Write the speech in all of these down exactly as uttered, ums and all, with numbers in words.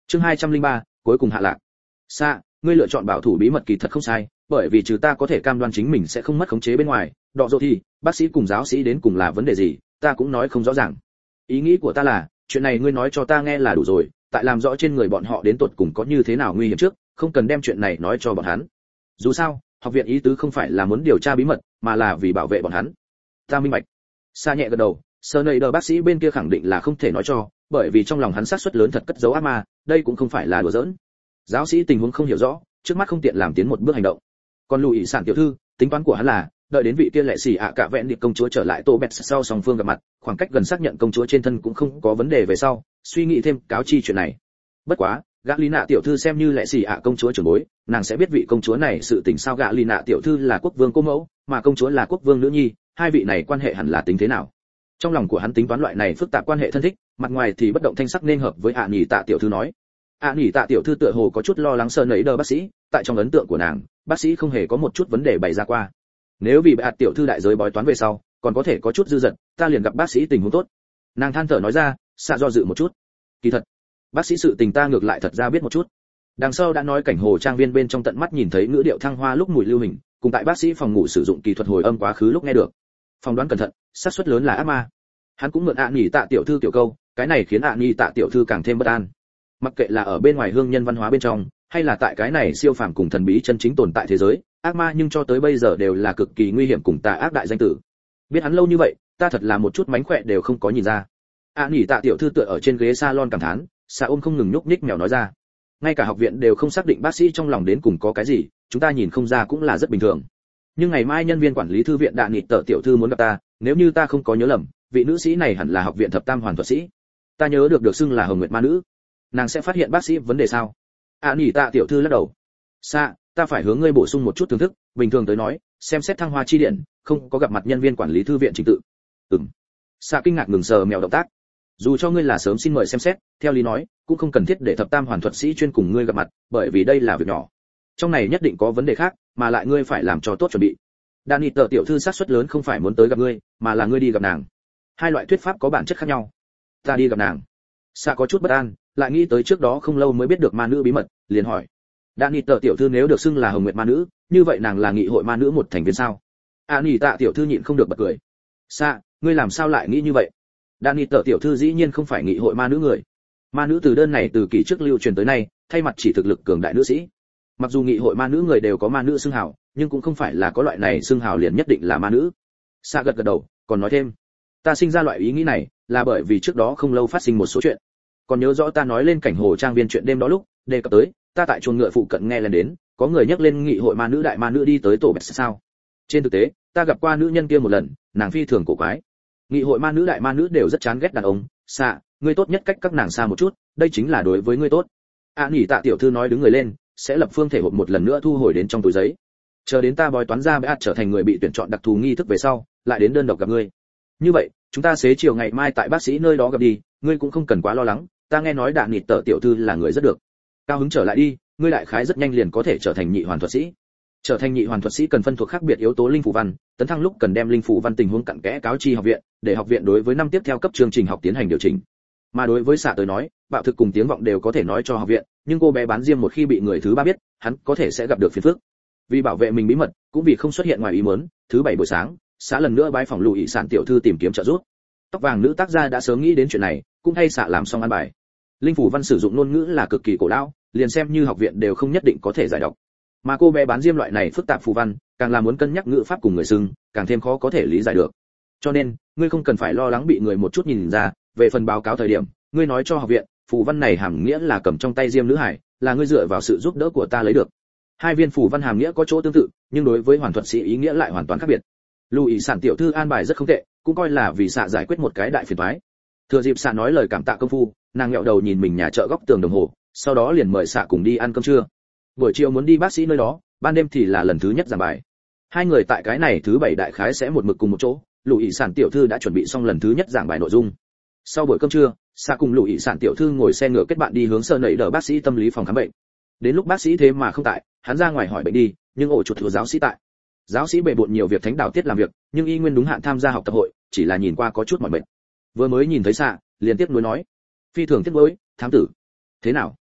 chương hai trăm lẻ ba, cuối cùng hạ lạc. Xạ, ngươi lựa chọn bảo thủ bí mật kỳ thật không sai, bởi vì trừ ta có thể cam đoan chính mình sẽ không mất khống chế bên ngoài, đọ dỗ thì bác sĩ cùng giáo sĩ đến cùng là vấn đề gì, ta cũng nói không rõ ràng. Ý nghĩ của ta là, chuyện này ngươi nói cho ta nghe là đủ rồi, tại làm rõ trên người bọn họ đến tuột cùng có như thế nào nguy hiểm trước, không cần đem chuyện này nói cho bọn hắn. Dù sao, học viện ý tứ không phải là muốn điều tra bí mật, mà là vì bảo vệ bọn hắn. Ta minh bạch. Sa nhẹ gật đầu, Snyder bác sĩ bên kia khẳng định là không thể nói cho, bởi vì trong lòng hắn xác suất lớn thật cất giấu ác ma, đây cũng không phải là đùa giỡn. Giáo sĩ tình huống không hiểu rõ, trước mắt không tiện làm tiến một bước hành động. Còn Lùi Sản tiểu thư, tính toán của hắn là đợi đến vị kia lệ sĩ ạ cả vẹn điệp công chúa trở lại Tô Bẹt sau song phương gặp mặt, khoảng cách gần xác nhận công chúa trên thân cũng không có vấn đề về sau, suy nghĩ thêm cáo chi chuyện này. Bất quá, gã Lý Nạ tiểu thư xem như lệ sĩ ạ công chúa trưởng bối, nàng sẽ biết vị công chúa này sự tình sao. Gã Lý Nạ tiểu thư là quốc vương cô mẫu, mà công chúa là quốc vương nữ nhi, hai vị này quan hệ hẳn là tính thế nào? Trong lòng của hắn tính toán loại này phức tạp quan hệ thân thích, mặt ngoài thì bất động thanh sắc nên hợp với ạ nhỉ tạ tiểu thư nói. ạ nhỉ tạ tiểu thư tựa hồ có chút lo lắng Sơn ấy đờ bác sĩ, tại trong ấn tượng của nàng, bác sĩ không hề có một chút vấn đề bày ra qua. Nếu vì bệ tiểu thư đại giới bói toán về sau, còn có thể có chút dư dật, ta liền gặp bác sĩ tình huống tốt. Nàng than thở nói ra, xạ do dự một chút. Kỳ thật, bác sĩ sự tình ta ngược lại thật ra biết một chút. Đằng sau đã nói cảnh hồ trang viên bên trong tận mắt nhìn thấy ngữ điệu thăng hoa lúc mùi lưu hình, cùng tại bác sĩ phòng ngủ sử dụng kỹ thuật hồi âm quá khứ lúc nghe được. Phòng đoán cẩn thận, xác suất lớn là ác ma. Hắn cũng mượn ạ nhỉ tạ tiểu thư tiểu câu, cái này khiến ạ nhỉ tạ tiểu thư càng thêm bất an. Mặc kệ là ở bên ngoài hương nhân văn hóa bên trong, hay là tại cái này siêu phàm cùng thần bí chân chính tồn tại thế giới, ác ma nhưng cho tới bây giờ đều là cực kỳ nguy hiểm cùng tà ác đại danh tử. Biết hắn lâu như vậy, ta thật là một chút mánh khỏe đều không có nhìn ra. ạ nhỉ tạ tiểu thư tựa ở trên ghế salon cảm thán, xà ôm không ngừng nhúc nhích mèo nói ra. Ngay cả học viện đều không xác định bác sĩ trong lòng đến cùng có cái gì, chúng ta nhìn không ra cũng là rất bình thường. Nhưng ngày mai nhân viên quản lý thư viện Đạ Nịt Tở tiểu thư muốn gặp ta, nếu như ta không có nhớ lầm, vị nữ sĩ này hẳn là học viện thập tam hoàn thuật sĩ. Ta nhớ được được xưng là Hồng Nguyệt ma nữ. Nàng sẽ phát hiện bác sĩ vấn đề sao? ạ nhỉ tạ tiểu thư lắc đầu. Sa, ta phải hướng ngươi bổ sung một chút thưởng thức, bình thường tới nói, xem xét thăng hoa chi điện, không có gặp mặt nhân viên quản lý thư viện trình tự. Ừm. Sa kinh ngạc ngừng sờ mèo động tác. Dù cho ngươi là sớm xin mời xem xét, theo lý nói, cũng không cần thiết để thập tam hoàn thuật sĩ chuyên cùng ngươi gặp mặt, bởi vì đây là việc nhỏ. Trong này nhất định có vấn đề khác, mà lại ngươi phải làm cho tốt chuẩn bị. Đani tờ tiểu thư xác suất lớn không phải muốn tới gặp ngươi, mà là ngươi đi gặp nàng. Hai loại thuyết pháp có bản chất khác nhau. Ta đi gặp nàng. Sa có chút bất an, lại nghĩ tới trước đó không lâu mới biết được ma nữ bí mật, liền hỏi. Đani tờ tiểu thư nếu được xưng là Hồng Nguyệt ma nữ, như vậy nàng là nghị hội ma nữ một thành viên sao? Ani tạ tiểu thư nhịn không được bật cười. Sa, ngươi làm sao lại nghĩ như vậy? Đani tờ tiểu thư dĩ nhiên không phải nghị hội ma nữ người. Ma nữ từ đơn này từ kỳ trước lưu truyền tới nay, thay mặt chỉ thực lực cường đại nữ sĩ. Mặc dù nghị hội ma nữ người đều có ma nữ xưng hào, nhưng cũng không phải là có loại này xưng hào liền nhất định là ma nữ. Sa gật gật đầu, còn nói thêm, ta sinh ra loại ý nghĩ này là bởi vì trước đó không lâu phát sinh một số chuyện. Còn nhớ rõ ta nói lên cảnh hồ trang viên chuyện đêm đó lúc đề cập tới, ta tại chuồng ngựa phụ cận nghe lên đến, có người nhắc lên nghị hội ma nữ đại ma nữ đi tới tổ bẹt sao? Trên thực tế, ta gặp qua nữ nhân kia một lần, nàng phi thường cổ quái. Nghị hội ma nữ đại ma nữ đều rất chán ghét đàn ông, Sa, ngươi tốt nhất cách các nàng xa một chút, đây chính là đối với ngươi tốt. A nhỉ tạ tiểu thư nói đứng người lên, sẽ lập phương thể hộp một lần nữa thu hồi đến trong túi giấy. Chờ đến ta bói toán ra Beat trở thành người bị tuyển chọn đặc thù nghi thức về sau, lại đến đơn độc gặp ngươi. Như vậy, chúng ta xế chiều ngày mai tại bác sĩ nơi đó gặp đi, ngươi cũng không cần quá lo lắng, ta nghe nói Đạ Nịt Tở tiểu thư là người rất được. Cao hứng trở lại đi, ngươi đại khái rất nhanh liền có thể trở thành nhị hoàn thuật sĩ. Trở thành nhị hoàn thuật sĩ cần phân thuộc khác biệt yếu tố linh phủ văn, tấn thăng lúc cần đem linh phủ văn tình huống cặn kẽ cáo chi học viện, để học viện đối với năm tiếp theo cấp chương trình học tiến hành điều chỉnh. Mà đối với xạ tới nói, bạo thực cùng tiếng vọng đều có thể nói cho học viện, nhưng cô bé bán diêm một khi bị người thứ ba biết, hắn có thể sẽ gặp được phiền phức. Vì bảo vệ mình bí mật, cũng vì không xuất hiện ngoài ý muốn, thứ bảy buổi sáng, xã lần nữa bái phòng Lùi Sản tiểu thư tìm kiếm trợ giúp. Tóc vàng nữ tác gia đã sớm nghĩ đến chuyện này, cũng thay xạ làm xong an bài. Linh phủ văn sử dụng ngôn ngữ là cực kỳ cổ lão, liền xem như học viện đều không nhất định có thể giải đọc. Mà cô bé bán diêm loại này phức tạp phù văn, càng là muốn cân nhắc ngữ pháp cùng người xưng, càng thêm khó có thể lý giải được. Cho nên, ngươi không cần phải lo lắng bị người một chút nhìn ra, về phần báo cáo thời điểm, ngươi nói cho học viện, phù văn này hàm nghĩa là cầm trong tay diêm nữ hải, là ngươi dựa vào sự giúp đỡ của ta lấy được. Hai viên phù văn hàm nghĩa có chỗ tương tự, nhưng đối với hoàn thuật sĩ ý nghĩa lại hoàn toàn khác biệt. Lùi Sản tiểu thư an bài rất không tệ, cũng coi là vì xạ giải quyết một cái đại phiền toái. Thừa dịp xạ nói lời cảm tạ công phu, nàng nghẹo đầu nhìn mình nhà chợ góc tường đồng hồ, sau đó liền mời xạ cùng đi ăn cơm trưa. Buổi chiều muốn đi bác sĩ nơi đó, ban đêm thì là lần thứ nhất giảng bài. Hai người tại cái này thứ bảy đại khái sẽ một mực cùng một chỗ, Lùi Sản tiểu thư đã chuẩn bị xong lần thứ nhất giảng bài nội dung. Sau buổi cơm trưa, xạ cùng Lùi Sản tiểu thư ngồi xe ngựa kết bạn đi hướng Sơn nảy đỡ bác sĩ tâm lý phòng khám bệnh. Đến lúc bác sĩ thế mà không tại, hắn ra ngoài hỏi bệnh đi, nhưng ổ chuột thừa giáo sĩ tại. Giáo sĩ bề bộn nhiều việc thánh đạo tiết làm việc, nhưng y nguyên đúng hạn tham gia học tập hội, chỉ là nhìn qua có chút mỏi mệt. Vừa mới nhìn thấy xạ, liền tiếp nối nói, phi thường tiếc nuối, thám tử. Thế nào?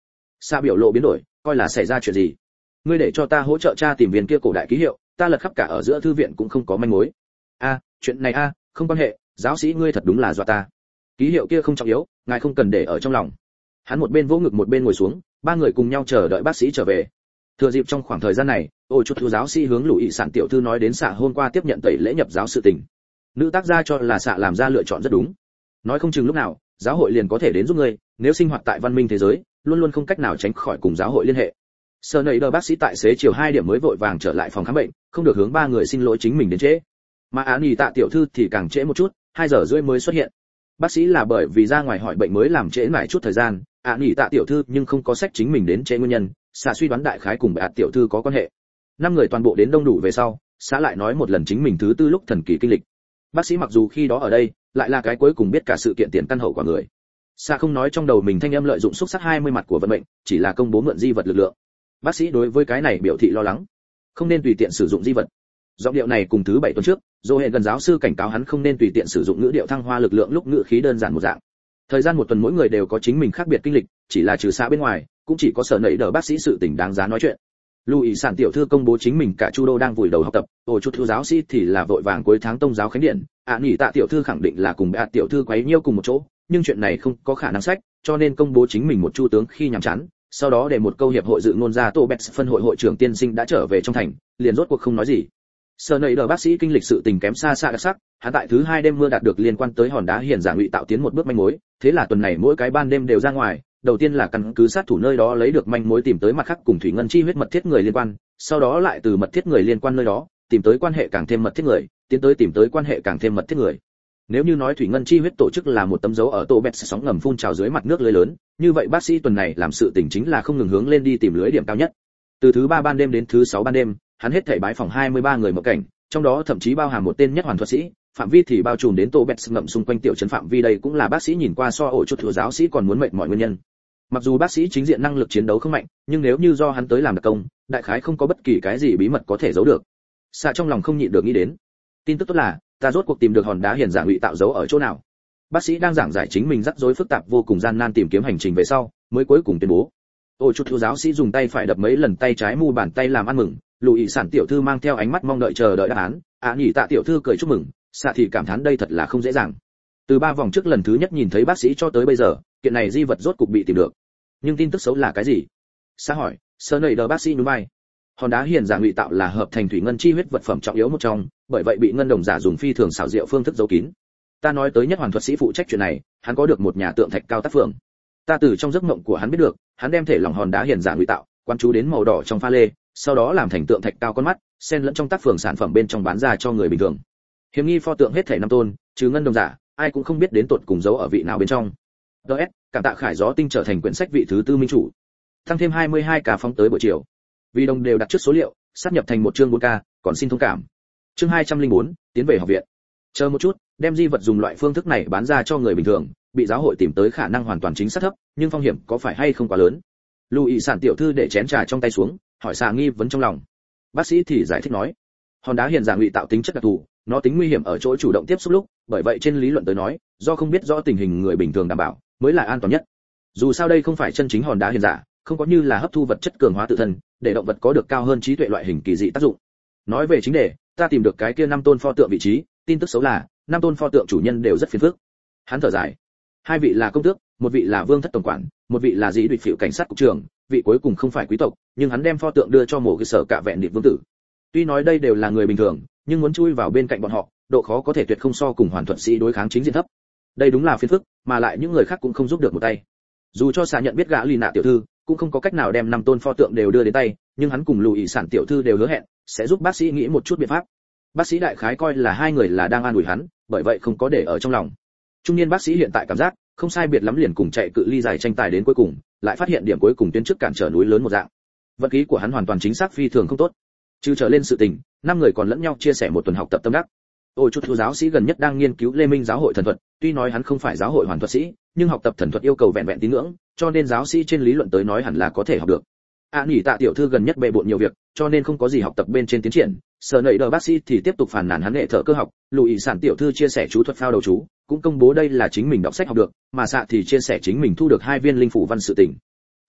Sa biểu lộ biến đổi, coi là xảy ra chuyện gì? Ngươi để cho ta hỗ trợ tra tìm viên kia cổ đại ký hiệu, ta lật khắp cả ở giữa thư viện cũng không có manh mối. A, chuyện này a, không quan hệ, giáo sĩ ngươi thật đúng là dọa ta. Ký hiệu kia không trọng yếu, ngài không cần để ở trong lòng. Hắn một bên vỗ ngực một bên ngồi xuống, ba người cùng nhau chờ đợi bác sĩ trở về. Thừa dịp trong khoảng thời gian này, ôi chút thứ giáo sĩ hướng lũ ị sản tiểu thư nói đến xạ hôm qua tiếp nhận tẩy lễ nhập giáo sự tình. Nữ tác gia cho là xạ làm ra lựa chọn rất đúng. Nói không chừng lúc nào, giáo hội liền có thể đến giúp ngươi, nếu sinh hoạt tại văn minh thế giới, luôn luôn không cách nào tránh khỏi cùng giáo hội liên hệ. Sơ nầy đờ bác sĩ tại xế chiều hai điểm mới vội vàng trở lại phòng khám bệnh, không được hướng ba người xin lỗi chính mình đến trễ. Mà Án Nhị Tạ tiểu thư thì càng trễ một chút, hai giờ rưỡi mới xuất hiện. Bác sĩ là bởi vì ra ngoài hỏi bệnh mới làm trễ lại chút thời gian, Án Nhị Tạ tiểu thư nhưng không có sách chính mình đến trễ nguyên nhân, xã suy đoán đại khái cùng Bạt tiểu thư có quan hệ. Năm người toàn bộ đến đông đủ về sau, xã lại nói một lần chính mình thứ tư lúc thần kỳ kinh lịch. Bác sĩ mặc dù khi đó ở đây, lại là cái cuối cùng biết cả sự kiện tiền căn hậu quả người. Xã không nói trong đầu mình thanh âm lợi dụng xúc sắc hai mươi mặt của vận mệnh, chỉ là công bố mượn di vật lực lượng. Bác sĩ đối với cái này biểu thị lo lắng, không nên tùy tiện sử dụng di vật. Giọng điệu này cùng thứ bảy tuần trước, Dô hệ gần giáo sư cảnh cáo hắn không nên tùy tiện sử dụng ngữ điệu thăng hoa lực lượng lúc ngữ khí đơn giản một dạng. Thời gian một tuần mỗi người đều có chính mình khác biệt kinh lịch, chỉ là trừ xã bên ngoài, cũng chỉ có sở nảy đỡ bác sĩ sự tình đáng giá nói chuyện. Louis sản tiểu thư công bố chính mình cả chu đô đang vùi đầu học tập, ổ chút thư giáo sĩ thì là vội vàng cuối tháng tông giáo khánh điện, ạ nghỉ tạ tiểu thư khẳng định là cùng bệ tiểu thư quấy nhiêu cùng một chỗ, nhưng chuyện này không có khả năng sách, cho nên công bố chính mình một chu tướng khi nhàm chán, sau đó để một câu hiệp hội dự ngôn ra Tô Bets phân hội hội trưởng tiên sinh đã trở về trong thành, liền rốt cuộc không nói gì. Sở nảy đỡ bác sĩ kinh lịch sự tình kém xa xa đặc sắc, hắn tại thứ hai đêm mưa đạt được liên quan tới hòn đá hiền giả ngụy tạo tiến một bước manh mối, thế là tuần này mỗi cái ban đêm đều ra ngoài, đầu tiên là căn cứ sát thủ nơi đó lấy được manh mối tìm tới mặt khác cùng thủy ngân chi huyết mật thiết người liên quan, sau đó lại từ mật thiết người liên quan nơi đó tìm tới quan hệ càng thêm mật thiết người, tiến tới tìm tới quan hệ càng thêm mật thiết người. Nếu như nói thủy ngân chi huyết tổ chức là một tấm dấu ở Tô Bets sóng ngầm phun trào dưới mặt nước lưới lớn, như vậy bác sĩ tuần này làm sự tình chính là không ngừng hướng lên đi tìm lưới điểm cao nhất. Từ thứ ba ban đêm đến thứ sáu ban đêm, hắn hết thảy bái phòng hai mươi ba người mộng cảnh, trong đó thậm chí bao hàm một tên nhất hoàn thuật sĩ, phạm vi thì bao trùm đến Tô Bets ngậm xung quanh tiểu trấn phạm vi, đây cũng là bác sĩ nhìn qua so ổ chút thừa giáo sĩ còn muốn mệt mọi nguyên nhân. Mặc dù bác sĩ chính diện năng lực chiến đấu không mạnh, nhưng nếu như do hắn tới làm đặc công, đại khái không có bất kỳ cái gì bí mật có thể giấu được. Xạ trong lòng không nhịn được nghĩ đến, tin tức tốt là ta rốt cuộc tìm được hòn đá hiền giả ngụy tạo dấu ở chỗ nào. Bác sĩ đang giảng giải chính mình rắc rối phức tạp vô cùng gian nan tìm kiếm hành trình về sau, mới cuối cùng tuyên bố. Ôi chút thiếu giáo sĩ dùng tay phải đập mấy lần tay trái mu bàn tay làm ăn mừng, Lùi sản tiểu thư mang theo ánh mắt mong đợi chờ đợi đáp án, ạ nhỉ tạ tiểu thư cười chúc mừng, xạ thì cảm thán đây thật là không dễ dàng. Từ ba vòng trước lần thứ nhất nhìn thấy bác sĩ cho tới bây giờ, kiện này di vật rốt cục bị tìm được. Nhưng tin tức xấu là cái gì? Xã hỏi, sơ nầy đờ bác sĩ nhún vai. Hòn đá hiền giả ngụy tạo là hợp thành thủy ngân chi huyết vật phẩm trọng yếu một trong, bởi vậy bị ngân đồng giả dùng phi thường xảo diệu phương thức giấu kín. Ta nói tới nhất hoàn thuật sĩ phụ trách chuyện này, hắn có được một nhà tượng thạch cao tác phường. Ta từ trong giấc mộng của hắn biết được, hắn đem thể lỏng hòn đá hiền giả ngụy tạo, quan chú đến màu đỏ trong pha lê, sau đó làm thành tượng thạch cao con mắt, xen lẫn trong tác phường sản phẩm bên trong bán ra cho người bình thường. Hiểm nghi pho tượng hết thảy năm tôn, trừ ngân đồng giả, ai cũng không biết đến tột cùng giấu ở vị nào bên trong. đê ét, cảm tạ Khải Gió Tinh trở thành quyển sách vị thứ tư minh chủ. Tăng thêm hai mươi hai ca phóng tới buổi chiều. Vì đồng đều đặt trước số liệu, sáp nhập thành một chương bốn ca, còn xin thông cảm. Chương hai trăm lẻ bốn, tiến về học viện. Chờ một chút, đem di vật dùng loại phương thức này bán ra cho người bình thường, bị giáo hội tìm tới khả năng hoàn toàn chính xác thấp, nhưng phong hiểm có phải hay không quá lớn? Louis sản tiểu thư để chén trà trong tay xuống, hỏi xà nghi vấn trong lòng. Bác sĩ thì giải thích nói, hòn đá hiền giả ngụy tạo tính chất đặc thù, nó tính nguy hiểm ở chỗ chủ động tiếp xúc lúc, bởi vậy trên lý luận tới nói, do không biết rõ tình hình người bình thường đảm bảo, mới là an toàn nhất. Dù sao đây không phải chân chính hòn đá hiền giả, không có như là hấp thu vật chất cường hóa tự thân, để động vật có được cao hơn trí tuệ loại hình kỳ dị tác dụng. Nói về chính đề, ta tìm được cái kia năm tôn pho tượng vị trí, tin tức xấu là, năm tôn pho tượng chủ nhân đều rất phiền phức. Hắn thở dài, hai vị là công tước, một vị là vương thất tổng quản, một vị là dĩ đuổi phiệu cảnh sát cục trưởng, vị cuối cùng không phải quý tộc, nhưng hắn đem pho tượng đưa cho một cái sở cạ vẹn điệp vương tử. Tuy nói đây đều là người bình thường, nhưng muốn chui vào bên cạnh bọn họ, độ khó có thể tuyệt không so cùng hoàn thuật sĩ đối kháng chính diện thấp. Đây đúng là phiền phức, mà lại những người khác cũng không giúp được một tay. Dù cho xạ nhận biết gã lì nạ tiểu thư, cũng không có cách nào đem năm tôn pho tượng đều đưa đến tay, nhưng hắn cùng Lùi sản tiểu thư đều hứa hẹn sẽ giúp bác sĩ nghĩ một chút biện pháp. Bác sĩ đại khái coi là hai người là đang an ủi hắn, bởi vậy không có để ở trong lòng. Trung niên bác sĩ hiện tại cảm giác không sai biệt lắm liền cùng chạy cự ly dài tranh tài đến cuối cùng, lại phát hiện điểm cuối cùng tuyến trước cản trở núi lớn một dạng. Vận khí của hắn hoàn toàn chính xác phi thường không tốt. Trừ trở lên sự tình, năm người còn lẫn nhau chia sẻ một tuần học tập tâm đắc. Ôi chút thư giáo sĩ gần nhất đang nghiên cứu Lê Minh giáo hội thần thuật, tuy nói hắn không phải giáo hội hoàn thuật sĩ, nhưng học tập thần thuật yêu cầu vẹn vẹn tín ngưỡng, cho nên giáo sĩ trên lý luận tới nói hẳn là có thể học được. A Nhỉ Tạ tiểu thư gần nhất bề bộn nhiều việc, cho nên không có gì học tập bên trên tiến triển. Sở nảy đờ bác sĩ thì tiếp tục phàn nàn hắn nghệ thở cơ học, Lùi sản tiểu thư chia sẻ chú thuật phao đầu chú, cũng công bố đây là chính mình đọc sách học được, mà xạ thì chia sẻ chính mình thu được hai viên linh phủ văn sự tình.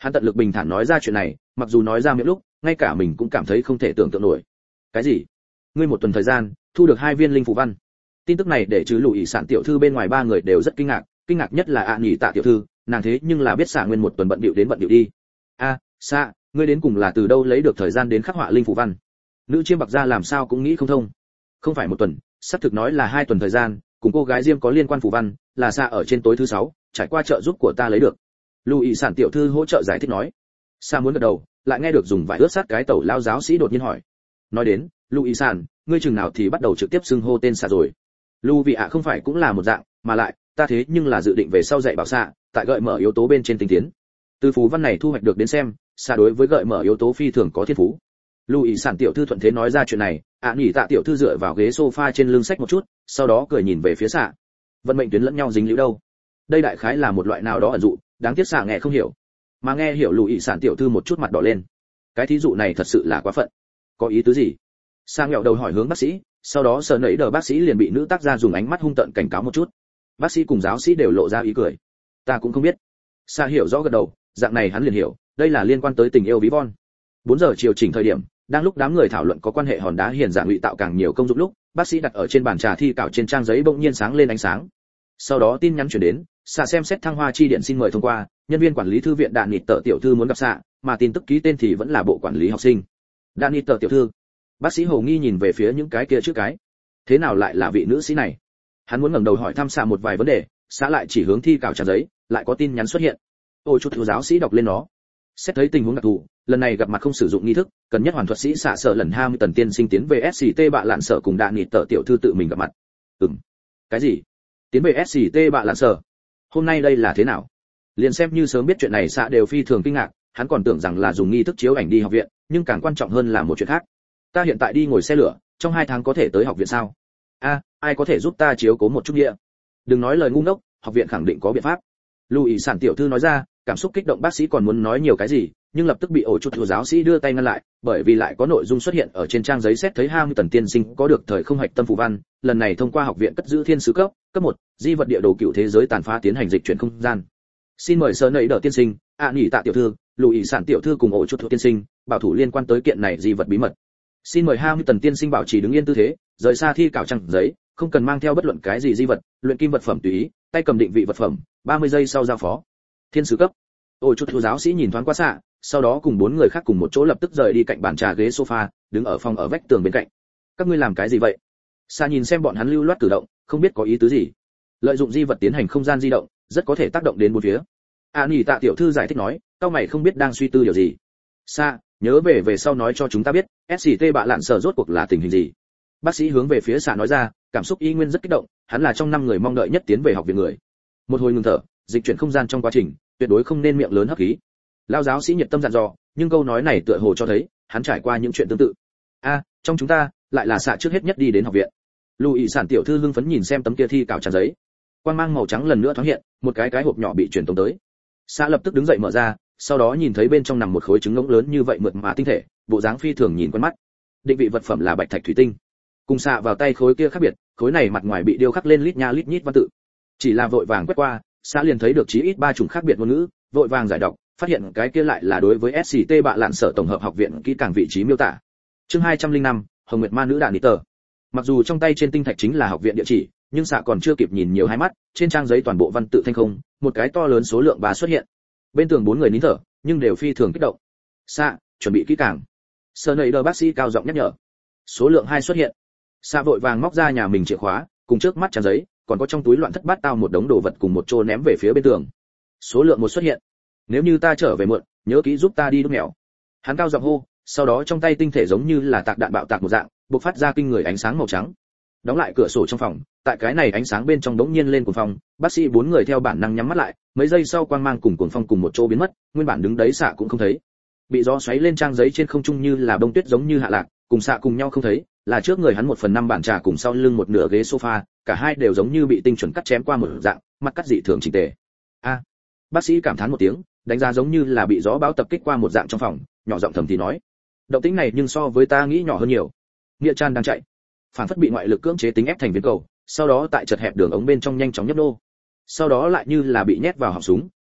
Hắn tận lực bình thản nói ra chuyện này, mặc dù nói ra miệng lúc ngay cả mình cũng cảm thấy không thể tưởng tượng nổi. Cái gì? Ngươi một tuần thời gian thu được hai viên linh phù văn? Tin tức này để trừ lũ ỷ sản tiểu thư bên ngoài ba người đều rất kinh ngạc, kinh ngạc nhất là ạ nhỉ tạ tiểu thư, nàng thế nhưng là biết xạ nguyên một tuần bận bịu đến bận bịu đi. A, xạ, ngươi đến cùng là từ đâu lấy được thời gian đến khắc họa linh phù văn? Nữ chiêm bạc gia làm sao cũng nghĩ không thông. Không phải một tuần, sắp thực nói là hai tuần thời gian, cùng cô gái diêm có liên quan phù văn, là xạ ở trên tối thứ sáu, trải qua trợ giúp của ta lấy được. Lũ ỷ sản tiểu thư hỗ trợ giải thích nói. Xạ muốn gật đầu, lại nghe được dùng vải ướt sát cái tẩu lao giáo sĩ đột nhiên hỏi. Nói đến, Lũ ỷ sản, ngươi chừng nào thì bắt đầu trực tiếp xưng hô tên xạ rồi? Lưu vị ạ không phải cũng là một dạng, mà lại, ta thế nhưng là dự định về sau dạy bảo xạ, tại gợi mở yếu tố bên trên tinh tiến. Từ phù văn này thu hoạch được đến xem, xạ đối với gợi mở yếu tố phi thường có thiên phú. Lưu ý sản tiểu thư thuận thế nói ra chuyện này, ạ à, nhỉ tạ tiểu thư dựa vào ghế sofa trên lưng sách một chút, sau đó cười nhìn về phía xạ. Vận mệnh tuyến lẫn nhau dính liễu đâu? Đây đại khái là một loại nào đó ẩn dụ, đáng tiếc xạ nghe không hiểu. Mà nghe hiểu Lưu ý sản tiểu thư một chút mặt đỏ lên. Cái thí dụ này thật sự là quá phận. Có ý tứ gì? Sang nghẹo đầu hỏi hướng bác sĩ, sau đó sờ nẫy đờ bác sĩ liền bị nữ tác gia dùng ánh mắt hung tợn cảnh cáo một chút. Bác sĩ cùng giáo sĩ đều lộ ra ý cười. Ta cũng không biết. Sa hiểu rõ gật đầu, dạng này hắn liền hiểu, đây là liên quan tới tình yêu ví von. bốn giờ chiều chỉnh thời điểm, đang lúc đám người thảo luận có quan hệ hòn đá hiền giả ngụy tạo càng nhiều công dụng lúc, bác sĩ đặt ở trên bàn trà thi cảo trên trang giấy bỗng nhiên sáng lên ánh sáng. Sau đó tin nhắn chuyển đến, Sa xem xét thăng hoa chi điện xin mời thông qua, nhân viên quản lý thư viện Đạn Nịt Tở tiểu thư muốn gặp Sa, mà tin tức ký tên thì vẫn là bộ quản lý học sinh. Đạn Nịt Tở tiểu thư. Bác sĩ hồ nghi nhìn về phía những cái kia trước cái. Thế nào lại là vị nữ sĩ này? Hắn muốn ngẩng đầu hỏi thăm Sa một vài vấn đề, Sa lại chỉ hướng thi cảo trang giấy, lại có tin nhắn xuất hiện. Ôi chút giáo sĩ đọc lên nó. Xét thấy tình huống đặc thù, lần này gặp mặt không sử dụng nghi thức, cần nhất hoàn thuật sĩ xạ sở lần hai mươi tần tiên sinh tiến về ét xê tê bạ lạn sở cùng Đạn Nịt Tở tiểu thư tự mình gặp mặt. Ừm. Cái gì? Tiến về ét xê tê bạ lạn sở? Hôm nay đây là thế nào? Liền xem như sớm biết chuyện này xạ đều phi thường kinh ngạc, hắn còn tưởng rằng là dùng nghi thức chiếu ảnh đi học viện, nhưng càng quan trọng hơn là một chuyện khác. Ta hiện tại đi ngồi xe lửa, trong hai tháng có thể tới học viện sao? A, ai có thể giúp ta chiếu cố một chút địa? Đừng nói lời ngu ngốc, học viện khẳng định có biện pháp. Lưu ý sản tiểu thư nói ra, cảm xúc kích động bác sĩ còn muốn nói nhiều cái gì, nhưng lập tức bị ổ chút của giáo sĩ đưa tay ngăn lại, bởi vì lại có nội dung xuất hiện ở trên trang giấy xét thấy hai mươi tần tiên sinh có được thời không hạch tâm phù văn, lần này thông qua học viện cất giữ thiên sứ cấp, cấp một, di vật địa đồ cựu thế giới tàn phá tiến hành dịch chuyển không gian. Xin mời sơ nảy đỡ tiên sinh, ạ à, nhỉ tạ tiểu thư, Lưu ý sản tiểu thư cùng ổ chút thuộc tiên sinh, bảo thủ liên quan tới kiện này di vật bí mật. Xin mời hai mươi tần tiên sinh bảo trì đứng yên tư thế, rời xa thi cảo trang giấy, không cần mang theo bất luận cái gì di vật, luyện kim vật phẩm tùy ý, tay cầm định vị vật phẩm, ba mươi giây sau giao phó. Thiên sứ cấp. Ôi chút thu giáo sĩ nhìn thoáng qua xạ, sau đó cùng bốn người khác cùng một chỗ lập tức rời đi cạnh bàn trà ghế sofa, đứng ở phòng ở vách tường bên cạnh. Các ngươi làm cái gì vậy? Xạ nhìn xem bọn hắn lưu loát cử động, không biết có ý tứ gì. Lợi dụng di vật tiến hành không gian di động, rất có thể tác động đến bốn phía. A Nỉ Tạ tiểu thư giải thích nói, cao mày không biết đang suy tư điều gì. Xạ, nhớ về về sau nói cho chúng ta biết, ét xê tê bạ lạn sở rốt cuộc là tình hình gì. Bác sĩ hướng về phía xạ nói ra, cảm xúc y nguyên rất kích động, hắn là trong năm người mong đợi nhất tiến về học viện người. Một hồi ngừng thở, dịch chuyển không gian trong quá trình, tuyệt đối không nên miệng lớn hấp khí. Lão giáo sĩ nhiệt tâm dặn dò, nhưng câu nói này tựa hồ cho thấy, hắn trải qua những chuyện tương tự. A, trong chúng ta, lại là xạ trước hết nhất đi đến học viện. Lưu ý sản tiểu thư hưng phấn nhìn xem tấm kia thi cảo trang giấy. Quang mang màu trắng lần nữa thoáng hiện, một cái cái hộp nhỏ bị truyền tống tới. Xạ lập tức đứng dậy mở ra, sau đó nhìn thấy bên trong nằm một khối trứng ngỗng lớn như vậy mượt mà tinh thể, bộ dáng phi thường nhìn quen mắt. Định vị vật phẩm là bạch thạch thủy tinh. Cùng xạ vào tay khối kia khác biệt, khối này mặt ngoài bị điêu khắc lên lít nha lít nhít văn tự. Chỉ là vội vàng quét qua, xạ liền thấy được chí ít ba chủng khác biệt ngôn ngữ, vội vàng giải đọc, phát hiện cái kia lại là đối với ét xê tê bạ lạn sở tổng hợp học viện kỹ càng vị trí miêu tả. Chương hai trăm linh năm, Hồng Nguyệt Ma nữ Đạn Nịt Tở. Mặc dù trong tay trên tinh thạch chính là học viện địa chỉ, nhưng xạ còn chưa kịp nhìn nhiều hai mắt, trên trang giấy toàn bộ văn tự thanh không, một cái to lớn số lượng ba xuất hiện. Bên tường bốn người nín thở, nhưng đều phi thường kích động. Xạ, chuẩn bị kỹ càng. Sơ nầy đờ bác sĩ cao giọng nhắc nhở. Số lượng hai xuất hiện. Xạ vội vàng móc ra nhà mình chìa khóa, cùng trước mắt trang giấy, còn có trong túi loạn thất bát tao một đống đồ vật cùng một chỗ ném về phía bên tường. Số lượng một xuất hiện. Nếu như ta trở về muộn, nhớ kỹ giúp ta đi đúc mèo. Hắn cao giọng hô, sau đó trong tay tinh thể giống như là tạc đạn bạo tạc một dạng, bộc phát ra kinh người ánh sáng màu trắng. Đóng lại cửa sổ trong phòng, tại cái này ánh sáng bên trong đống nhiên lên cuồng phong, bác sĩ bốn người theo bản năng nhắm mắt lại, mấy giây sau quang mang cùng cuồng phong cùng một chỗ biến mất, nguyên bản đứng đấy xạ cũng không thấy. Bị gió xoáy lên trang giấy trên không trung như là bông tuyết giống như hạ lạc, cùng xạ cùng nhau không thấy, là trước người hắn một phần năm bản trà cùng sau lưng một nửa ghế sofa, cả hai đều giống như bị tinh chuẩn cắt chém qua một dạng, mặt cắt dị thường chỉnh tề. A, bác sĩ cảm thán một tiếng, đánh giá giống như là bị gió bão tập kích qua một dạng trong phòng, nhỏ giọng thầm thì nói, động tĩnh này nhưng so với ta nghĩ nhỏ hơn nhiều. Nghĩa Chan đang chạy, phản phất bị ngoại lực cưỡng chế tính ép thành viên cầu, sau đó tại chật hẹp đường ống bên trong nhanh chóng nhấp nô, sau đó lại như là bị nhét vào họng súng,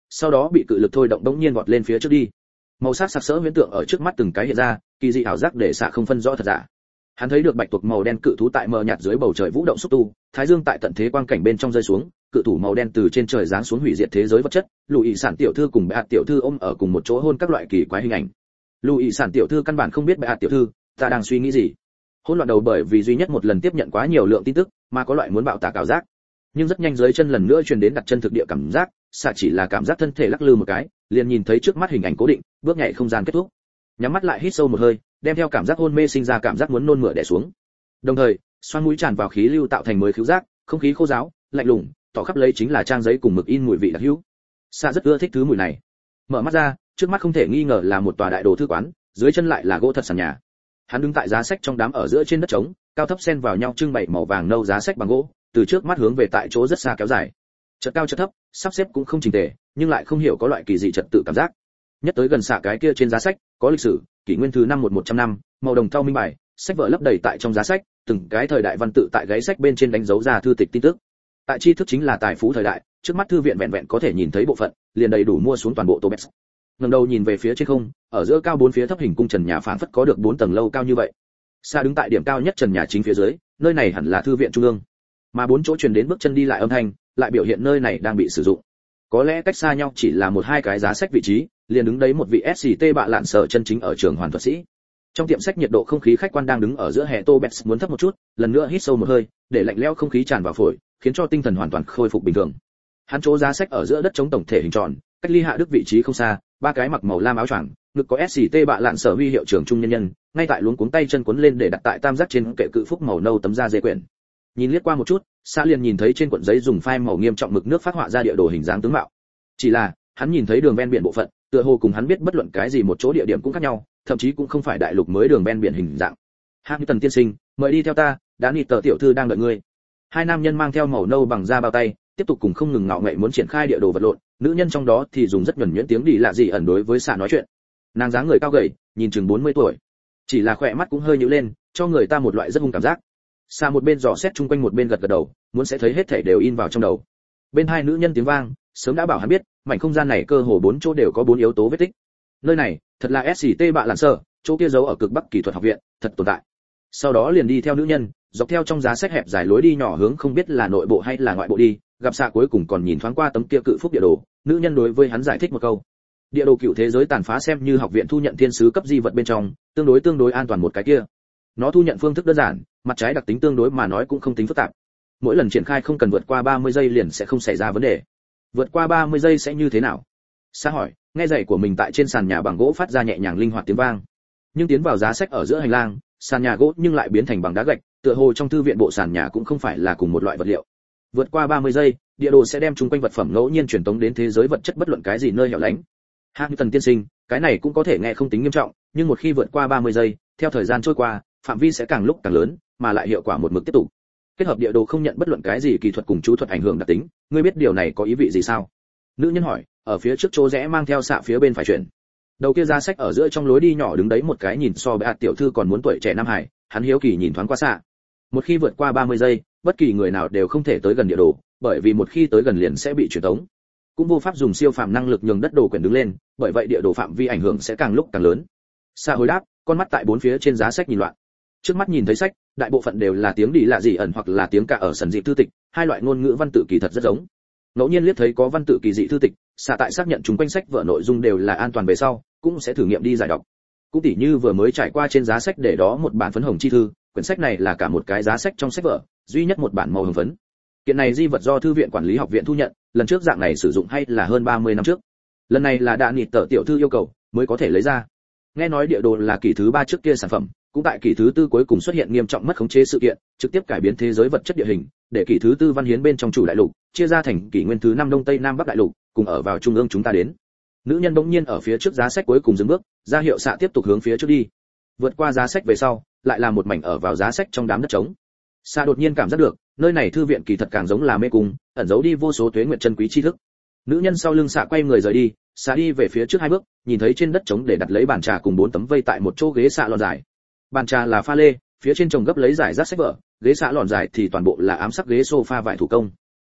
sau đó bị cự lực thôi động đống nhiên vọt lên phía trước đi. Màu sắc sặc sỡ huyễn tượng ở trước mắt từng cái hiện ra, kỳ dị ảo giác để xạ không phân rõ thật giả. Hắn thấy được bạch tuộc màu đen cự thú tại mờ nhạt dưới bầu trời vũ động xúc tu, thái dương tại tận thế quang cảnh bên trong rơi xuống, cự thủ màu đen từ trên trời giáng xuống hủy diệt thế giới vật chất, Lùi Sản tiểu thư cùng Bệ Hạt tiểu thư ôm ở cùng một chỗ hôn các loại kỳ quái hình ảnh. Lùi Sản tiểu thư căn bản không biết Bệ Hạt tiểu thư ta đang suy nghĩ gì. Hỗn loạn đầu bởi vì duy nhất một lần tiếp nhận quá nhiều lượng tin tức, mà có loại muốn bạo tạc ảo giác. Nhưng rất nhanh dưới chân lần nữa truyền đến đặt chân thực địa cảm giác, xạ chỉ là cảm giác thân thể lắc lư một cái, liền nhìn thấy trước mắt hình ảnh cố định, bước nhảy không gian kết thúc. Nhắm mắt lại hít sâu một hơi, đem theo cảm giác hôn mê sinh ra cảm giác muốn nôn mửa đè xuống. Đồng thời, xoang mũi tràn vào khí lưu tạo thành mới khứu giác, không khí khô ráo, lạnh lùng, tỏ khắp lấy chính là trang giấy cùng mực in mùi vị đặc hữu. Xạ rất ưa thích thứ mùi này. Mở mắt ra, trước mắt không thể nghi ngờ là một tòa đại đồ thư quán, dưới chân lại là gỗ thật sàn nhà. Hắn đứng tại giá sách trong đám ở giữa trên đất trống, cao thấp xen vào nhau trưng bày màu vàng nâu giá sách bằng gỗ, từ trước mắt hướng về tại chỗ rất xa kéo dài. Chợt cao chợt thấp, sắp xếp cũng không chỉnh tề, nhưng lại không hiểu có loại kỳ dị trật tự cảm giác. Nhất tới gần xạ cái kia trên giá sách, có lịch sử, kỷ nguyên thứ năm một một trăm năm, màu đồng thau minh bài, sách vở lấp đầy tại trong giá sách, từng cái thời đại văn tự tại gáy sách bên trên đánh dấu ra thư tịch tin tức. Tại tri thức chính là tài phú thời đại, trước mắt thư viện vẹn vẹn có thể nhìn thấy bộ phận, liền đầy đủ mua xuống toàn bộ Tobet. Ngẩng đầu nhìn về phía trên không, ở giữa cao bốn phía thấp hình cung trần nhà phảng phất có được bốn tầng lâu cao như vậy. Xa đứng tại điểm cao nhất trần nhà chính phía dưới, nơi này hẳn là thư viện trung ương. Mà bốn chỗ truyền đến bước chân đi lại âm thanh, lại biểu hiện nơi này đang bị sử dụng. Có lẽ cách xa nhau chỉ là một hai cái giá sách vị trí, liền đứng đấy một vị ét xê tê bạ lạn sở chân chính ở trường hoàn thuật sĩ. Trong tiệm sách nhiệt độ không khí khách quan đang đứng ở giữa hè Tobet muốn thấp một chút, lần nữa hít sâu một hơi, để lạnh lẽo không khí tràn vào phổi, khiến cho tinh thần hoàn toàn khôi phục bình thường. Hắn chỗ giá sách ở giữa đất chống tổng thể hình tròn, cách ly hạ đức vị trí không xa, ba cái mặc màu lam áo choàng, ngực có ét xê tê bạ lạn sở huy hiệu trưởng trung nhân nhân, ngay tại luống cuống tay chân cuốn lên để đặt tại tam giác trên kệ cự phúc màu nâu tấm da dê quyển. Nhìn liếc qua một chút, Sa liền nhìn thấy trên cuộn giấy dùng phai màu nghiêm trọng mực nước phát họa ra địa đồ hình dáng tướng mạo. Chỉ là, hắn nhìn thấy đường ven biển bộ phận, tựa hồ cùng hắn biết bất luận cái gì một chỗ địa điểm cũng khác nhau, thậm chí cũng không phải đại lục mới đường ven biển hình dạng. Hamilton tiên sinh, mời đi theo ta, đã nịt tờ tiểu thư đang đợi ngươi. Hai nam nhân mang theo màu nâu bằng da bao tay, tiếp tục cùng không ngừng ngạo nghệ muốn triển khai địa đồ vật lộn, nữ nhân trong đó thì dùng rất nhuần nhuyễn tiếng đi lạ gì ẩn đối với Sa nói chuyện. Nàng dáng người cao gầy, nhìn chừng bốn mươi tuổi, chỉ là khỏe mắt cũng hơi nhíu lên, cho người ta một loại rất hung cảm giác. Sa một bên dò xét chung quanh một bên gật gật đầu, muốn sẽ thấy hết thảy đều in vào trong đầu. Bên hai nữ nhân tiếng vang, sớm đã bảo hắn biết, mảnh không gian này cơ hồ bốn chỗ đều có bốn yếu tố vết tích. Nơi này, thật là ét xê tê bạ lạn sở, chỗ kia giấu ở cực bắc kỹ thuật học viện, thật tồn tại. Sau đó liền đi theo nữ nhân, dọc theo trong giá sách hẹp dài lối đi nhỏ hướng không biết là nội bộ hay là ngoại bộ đi, gặp Sa cuối cùng còn nhìn thoáng qua tấm kia cự phúc địa đồ, nữ nhân đối với hắn giải thích một câu. Địa đồ cựu thế giới tàn phá xem như học viện thu nhận thiên sứ cấp di vật bên trong, tương đối tương đối an toàn một cái kia. Nó thu nhận phương thức đơn giản, mặt trái đặc tính tương đối mà nói cũng không tính phức tạp. Mỗi lần triển khai không cần vượt qua ba mươi giây liền sẽ không xảy ra vấn đề. Vượt qua ba mươi giây sẽ như thế nào? Sa hỏi, nghe giày của mình tại trên sàn nhà bằng gỗ phát ra nhẹ nhàng linh hoạt tiếng vang. Nhưng tiến vào giá sách ở giữa hành lang, sàn nhà gỗ nhưng lại biến thành bằng đá gạch, tựa hồ trong thư viện bộ sàn nhà cũng không phải là cùng một loại vật liệu. Vượt qua ba mươi giây, địa đồ sẽ đem chung quanh vật phẩm ngẫu nhiên truyền tống đến thế giới vật chất bất luận cái gì nơi hẻo lánh. Hamilton tiên sinh, cái này cũng có thể nghe không tính nghiêm trọng, nhưng một khi vượt qua ba mươi giây, theo thời gian trôi qua, phạm vi sẽ càng lúc càng lớn, mà lại hiệu quả một mực tiếp tục. Kết hợp địa đồ không nhận bất luận cái gì kỹ thuật cùng chú thuật ảnh hưởng đặc tính, ngươi biết điều này có ý vị gì sao? Nữ nhân hỏi, ở phía trước chỗ rẽ mang theo xạ phía bên phải chuyển. Đầu kia ra sách ở giữa trong lối đi nhỏ đứng đấy một cái nhìn so với hạt tiểu thư còn muốn tuổi trẻ nam hải, hắn hiếu kỳ nhìn thoáng qua xạ. Một khi vượt qua ba mươi giây, bất kỳ người nào đều không thể tới gần địa đồ, bởi vì một khi tới gần liền sẽ bị truyền tống. Cũng vô pháp dùng siêu phàm năng lực nhường đất đồ quyển đứng lên, bởi vậy địa đồ phạm vi ảnh hưởng sẽ càng lúc càng lớn. Xạ hồi đáp, con mắt tại bốn phía trên giá sách nhìn loạn. Trước mắt nhìn thấy sách, đại bộ phận đều là tiếng đi lạ gì ẩn hoặc là tiếng cả ở sần dị thư tịch, hai loại ngôn ngữ văn tự kỳ thật rất giống. Ngẫu nhiên liếc thấy có văn tự kỳ dị thư tịch, xạ tại xác nhận chúng quanh sách vở nội dung đều là an toàn về sau, cũng sẽ thử nghiệm đi giải đọc. Cũng tỉ như vừa mới trải qua trên giá sách để đó một bản phấn hồng chi thư, quyển sách này là cả một cái giá sách trong sách vở, duy nhất một bản màu hồng phấn. Kiện này di vật do thư viện quản lý học viện thu nhận, lần trước dạng này sử dụng hay là hơn ba mươi năm trước. Lần này là đã nịt tờ tiểu thư yêu cầu mới có thể lấy ra. Nghe nói địa đồ là kỷ thứ ba trước kia sản phẩm, cũng tại kỷ thứ tư cuối cùng xuất hiện nghiêm trọng mất khống chế sự kiện, trực tiếp cải biến thế giới vật chất địa hình, để kỷ thứ tư văn hiến bên trong chủ đại lục chia ra thành kỷ nguyên thứ năm đông tây nam bắc đại lục, cùng ở vào trung ương chúng ta đến. Nữ nhân bỗng nhiên ở phía trước giá sách cuối cùng dừng bước, ra hiệu xạ tiếp tục hướng phía trước đi. Vượt qua giá sách về sau, lại là một mảnh ở vào giá sách trong đám đất trống. Xạ đột nhiên cảm giác được, nơi này thư viện kỳ thật càng giống là mê cung, ẩn giấu đi vô số tuế nguyệt chân quý tri thức. Nữ nhân sau lưng xạ quay người rời đi, xạ đi về phía trước hai bước, nhìn thấy trên đất trống để đặt lấy bàn trà cùng bốn tấm vây tại một chỗ ghế xạ lòn dài. Bàn trà là pha lê, phía trên chồng gấp lấy giải rác sách vở, ghế xạ lòn dài thì toàn bộ là ám sắc ghế sofa vải thủ công.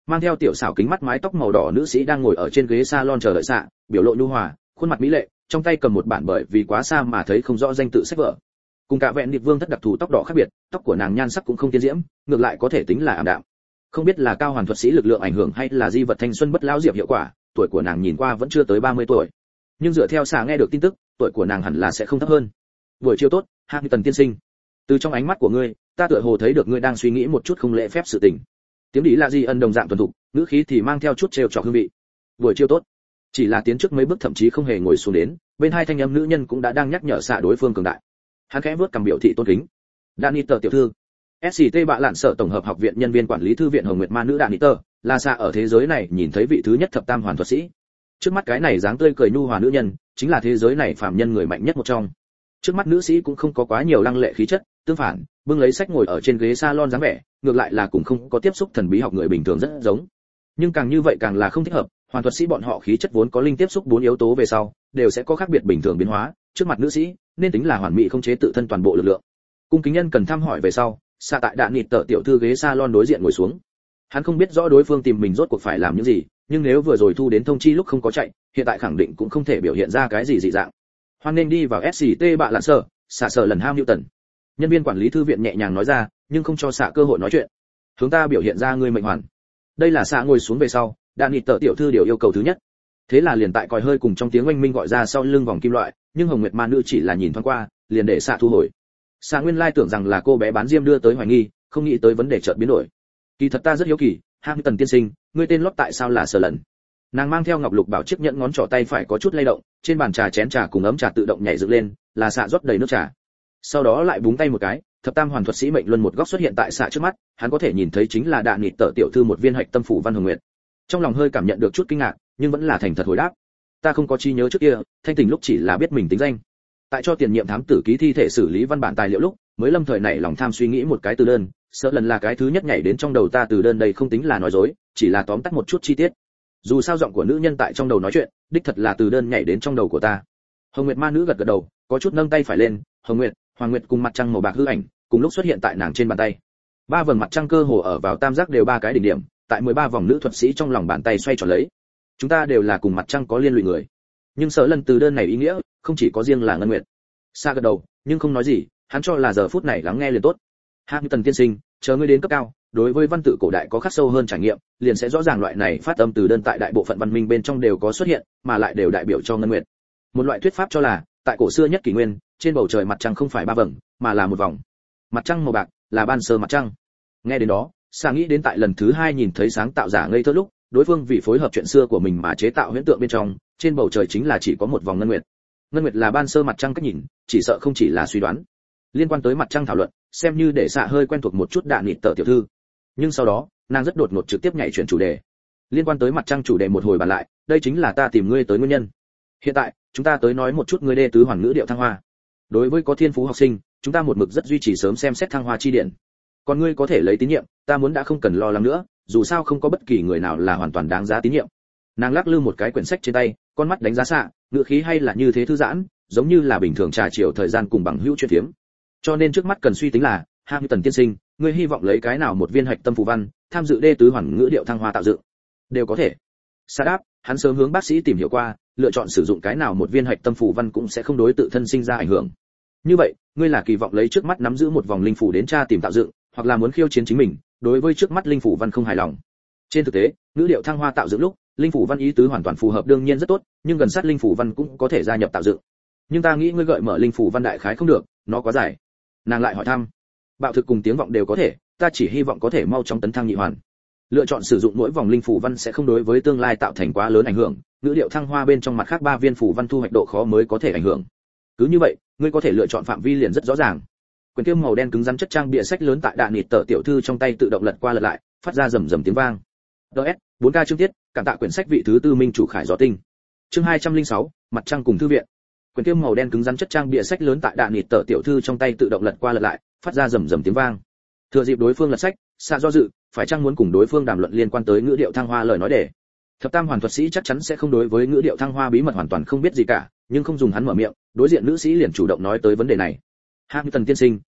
Mang theo tiểu xảo kính mắt mái tóc màu đỏ nữ sĩ đang ngồi ở trên ghế salon chờ đợi xạ, biểu lộ nhu hòa, khuôn mặt mỹ lệ, trong tay cầm một bản bởi vì quá xa mà thấy không rõ danh tự sách vở. Cùng cả vẹn điệp vương thất đặc thù tóc đỏ khác biệt, tóc của nàng nhan sắc cũng không tiên diễm, ngược lại có thể tính là ảm đạm. Không biết là cao hoàn thuật sĩ lực lượng ảnh hưởng hay là di vật thanh xuân bất lão diệp hiệu quả, tuổi của nàng nhìn qua vẫn chưa tới ba mươi tuổi. Nhưng dựa theo xạ nghe được tin tức, tuổi của nàng hẳn là sẽ không thấp hơn. Buổi chiều tốt, Hamilton tiên sinh. Từ trong ánh mắt của ngươi, ta tựa hồ thấy được ngươi đang suy nghĩ một chút không lễ phép sự tình. Tiếng đi là gì ân đồng dạng tuần thục, ngữ khí thì mang theo chút trêu chọc hương vị. Buổi chiều tốt. Chỉ là tiến trước mấy bước thậm chí không hề ngồi xuống đến, bên hai thanh âm nữ nhân cũng đã đang nhắc nhở xạ đối phương cường đại. Hắn khẽ vuốt cằm biểu thị tôn kính. Daniter tiểu thư, ét xê tê bạ lạn sở tổng hợp học viện nhân viên quản lý thư viện Hồng Nguyệt Ma nữ Daniter, là xạ ở thế giới này nhìn thấy vị thứ nhất thập tam hoàn thuật sĩ. Trước mắt cái này dáng tươi cười nhu hòa nữ nhân, chính là thế giới này phàm nhân người mạnh nhất một trong. Trước mắt nữ sĩ cũng không có quá nhiều lăng lệ khí chất, tương phản, bưng lấy sách ngồi ở trên ghế salon dáng vẻ, ngược lại là cũng không có tiếp xúc thần bí học người bình thường rất giống. Nhưng càng như vậy càng là không thích hợp, hoàn thuật sĩ bọn họ khí chất vốn có linh tiếp xúc bốn yếu tố về sau, đều sẽ có khác biệt bình thường biến hóa, trước mặt nữ sĩ, nên tính là hoàn mỹ không chế tự thân toàn bộ lực lượng. Cung kính nhân cần thăm hỏi về sau, xạ tại đạn nịt tở tiểu thư ghế salon đối diện ngồi xuống. Hắn không biết rõ đối phương tìm mình rốt cuộc phải làm những gì, nhưng nếu vừa rồi thu đến thông chi lúc không có chạy, hiện tại khẳng định cũng không thể biểu hiện ra cái gì dị dạng. Hoan nên đi vào ét xê tê bạ lạn sở, xạ sở lần Hamilton. Nhân viên quản lý thư viện nhẹ nhàng nói ra, nhưng không cho xạ cơ hội nói chuyện. Hướng ta biểu hiện ra ngươi mệnh hoàn. Đây là xạ ngồi xuống về sau, đạn nịt tở tiểu thư điều yêu cầu thứ nhất. Thế là liền tại còi hơi cùng trong tiếng oanh minh gọi ra sau lưng vòng kim loại, nhưng Hồng Nguyệt Ma nữ chỉ là nhìn thoáng qua, liền để xạ thu hồi. Xạ nguyên lai tưởng rằng là cô bé bán diêm đưa tới hoài nghi, không nghĩ tới vấn đề chợt biến đổi. Kỳ thật ta rất hiếu kỳ, Hamilton tiên sinh, ngươi tên lót tại sao là Sở lần? Nàng mang theo ngọc lục bảo chiếc nhẫn ngón trỏ tay phải có chút lay động, trên bàn trà chén trà cùng ấm trà tự động nhảy dựng lên, là xạ rót đầy nước trà. Sau đó lại búng tay một cái, thập tam hoàn thuật sĩ mệnh luân một góc xuất hiện tại xạ trước mắt, hắn có thể nhìn thấy chính là đạn nịt tở tiểu thư một viên hạch tâm phủ văn hồng nguyệt. Trong lòng hơi cảm nhận được chút kinh ngạc, nhưng vẫn là thành thật hồi đáp. Ta không có trí nhớ trước kia, thanh tỉnh lúc chỉ là biết mình tính danh. Tại cho tiền nhiệm thám tử ký thi thể xử lý văn bản tài liệu lúc, mới lâm thời này lòng tham suy nghĩ một cái từ đơn, sợ lần là cái thứ nhất nhảy đến trong đầu ta từ đơn đây không tính là nói dối, chỉ là tóm tắt một chút chi tiết. Dù sao giọng của nữ nhân tại trong đầu nói chuyện, đích thật là từ đơn nhảy đến trong đầu của ta. Hồng Nguyệt Ma nữ gật gật đầu, có chút nâng tay phải lên, Hồng Nguyệt, Hoàng Nguyệt cùng mặt trăng màu bạc hư ảnh, cùng lúc xuất hiện tại nàng trên bàn tay. Ba vầng mặt trăng cơ hồ ở vào tam giác đều ba cái đỉnh điểm, tại mười ba vòng nữ thuật sĩ trong lòng bàn tay xoay tròn lấy. Chúng ta đều là cùng mặt trăng có liên lụy người. Nhưng sợ lần từ đơn này ý nghĩa, không chỉ có riêng là ngân nguyệt. Sa gật đầu, nhưng không nói gì, hắn cho là giờ phút này lắng nghe liền tốt. Hamilton tiên sinh, chờ ngươi đến cấp cao, đối với văn tự cổ đại có khắc sâu hơn trải nghiệm, liền sẽ rõ ràng loại này phát âm từ đơn tại đại bộ phận văn minh bên trong đều có xuất hiện, mà lại đều đại biểu cho ngân nguyệt. Một loại thuyết pháp cho là, tại cổ xưa nhất kỷ nguyên, trên bầu trời mặt trăng không phải ba vầng, mà là một vòng. Mặt trăng màu bạc là ban sơ mặt trăng. Nghe đến đó, Sa nghĩ đến tại lần thứ hai nhìn thấy sáng tạo giả ngây thơ lúc, đối phương vì phối hợp chuyện xưa của mình mà chế tạo huyễn tượng bên trong, trên bầu trời chính là chỉ có một vòng ngân nguyệt. Ngân nguyệt là ban sơ mặt trăng cách nhìn, chỉ sợ không chỉ là suy đoán. Liên quan tới mặt trăng thảo luận, xem như để Sa hơi quen thuộc một chút đạn nịt tở tiểu thư. Nhưng sau đó, nàng rất đột ngột trực tiếp nhảy chuyển chủ đề. Liên quan tới mặt trăng chủ đề một hồi bàn lại, đây chính là ta tìm ngươi tới nguyên nhân. Hiện tại, chúng ta tới nói một chút ngươi đê tứ hoàn ngữ điệu thăng hoa. Đối với có thiên phú học sinh, chúng ta một mực rất duy trì sớm xem xét thăng hoa chi điển. Còn ngươi có thể lấy tín nhiệm, ta muốn đã không cần lo lắng nữa, dù sao không có bất kỳ người nào là hoàn toàn đáng giá tín nhiệm. Nàng lắc lư một cái quyển sách trên tay, con mắt đánh giá Xạ, ngựa khí hay là như thế thư giãn, giống như là bình thường trà chiều thời gian cùng bằng hữu chuyện phiếm. Cho nên trước mắt cần suy tính là, Hamilton tiên sinh, ngươi hy vọng lấy cái nào một viên hạch tâm phù văn, tham dự đê tứ hoàn ngữ điệu thăng hoa tạo dựng, đều có thể. Xạ đáp, hắn sớm hướng bác sĩ tìm hiểu qua, lựa chọn sử dụng cái nào một viên hạch tâm phù văn cũng sẽ không đối tự thân sinh ra ảnh hưởng. Như vậy, ngươi là kỳ vọng lấy trước mắt nắm giữ một vòng linh phủ đến tra tìm tạo dựng, hoặc là muốn khiêu chiến chính mình, đối với trước mắt linh phủ văn không hài lòng. Trên thực tế, ngữ điệu thăng hoa tạo dựng lúc, linh phủ văn ý tứ hoàn toàn phù hợp đương nhiên rất tốt, nhưng gần sát linh phủ văn cũng có thể gia nhập tạo dựng. Nhưng ta nghĩ ngươi gợi mở linh phủ văn đại khái không được, nó quá dài. Nàng lại hỏi thăm. Bạo thực cùng tiếng vọng đều có thể, ta chỉ hy vọng có thể mau chóng tấn thăng nhị hoàn. Lựa chọn sử dụng mỗi vòng linh phủ văn sẽ không đối với tương lai tạo thành quá lớn ảnh hưởng, ngữ điệu thăng hoa bên trong mặt khác ba viên phủ văn thu hoạch độ khó mới có thể ảnh hưởng. Cứ như vậy, ngươi có thể lựa chọn phạm vi liền rất rõ ràng. Quyển kia màu đen cứng rắn chất trang bìa sách lớn tại đạn nịt tở tiểu thư trong tay tự động lật qua lật lại, phát ra rầm rầm tiếng vang. ds bốn k chương tiết, cảm tạ quyển sách vị thứ tư minh chủ Khải Gió Tinh. Chương hai trăm lẻ sáu, mặt trăng cùng thư viện. Quyển kia màu đen cứng rắn chất trang bìa sách lớn tại đạn nịt tở tiểu thư trong tay tự động lật qua lật lại, phát ra rầm rầm tiếng vang. Thừa dịp đối phương lật sách, Xạ do dự, phải chăng muốn cùng đối phương đàm luận liên quan tới ngữ điệu thăng hoa lời nói để. Thập tam hoàn thuật sĩ chắc chắn sẽ không đối với ngữ điệu thăng hoa bí mật hoàn toàn không biết gì cả, nhưng không dùng hắn mở miệng, đối diện nữ sĩ liền chủ động nói tới vấn đề này. Hamilton tiên sinh,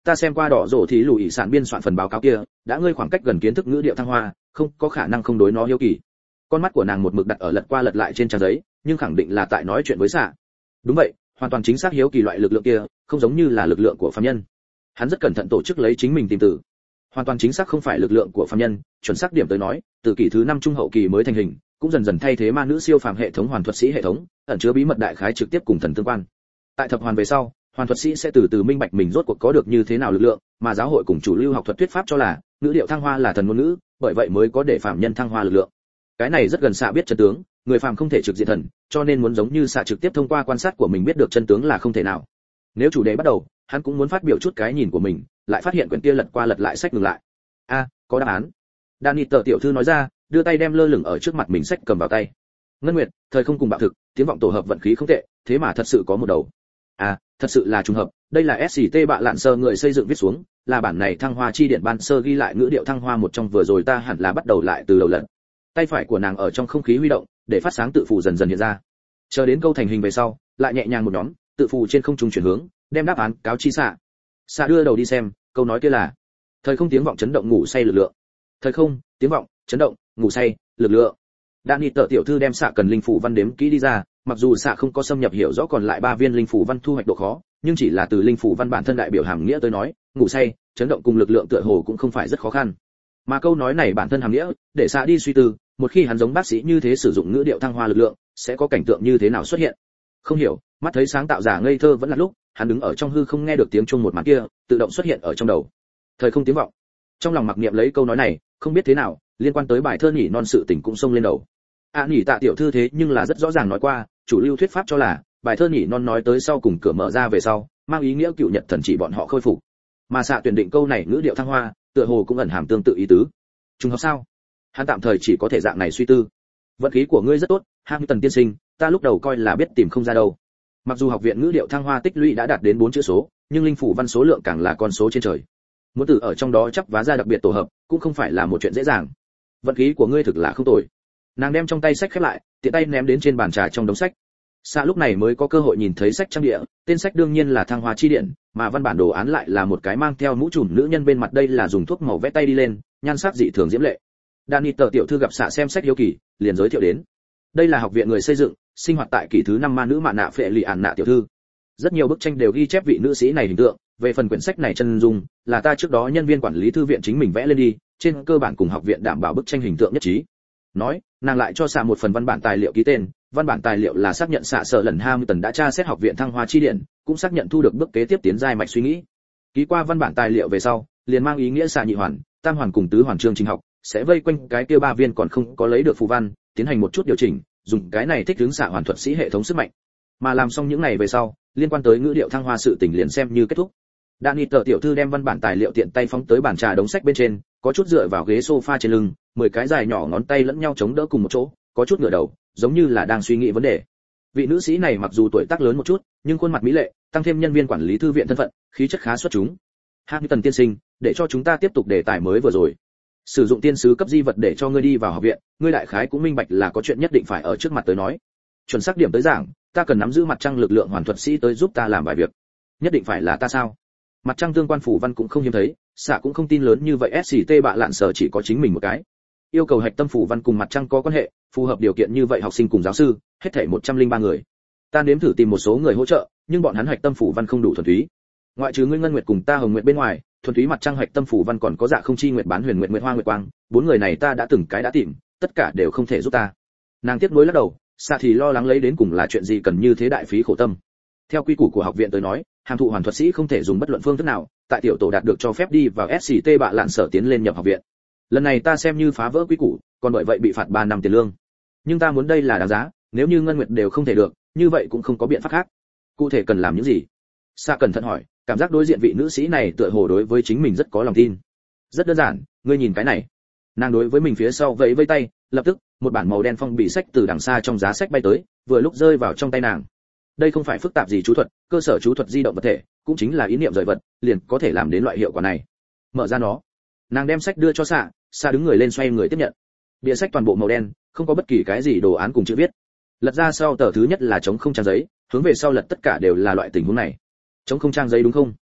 ta xem qua đỏ rổ thì lùi sản biên soạn phần báo cáo kia, đã ngươi khoảng cách gần kiến thức ngữ điệu thăng hoa, không có khả năng không đối nó hiếu kỳ. Con mắt của nàng một mực đặt ở lật qua lật lại trên trang giấy, nhưng khẳng định là tại nói chuyện với xạ. Đúng vậy, hoàn toàn chính xác hiếu kỳ loại lực lượng kia, không giống như là lực lượng của phàm nhân. Hắn rất cẩn thận tổ chức lấy chính mình tìm từ. Hoàn toàn chính xác không phải lực lượng của phàm nhân, chuẩn xác điểm tới nói, từ kỷ thứ năm trung hậu kỳ mới thành hình, cũng dần dần thay thế ma nữ siêu phàm hệ thống hoàn thuật sĩ hệ thống, ẩn chứa bí mật đại khái trực tiếp cùng thần tương quan. Tại thập hoàn về sau, hoàn thuật sĩ sẽ từ từ minh bạch mình rốt cuộc có được như thế nào lực lượng, mà giáo hội cùng chủ lưu học thuật thuyết pháp cho là ngữ điệu thăng hoa là thần ngôn ngữ, bởi vậy mới có để phàm nhân thăng hoa lực lượng. Cái này rất gần xạ biết chân tướng, người phàm không thể trực diện thần, cho nên muốn giống như xạ trực tiếp thông qua quan sát của mình biết được chân tướng là không thể nào. Nếu chủ đề bắt đầu, hắn cũng muốn phát biểu chút cái nhìn của mình, lại phát hiện quyển kia lật qua lật lại sách ngừng lại. A, có đáp án. Đani tờ tiểu thư nói ra, đưa tay đem lơ lửng ở trước mặt mình sách cầm vào tay. Ngân Nguyệt, thời không cùng bạo thực, tiếng vọng tổ hợp vận khí không tệ, thế mà thật sự có một đầu. À, thật sự là trùng hợp, đây là ét xê tê bạ lạn sơ người xây dựng viết xuống, là bản này thăng hoa chi điện ban sơ ghi lại ngữ điệu thăng hoa một trong vừa rồi ta hẳn là bắt đầu lại từ đầu lần. Tay phải của nàng ở trong không khí huy động, để phát sáng tự phù dần dần hiện ra. Chờ đến câu thành hình về sau, lại nhẹ nhàng một nhóm, tự phù trên không trung chuyển hướng, đem đáp án cáo chi xạ. Xạ đưa đầu đi xem, câu nói kia là: thời không tiếng vọng chấn động ngủ say lực lượng. Thời không, tiếng vọng, chấn động, ngủ say, lực lượng. Đani tờ tiểu thư đem xạ cần linh phủ văn đếm kỹ đi ra, mặc dù xạ không có xâm nhập hiểu rõ còn lại ba viên linh phủ văn thu hoạch độ khó, nhưng chỉ là từ linh phủ văn bản thân đại biểu hàm nghĩa tới nói, ngủ say, chấn động cùng lực lượng tựa hồ cũng không phải rất khó khăn. Mà câu nói này bản thân hàm nghĩa, để xạ đi suy tư, một khi hắn giống bác sĩ như thế sử dụng ngữ điệu thăng hoa lực lượng, sẽ có cảnh tượng như thế nào xuất hiện. Không hiểu, mắt thấy sáng tạo giả ngây thơ vẫn là lúc, hắn đứng ở trong hư không nghe được tiếng chuông một màn kia, tự động xuất hiện ở trong đầu. Thời không tiếng vọng. Trong lòng mặc niệm lấy câu nói này, không biết thế nào, liên quan tới bài thơ nhỉ non sự tình cũng xông lên đầu. À nhỉ tạ tiểu thư thế nhưng là rất rõ ràng nói qua, chủ lưu thuyết pháp cho là bài thơ nhỉ non nói tới sau cùng cửa mở ra về sau, mang ý nghĩa cựu nhật thần chỉ bọn họ khôi phục. Mà xạ tuyển định câu này ngữ điệu thăng hoa, tựa hồ cũng ẩn hàm tương tự ý tứ. Trùng hợp sao? Hắn tạm thời chỉ có thể dạng này suy tư. Vận khí của ngươi rất tốt, Hamilton tiên sinh, ta lúc đầu coi là biết tìm không ra đâu. Mặc dù học viện ngữ điệu thăng hoa tích lũy đã đạt đến bốn chữ số, nhưng linh phủ văn số lượng càng là con số trên trời. Muốn từ ở trong đó chắp vá ra đặc biệt tổ hợp, cũng không phải là một chuyện dễ dàng. Vận khí của ngươi thực là không tồi. Nàng đem trong tay sách khép lại, tiện tay ném đến trên bàn trà trong đống sách. Xạ lúc này mới có cơ hội nhìn thấy sách trang địa, tên sách đương nhiên là Thăng Hoa chi điện, mà văn bản đồ án lại là một cái mang theo mũ trùm nữ nhân bên mặt, đây là dùng thuốc màu vẽ tay đi lên, nhan sắc dị thường diễm lệ. Đani tờ tiểu thư gặp xạ xem sách hiếu kỳ, liền giới thiệu đến. Đây là học viện người xây dựng, sinh hoạt tại kỷ thứ năm ma nữ mạ nạ phệ lì ản nạ tiểu thư. Rất nhiều bức tranh đều ghi chép vị nữ sĩ này hình tượng, về phần quyển sách này chân dung, là ta trước đó nhân viên quản lý thư viện chính mình vẽ lên đi, trên cơ bản cùng học viện đảm bảo bức tranh hình tượng nhất trí. Nói, nàng lại cho xạ một phần văn bản tài liệu ký tên, văn bản tài liệu là xác nhận xạ sợ lần Hamilton đã tra xét học viện Thăng Hoa chi điện, cũng xác nhận thu được bước kế tiếp tiến giai mạch suy nghĩ. Ký qua văn bản tài liệu về sau, liền mang ý nghĩa xạ nhị hoàn, tam hoàn cùng tứ hoàn chương trình học sẽ vây quanh cái kia ba viên còn không có lấy được phù văn, tiến hành một chút điều chỉnh, dùng cái này thích ứng xạ hoàn thuật sĩ hệ thống sức mạnh. Mà làm xong những này về sau, liên quan tới ngữ điệu thăng hoa sự tình liền xem như kết thúc. Đani tờ tiểu thư đem văn bản tài liệu tiện tay phóng tới bàn trà đống sách bên trên, có chút dựa vào ghế sofa trên lưng, mười cái dài nhỏ ngón tay lẫn nhau chống đỡ cùng một chỗ, có chút ngửa đầu, giống như là đang suy nghĩ vấn đề. Vị nữ sĩ này mặc dù tuổi tác lớn một chút, nhưng khuôn mặt mỹ lệ, tăng thêm nhân viên quản lý thư viện thân phận, khí chất khá xuất chúng. Hamilton tiên sinh, để cho chúng ta tiếp tục đề tài mới vừa rồi. Sử dụng tiên sứ cấp di vật để cho ngươi đi vào học viện, ngươi đại khái cũng minh bạch là có chuyện nhất định phải ở trước mặt tới nói. Chuẩn xác điểm tới giảng, ta cần nắm giữ mặt trăng lực lượng hoàn thuật sĩ tới giúp ta làm vài việc. Nhất định phải là ta sao? Mặt trăng tương quan phủ văn cũng không hiếm thấy, xạ cũng không tin lớn như vậy ét xê tê bạ lạn sở chỉ có chính mình một cái. Yêu cầu hạch tâm phủ văn cùng mặt trăng có quan hệ, phù hợp điều kiện như vậy học sinh cùng giáo sư, hết thảy một trăm linh ba người. Ta nếm thử tìm một số người hỗ trợ, nhưng bọn hắn hạch tâm phủ văn không đủ thuần túy. Ngoại trừ ngươi Ngân Nguyệt cùng ta Hồng Nguyệt bên ngoài, thuần túy mặt trăng hạch tâm phủ văn còn có Dạ Không Chi Nguyệt Bán Huyền Nguyệt Nguyệt Hoa Nguyệt Quang, bốn người này ta đã từng cái đã tìm, tất cả đều không thể giúp ta. Nàng tiếc nuối lắc đầu, xạ thì lo lắng lấy đến cùng là chuyện gì cần như thế đại phí khổ tâm. Theo quy củ của học viện tới nói, hàm thụ hoàn thuật sĩ không thể dùng bất luận phương thức nào, tại tiểu tổ đạt được cho phép đi vào ét xê tê bạ lạn sở tiến lên nhập học viện. Lần này ta xem như phá vỡ quy củ, còn bởi vậy bị phạt ba năm tiền lương. Nhưng ta muốn đây là đáng giá, nếu như Ngân Nguyệt đều không thể được, như vậy cũng không có biện pháp khác. Cụ thể cần làm những gì? Sa cẩn thận hỏi, cảm giác đối diện vị nữ sĩ này tựa hồ đối với chính mình rất có lòng tin. Rất đơn giản, ngươi nhìn cái này. Nàng đối với mình phía sau vẫy vẫy tay, lập tức, một bản màu đen phong bì sách từ đằng xa trong giá sách bay tới, vừa lúc rơi vào trong tay nàng. Đây không phải phức tạp gì chú thuật, cơ sở chú thuật di động vật thể, cũng chính là ý niệm rời vật, liền có thể làm đến loại hiệu quả này. Mở ra nó. Nàng đem sách đưa cho Sa, Sa đứng người lên xoay người tiếp nhận. Bìa sách toàn bộ màu đen, không có bất kỳ cái gì đồ án cùng chữ viết. Lật ra sau tờ thứ nhất là trống không trang giấy, hướng về sau lật tất cả đều là loại tình huống này. Trống không trang giấy đúng không?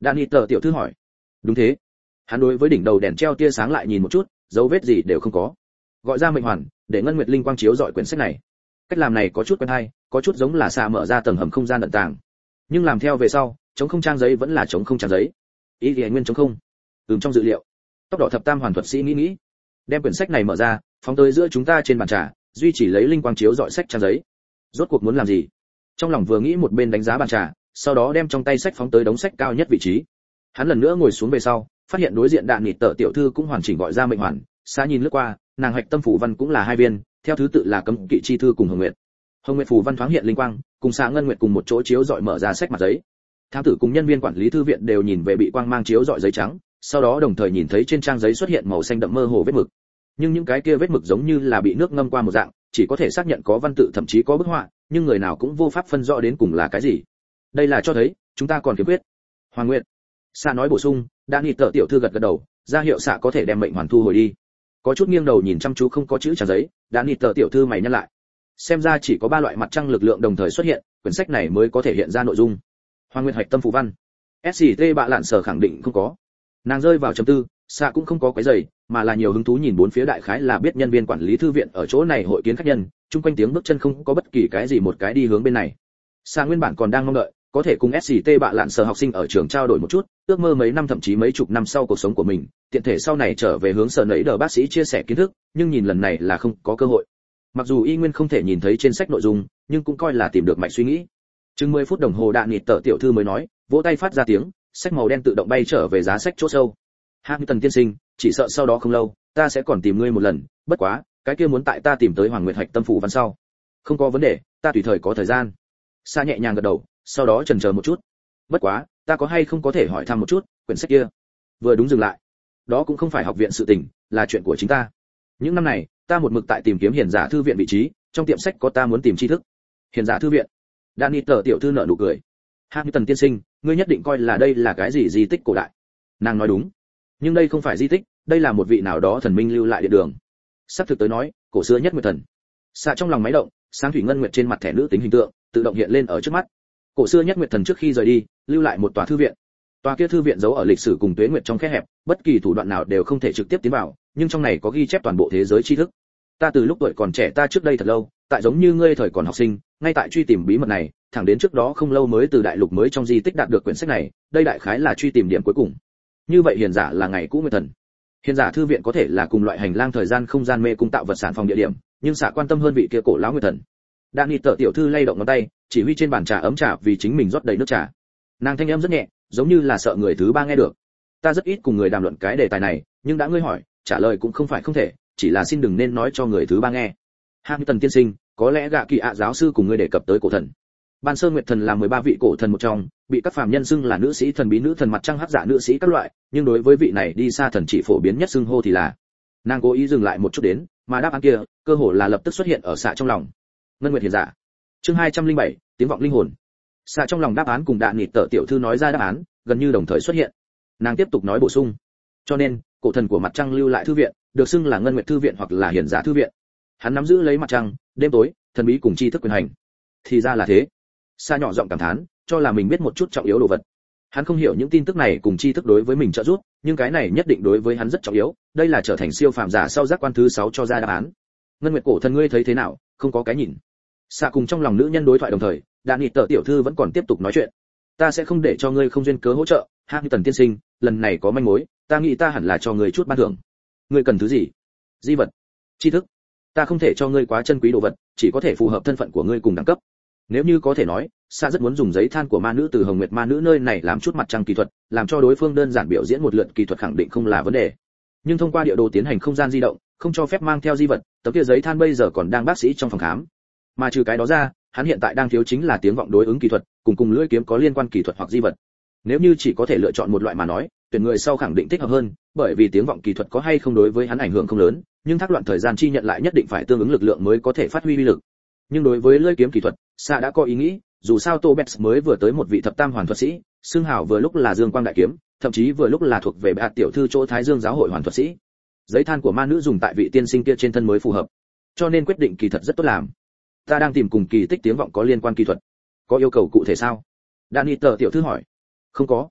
Danny tờ tiểu thư hỏi. Đúng thế. Hắn đối với đỉnh đầu đèn treo tia sáng lại nhìn một chút, dấu vết gì đều không có. Gọi ra mệnh hoàn, để ngân nguyệt linh quang chiếu dọi quyển sách này. Cách làm này có chút quen hay, có chút giống là xạ mở ra tầng hầm không gian ẩn tàng. Nhưng làm theo về sau, chống không trang giấy vẫn là chống không trang giấy. Ý thì nguyên chống không. Ừm trong dự liệu. Tốc độ thập tam hoàn thuật sĩ nghĩ nghĩ, đem quyển sách này mở ra, phóng tới giữa chúng ta trên bàn trà, duy chỉ lấy linh quang chiếu dọi sách trang giấy. Rốt cuộc muốn làm gì? Trong lòng vừa nghĩ một bên đánh giá bàn trà, sau đó đem trong tay sách phóng tới đống sách cao nhất vị trí. Hắn lần nữa ngồi xuống về sau, phát hiện đối diện đạn nịt tờ tiểu thư cũng hoàn chỉnh gọi ra mệnh hoàn, xa nhìn lướt qua, nàng hạch tâm phủ văn cũng là hai viên, theo thứ tự là cấm kỵ chi thư cùng hồng nguyệt. Hồng nguyệt phủ văn thoáng hiện linh quang, cùng xạ ngân nguyệt cùng một chỗ chiếu dọi mở ra sách mặt giấy. Thám tử cùng nhân viên quản lý thư viện đều nhìn về bị quang mang chiếu dọi giấy trắng, sau đó đồng thời nhìn thấy trên trang giấy xuất hiện màu xanh đậm mơ hồ vết mực. Nhưng những cái kia vết mực giống như là bị nước ngâm qua một dạng, chỉ có thể xác nhận có văn tự thậm chí có bức họa, nhưng người nào cũng vô pháp phân rõ đến cùng là cái gì. Đây là cho thấy chúng ta còn khiếm khuyết. Hoàng Nguyệt, xạ nói bổ sung, Đan Nghị tợ tiểu thư gật gật đầu, ra hiệu xạ có thể đem mệnh hoàn thu hồi đi. Có chút nghiêng đầu nhìn chăm chú không có chữ trang giấy, Đan Nghị tợ tiểu thư mày nhăn lại. Xem ra chỉ có ba loại mặt trăng lực lượng đồng thời xuất hiện, quyển sách này mới có thể hiện ra nội dung. Hoàng Nguyệt hạch tâm phù văn. ét xê tê bạ lạn sở khẳng định không có. Nàng rơi vào trầm tư, xạ cũng không có cái giày, mà là nhiều hứng thú nhìn bốn phía, đại khái là biết nhân viên quản lý thư viện ở chỗ này hội kiến khách nhân, chung quanh tiếng bước chân không có bất kỳ cái gì một cái đi hướng bên này. Xạ nguyên bản còn đang mong đợi có thể cùng ét xê tê bạ lạn sở học sinh ở trường trao đổi một chút, ước mơ mấy năm thậm chí mấy chục năm sau cuộc sống của mình, tiện thể sau này trở về hướng sở nấy đờ bác sĩ chia sẻ kiến thức, nhưng nhìn lần này là không có cơ hội. Mặc dù y nguyên không thể nhìn thấy trên sách nội dung, nhưng cũng coi là tìm được mạch suy nghĩ. Chừng mười phút đồng hồ Đạn Nịt tợ tiểu thư mới nói, vỗ tay phát ra tiếng, sách màu đen tự động bay trở về giá sách chỗ sâu. Hamilton tiên sinh, chỉ sợ sau đó không lâu, ta sẽ còn tìm ngươi một lần, bất quá, cái kia muốn tại ta tìm tới Hoàng Nguyệt hạch tâm phủ văn sau. Không có vấn đề, ta tùy thời có thời gian. Sa nhẹ nhàng gật đầu, sau đó chần chờ một chút. Bất quá, ta có hay không có thể hỏi thăm một chút, quyển sách kia. Vừa đúng dừng lại. Đó cũng không phải học viện sự tình, là chuyện của chính ta. Những năm này, ta một mực tại tìm kiếm hiền giả thư viện vị trí, trong tiệm sách có ta muốn tìm tri thức. Hiền giả thư viện. Danny tờ tiểu thư nở nụ cười. Hamilton tiên sinh, ngươi nhất định coi là đây là cái gì di tích cổ đại. Nàng nói đúng, nhưng đây không phải di tích, đây là một vị nào đó thần minh lưu lại địa đường. Sắp thực tới nói, cổ xưa nhất nguyệt thần. Xạ trong lòng máy động, sáng thủy ngân nguyệt trên mặt thẻ nữ tính hình tượng tự động hiện lên ở trước mắt. Cổ xưa nhất nguyệt thần trước khi rời đi, lưu lại một tòa thư viện. Tòa kia thư viện giấu ở lịch sử cùng tuế nguyệt trong khe hẹp, bất kỳ thủ đoạn nào đều không thể trực tiếp tiến vào, nhưng trong này có ghi chép toàn bộ thế giới tri thức. Ta từ lúc tuổi còn trẻ ta trước đây thật lâu, tại giống như ngươi thời còn học sinh, ngay tại truy tìm bí mật này, thẳng đến trước đó không lâu mới từ đại lục mới trong di tích đạt được quyển sách này, đây đại khái là truy tìm điểm cuối cùng. Như vậy hiền giả là ngày cũ nguyệt thần. Hiền giả thư viện có thể là cùng loại hành lang thời gian không gian mê cung tạo vật sản phòng địa điểm, nhưng xạ quan tâm hơn vị kia cổ lão nguyệt thần. Đạn Nghị tợ tiểu thư lay động ngón tay, chỉ huy trên bàn trà ấm trà vì chính mình rót đầy nước trà. Nàng thanh âm rất nhẹ, giống như là sợ người thứ ba nghe được. Ta rất ít cùng người đàm luận cái đề tài này, nhưng đã ngươi hỏi, trả lời cũng không phải không thể, chỉ là xin đừng nên nói cho người thứ ba nghe. Hamilton tiên sinh, có lẽ gạ kỳ ạ giáo sư cùng ngươi đề cập tới cổ thần. Ban Sơn Nguyệt thần là mười ba vị cổ thần một trong, bị các phàm nhân xưng là nữ sĩ thần bí nữ thần mặt trăng hắc giả nữ sĩ các loại, nhưng đối với vị này đi xa thần chỉ phổ biến nhất xưng hô thì là. Nàng cố ý dừng lại một chút đến, mà đáp án kia, cơ hồ là lập tức xuất hiện ở xạ trong lòng. Ngân Nguyệt hiền giả. Chương hai trăm lẻ bảy, tiếng vọng linh hồn. Xạ trong lòng đáp án cùng Đạn Nghị tợ tiểu thư nói ra đáp án, gần như đồng thời xuất hiện. Nàng tiếp tục nói bổ sung. Cho nên, cổ thần của mặt trăng lưu lại thư viện, được xưng là Ngân Nguyệt thư viện hoặc là hiền giả thư viện. Hắn nắm giữ lấy mặt trăng, đêm tối, thần bí cùng tri thức quyền hành. Thì ra là thế. Sa nhỏ giọng cảm thán, cho là mình biết một chút trọng yếu đồ vật. Hắn không hiểu những tin tức này cùng tri thức đối với mình trợ giúp, nhưng cái này nhất định đối với hắn rất trọng yếu, đây là trở thành siêu phàm giả sau giác quan thứ sáu cho ra đáp án. Ngân Nguyệt cổ thần ngươi thấy thế nào, không có cái nhìn. Sa cùng trong lòng nữ nhân đối thoại đồng thời, Đạn Nghị tợ tiểu thư vẫn còn tiếp tục nói chuyện. Ta sẽ không để cho ngươi không duyên cớ hỗ trợ, Hamilton tiên sinh, lần này có manh mối, ta nghĩ ta hẳn là cho ngươi chút ban thưởng. Ngươi cần thứ gì? Di vật, tri thức. Ta không thể cho ngươi quá chân quý đồ vật, chỉ có thể phù hợp thân phận của ngươi cùng đẳng cấp. Nếu như có thể nói, Sa rất muốn dùng giấy than của ma nữ từ Hồng Nguyệt ma nữ nơi này làm chút mặt trăng kỳ thuật, làm cho đối phương đơn giản biểu diễn một lượt kỳ thuật khẳng định không là vấn đề. Nhưng thông qua địa đồ tiến hành không gian di động, không cho phép mang theo di vật, tấm kia giấy than bây giờ còn đang bác sĩ trong phòng khám. Mà trừ cái đó ra, hắn hiện tại đang thiếu chính là tiếng vọng đối ứng kỳ thuật, cùng cùng lưỡi kiếm có liên quan kỳ thuật hoặc di vật. Nếu như chỉ có thể lựa chọn một loại mà nói, tuyển người sau khẳng định thích hợp hơn, bởi vì tiếng vọng kỳ thuật có hay không đối với hắn ảnh hưởng không lớn, nhưng thác loạn thời gian chi nhận lại nhất định phải tương ứng lực lượng mới có thể phát huy uy lực. Nhưng đối với lưỡi kiếm kỳ thuật, Sa đã có ý nghĩ, dù sao Tô Bets mới vừa tới một vị thập tam hoàn thuật sĩ, xương hào vừa lúc là Dương Quang đại kiếm, thậm chí vừa lúc là thuộc về Bạt tiểu thư chỗ Thái Dương giáo hội hoàn thuật sĩ. Giấy than của ma nữ dùng tại vị tiên sinh kia trên thân mới phù hợp, cho nên quyết định kỳ thật rất tốt làm. Ta đang tìm cùng kỳ tích tiếng vọng có liên quan kỳ thuật, có yêu cầu cụ thể sao? Danny tờ tiểu thư hỏi. Không có.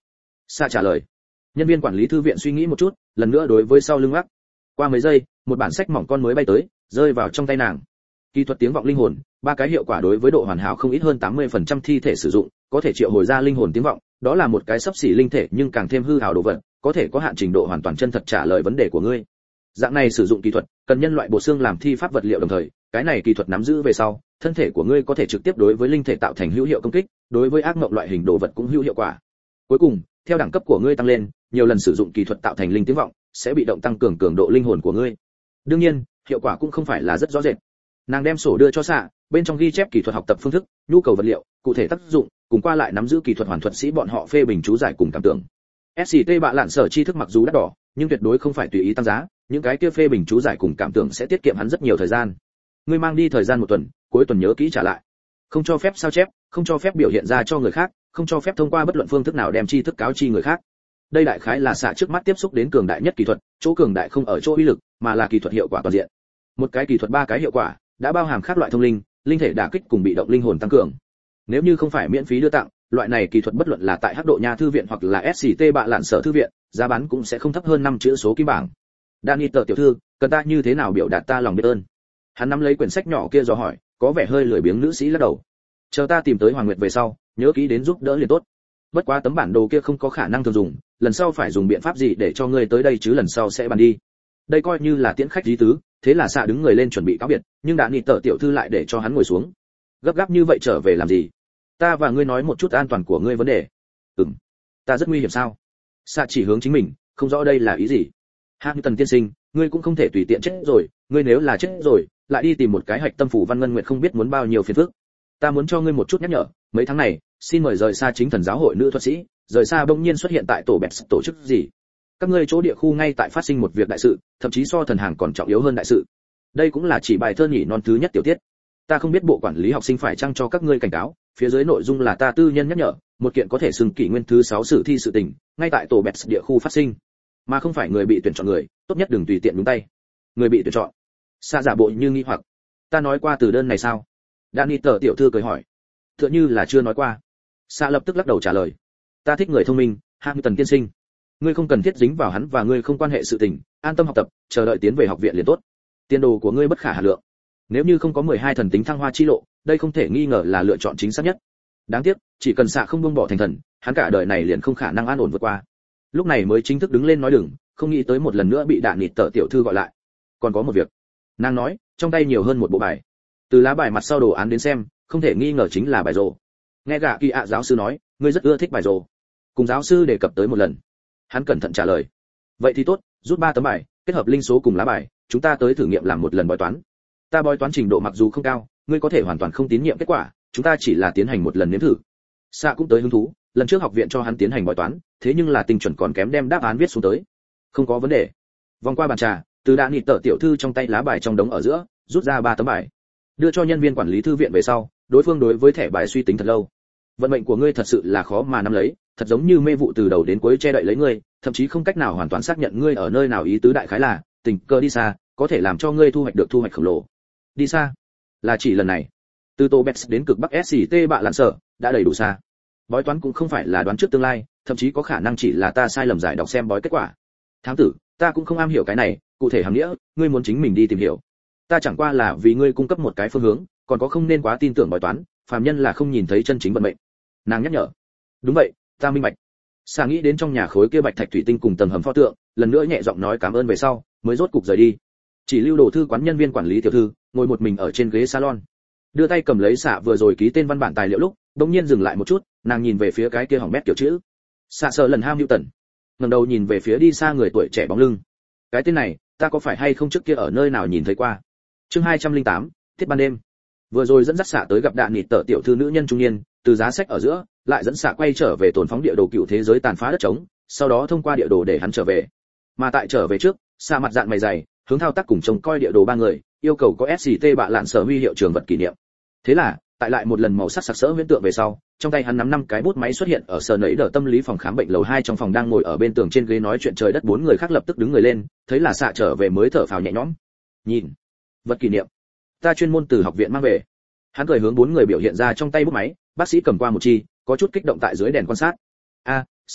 Sa trả lời. Nhân viên quản lý thư viện suy nghĩ một chút, lần nữa đối với sau lưng ác. Qua mấy giây, một bản sách mỏng con mới bay tới, rơi vào trong tay nàng. Kỹ thuật tiếng vọng linh hồn, ba cái hiệu quả đối với độ hoàn hảo không ít hơn tám mươi phần trăm thi thể sử dụng, có thể triệu hồi ra linh hồn tiếng vọng, đó là một cái sắp xỉ linh thể nhưng càng thêm hư ảo đồ vật, có thể có hạn trình độ hoàn toàn chân thật trả lời vấn đề của ngươi. Dạng này sử dụng kỹ thuật, cần nhân loại bộ xương làm thi pháp vật liệu đồng thời, cái này kỹ thuật nắm giữ về sau, thân thể của ngươi có thể trực tiếp đối với linh thể tạo thành hữu hiệu công kích, đối với ác mộng loại hình đồ vật cũng hữu hiệu quả. Cuối cùng, theo đẳng cấp của ngươi tăng lên, nhiều lần sử dụng kỹ thuật tạo thành linh tiếng vọng, sẽ bị động tăng cường cường độ linh hồn của ngươi. Đương nhiên, hiệu quả cũng không phải là rất rõ rệt. Nàng đem sổ đưa cho Sạ, bên trong ghi chép kỹ thuật học tập phương thức, nhu cầu vật liệu, cụ thể tác dụng, cùng qua lại nắm giữ kỹ thuật hoàn thuật sĩ bọn họ phê bình chú giải cùng cảm tưởng. ét xê tê bạ lạn sở tri thức mặc dù đắt đỏ, nhưng tuyệt đối không phải tùy ý tăng giá, những cái kia phê bình chú giải cùng cảm tưởng sẽ tiết kiệm hắn rất nhiều thời gian. Ngươi mang đi thời gian một tuần, cuối tuần nhớ kỹ trả lại. Không cho phép sao chép, không cho phép biểu hiện ra cho người khác, không cho phép thông qua bất luận phương thức nào đem tri thức cáo chi người khác. Đây đại khái là Sạ trước mắt tiếp xúc đến cường đại nhất kỹ thuật, chỗ cường đại không ở chỗ uy lực, mà là kỹ thuật hiệu quả toàn diện. Một cái kỹ thuật ba cái hiệu quả, đã bao hàm các loại thông linh, linh thể đả kích cùng bị động linh hồn tăng cường. Nếu như không phải miễn phí đưa tặng, loại này kỹ thuật bất luận là tại Hắc Độ Nha thư viện hoặc là ét xê tê bạ lạn sở thư viện, giá bán cũng sẽ không thấp hơn năm chữ số kim bảng. Danny tờ tiểu thư, cần ta như thế nào biểu đạt ta lòng biết ơn? Hắn nắm lấy quyển sách nhỏ kia dò hỏi, có vẻ hơi lười biếng nữ sĩ lắc đầu. Chờ ta tìm tới Hoàng Nguyệt về sau, nhớ kỹ đến giúp đỡ liền tốt. Bất quá tấm bản đồ kia không có khả năng thường dùng, lần sau phải dùng biện pháp gì để cho ngươi tới đây chứ lần sau sẽ bàn đi. Đây coi như là tiễn khách lý tứ, thế là Sạ đứng người lên chuẩn bị cáo biệt, nhưng Danny tờ tiểu thư lại để cho hắn ngồi xuống. Gấp gáp như vậy trở về làm gì? Ta và ngươi nói một chút an toàn của ngươi vấn đề. Ừm, ta rất nguy hiểm sao? Sạ chỉ hướng chính mình, không rõ đây là ý gì. Hamilton tiên sinh, ngươi cũng không thể tùy tiện chết rồi, ngươi nếu là chết rồi, lại đi tìm một cái hạch tâm phủ văn ngân nguyệt không biết muốn bao nhiêu phiền phức. Ta muốn cho ngươi một chút nhắc nhở, mấy tháng này, xin mời rời xa chính thần giáo hội nữ thuật sĩ, rời xa bỗng nhiên xuất hiện tại tổ bẹt tổ chức gì. Các ngươi chỗ địa khu ngay tại phát sinh một việc đại sự, thậm chí so thần hàng còn trọng yếu hơn đại sự. Đây cũng là chỉ bài thơ nhỉ non thứ nhất tiểu tiết. Ta không biết bộ quản lý học sinh phải chăng cho các ngươi cảnh cáo, phía dưới nội dung là ta tư nhân nhắc nhở, một kiện có thể xưng kỷ nguyên thứ sáu sử thi sự tình, ngay tại tổ bẹt địa khu phát sinh, mà không phải người bị tuyển chọn người, tốt nhất đừng tùy tiện nhúng tay. Người bị tuyển chọn? Sa giả bộ như nghi hoặc. Ta nói qua từ đơn này sao? Danny tờ tiểu thư cười hỏi. Tựa như là chưa nói qua. Sa lập tức lắc đầu trả lời. Ta thích người thông minh, Hamilton tiên sinh. Ngươi không cần thiết dính vào hắn và ngươi không quan hệ sự tình, an tâm học tập, chờ đợi tiến về học viện liền tốt. Tiền đồ của ngươi bất khả hà lượng. Nếu như không có mười hai thần tính thăng hoa chi lộ, đây không thể nghi ngờ là lựa chọn chính xác nhất. Đáng tiếc, chỉ cần Sạ không buông bỏ thành thần, hắn cả đời này liền không khả năng an ổn vượt qua. Lúc này mới chính thức đứng lên nói đừng, không nghĩ tới một lần nữa bị Đạn Nịt tờ tiểu thư gọi lại. Còn có một việc. Nàng nói, trong tay nhiều hơn một bộ bài. Từ lá bài mặt sau đồ án đến xem, không thể nghi ngờ chính là bài rồ. Nghe gạ kỳ ạ giáo sư nói, ngươi rất ưa thích bài rồ. Cùng giáo sư đề cập tới một lần. Hắn cẩn thận trả lời. Vậy thì tốt, rút ba tấm bài, kết hợp linh số cùng lá bài, chúng ta tới thử nghiệm làm một lần bói toán. Ta bói toán trình độ mặc dù không cao, ngươi có thể hoàn toàn không tín nhiệm kết quả, chúng ta chỉ là tiến hành một lần nếm thử. Sạ cũng tới hứng thú, lần trước học viện cho hắn tiến hành bói toán, thế nhưng là tinh chuẩn còn kém đem đáp án viết xuống tới. Không có vấn đề. Vòng qua bàn trà, từ Đạn Nịt tờ tiểu thư trong tay lá bài trong đống ở giữa, rút ra ba tấm bài, đưa cho nhân viên quản lý thư viện về sau, đối phương đối với thẻ bài suy tính thật lâu. Vận mệnh của ngươi thật sự là khó mà nắm lấy, thật giống như mê vụ từ đầu đến cuối che đậy lấy ngươi, thậm chí không cách nào hoàn toàn xác nhận ngươi ở nơi nào, ý tứ đại khái là, tình cờ đi xa, có thể làm cho ngươi thu hoạch được thu hoạch khổng lồ. Đi xa? Là chỉ lần này. Từ Tô Bex đến cực Bắc ét xê tê bạ lạn sở, đã đầy đủ xa. Bói toán cũng không phải là đoán trước tương lai, thậm chí có khả năng chỉ là ta sai lầm giải đọc xem bói kết quả. Thám tử, ta cũng không am hiểu cái này, cụ thể hàm nghĩa, ngươi muốn chính mình đi tìm hiểu. Ta chẳng qua là vì ngươi cung cấp một cái phương hướng, còn có không nên quá tin tưởng bói toán, phàm nhân là không nhìn thấy chân chính vận mệnh. Nàng nhắc nhở. Đúng vậy, ta minh bạch. Sa nghĩ đến trong nhà khối kia bạch thạch thủy tinh cùng tầng hầm pho tượng, lần nữa nhẹ giọng nói cảm ơn về sau, mới rốt cục rời đi. Chỉ lưu đồ thư quán nhân viên quản lý tiểu thư, ngồi một mình ở trên ghế salon, đưa tay cầm lấy Sạ vừa rồi ký tên văn bản tài liệu lúc, đột nhiên dừng lại một chút, nàng nhìn về phía cái kia hỏng bét kiểu chữ. Sạ sợ lần ham Newton, ngẩng đầu nhìn về phía đi xa người tuổi trẻ bóng lưng. Cái tên này, ta có phải hay không trước kia ở nơi nào nhìn thấy qua? Chương hai trăm lẻ tám, thiết ban đêm. Vừa rồi dẫn dắt Sạ tới gặp Đạn Nịt tờ tiểu thư nữ nhân trung niên, từ giá sách ở giữa, lại dẫn Sạ quay trở về tồn phóng địa đồ cựu thế giới tàn phá đất trống, sau đó thông qua địa đồ để hắn trở về. Mà tại trở về trước, Sạ mặt dạn mày dày, hướng thao tác cùng trông coi địa đồ ba người, yêu cầu có ét xê tê bạ lạn sở huy hiệu trường vật kỷ niệm. Thế là, tại lại một lần màu sắc sặc sỡ huyễn tượng về sau, trong tay hắn nắm năm cái bút máy xuất hiện ở sở nấy đỡ tâm lý phòng khám bệnh lầu hai, trong phòng đang ngồi ở bên tường trên ghế nói chuyện trời đất bốn người khác lập tức đứng người lên, thấy là Sạ trở về mới thở phào nhẹ nhõm. Nhìn, vật kỷ niệm, ta chuyên môn từ học viện mang về. Hắn cười hướng bốn người biểu hiện ra trong tay bút máy, bác sĩ cầm qua một chi, có chút kích động tại dưới đèn quan sát. A, Sạ,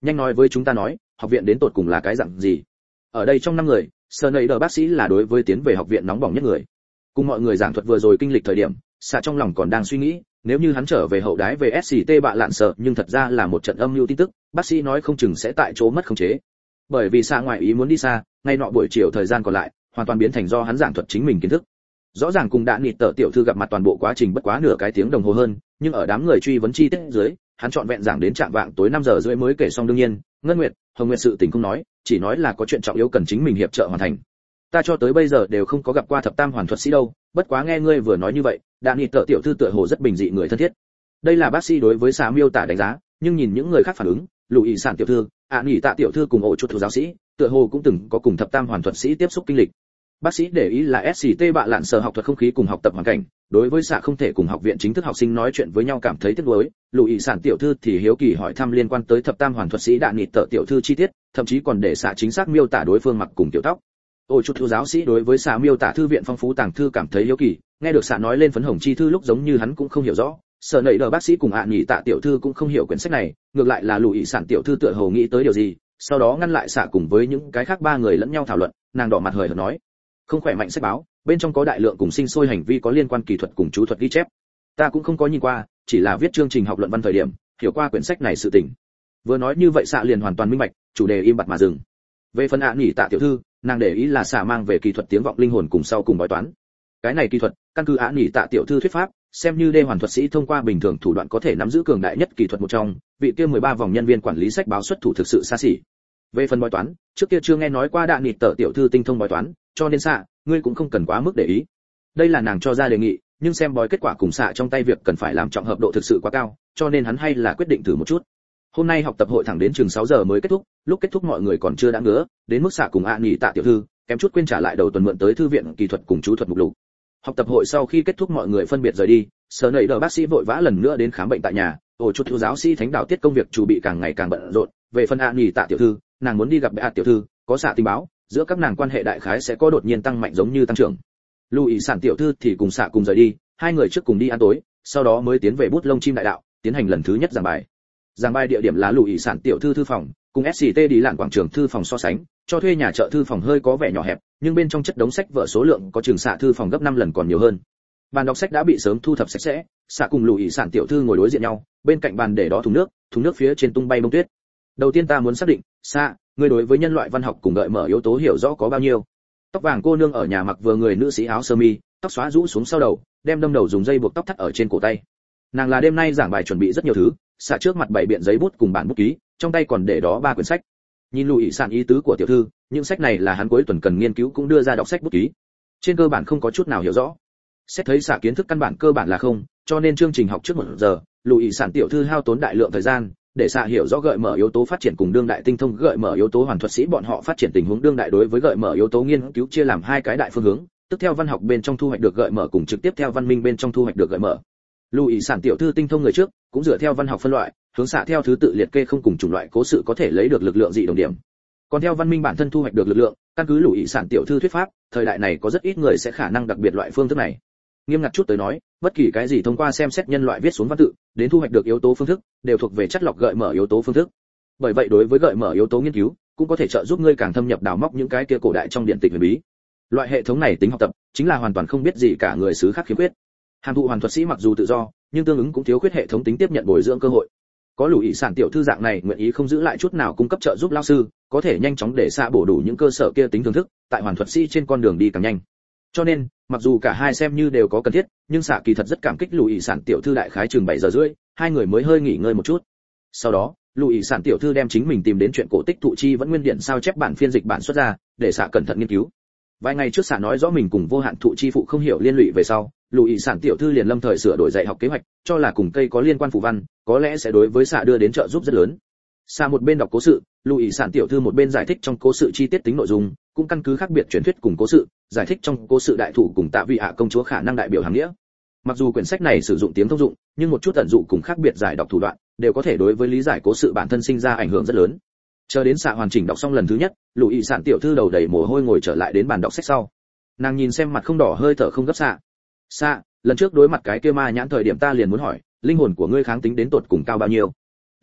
nhanh nói với chúng ta nói, học viện đến tột cùng là cái dạng gì? Ở đây trong năm người, Snyder bác sĩ là đối với tiến về học viện nóng bỏng nhất người. Cùng mọi người giảng thuật vừa rồi kinh lịch thời điểm, xạ trong lòng còn đang suy nghĩ, nếu như hắn trở về hậu đái về ét xê tê bạ lạn sợ, nhưng thật ra là một trận âm mưu tin tức, bác sĩ nói không chừng sẽ tại chỗ mất khống chế. Bởi vì xạ ngoại ý muốn đi xa, ngay nọ buổi chiều thời gian còn lại, hoàn toàn biến thành do hắn giảng thuật chính mình kiến thức. Rõ ràng cùng đã nịt tở tiểu thư gặp mặt toàn bộ quá trình bất quá nửa cái tiếng đồng hồ hơn, nhưng ở đám người truy vấn chi tiết dưới, hắn chọn vẹn giảng đến trạm vạng tối năm giờ rưỡi mới kể xong. Đương nhiên, Ngân Nguyệt, Hồng Nguyệt sự tình không nói, chỉ nói là có chuyện trọng yếu cần chính mình hiệp trợ hoàn thành. Ta cho tới bây giờ đều không có gặp qua thập tam hoàn thuật sĩ đâu, bất quá nghe ngươi vừa nói như vậy, đã nịt tở tiểu thư tựa hồ rất bình dị người thân thiết. Đây là bác sĩ đối với xá miêu tả đánh giá, nhưng nhìn những người khác phản ứng, lùi sản tiểu thư, ạ à, tạ tiểu thư cùng ổ chuột thủ giáo sĩ, tựa hồ cũng từng có cùng thập tam hoàn thuật sĩ tiếp xúc kinh lịch. Bác sĩ để ý là ét xê tê bạ lạn sở học thuật không khí cùng học tập hoàn cảnh, đối với xạ không thể cùng học viện chính thức học sinh nói chuyện với nhau cảm thấy tiếc nuối. Lùi sản tiểu thư thì hiếu kỳ hỏi thăm liên quan tới thập tam hoàn thuật sĩ đạn nịt tở tiểu thư chi tiết, thậm chí còn để xạ chính xác miêu tả đối phương mặc cùng tiểu tóc. Ôi chút thư giáo sĩ đối với xạ miêu tả thư viện phong phú tàng thư cảm thấy hiếu kỳ, nghe được xạ nói lên phấn hồng chi thư lúc giống như hắn cũng không hiểu rõ. Sở nảy đờ bác sĩ cùng ạ nhị tạ tiểu thư cũng không hiểu quyển sách này, ngược lại là lùi sản tiểu thư tựa hồ nghĩ tới điều gì, sau đó ngăn lại xạ cùng với những cái khác ba người lẫn nhau thảo luận. Nàng đỏ mặt hời hợt nói, không khỏe mạnh sách báo, bên trong có đại lượng cùng sinh sôi hành vi có liên quan kỹ thuật cùng chú thuật ghi chép. Ta cũng không có nhìn qua, chỉ là viết chương trình học luận văn thời điểm, hiểu qua quyển sách này sự tình. Vừa nói như vậy xạ liền hoàn toàn minh bạch, chủ đề im bặt mà dừng. Về phần ạ nhị tạ tiểu thư, nàng để ý là xạ mang về kỹ thuật tiếng vọng linh hồn cùng sau cùng bói toán. Cái này kỹ thuật, căn cứ ạ nhị tạ tiểu thư thuyết pháp, xem như đê hoàn thuật sĩ thông qua bình thường thủ đoạn có thể nắm giữ cường đại nhất kỹ thuật một trong, vị kia mười ba vòng nhân viên quản lý sách báo xuất thủ thực sự xa xỉ. Về phần bói toán, trước kia chưa nghe nói qua đạn nịt tở tiểu thư tinh thông bói toán, cho nên xạ, ngươi cũng không cần quá mức để ý. Đây là nàng cho ra đề nghị, nhưng xem bói kết quả cùng xạ trong tay việc cần phải làm trọng hợp độ thực sự quá cao, cho nên hắn hay là quyết định thử một chút. Hôm nay học tập hội thẳng đến chừng sáu giờ mới kết thúc, lúc kết thúc mọi người còn chưa đã ngứa, đến mức xạ cùng ạ nhị tạ tiểu thư, kém chút quên trả lại đầu tuần mượn tới thư viện kỹ thuật cùng chú thuật mục lục. Học tập hội sau khi kết thúc mọi người phân biệt rời đi, sở nảy đờ bác sĩ vội vã lần nữa đến khám bệnh tại nhà, ổ chút thiếu giáo sĩ thánh đạo tiết công việc chủ bị càng ngày càng bận rộn. Về phần ạ nhị tạ tiểu thư, nàng muốn đi gặp bệ tiểu thư, có xạ tình báo, giữa các nàng quan hệ đại khái sẽ có đột nhiên tăng mạnh giống như tăng trưởng. Lùi sản tiểu thư thì cùng xạ cùng rời đi, hai người trước cùng đi ăn tối, sau đó mới tiến về bút lông chim đại đạo, tiến hành lần thứ nhất giảng bài. Giảng bài địa điểm là lùi sản tiểu thư thư phòng, cùng ét xê tê đi lạn quảng trường thư phòng so sánh, cho thuê nhà chợ thư phòng hơi có vẻ nhỏ hẹp, nhưng bên trong chất đống sách vở số lượng có chừng xạ thư phòng gấp năm lần còn nhiều hơn. Bàn đọc sách đã bị sớm thu thập sạch sẽ, xạ cùng lùi sản tiểu thư ngồi đối diện nhau, bên cạnh bàn để đó thùng nước, thùng nước phía trên tung bay bông tuyết. Đầu tiên ta muốn xác định, xạ, ngươi đối với nhân loại văn học cùng gợi mở yếu tố hiểu rõ có bao nhiêu? Tóc vàng cô nương ở nhà mặc vừa người nữ sĩ áo sơ mi, tóc xóa rũ xuống sau đầu, đem đâm đầu dùng dây buộc tóc thắt ở trên cổ tay. Nàng là đêm nay giảng bài chuẩn bị rất nhiều thứ, xạ trước mặt bày biện giấy bút cùng bản bút ký, trong tay còn để đó ba quyển sách. Nhìn lùi sản ý tứ của tiểu thư, những sách này là hắn cuối tuần cần nghiên cứu cũng đưa ra đọc sách bút ký. Trên cơ bản không có chút nào hiểu rõ. Xét thấy xạ kiến thức căn bản cơ bản là không, cho nên chương trình học trước một giờ, lùi sản tiểu thư hao tốn đại lượng thời gian để xạ hiểu rõ gợi mở yếu tố phát triển cùng đương đại tinh thông gợi mở yếu tố hoàn thuật sĩ bọn họ phát triển tình huống đương đại đối với gợi mở yếu tố nghiên cứu chia làm hai cái đại phương hướng, tức theo văn học bên trong thu hoạch được gợi mở cùng trực tiếp theo văn minh bên trong thu hoạch được gợi mở. Lùi sản tiểu thư tinh thông người trước, cũng dựa theo văn học phân loại, hướng xạ theo thứ tự liệt kê không cùng chủng loại cố sự có thể lấy được lực lượng dị đồng điểm. Còn theo văn minh bản thân thu hoạch được lực lượng, căn cứ lùi sản tiểu thư thuyết pháp, thời đại này có rất ít người sẽ khả năng đặc biệt loại phương thức này. Nghiêm ngặt chút tới nói, bất kỳ cái gì thông qua xem xét nhân loại viết xuống văn tự, đến thu hoạch được yếu tố phương thức, đều thuộc về chất lọc gợi mở yếu tố phương thức. Bởi vậy đối với gợi mở yếu tố nghiên cứu, cũng có thể trợ giúp ngươi càng thâm nhập đào móc những cái kia cổ đại trong điện tịch huyền bí. Loại hệ thống này tính học tập, chính là hoàn toàn không biết gì cả người xứ khác khiếm khuyết. Hàm thụ hoàn thuật sĩ mặc dù tự do, nhưng tương ứng cũng thiếu khuyết hệ thống tính tiếp nhận bồi dưỡng cơ hội. Có lùi sản tiểu thư dạng này nguyện ý không giữ lại chút nào cung cấp trợ giúp lao sư, có thể nhanh chóng để xạ bổ đủ những cơ sở kia tính thưởng thức, tại hoàn thuật sĩ trên con đường đi càng nhanh. Cho nên, mặc dù cả hai xem như đều có cần thiết, nhưng xạ kỳ thật rất cảm kích lùi sản tiểu thư đại khái chừng bảy giờ rưỡi, hai người mới hơi nghỉ ngơi một chút. Sau đó, lùi sản tiểu thư đem chính mình tìm đến chuyện cổ tích thụ chi vẫn nguyên điện sao chép bản phiên dịch bản xuất ra, để xạ cẩn thận nghiên cứu. Vài ngày trước xạ nói rõ mình cùng vô hạn thụ chi phụ không hiểu liên lụy về sau, lùi sản tiểu thư liền lâm thời sửa đổi dạy học kế hoạch, cho là cùng cây có liên quan phù văn, có lẽ sẽ đối với xạ đưa đến trợ giúp rất lớn. Xạ một bên đọc cố sự, lùi sản tiểu thư một bên giải thích trong cố sự chi tiết tính nội dung, cũng căn cứ khác biệt truyền thuyết cùng cố sự, giải thích trong cố sự đại thủ cùng tạ vị hạ công chúa khả năng đại biểu hàm nghĩa. Mặc dù quyển sách này sử dụng tiếng thông dụng, nhưng một chút tận dụng cùng khác biệt giải đọc thủ đoạn, đều có thể đối với lý giải cố sự bản thân sinh ra ảnh hưởng rất lớn. Chờ đến xạ hoàn chỉnh đọc xong lần thứ nhất, lùi sản tiểu thư đầu đầy mồ hôi ngồi trở lại đến bàn đọc sách sau. Nàng nhìn xem mặt không đỏ hơi thở không gấp xạ. Xạ, lần trước đối mặt cái kia ma nhãn thời điểm ta liền muốn hỏi, linh hồn của ngươi kháng tính đến tột cùng cao bao nhiêu?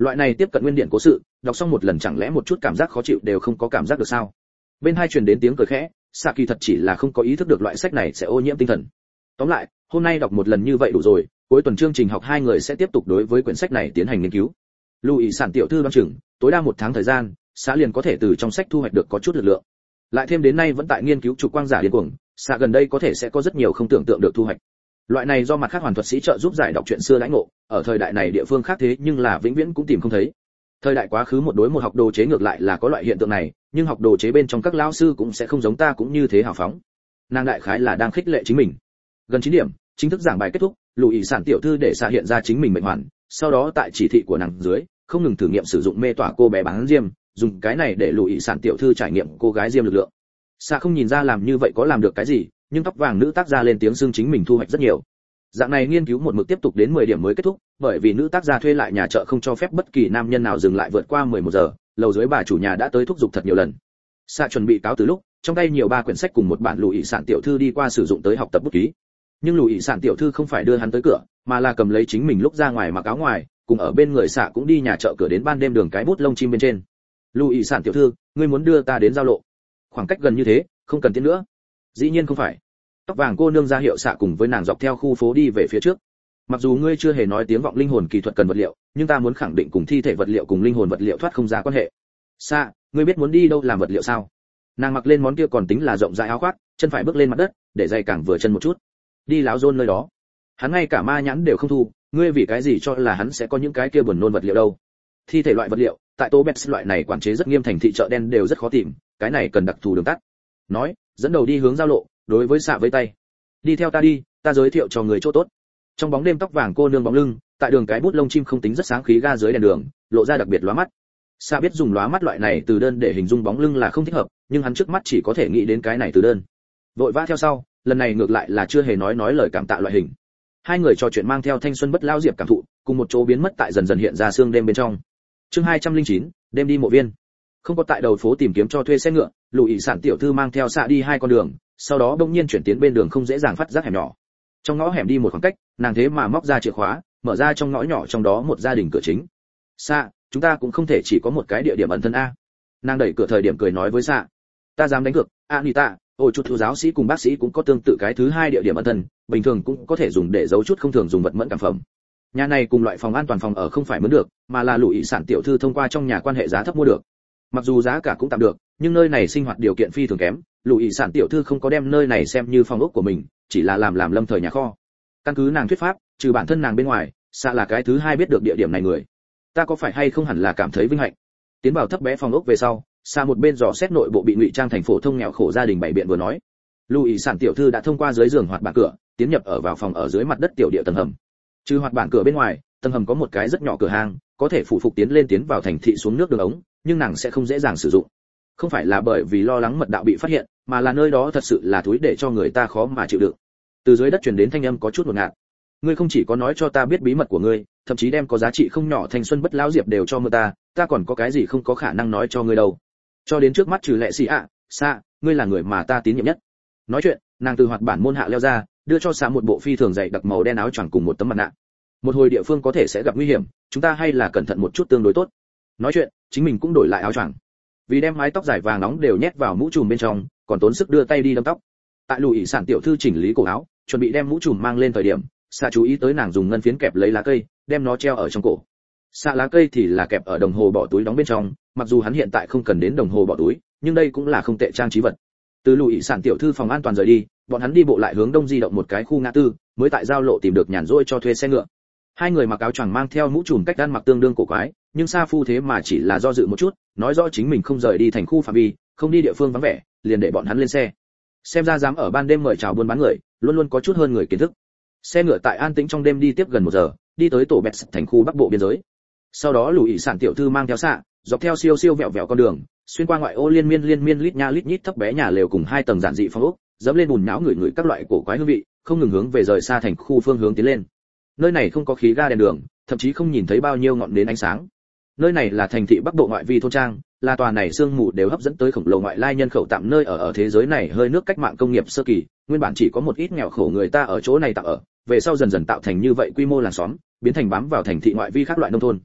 Loại này tiếp cận nguyên điện cố sự, đọc xong một lần chẳng lẽ một chút cảm giác khó chịu đều không có cảm giác được sao? Bên hai truyền đến tiếng cười khẽ, Sa kỳ thật chỉ là không có ý thức được loại sách này sẽ ô nhiễm tinh thần. Tóm lại, hôm nay đọc một lần như vậy đủ rồi, cuối tuần chương trình học hai người sẽ tiếp tục đối với quyển sách này tiến hành nghiên cứu. Lưu ý sản tiểu thư đoán chừng, tối đa một tháng thời gian, xã liền có thể từ trong sách thu hoạch được có chút lực lượng. Lại thêm đến nay vẫn tại nghiên cứu trục quang giả điên cuồng, xã gần đây có thể sẽ có rất nhiều không tưởng tượng được thu hoạch. Loại này do mặt khác hoàn thuật sĩ trợ giúp giải đọc chuyện xưa lãnh ngộ, ở thời đại này địa phương khác thế nhưng là vĩnh viễn cũng tìm không thấy. Thời đại quá khứ một đối một học đồ chế ngược lại là có loại hiện tượng này, nhưng học đồ chế bên trong các lão sư cũng sẽ không giống ta cũng như thế hào phóng. Nàng đại khái là đang khích lệ chính mình. Gần chín điểm, chính thức giảng bài kết thúc, Lục Ý Sản tiểu thư để xạ hiện ra chính mình mệnh hoàn, sau đó tại chỉ thị của nàng dưới, không ngừng thử nghiệm sử dụng mê tỏa cô bé bán diêm, dùng cái này để Lục Ý Sản tiểu thư trải nghiệm cô gái diêm lực lượng. Xạ không nhìn ra làm như vậy có làm được cái gì, nhưng tóc vàng nữ tác gia lên tiếng xưng chính mình thu hoạch rất nhiều. Dạng này nghiên cứu một mực tiếp tục đến mười điểm mới kết thúc, bởi vì nữ tác gia thuê lại nhà chợ không cho phép bất kỳ nam nhân nào dừng lại vượt qua mười một giờ, lầu dưới bà chủ nhà đã tới thúc giục thật nhiều lần. Xạ chuẩn bị cáo từ lúc, trong tay nhiều ba quyển sách cùng một bản Lục Ý Sản tiểu thư đi qua sử dụng tới học tập bút ký. Nhưng Lục Ý Sản tiểu thư không phải đưa hắn tới cửa, mà là cầm lấy chính mình lúc ra ngoài mặc áo ngoài, cùng ở bên người Xạ cũng đi nhà chợ cửa đến ban đêm đường cái bút lông chim bên trên. Lục Ý Sản tiểu thư, ngươi muốn đưa ta đến giao lộ? Khoảng cách gần như thế, không cần tiến nữa. Dĩ nhiên không phải. Tóc vàng cô nương ra hiệu Xạ cùng với nàng dọc theo khu phố đi về phía trước. Mặc dù ngươi chưa hề nói tiếng vọng linh hồn kỳ thuật cần vật liệu, nhưng ta muốn khẳng định cùng thi thể vật liệu cùng linh hồn vật liệu thoát không ra quan hệ. Xạ, ngươi biết muốn đi đâu làm vật liệu sao? Nàng mặc lên món kia còn tính là rộng rãi áo khoác, chân phải bước lên mặt đất, để giày càng vừa chân một chút. Đi láo rôn nơi đó. Hắn ngay cả ma nhãn đều không thu, ngươi vì cái gì cho là hắn sẽ có những cái kia buồn nôn vật liệu đâu? Thi thể loại vật liệu, tại Tobet loại này quản chế rất nghiêm thành thị chợ đen đều rất khó tìm, cái này cần đặc thù đường tắt. Nói, dẫn đầu đi hướng giao lộ, đối với Xạ với tay. Đi theo ta đi, ta giới thiệu cho người chỗ tốt. Trong bóng đêm tóc vàng cô nương bóng lưng, tại đường cái bút lông chim không tính rất sáng khí ga dưới đèn đường, lộ ra đặc biệt lóa mắt. Xạ biết dùng lóa mắt loại này từ đơn để hình dung bóng lưng là không thích hợp, nhưng hắn trước mắt chỉ có thể nghĩ đến cái này từ đơn. Vội vã theo sau, lần này ngược lại là chưa hề nói nói lời cảm tạ loại hình. Hai người trò chuyện mang theo thanh xuân bất lao diệp cảm thụ, cùng một chỗ biến mất tại dần dần hiện ra sương đêm bên trong. Chương hai trăm lẻ chín, đêm đi mộ viên. Không có tại đầu phố tìm kiếm cho thuê xe ngựa, Lục Ý Sản tiểu thư mang theo Xạ đi hai con đường, sau đó bỗng nhiên chuyển tiến bên đường không dễ dàng phát giác hẻm nhỏ. Trong ngõ hẻm đi một khoảng cách, nàng thế mà móc ra chìa khóa, mở ra trong ngõ nhỏ trong đó một gia đình cửa chính. Xạ, chúng ta cũng không thể chỉ có một cái địa điểm ẩn thân a. Nàng đẩy cửa thời điểm cười nói với Xạ, ta dám đánh cược, Anita, ôi chút thứ giáo sĩ cùng bác sĩ cũng có tương tự cái thứ hai địa điểm ẩn thân, bình thường cũng có thể dùng để giấu chút không thường dùng vật mẫn cảm phẩm. Nhà này cùng loại phòng an toàn phòng ở không phải mướn được, mà là Lục Ý Sản tiểu thư thông qua trong nhà quan hệ giá thấp mua được. Mặc dù giá cả cũng tạm được, nhưng nơi này sinh hoạt điều kiện phi thường kém, Lục Ý Sản tiểu thư không có đem nơi này xem như phòng ốc của mình, chỉ là làm làm lâm thời nhà kho. Căn cứ nàng thuyết pháp, trừ bản thân nàng bên ngoài, Xạ là cái thứ hai biết được địa điểm này người. Ta có phải hay không hẳn là cảm thấy vinh hạnh. Tiến vào thấp bé phòng ốc về sau, Xạ một bên dò xét nội bộ bị ngụy trang thành phổ thông nghèo khổ gia đình bảy biện vừa nói. Lục Ý Sản tiểu thư đã thông qua dưới giường hoạt bản cửa, tiến nhập ở vào phòng ở dưới mặt đất tiểu địa tầng hầm. Trừ hoạt bản cửa bên ngoài, tầng hầm có một cái rất nhỏ cửa hàng, có thể phụ phục tiến lên tiến vào thành thị xuống nước đường ống, nhưng nàng sẽ không dễ dàng sử dụng. Không phải là bởi vì lo lắng mật đạo bị phát hiện, mà là nơi đó thật sự là túi để cho người ta khó mà chịu đựng. Từ dưới đất truyền đến thanh âm có chút ngột ngạt. Ngươi không chỉ có nói cho ta biết bí mật của ngươi, thậm chí đem có giá trị không nhỏ thanh xuân bất lão diệp đều cho mưa ta, ta còn có cái gì không có khả năng nói cho ngươi đâu. Cho đến trước mắt trừ lệ xì ạ, Xạ, ngươi là người mà ta tín nhiệm nhất. Nói chuyện, nàng từ hoạt bản môn hạ leo ra, đưa cho Xạ một bộ phi thường dày đặc màu đen áo choàng cùng một tấm mặt nạ. Một hồi địa phương có thể sẽ gặp nguy hiểm, chúng ta hay là cẩn thận một chút tương đối tốt. Nói chuyện, chính mình cũng đổi lại áo choàng. Vì đem mái tóc dài vàng nóng đều nhét vào mũ trùm bên trong, còn tốn sức đưa tay đi đâm tóc. Tại Lục Ý Sản tiểu thư chỉnh lý cổ áo, chuẩn bị đem mũ trùm mang lên thời điểm, Xạ chú ý tới nàng dùng ngân phiến kẹp lấy lá cây, đem nó treo ở trong cổ. Xạ lá cây thì là kẹp ở đồng hồ bỏ túi đóng bên trong, mặc dù hắn hiện tại không cần đến đồng hồ bỏ túi, nhưng đây cũng là không tệ trang trí vật. Từ Lục Ý Sản tiểu thư phòng an toàn rời đi, bọn hắn đi bộ lại hướng đông di động một cái khu ngã tư, mới tại giao lộ tìm được nhàn rỗi cho thuê xe ngựa. Hai người mặc áo choàng mang theo mũ trùm cách ăn mặc tương đương cổ quái, nhưng Sa Phu thế mà chỉ là do dự một chút, nói rõ chính mình không rời đi thành khu phạm vi, không đi địa phương vắng vẻ, liền để bọn hắn lên xe. Xem ra dám ở ban đêm mời chào buôn bán người, luôn luôn có chút hơn người kiến thức. Xe ngựa tại an tĩnh trong đêm đi tiếp gần một giờ, đi tới tổ Bẹt thành khu bắc bộ biên giới. Sau đó Lục Ý Sản tiểu thư mang theo Xạ, dọc theo siêu siêu vẹo vẹo con đường, xuyên qua ngoại ô liên miên liên miên lít nha lít nhít thấp bé nhà lều cùng hai tầng giản dị phong ốc, dẫm lên bùn nhão người người các loại cổ quái hương vị, không ngừng hướng về rời xa thành khu phương hướng tiến lên. Nơi này không có khí ga đèn đường, thậm chí không nhìn thấy bao nhiêu ngọn nến ánh sáng. Nơi này là thành thị bắc bộ ngoại vi thôn trang, là tòa này sương mù đều hấp dẫn tới khổng lồ ngoại lai nhân khẩu tạm nơi ở ở thế giới này hơi nước cách mạng công nghiệp sơ kỳ, nguyên bản chỉ có một ít nghèo khổ người ta ở chỗ này tạm ở, về sau dần dần tạo thành như vậy quy mô làng xóm, biến thành bám vào thành thị ngoại vi khác loại nông thôn.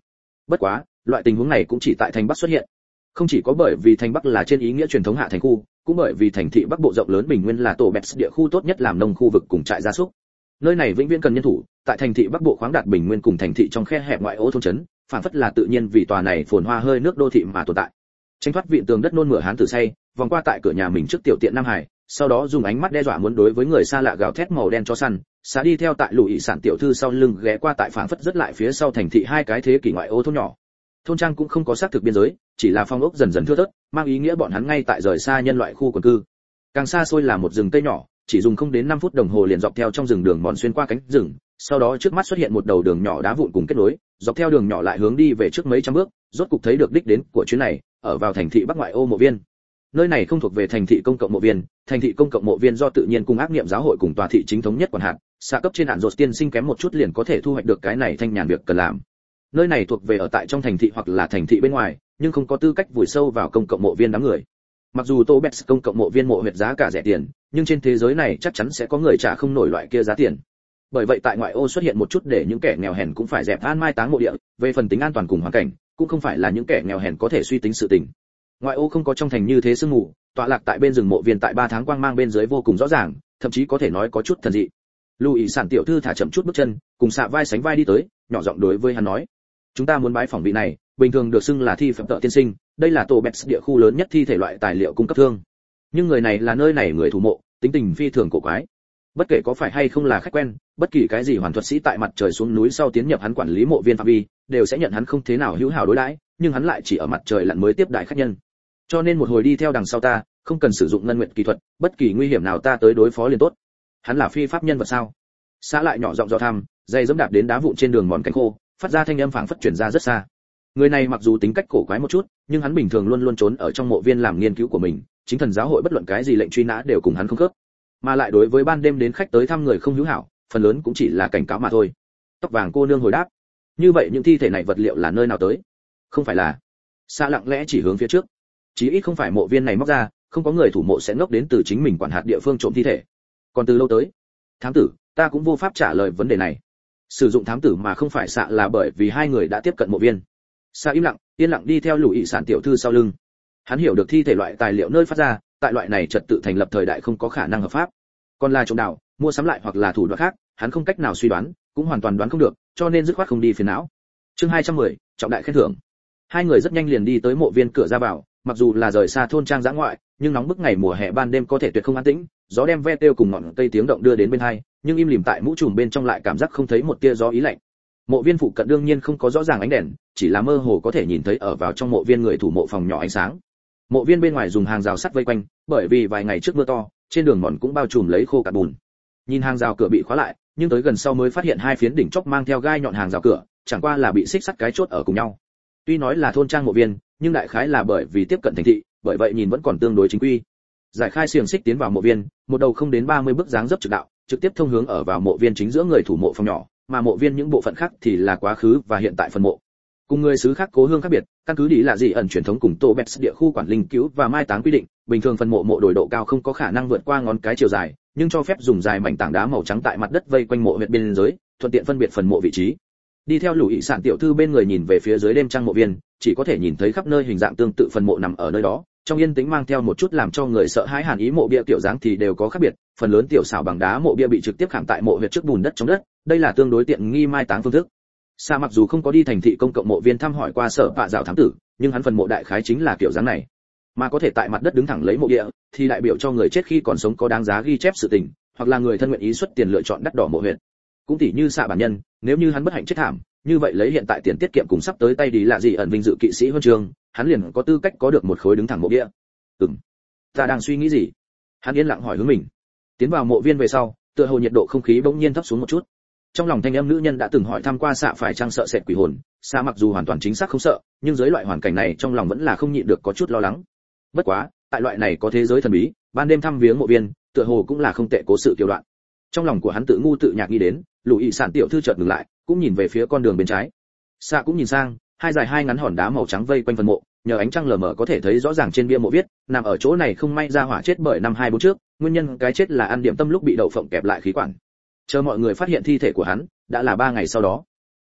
Bất quá, loại tình huống này cũng chỉ tại thành Bắc xuất hiện. Không chỉ có bởi vì thành Bắc là trên ý nghĩa truyền thống hạ thành khu, cũng bởi vì thành thị Bắc Bộ rộng lớn bình nguyên là tổ bẹt địa khu tốt nhất làm nông khu vực cùng trại gia súc. Nơi này vĩnh viễn cần nhân thủ, tại thành thị Bắc Bộ khoáng đạt bình nguyên cùng thành thị trong khe hẹp ngoại ô thôn trấn, phản phất là tự nhiên vì tòa này phồn hoa hơi nước đô thị mà tồn tại. Tránh thoát vịn tường đất nôn mửa hán tử say, vòng qua tại cửa nhà mình trước tiểu tiện Nam Hải, sau đó dùng ánh mắt đe dọa muốn đối với người xa lạ gào thét màu đen chó săn, xá đi theo tại lùi sản tiểu thư sau lưng ghé qua tại phản phất rất lại phía sau thành thị hai cái thế kỷ ngoại ô thôn nhỏ. Thôn trang cũng không có xác thực biên giới, chỉ là phong ốc dần dần thưa thớt, mang ý nghĩa bọn hắn ngay tại rời xa nhân loại khu quần cư. Càng xa xôi là một rừng cây nhỏ, chỉ dùng không đến năm phút đồng hồ liền dọc theo trong rừng đường mòn xuyên qua cánh rừng, sau đó trước mắt xuất hiện một đầu đường nhỏ đá vụn cùng kết nối, dọc theo đường nhỏ lại hướng đi về trước mấy trăm bước, rốt cục thấy được đích đến của chuyến này, ở vào thành thị Bắc ngoại ô mộ viên. Nơi này không thuộc về thành thị công cộng mộ viên, thành thị công cộng mộ viên do tự nhiên cùng ác niệm giáo hội cùng tòa thị chính thống nhất quản hạt, xã cấp trên hạn rột tiên sinh kém một chút liền có thể thu hoạch được cái này thanh nhàn việc cần làm. Nơi này thuộc về ở tại trong thành thị hoặc là thành thị bên ngoài, nhưng không có tư cách vùi sâu vào công cộng mộ viên đám người. Mặc dù Tô Bẹt công cộng mộ viên mộ huyệt giá cả rẻ tiền, nhưng trên thế giới này chắc chắn sẽ có người trả không nổi loại kia giá tiền. Bởi vậy tại ngoại ô xuất hiện một chút để những kẻ nghèo hèn cũng phải dẹp than mai táng mộ địa, về phần tính an toàn cùng hoàn cảnh, cũng không phải là những kẻ nghèo hèn có thể suy tính sự tình. Ngoại ô không có trong thành như thế sương mù, tọa lạc tại bên rừng mộ viên tại ba tháng quang mang bên dưới vô cùng rõ ràng, thậm chí có thể nói có chút thần dị. Louis sản tiểu thư thả chậm chút bước chân, cùng xạ vai sánh vai đi tới, nhỏ giọng đối với hắn nói: "Chúng ta muốn bái phỏng vị này, bình thường được xưng là thi phẩm tợ tiên sinh, đây là tổ bẹt địa khu lớn nhất thi thể loại tài liệu cung cấp thương. Nhưng người này là nơi này người thủ mộ, tính tình phi thường cổ quái. Bất kể có phải hay không là khách quen, bất kỳ cái gì hoàn thuật sĩ tại mặt trời xuống núi sau tiến nhập hắn quản lý mộ viên phạm vi, đều sẽ nhận hắn không thế nào hữu hảo đối đãi, nhưng hắn lại chỉ ở mặt trời lặn mới tiếp đãi khách nhân. Cho nên một hồi đi theo đằng sau ta, không cần sử dụng ngân nguyệt kỹ thuật, bất kỳ nguy hiểm nào ta tới đối phó liền tốt." Hắn là phi pháp nhân vật sao? Xã lại nhỏ giọng dò thăm, giày giẫm đạp đến đá vụn trên đường mòn cánh khô, phát ra thanh âm phảng phất truyền ra rất xa. Người này mặc dù tính cách cổ quái một chút, nhưng hắn bình thường luôn luôn trốn ở trong mộ viên làm nghiên cứu của mình, chính thần giáo hội bất luận cái gì lệnh truy nã đều cùng hắn không khớp. Mà lại đối với ban đêm đến khách tới thăm người không hữu hảo, phần lớn cũng chỉ là cảnh cáo mà thôi. Tóc vàng cô nương hồi đáp: "Như vậy những thi thể này vật liệu là nơi nào tới?" "Không phải là." Xã lặng lẽ chỉ hướng phía trước. Chí ít không phải mộ viên này móc ra, không có người thủ mộ sẽ ngốc đến từ chính mình quản hạt địa phương trộm thi thể. Còn từ lâu tới? Thám tử, ta cũng vô pháp trả lời vấn đề này. Sử dụng thám tử mà không phải xạ là bởi vì hai người đã tiếp cận mộ viên. Xạ im lặng, yên lặng đi theo lùi sản tiểu thư sau lưng. Hắn hiểu được thi thể loại tài liệu nơi phát ra, tại loại này trật tự thành lập thời đại không có khả năng hợp pháp. Còn là trộm đào, mua sắm lại hoặc là thủ đoạn khác, hắn không cách nào suy đoán, cũng hoàn toàn đoán không được, cho nên dứt khoát không đi phiền não. Chương hai trăm mười, trọng đại khen thưởng. Hai người rất nhanh liền đi tới mộ viên cửa ra vào, mặc dù là rời xa thôn trang dã ngoại, nhưng nóng bức ngày mùa hè ban đêm có thể tuyệt không an tĩnh, gió đem ve tiêu cùng ngọn cây tiếng động đưa đến bên hai, nhưng im lìm tại mũ trùm bên trong lại cảm giác không thấy một tia gió ý lạnh. Mộ viên phụ cận đương nhiên không có rõ ràng ánh đèn, chỉ là mơ hồ có thể nhìn thấy ở vào trong mộ viên người thủ mộ phòng nhỏ ánh sáng. Mộ viên bên ngoài dùng hàng rào sắt vây quanh, bởi vì vài ngày trước mưa to, trên đường mòn cũng bao trùm lấy khô cạn bùn. Nhìn hàng rào cửa bị khóa lại, nhưng tới gần sau mới phát hiện hai phiến đỉnh chóp mang theo gai nhọn hàng rào cửa, chẳng qua là bị xích sắt cái chốt ở cùng nhau. Tuy nói là thôn trang mộ viên, nhưng đại khái là bởi vì tiếp cận thành thị, bởi vậy nhìn vẫn còn tương đối chính quy. Giải khai xiềng xích tiến vào mộ viên, một đầu không đến ba mươi bước dáng dấp trực đạo, trực tiếp thông hướng ở vào mộ viên chính giữa người thủ mộ phòng nhỏ, mà mộ viên những bộ phận khác thì là quá khứ và hiện tại phần mộ. Cùng người xứ khác cố hương khác biệt, căn cứ đi là gì ẩn truyền thống cùng Tô Bẹt địa khu quản linh cứu và mai táng quy định, bình thường phần mộ mộ đổi độ cao không có khả năng vượt qua ngón cái chiều dài, nhưng cho phép dùng dài mảnh tảng đá màu trắng tại mặt đất vây quanh mộ huyệt bên dưới, thuận tiện phân biệt phần mộ vị trí. Đi theo lũ ị sản tiểu thư bên người nhìn về phía dưới đêm trăng mộ viên, chỉ có thể nhìn thấy khắp nơi hình dạng tương tự phần mộ nằm ở nơi đó, trong yên tĩnh mang theo một chút làm cho người sợ hãi hàn ý. Mộ bia tiểu dáng thì đều có khác biệt, phần lớn tiểu xảo bằng đá mộ bia bị trực tiếp khảm tại mộ huyệt trước bùn đất trong đất, đây là tương đối tiện nghi mai táng phương thức. Sa mặc dù không có đi thành thị công cộng mộ viên thăm hỏi qua sở bạ dạo thám tử, nhưng hắn phần mộ đại khái chính là kiểu dáng này, mà có thể tại mặt đất đứng thẳng lấy mộ địa, thì đại biểu cho người chết khi còn sống có đáng giá ghi chép sự tình, hoặc là người thân nguyện ý xuất tiền lựa chọn đắt đỏ mộ huyệt. Cũng tỉ như Sa bản nhân, nếu như hắn bất hạnh chết thảm, như vậy lấy hiện tại tiền tiết kiệm cùng sắp tới tay đi là gì ẩn vinh dự kỵ sĩ huân chương, hắn liền có tư cách có được một khối đứng thẳng mộ địa. Ừm, ta đang suy nghĩ gì? Hắn yên lặng hỏi hướng mình. Tiến vào mộ viên về sau, tựa hồ nhiệt độ không khí bỗng nhiên thấp xuống một chút. Trong lòng thanh âm nữ nhân đã từng hỏi thăm qua Sa phải chăng sợ sệt quỷ hồn, Sa mặc dù hoàn toàn chính xác không sợ, nhưng dưới loại hoàn cảnh này trong lòng vẫn là không nhịn được có chút lo lắng. Bất quá, tại loại này có thế giới thần bí, ban đêm thăm viếng mộ viên, tựa hồ cũng là không tệ cố sự kiều đoạn. Trong lòng của hắn tự ngu tự nhạc nghĩ đến, lũ ị sản tiểu thư chợt ngừng lại, cũng nhìn về phía con đường bên trái. Sa cũng nhìn sang, hai dài hai ngắn hòn đá màu trắng vây quanh phần mộ, nhờ ánh trăng lờ mờ có thể thấy rõ ràng trên bia mộ viết, nằm ở chỗ này không may ra hỏa chết bởi năm hai bốn trước, nguyên nhân cái chết là ăn điểm tâm lúc bị đậu phộng kẹp lại khí quản. Chờ mọi người phát hiện thi thể của hắn, đã là ba ngày sau đó.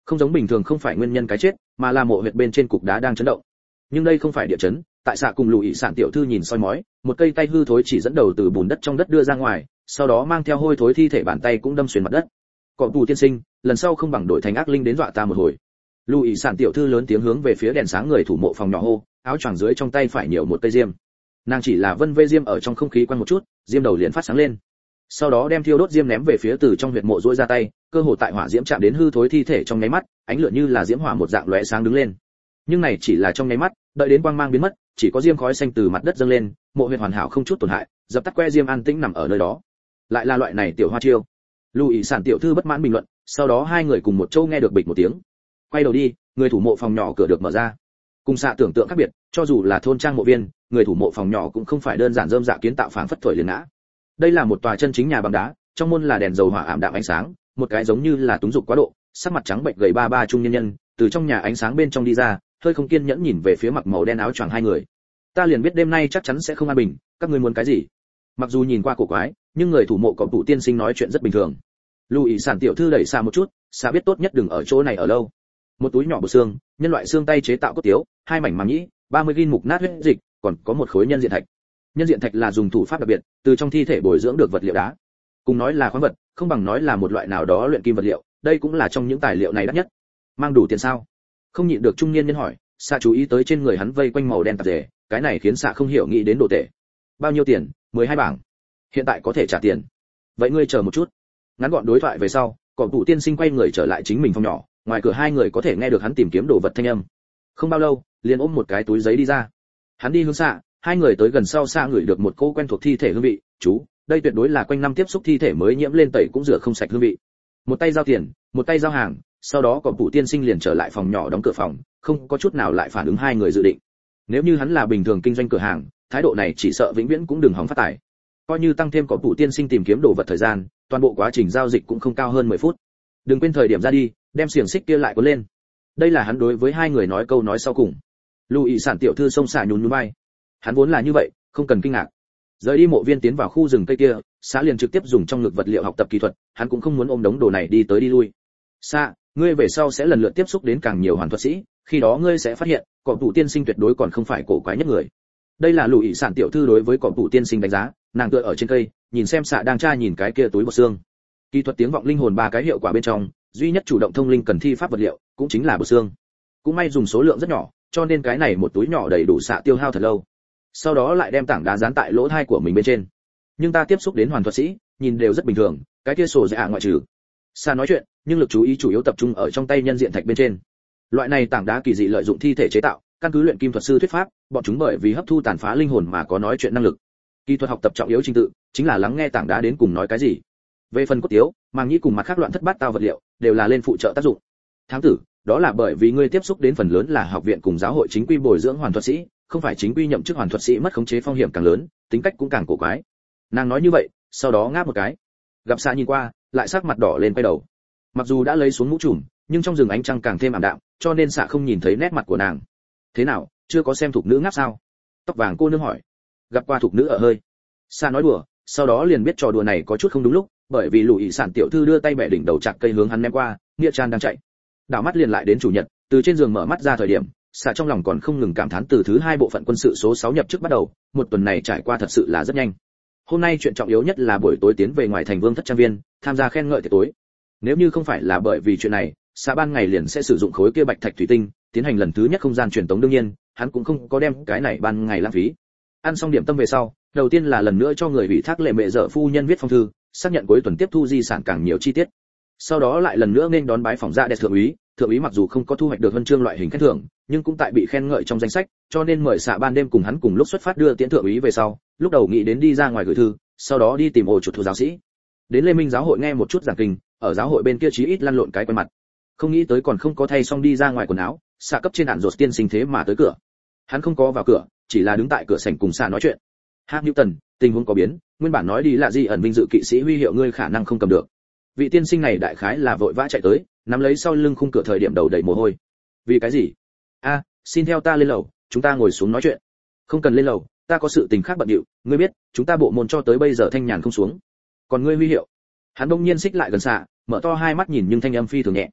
Không giống bình thường không phải nguyên nhân cái chết, mà là mộ huyệt bên trên cục đá đang chấn động. Nhưng đây không phải địa chấn, tại xạ cùng lùi sản tiểu thư nhìn soi mói, một cây tay hư thối chỉ dẫn đầu từ bùn đất trong đất đưa ra ngoài, sau đó mang theo hôi thối thi thể bàn tay cũng đâm xuyên mặt đất. Cọ tù tiên sinh, lần sau không bằng đổi thành ác linh đến dọa ta một hồi. Lùi sản tiểu thư lớn tiếng hướng về phía đèn sáng người thủ mộ phòng nhỏ hô, áo choàng dưới trong tay phải nhiều một cây diêm. Nàng chỉ là vân vê diêm ở trong không khí quanh một chút, diêm đầu liền phát sáng lên. Sau đó đem thiêu đốt diêm ném về phía từ trong huyệt mộ duỗi ra tay, cơ hồ tại hỏa diễm chạm đến hư thối thi thể trong nháy mắt, ánh lửa như là diễm hỏa một dạng lóe sáng đứng lên. Nhưng này chỉ là trong nháy mắt, đợi đến quang mang biến mất, chỉ có diêm khói xanh từ mặt đất dâng lên, mộ huyệt hoàn hảo không chút tổn hại, dập tắt que diêm an tĩnh nằm ở nơi đó. Lại là loại này tiểu hoa chiêu. Lùi sản tiểu thư bất mãn bình luận, sau đó hai người cùng một châu nghe được bịch một tiếng. Quay đầu đi, người thủ mộ phòng nhỏ cửa được mở ra. Cùng xạ tưởng tượng khác biệt, cho dù là thôn trang mộ viên, người thủ mộ phòng nhỏ cũng không phải đơn giản rơm rạ kiến tạo phảng phất thổi liền ngã. Đây là một tòa chân chính nhà bằng đá, trong môn là đèn dầu hỏa ảm đạm ánh sáng, một cái giống như là túng dục quá độ, sắc mặt trắng bệnh gầy ba ba trung nhân nhân, từ trong nhà ánh sáng bên trong đi ra, hơi không kiên nhẫn nhìn về phía mặc màu đen áo choàng hai người. Ta liền biết đêm nay chắc chắn sẽ không an bình, các ngươi muốn cái gì? Mặc dù nhìn qua cổ quái, nhưng người thủ mộ có tủ tiên sinh nói chuyện rất bình thường. Lùi sản tiểu thư đẩy xa một chút, xa biết tốt nhất đừng ở chỗ này ở lâu. Một túi nhỏ bột xương, nhân loại xương tay chế tạo cốt tiếu, hai mảnh màng nhĩ, ba mươi gin mục nát huyết dịch, còn có một khối nhân diện thạch. Nhân diện thạch là dùng thủ pháp đặc biệt, từ trong thi thể bồi dưỡng được vật liệu đá. Cùng nói là khoáng vật, không bằng nói là một loại nào đó luyện kim vật liệu, đây cũng là trong những tài liệu này đắt nhất. Mang đủ tiền sao? Không nhịn được trung niên nhân hỏi, xạ chú ý tới trên người hắn vây quanh màu đen tạp dề, cái này khiến xạ không hiểu nghĩ đến đồ tệ. Bao nhiêu tiền? mười hai bảng. Hiện tại có thể trả tiền. Vậy ngươi chờ một chút. Ngắn gọn đối thoại về sau, cỏ tủ tiên sinh quay người trở lại chính mình phòng nhỏ, ngoài cửa hai người có thể nghe được hắn tìm kiếm đồ vật thanh âm. Không bao lâu, liền ôm một cái túi giấy đi ra. Hắn đi hướng xạ, hai người tới gần sau xạ ngửi được một cô quen thuộc thi thể hương vị, chú, đây tuyệt đối là quanh năm tiếp xúc thi thể mới nhiễm lên tẩy cũng rửa không sạch hương vị. Một tay giao tiền, một tay giao hàng, sau đó cỏ tủ tiên sinh liền trở lại phòng nhỏ đóng cửa phòng, không có chút nào lại phản ứng hai người dự định. Nếu như hắn là bình thường kinh doanh cửa hàng, thái độ này chỉ sợ vĩnh viễn cũng đừng hỏng phát tài. Coi như tăng thêm cỏ tủ tiên sinh tìm kiếm đồ vật thời gian, toàn bộ quá trình giao dịch cũng không cao hơn mười phút. Đừng quên thời điểm ra đi, đem xiềng xích kia lại cuốn lên. Đây là hắn đối với hai người nói câu nói sau cùng. Lùi sản tiểu thư xông xả nhún nhún vai. Hắn vốn là như vậy, không cần kinh ngạc. Rời đi mộ viên tiến vào khu rừng cây kia, xã liền trực tiếp dùng trong ngực vật liệu học tập kỹ thuật, hắn cũng không muốn ôm đống đồ này đi tới đi lui. Xã, ngươi về sau sẽ lần lượt tiếp xúc đến càng nhiều hoàn thuật sĩ, khi đó ngươi sẽ phát hiện, cỏ tủ tiên sinh tuyệt đối còn không phải cổ quái nhất người. Đây là lùi sản tiểu thư đối với cỏ tủ tiên sinh đánh giá, nàng tựa ở trên cây, nhìn xem xã đang tra nhìn cái kia túi bột xương. Kỹ thuật tiếng vọng linh hồn ba cái hiệu quả bên trong, duy nhất chủ động thông linh cần thi pháp vật liệu, cũng chính là bột xương. Cũng may dùng số lượng rất nhỏ, cho nên cái này một túi nhỏ đầy đủ xạ tiêu hao thật lâu. Sau đó lại đem tảng đá dán tại lỗ thai của mình bên trên. Nhưng ta tiếp xúc đến hoàn thuật sĩ, nhìn đều rất bình thường, cái kia sổ dạ ngoại trừ. Xạ nói chuyện, nhưng lực chú ý chủ yếu tập trung ở trong tay nhân diện thạch bên trên. Loại này tảng đá kỳ dị lợi dụng thi thể chế tạo, căn cứ luyện kim thuật sư thuyết pháp, bọn chúng bởi vì hấp thu tàn phá linh hồn mà có nói chuyện năng lực. Kỹ thuật học tập trọng yếu trình tự, chính là lắng nghe tảng đá đến cùng nói cái gì. Về phần cốt tiếu, màng nhĩ cùng mặt khác loạn thất bát tao vật liệu, đều là lên phụ trợ tác dụng. Thám tử, đó là bởi vì ngươi tiếp xúc đến phần lớn là học viện cùng giáo hội chính quy bồi dưỡng hoàn thuật sĩ, không phải chính quy nhậm chức hoàn thuật sĩ mất khống chế phong hiểm càng lớn, tính cách cũng càng cổ quái. Nàng nói như vậy, sau đó ngáp một cái. Gặp Sa nhìn qua, lại sắc mặt đỏ lên quay đầu. Mặc dù đã lấy xuống mũ trùm, nhưng trong rừng ánh trăng càng thêm ảm đạm, cho nên Sa không nhìn thấy nét mặt của nàng. Thế nào, chưa có xem thục nữ ngáp sao? Tóc vàng cô nương hỏi. Gặp qua thục nữ ở hơi. Sa nói đùa, sau đó liền biết trò đùa này có chút không đúng lúc, bởi vì lùi sản tiểu thư đưa tay bẻ đỉnh đầu chặt cây hướng hắn ném qua, nghĩa Chan đang chạy. Đảo mắt liền lại đến chủ nhật, từ trên giường mở mắt ra thời điểm, Sa trong lòng còn không ngừng cảm thán từ thứ hai bộ phận quân sự số sáu nhập chức bắt đầu, một tuần này trải qua thật sự là rất nhanh. Hôm nay chuyện trọng yếu nhất là buổi tối tiến về ngoài thành Vương thất trang viên, tham gia khen ngợi tiệc tối. Nếu như không phải là bởi vì chuyện này, Sa ban ngày liền sẽ sử dụng khối kia bạch thạch thủy tinh, tiến hành lần thứ nhất không gian truyền tống đương nhiên, hắn cũng không có đem cái này ban ngày lãng phí. Ăn xong điểm tâm về sau, đầu tiên là lần nữa cho người ủy thác lệ mẹ dợ phu nhân viết phong thư, xác nhận cuối tuần tiếp thu di sản càng nhiều chi tiết. Sau đó lại lần nữa nên đón bái phỏng dạ đẹp thượng úy, thượng úy mặc dù không có thu hoạch được huân chương loại hình khen thưởng, nhưng cũng tại bị khen ngợi trong danh sách, cho nên mời Sa ban đêm cùng hắn cùng lúc xuất phát đưa tiễn thượng úy về sau, lúc đầu nghĩ đến đi ra ngoài gửi thư, sau đó đi tìm ổ chuột thủ giáo sĩ. Đến Lê Minh giáo hội nghe một chút giảng kinh, ở giáo hội bên kia chí ít lăn lộn cái quen mặt. Không nghĩ tới còn không có thay xong đi ra ngoài quần áo, Sa cấp trên ản rột tiên sinh thế mà tới cửa. Hắn không có vào cửa, chỉ là đứng tại cửa sảnh cùng Sa nói chuyện. Hắc Newton, tình huống có biến, nguyên bản nói đi là gì ẩn vinh dự kỵ sĩ huy hiệu ngươi khả năng không cầm được. Vị tiên sinh này đại khái là vội vã chạy tới, nắm lấy sau lưng khung cửa thời điểm đầu đầy mồ hôi. Vì cái gì? A, xin theo ta lên lầu, chúng ta ngồi xuống nói chuyện. Không cần lên lầu, ta có sự tình khác bận điệu, ngươi biết, chúng ta bộ môn cho tới bây giờ thanh nhàn không xuống. Còn ngươi huy hiệu? Hắn đông nhiên xích lại gần Sa, mở to hai mắt nhìn nhưng thanh âm phi thường nhẹ.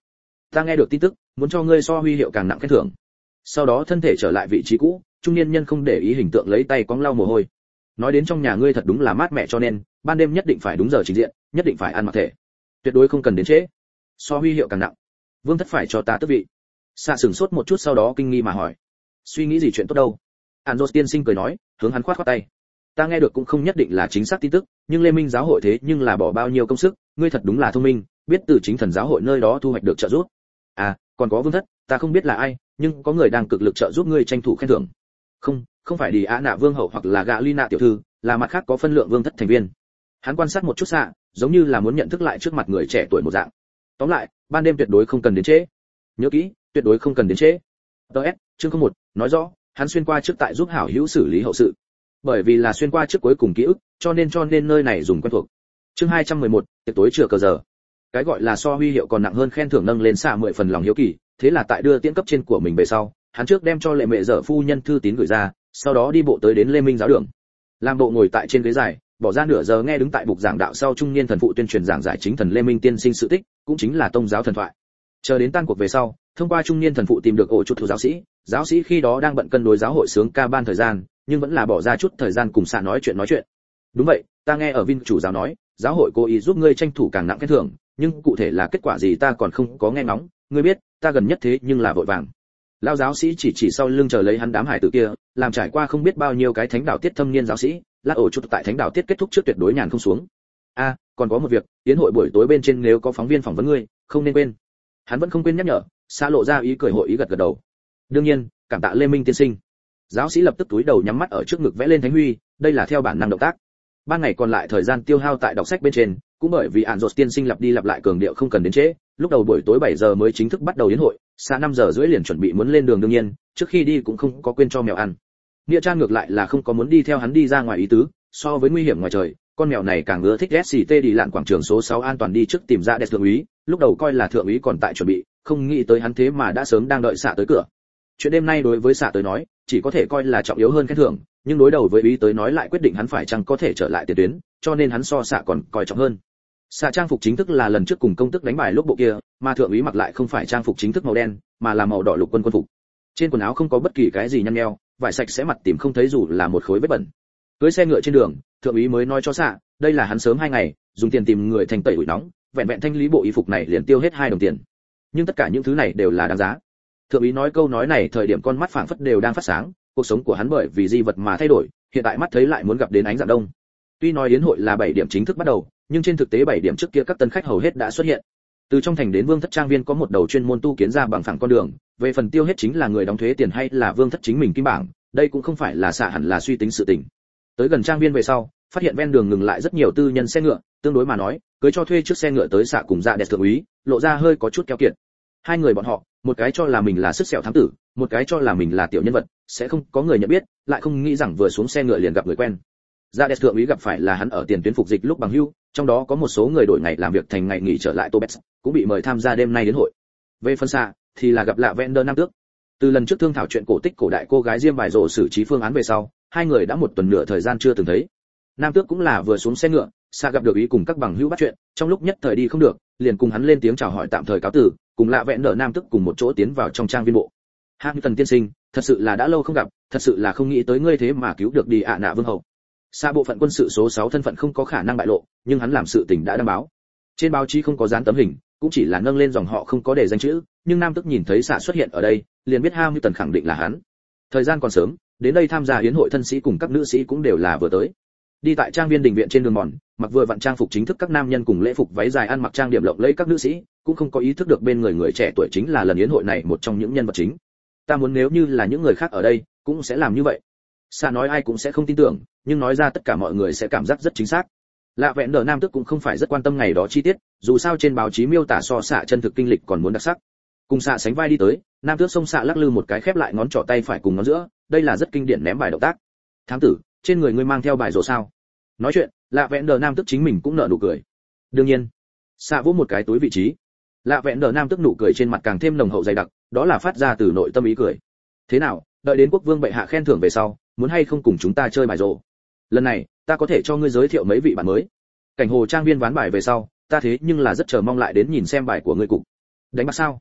ta nghe được tin tức, muốn cho ngươi so huy hiệu càng nặng khen thưởng. Sau đó thân thể trở lại vị trí cũ, trung niên nhân không để ý hình tượng lấy tay cong lau mồ hôi. Nói đến trong nhà ngươi thật đúng là mát mẻ, cho nên ban đêm nhất định phải đúng giờ trình diện, nhất định phải ăn mặc thể, tuyệt đối không cần đến trễ. So huy hiệu càng nặng, Vương thất phải cho ta tước vị. Xạ sửng sốt một chút, sau đó kinh nghi mà hỏi, suy nghĩ gì chuyện tốt đâu? Anzos tiên sinh cười nói, hướng hắn khoát khoát tay. Ta nghe được cũng không nhất định là chính xác tin tức, nhưng Lê Minh giáo hội thế nhưng là bỏ bao nhiêu công sức, ngươi thật đúng là thông minh, biết từ chính thần giáo hội nơi đó thu hoạch được trợ giúp. À, còn có Vương thất, ta không biết là ai, nhưng có người đang cực lực trợ giúp ngươi tranh thủ khen thưởng. Không, không phải Đi Á Nạ vương hậu hoặc là Gạ Ly Nạ tiểu thư, là mặt khác có phân lượng Vương thất thành viên. Hắn quan sát một chút xạ, giống như là muốn nhận thức lại trước mặt người trẻ tuổi một dạng. Tóm lại, ban đêm tuyệt đối không cần đến trễ. Nhớ kỹ, tuyệt đối không cần đến trễ. ét, chương không một, nói rõ, hắn xuyên qua trước tại giúp hảo hữu xử lý hậu sự. Bởi vì là xuyên qua trước cuối cùng ký ức, cho nên cho nên nơi này dùng quen thuộc. Chương hai trăm mười một, tiệc tối trưa cờ giờ. Cái gọi là so huy hiệu còn nặng hơn khen thưởng nâng lên xạ mười phần lòng hiếu kỳ, thế là tại đưa tiễn cấp trên của mình về sau, hắn trước đem cho Lệ Mẹ Dở phu nhân thư tín gửi ra, sau đó đi bộ tới đến Lê Minh giáo đường. Làm bộ ngồi tại trên ghế dài, bỏ ra nửa giờ nghe đứng tại bục giảng đạo sau trung niên thần phụ tuyên truyền giảng giải chính thần Lê Minh tiên sinh sự tích, cũng chính là tông giáo thần thoại. Chờ đến tan cuộc về sau, thông qua trung niên thần phụ tìm được ổ chút thủ giáo sĩ, giáo sĩ khi đó đang bận cân đối giáo hội sướng ca ban thời gian, nhưng vẫn là bỏ ra chút thời gian cùng xạ nói chuyện nói chuyện. Đúng vậy, ta nghe ở Vin chủ giáo nói, giáo hội cố ý giúp ngươi tranh thủ càng nặng khen thưởng, nhưng cụ thể là kết quả gì ta còn không có nghe ngóng, ngươi biết, ta gần nhất thế nhưng là vội vàng. Lão giáo sĩ chỉ chỉ sau lưng chờ lấy hắn đám hải tử kia, làm trải qua không biết bao nhiêu cái thánh đạo tiết thâm niên giáo sĩ, lát ổ chút tại thánh đạo tiết kết thúc trước tuyệt đối nhàn không xuống. A, à, còn có một việc, yến hội buổi tối bên trên nếu có phóng viên phỏng vấn ngươi, không nên quên. Hắn vẫn không quên nhắc nhở, xa lộ ra ý cười hội ý gật gật đầu. Đương nhiên, cảm tạ Lê Minh tiên sinh. Giáo sĩ lập tức túi đầu nhắm mắt ở trước ngực vẽ lên thánh huy, đây là theo bản năng động tác. Ban ngày còn lại thời gian tiêu hao tại đọc sách bên trên, cũng bởi vì Anzos tiên sinh lặp đi lặp lại cường điệu không cần đến trễ, lúc đầu buổi tối bảy giờ mới chính thức bắt đầu yến hội, xa năm giờ rưỡi liền chuẩn bị muốn lên đường, đương nhiên, trước khi đi cũng không có quên cho mèo ăn. Nghĩa Trang ngược lại là không có muốn đi theo hắn đi ra ngoài ý tứ, so với nguy hiểm ngoài trời, con mèo này càng ưa thích ét xê tê đi lặn quảng trường số sáu an toàn đi trước tìm ra đẹp thượng úy, lúc đầu coi là thượng úy còn tại chuẩn bị, không nghĩ tới hắn thế mà đã sớm đang đợi xạ tới cửa. Chuyện đêm nay đối với xạ tới nói, chỉ có thể coi là trọng yếu hơn khen thưởng, nhưng đối đầu với úy tới nói lại quyết định hắn phải chăng có thể trở lại tiền tuyến, cho nên hắn so xạ còn coi trọng hơn. Xạ trang phục chính thức là lần trước cùng công tức đánh bài lúc bộ kia, mà thượng úy mặc lại không phải trang phục chính thức màu đen, mà là màu đỏ lục quân quân phục. Trên quần áo không có bất kỳ cái gì nhăn nheo, vải sạch sẽ mặt tìm không thấy dù là một khối vết bẩn. Cưới xe ngựa trên đường, thượng úy mới nói cho xạ, đây là hắn sớm hai ngày, dùng tiền tìm người thành tẩy ủi nóng, vẹn vẹn thanh lý bộ y phục này liền tiêu hết hai đồng tiền. Nhưng tất cả những thứ này đều là đáng giá. Thượng úy nói câu nói này thời điểm con mắt phảng phất đều đang phát sáng, cuộc sống của hắn bởi vì di vật mà thay đổi, hiện tại mắt thấy lại muốn gặp đến ánh dạng đông. Tuy nói yến hội là bảy điểm chính thức bắt đầu, nhưng trên thực tế bảy điểm trước kia các tân khách hầu hết đã xuất hiện. Từ trong thành đến Vương thất trang viên có một đầu chuyên môn tu kiến ra bằng phẳng con đường, về phần tiêu hết chính là người đóng thuế tiền hay là Vương thất chính mình kim bảng, đây cũng không phải là xạ hẳn là suy tính sự tình. Tới gần trang viên về sau, phát hiện ven đường ngừng lại rất nhiều tư nhân xe ngựa, tương đối mà nói, cưới cho thuê trước xe ngựa tới xạ cùng dạ đẹp thượng úy, lộ ra hơi có chút keo kiệt. Hai người bọn họ, một cái cho là mình là sức sẹo thám tử, một cái cho là mình là tiểu nhân vật, sẽ không có người nhận biết, lại không nghĩ rằng vừa xuống xe ngựa liền gặp người quen. Dạ đẹp thượng úy gặp phải là hắn ở tiền tuyến phục dịch lúc bằng hưu, trong đó có một số người đổi ngày làm việc thành ngày nghỉ trở lại Tobet, cũng bị mời tham gia đêm nay đến hội. Về phần xạ, thì là gặp lạ Vender Nam Tước. Từ lần trước thương thảo chuyện cổ tích cổ đại cô gái diêm bài rồ xử trí phương án về sau, hai người đã một tuần nửa thời gian chưa từng thấy. Nam Tước cũng là vừa xuống xe ngựa, xạ gặp được ý cùng các bằng hữu bắt chuyện, trong lúc nhất thời đi không được, liền cùng hắn lên tiếng chào hỏi tạm thời cáo từ, cùng lạ vẹn nở Nam Tước cùng một chỗ tiến vào trong trang viên bộ. Hamilton tiên sinh, thật sự là đã lâu không gặp, thật sự là không nghĩ tới ngươi thế mà cứu được Đi ạ nạ vương hậu. Xa bộ phận quân sự số sáu thân phận không có khả năng bại lộ, nhưng hắn làm sự tình đã đăng báo. Trên báo chí không có dán tấm hình, cũng chỉ là nâng lên dòng họ không có để danh chữ, nhưng Nam Tước nhìn thấy xạ xuất hiện ở đây, liền biết Hamilton khẳng định là hắn. Thời gian còn sớm, đến đây tham gia yến hội thân sĩ cùng các nữ sĩ cũng đều là vừa tới. Đi tại trang viên đình viện trên đường mòn, mặc vừa vặn trang phục chính thức các nam nhân cùng lễ phục váy dài ăn mặc trang điểm lộng lẫy các nữ sĩ, cũng không có ý thức được bên người người trẻ tuổi chính là lần yến hội này một trong những nhân vật chính. Ta muốn nếu như là những người khác ở đây, cũng sẽ làm như vậy. Xạ nói ai cũng sẽ không tin tưởng, nhưng nói ra tất cả mọi người sẽ cảm giác rất chính xác. Lạ vẹn đờ Nam Tước cũng không phải rất quan tâm ngày đó chi tiết, dù sao trên báo chí miêu tả so xạ chân thực kinh lịch còn muốn đặc sắc. Cùng xạ sánh vai đi tới, Nam Tước xông xạ lắc lư một cái khép lại ngón trỏ tay phải cùng ngón giữa, đây là rất kinh điển ném bài động tác. Thám tử, trên người ngươi mang theo bài rổ sao? Nói chuyện, lạ vẹn đờ Nam Tước chính mình cũng nở nụ cười. Đương nhiên. Xạ vỗ một cái túi vị trí. Lạ vẹn đờ Nam Tước nụ cười trên mặt càng thêm nồng hậu dày đặc, đó là phát ra từ nội tâm ý cười. Thế nào, đợi đến quốc vương bệ hạ khen thưởng về sau, muốn hay không cùng chúng ta chơi bài rổ? Lần này, ta có thể cho ngươi giới thiệu mấy vị bạn mới. Cảnh hồ trang viên ván bài về sau, ta thế nhưng là rất chờ mong lại đến nhìn xem bài của ngươi cục. Đánh bạc sao?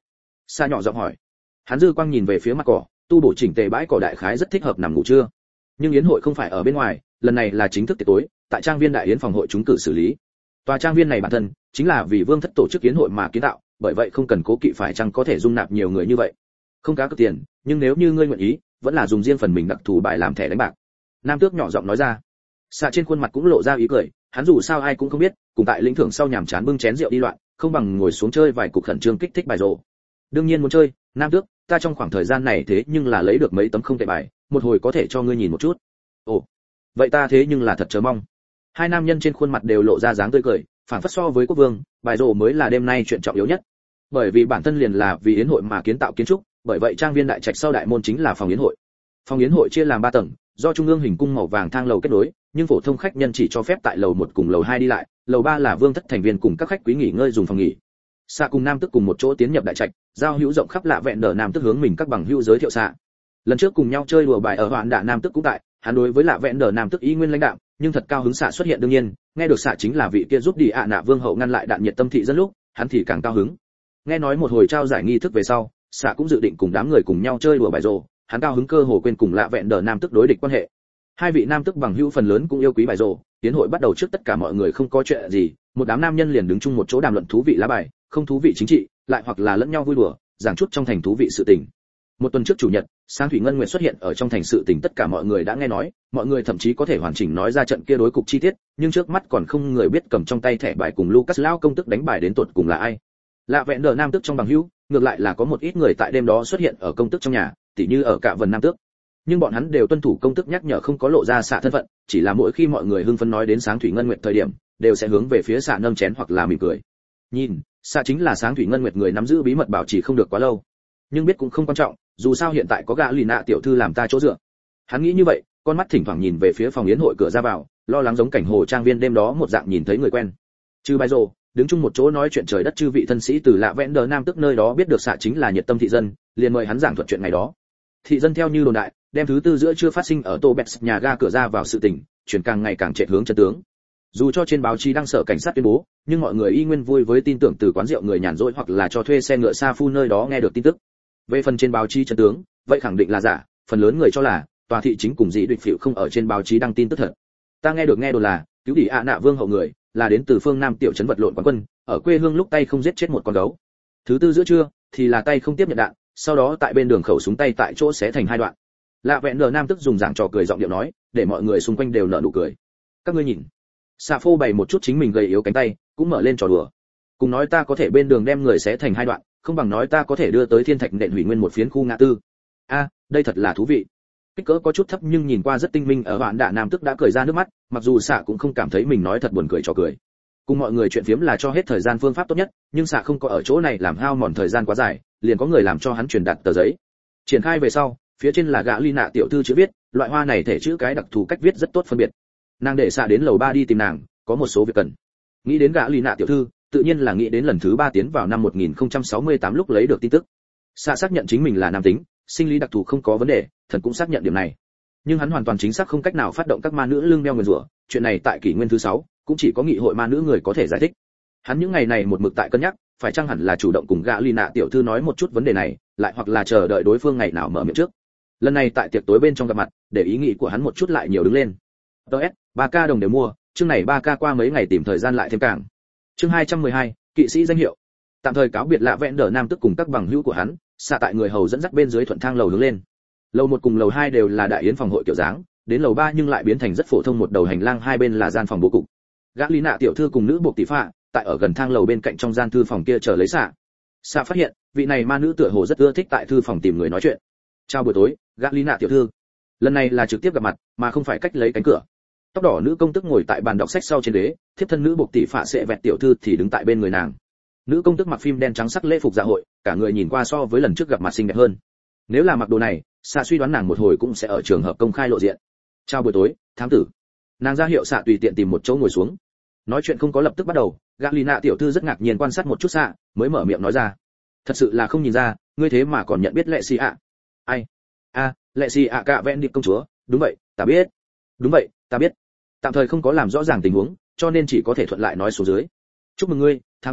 Sa nhỏ giọng hỏi. Hắn dư quang nhìn về phía mặt cỏ, tu bổ chỉnh tề bãi cỏ đại khái rất thích hợp nằm ngủ trưa. Nhưng yến hội không phải ở bên ngoài, lần này là chính thức tiệc tối, tại trang viên đại yến phòng hội chúng cử xử lý. Tòa trang viên này bản thân chính là vì Vương thất tổ chức yến hội mà kiến tạo, bởi vậy không cần cố kỵ phải chăng có thể dung nạp nhiều người như vậy. Không cá cược tiền, nhưng nếu như ngươi nguyện ý, vẫn là dùng riêng phần mình đặc thù bài làm thẻ đánh bạc. Nam tước nhỏ giọng nói ra. Xạ trên khuôn mặt cũng lộ ra ý cười, hắn dù sao ai cũng không biết, cùng tại lĩnh thưởng sau nhàm chán bưng chén rượu đi loạn, không bằng ngồi xuống chơi vài cục khẩn trương kích thích bài rồ. Đương nhiên muốn chơi, Nam tước, ta trong khoảng thời gian này thế nhưng là lấy được mấy tấm không tệ bài, một hồi có thể cho ngươi nhìn một chút. Ồ, vậy ta thế nhưng là thật chờ mong. Hai nam nhân trên khuôn mặt đều lộ ra dáng tươi cười, phản phất so với quốc vương, bài rồ mới là đêm nay chuyện trọng yếu nhất. Bởi vì bản thân liền là vì yến hội mà kiến tạo kiến trúc, bởi vậy trang viên đại trạch sau đại môn chính là phòng yến hội. Phòng yến hội chia làm ba tầng, do trung ương hình cung màu vàng thang lầu kết nối, nhưng phổ thông khách nhân chỉ cho phép tại lầu một cùng lầu hai đi lại, lầu ba là vương thất thành viên cùng các khách quý nghỉ ngơi dùng phòng nghỉ. Xạ cùng Nam Tức cùng một chỗ tiến nhập đại trạch, giao hữu rộng khắp lạ vẹn đờ Nam Tức hướng mình các bằng hữu giới thiệu xạ. Lần trước cùng nhau chơi đùa bài ở hoạn đạ Nam Tức cũng tại, hắn đối với lạ vẹn đờ Nam Tức ý nguyên lãnh đạm, nhưng thật cao hứng xạ xuất hiện đương nhiên, nghe được xạ chính là vị kia giúp đi ạ nạ vương hậu ngăn lại đạn nhiệt tâm thị dân lúc, hắn thì càng cao hứng. Nghe nói một hồi trao giải nghi thức về sau, xạ cũng dự định cùng đám người cùng nhau chơi đùa bài rồ, hắn cao hứng cơ hồ quên cùng lạ vẹn đờ Nam Tức đối địch quan hệ. Hai vị Nam Tức bằng hữu phần lớn cũng yêu quý bài rồ, tiến hội bắt đầu trước tất cả mọi người không có chuyện gì, một đám nam nhân liền đứng chung một chỗ đàm luận thú vị lá bài, không thú vị chính trị, lại hoặc là lẫn nhau vui đùa, giảng chút trong thành thú vị sự tình. Một tuần trước chủ nhật, Sáng Thủy Ngân Nguyệt xuất hiện ở trong thành sự tình tất cả mọi người đã nghe nói, mọi người thậm chí có thể hoàn chỉnh nói ra trận kia đối cục chi tiết, nhưng trước mắt còn không người biết cầm trong tay thẻ bài cùng Lucas lão công tức đánh bài đến tuột cùng là ai. Lạ vẹn đờ Nam Tức trong bằng hữu, ngược lại là có một ít người tại đêm đó xuất hiện ở công tức trong nhà, tỉ như ở Cạ Vần Nam Tước. Nhưng bọn hắn đều tuân thủ công tức nhắc nhở không có lộ ra xạ thân phận, chỉ là mỗi khi mọi người hưng phấn nói đến Sáng Thủy Ngân Nguyệt thời điểm, đều sẽ hướng về phía xạ nâng chén hoặc là mỉm cười. Nhìn, xạ chính là Sáng Thủy Ngân Nguyệt người nắm giữ bí mật bảo trì không được quá lâu. Nhưng biết cũng không quan trọng, dù sao hiện tại có gã lì nạ tiểu thư làm ta chỗ dựa. Hắn nghĩ như vậy, con mắt thỉnh thoảng nhìn về phía phòng yến hội cửa ra vào, lo lắng giống cảnh hồ trang viên đêm đó một dạng nhìn thấy người quen. Trừ bài rồ, đứng chung một chỗ nói chuyện trời đất chư vị thân sĩ từ lạ vẽn đờ Nam Tức nơi đó biết được xạ chính là nhiệt tâm thị dân, liền mời hắn giảng thuật chuyện ngày đó. Thị dân theo như đồn đại, đem thứ tư giữa chưa phát sinh ở Tô Bẹt nhà ga cửa ra vào sự tình, chuyển càng ngày càng chạy hướng chân tướng. Dù cho trên báo chí đăng sở cảnh sát tuyên bố, nhưng mọi người y nguyên vui với tin tưởng từ quán rượu người nhàn rỗi hoặc là cho thuê xe ngựa xa phu nơi đó nghe được tin tức. Về phần trên báo chí chân tướng, vậy khẳng định là giả, phần lớn người cho là tòa thị chính cùng dĩ địch phiểu không ở trên báo chí đăng tin tức thật. Ta nghe được nghe đồn là cứu đi ạ nạ vương hậu người là đến từ phương Nam tiểu trấn vật lộn quán quân, ở quê hương lúc tay không giết chết một con gấu. Thứ tư giữa trưa thì là tay không tiếp nhận đạn, sau đó tại bên đường khẩu súng tay tại chỗ xé thành hai đoạn. Lạ vẹn đờ Nam Tức dùng giảng trò cười giọng điệu nói, để mọi người xung quanh đều nở nụ cười. Các ngươi nhìn, xạ phô bày một chút chính mình gầy yếu cánh tay, cũng mở lên trò đùa. Cùng nói ta có thể bên đường đem người xé thành hai đoạn, không bằng nói ta có thể đưa tới thiên thạch nện hủy nguyên một phiến khu ngã tư. A, đây thật là thú vị. Kích cỡ có chút thấp nhưng nhìn qua rất tinh minh ở bạn đạ Nam Tức đã cười ra nước mắt, mặc dù xạ cũng không cảm thấy mình nói thật buồn cười trò cười. Cùng mọi người chuyện phiếm là cho hết thời gian phương pháp tốt nhất, nhưng xạ không có ở chỗ này làm hao mòn thời gian quá dài, liền có người làm cho hắn truyền đạt tờ giấy. Triển khai về sau, phía trên là gã ly nạ tiểu thư chữ viết, loại hoa này thể chữ cái đặc thù cách viết rất tốt phân biệt. Nàng để xạ đến lầu ba đi tìm nàng, có một số việc cần. Nghĩ đến gã ly nạ tiểu thư, tự nhiên là nghĩ đến lần thứ ba tiến vào năm một nghìn không trăm sáu mươi tám lúc lấy được tin tức. Xạ xác nhận chính mình là nam tính, sinh lý đặc thù không có vấn đề, thần cũng xác nhận điểm này. Nhưng hắn hoàn toàn chính xác không cách nào phát động các ma nữ lưng đeo nguyên rủa, chuyện này tại kỷ nguyên thứ sáu cũng chỉ có nghị hội ma nữ người có thể giải thích. Hắn những ngày này một mực tại cân nhắc, phải chăng hẳn là chủ động cùng gã ly nạ tiểu thư nói một chút vấn đề này, lại hoặc là chờ đợi đối phương ngày nào mở miệng trước. Lần này tại tiệc tối bên trong gặp mặt, để ý nghĩ của hắn một chút lại nhiều đứng lên. ét, ba ca đồng đều mua, chương này ba ca qua mấy ngày tìm thời gian lại thêm càng. Chương hai trăm mười hai, kỵ sĩ danh hiệu. Tạm thời cáo biệt lạ vẹn đờ Nam Tức cùng các bằng hữu của hắn, xạ tại người hầu dẫn dắt bên dưới thuận thang lầu hướng lên. Lầu một cùng lầu hai đều là đại yến phòng hội kiểu dáng, đến lầu ba nhưng lại biến thành rất phổ thông một đầu hành lang hai bên là gian phòng bố cục. Gã lý nạ tiểu thư cùng nữ buộc tỷ phạ, tại ở gần thang lầu bên cạnh trong gian thư phòng kia chờ lấy xạ. Xạ phát hiện, vị này ma nữ tựa hồ rất ưa thích tại thư phòng tìm người nói chuyện. Chào buổi tối, gã lý nạ tiểu thư. Lần này là trực tiếp gặp mặt, mà không phải cách lấy cánh cửa. Tóc đỏ nữ công tức ngồi tại bàn đọc sách sau trên ghế, thiếp thân nữ buộc tỷ phạ sẽ vẹt tiểu thư thì đứng tại bên người nàng. Nữ công tức mặc phim đen trắng sắc lễ phục dạ hội, cả người nhìn qua so với lần trước gặp mặt xinh đẹp hơn. Nếu là mặc đồ này, xạ suy đoán nàng một hồi cũng sẽ ở trường hợp công khai lộ diện. Chào buổi tối, thám tử. Nàng ra hiệu xạ tùy tiện tìm một chỗ ngồi xuống. Nói chuyện không có lập tức bắt đầu, gã lì nạ tiểu thư rất ngạc nhiên quan sát một chút xạ, mới mở miệng nói ra. Thật sự là không nhìn ra, ngươi thế mà còn nhận biết lệ xì ạ. Ai? A, lệ xì ạ cả vẹn điệp công chúa, đúng vậy, ta biết. Đúng vậy, ta biết. Tạm thời không có làm rõ ràng tình huống, cho nên chỉ có thể thuận lại nói số dưới. Chúc mừng ngươi, thám tử,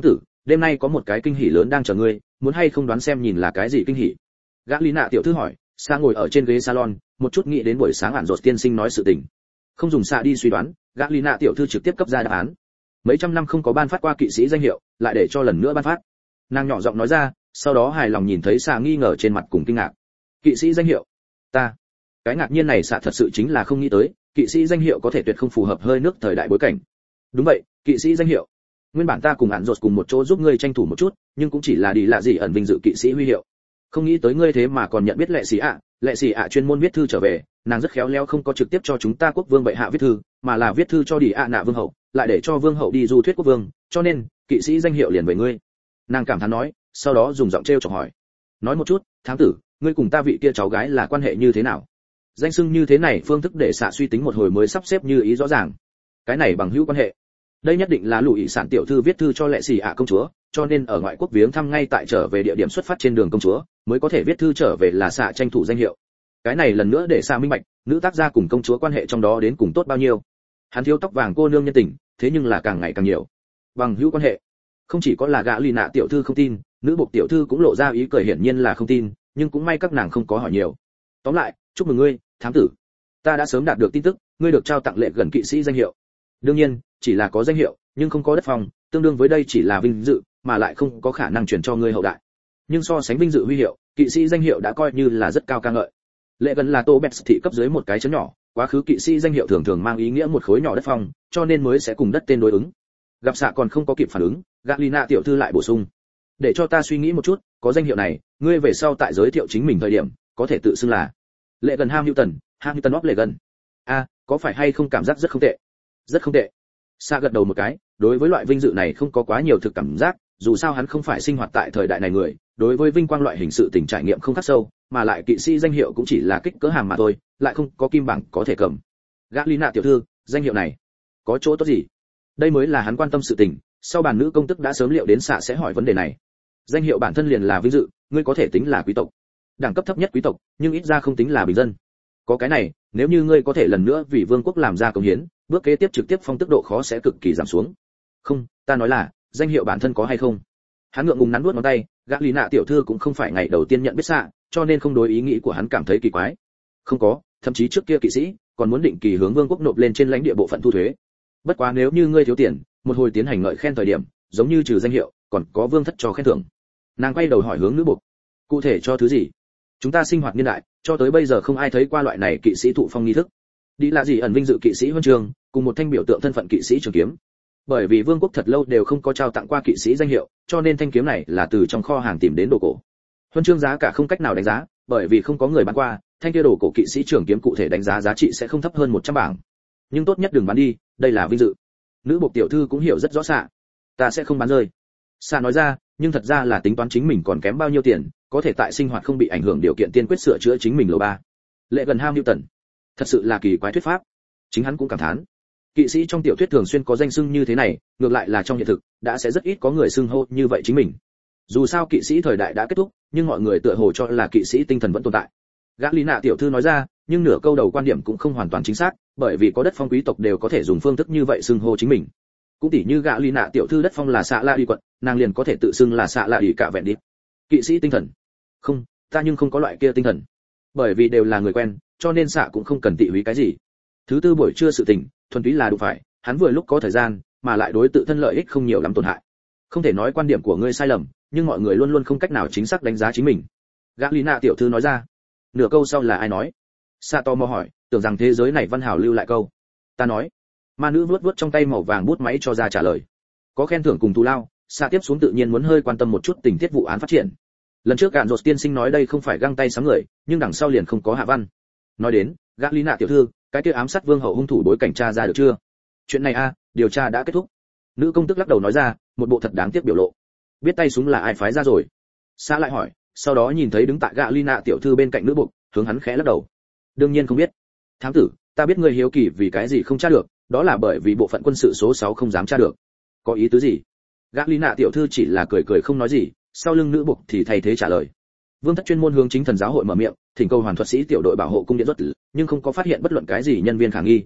đêm nay có một cái kinh hỉ lớn đang chờ ngươi, muốn hay không đoán xem nhìn là cái gì kinh hỉ? Gã Lý Nạ tiểu thư hỏi. Sa ngồi ở trên ghế salon, một chút nghĩ đến buổi sáng ản rột tiên sinh nói sự tình. Không dùng Sa đi suy đoán, Gã Lý Nạ tiểu thư trực tiếp cấp ra đáp án. Mấy trăm năm không có ban phát qua kỵ sĩ danh hiệu, lại để cho lần nữa ban phát. Nàng nhỏ giọng nói ra, sau đó hài lòng nhìn thấy Sa nghi ngờ trên mặt cùng kinh ngạc. Kỵ sĩ danh hiệu? Ta. Cái ngạc nhiên này Sa thật sự chính là không nghĩ tới, kỵ sĩ danh hiệu có thể tuyệt không phù hợp hơi nước thời đại bối cảnh. Đúng vậy, kỵ sĩ danh hiệu. Nguyên bản ta cùng ản rột cùng một chỗ giúp ngươi tranh thủ một chút, nhưng cũng chỉ là đi lạ gì ẩn vinh dự kỵ sĩ huy hiệu. Không nghĩ tới ngươi thế mà còn nhận biết lệ sĩ ạ, lệ sĩ ạ chuyên môn viết thư trở về, nàng rất khéo léo không có trực tiếp cho chúng ta quốc vương bệ hạ viết thư, mà là viết thư cho đi ạ nạ vương hậu, lại để cho vương hậu đi du thuyết quốc vương, cho nên kỵ sĩ danh hiệu liền về ngươi. Nàng cảm thán nói, sau đó dùng giọng trêu chọc hỏi, nói một chút, thám tử, ngươi cùng ta vị kia cháu gái là quan hệ như thế nào? Danh xưng như thế này phương thức để xạ suy tính một hồi mới sắp xếp như ý rõ ràng. Cái này bằng hữu quan hệ. Đây nhất định là lùi sản tiểu thư viết thư cho lệ sĩ ạ công chúa, cho nên ở ngoại quốc viếng thăm ngay tại trở về địa điểm xuất phát trên đường công chúa, mới có thể viết thư trở về là xạ tranh thủ danh hiệu. Cái này lần nữa để xạ minh bạch, nữ tác gia cùng công chúa quan hệ trong đó đến cùng tốt bao nhiêu. Hắn thiếu tóc vàng cô nương nhân tình, thế nhưng là càng ngày càng nhiều. Bằng hữu quan hệ. Không chỉ có là Gã Lý Nạ tiểu thư không tin, nữ bộ tiểu thư cũng lộ ra ý cười hiển nhiên là không tin, nhưng cũng may các nàng không có hỏi nhiều. Tóm lại, chúc mừng ngươi, thám tử. Ta đã sớm đạt được tin tức, ngươi được trao tặng lệ gần kỵ sĩ danh hiệu. Đương nhiên, chỉ là có danh hiệu, nhưng không có đất phong, tương đương với đây chỉ là vinh dự, mà lại không có khả năng truyền cho ngươi hậu đại. Nhưng so sánh vinh dự huy hiệu, kỵ sĩ danh hiệu đã coi như là rất cao ca ngợi. Lệ gần là Tô Bẹt thị cấp dưới một cái chấn nhỏ, quá khứ kỵ sĩ danh hiệu thường thường mang ý nghĩa một khối nhỏ đất phong, cho nên mới sẽ cùng đất tên đối ứng. Gặp xạ còn không có kịp phản ứng, Gã Lý Nạ tiểu thư lại bổ sung, để cho ta suy nghĩ một chút, có danh hiệu này, ngươi về sau tại giới thiệu chính mình thời điểm, có thể tự xưng là Lệ gần Hamilton, Hamilton of Lệ gần. A, có phải hay không cảm giác rất không tệ? Rất không tệ. Sa gật đầu một cái, đối với loại vinh dự này không có quá nhiều thực cảm giác, dù sao hắn không phải sinh hoạt tại thời đại này người, đối với vinh quang loại hình sự tình trải nghiệm không khắc sâu, mà lại kỵ sĩ danh hiệu cũng chỉ là kích cỡ hàm mà thôi, lại không có kim bảng có thể cầm. Gã Lý Nạ tiểu thư, danh hiệu này có chỗ tốt gì? Đây mới là hắn quan tâm sự tình, sau bàn nữ công tức đã sớm liệu đến xạ sẽ hỏi vấn đề này. Danh hiệu bản thân liền là vinh dự, ngươi có thể tính là quý tộc. Đẳng cấp thấp nhất quý tộc, nhưng ít ra không tính là bình dân. Có cái này, nếu như ngươi có thể lần nữa vì vương quốc làm ra công hiến, bước kế tiếp trực tiếp phong tức độ khó sẽ cực kỳ giảm xuống. Không, ta nói là, danh hiệu bản thân có hay không? Hắn ngượng ngùng nắn nuốt ngón tay, Gã Lý Nạ tiểu thư cũng không phải ngày đầu tiên nhận biết xạ, cho nên không đối ý nghĩ của hắn cảm thấy kỳ quái. Không có, thậm chí trước kia kỵ sĩ còn muốn định kỳ hướng vương quốc nộp lên trên lãnh địa bộ phận thu thuế. Bất quá nếu như ngươi thiếu tiền, một hồi tiến hành ngợi khen thời điểm, giống như trừ danh hiệu, còn có vương thất cho khen thưởng. Nàng quay đầu hỏi hướng nữ buộc, cụ thể cho thứ gì? Chúng ta sinh hoạt niên đại, cho tới bây giờ không ai thấy qua loại này kỵ sĩ thụ phong nghi thức. Đi là gì ẩn vinh dự kỵ sĩ huân chương, cùng một thanh biểu tượng thân phận kỵ sĩ trường kiếm. Bởi vì vương quốc thật lâu đều không có trao tặng qua kỵ sĩ danh hiệu, cho nên thanh kiếm này là từ trong kho hàng tìm đến đồ cổ. Huân chương giá cả không cách nào đánh giá, bởi vì không có người bán qua, thanh kia đồ cổ kỵ sĩ trường kiếm cụ thể đánh giá giá trị sẽ không thấp hơn một trăm bảng. Nhưng tốt nhất đừng bán đi, đây là vinh dự. Nữ bộ tiểu thư cũng hiểu rất rõ xạ. Ta sẽ không bán rơi. Xạ nói ra, nhưng thật ra là tính toán chính mình còn kém bao nhiêu tiền, có thể tại sinh hoạt không bị ảnh hưởng điều kiện tiên quyết sửa chữa chính mình lầu ba. Lệ gần Hamilton, thật sự là kỳ quái thuyết pháp. Chính hắn cũng cảm thán. Kỵ sĩ trong tiểu thuyết thường xuyên có danh xưng như thế này, ngược lại là trong hiện thực đã sẽ rất ít có người xưng hô như vậy chính mình. Dù sao kỵ sĩ thời đại đã kết thúc, nhưng mọi người tựa hồ cho là kỵ sĩ tinh thần vẫn tồn tại. Gã Lý Nạ tiểu thư nói ra, nhưng nửa câu đầu quan điểm cũng không hoàn toàn chính xác, bởi vì có đất phong quý tộc đều có thể dùng phương thức như vậy xưng hô chính mình. Cũng tỉ như Gã Lý Nạ tiểu thư đất phong là xạ la đi quận, nàng liền có thể tự xưng là xạ la đi cả vẹn đi. Kỵ sĩ tinh thần. Không, ta nhưng không có loại kia tinh thần. Bởi vì đều là người quen, cho nên xạ cũng không cần tị húy cái gì. Thứ tư buổi trưa sự tình, thuần túy là đủ phải, hắn vừa lúc có thời gian, mà lại đối tự thân lợi ích không nhiều lắm tổn hại. Không thể nói quan điểm của ngươi sai lầm, nhưng mọi người luôn luôn không cách nào chính xác đánh giá chính mình. Gã Lý Nạ tiểu thư nói ra. Nửa câu sau là ai nói? Sa tò mò hỏi, tưởng rằng thế giới này văn hào lưu lại câu. Ta nói. Ma nữ vuốt vuốt trong tay màu vàng bút máy cho ra trả lời. Có khen thưởng cùng thù lao, Sa tiếp xuống tự nhiên muốn hơi quan tâm một chút tình tiết vụ án phát triển. Lần trước Gạn Rột tiên sinh nói đây không phải găng tay sắm người, nhưng đằng sau liền không có hạ văn. Nói đến, Gã Lý Nạ tiểu thư, cái kia ám sát vương hậu hung thủ bối cảnh tra ra được chưa? Chuyện này a, điều tra đã kết thúc. Nữ công tức lắc đầu nói ra, một bộ thật đáng tiếc biểu lộ. Biết tay súng là ai phái ra rồi? Sa lại hỏi, sau đó nhìn thấy đứng tại Gã Lý Nạ tiểu thư bên cạnh nữ buộc, hướng hắn khẽ lắc đầu. Đương nhiên không biết. Thám tử, ta biết ngươi hiếu kỳ vì cái gì không tra được, đó là bởi vì bộ phận quân sự số sáu không dám tra được. Có ý tứ gì? Gã Lý Nạ tiểu thư chỉ là cười cười không nói gì, sau lưng nữ buộc thì thay thế trả lời. Vương thất chuyên môn hướng chính thần giáo hội mở miệng, thỉnh cầu hoàn thuật sĩ tiểu đội bảo hộ cung điện rốt tử, nhưng không có phát hiện bất luận cái gì nhân viên khả nghi.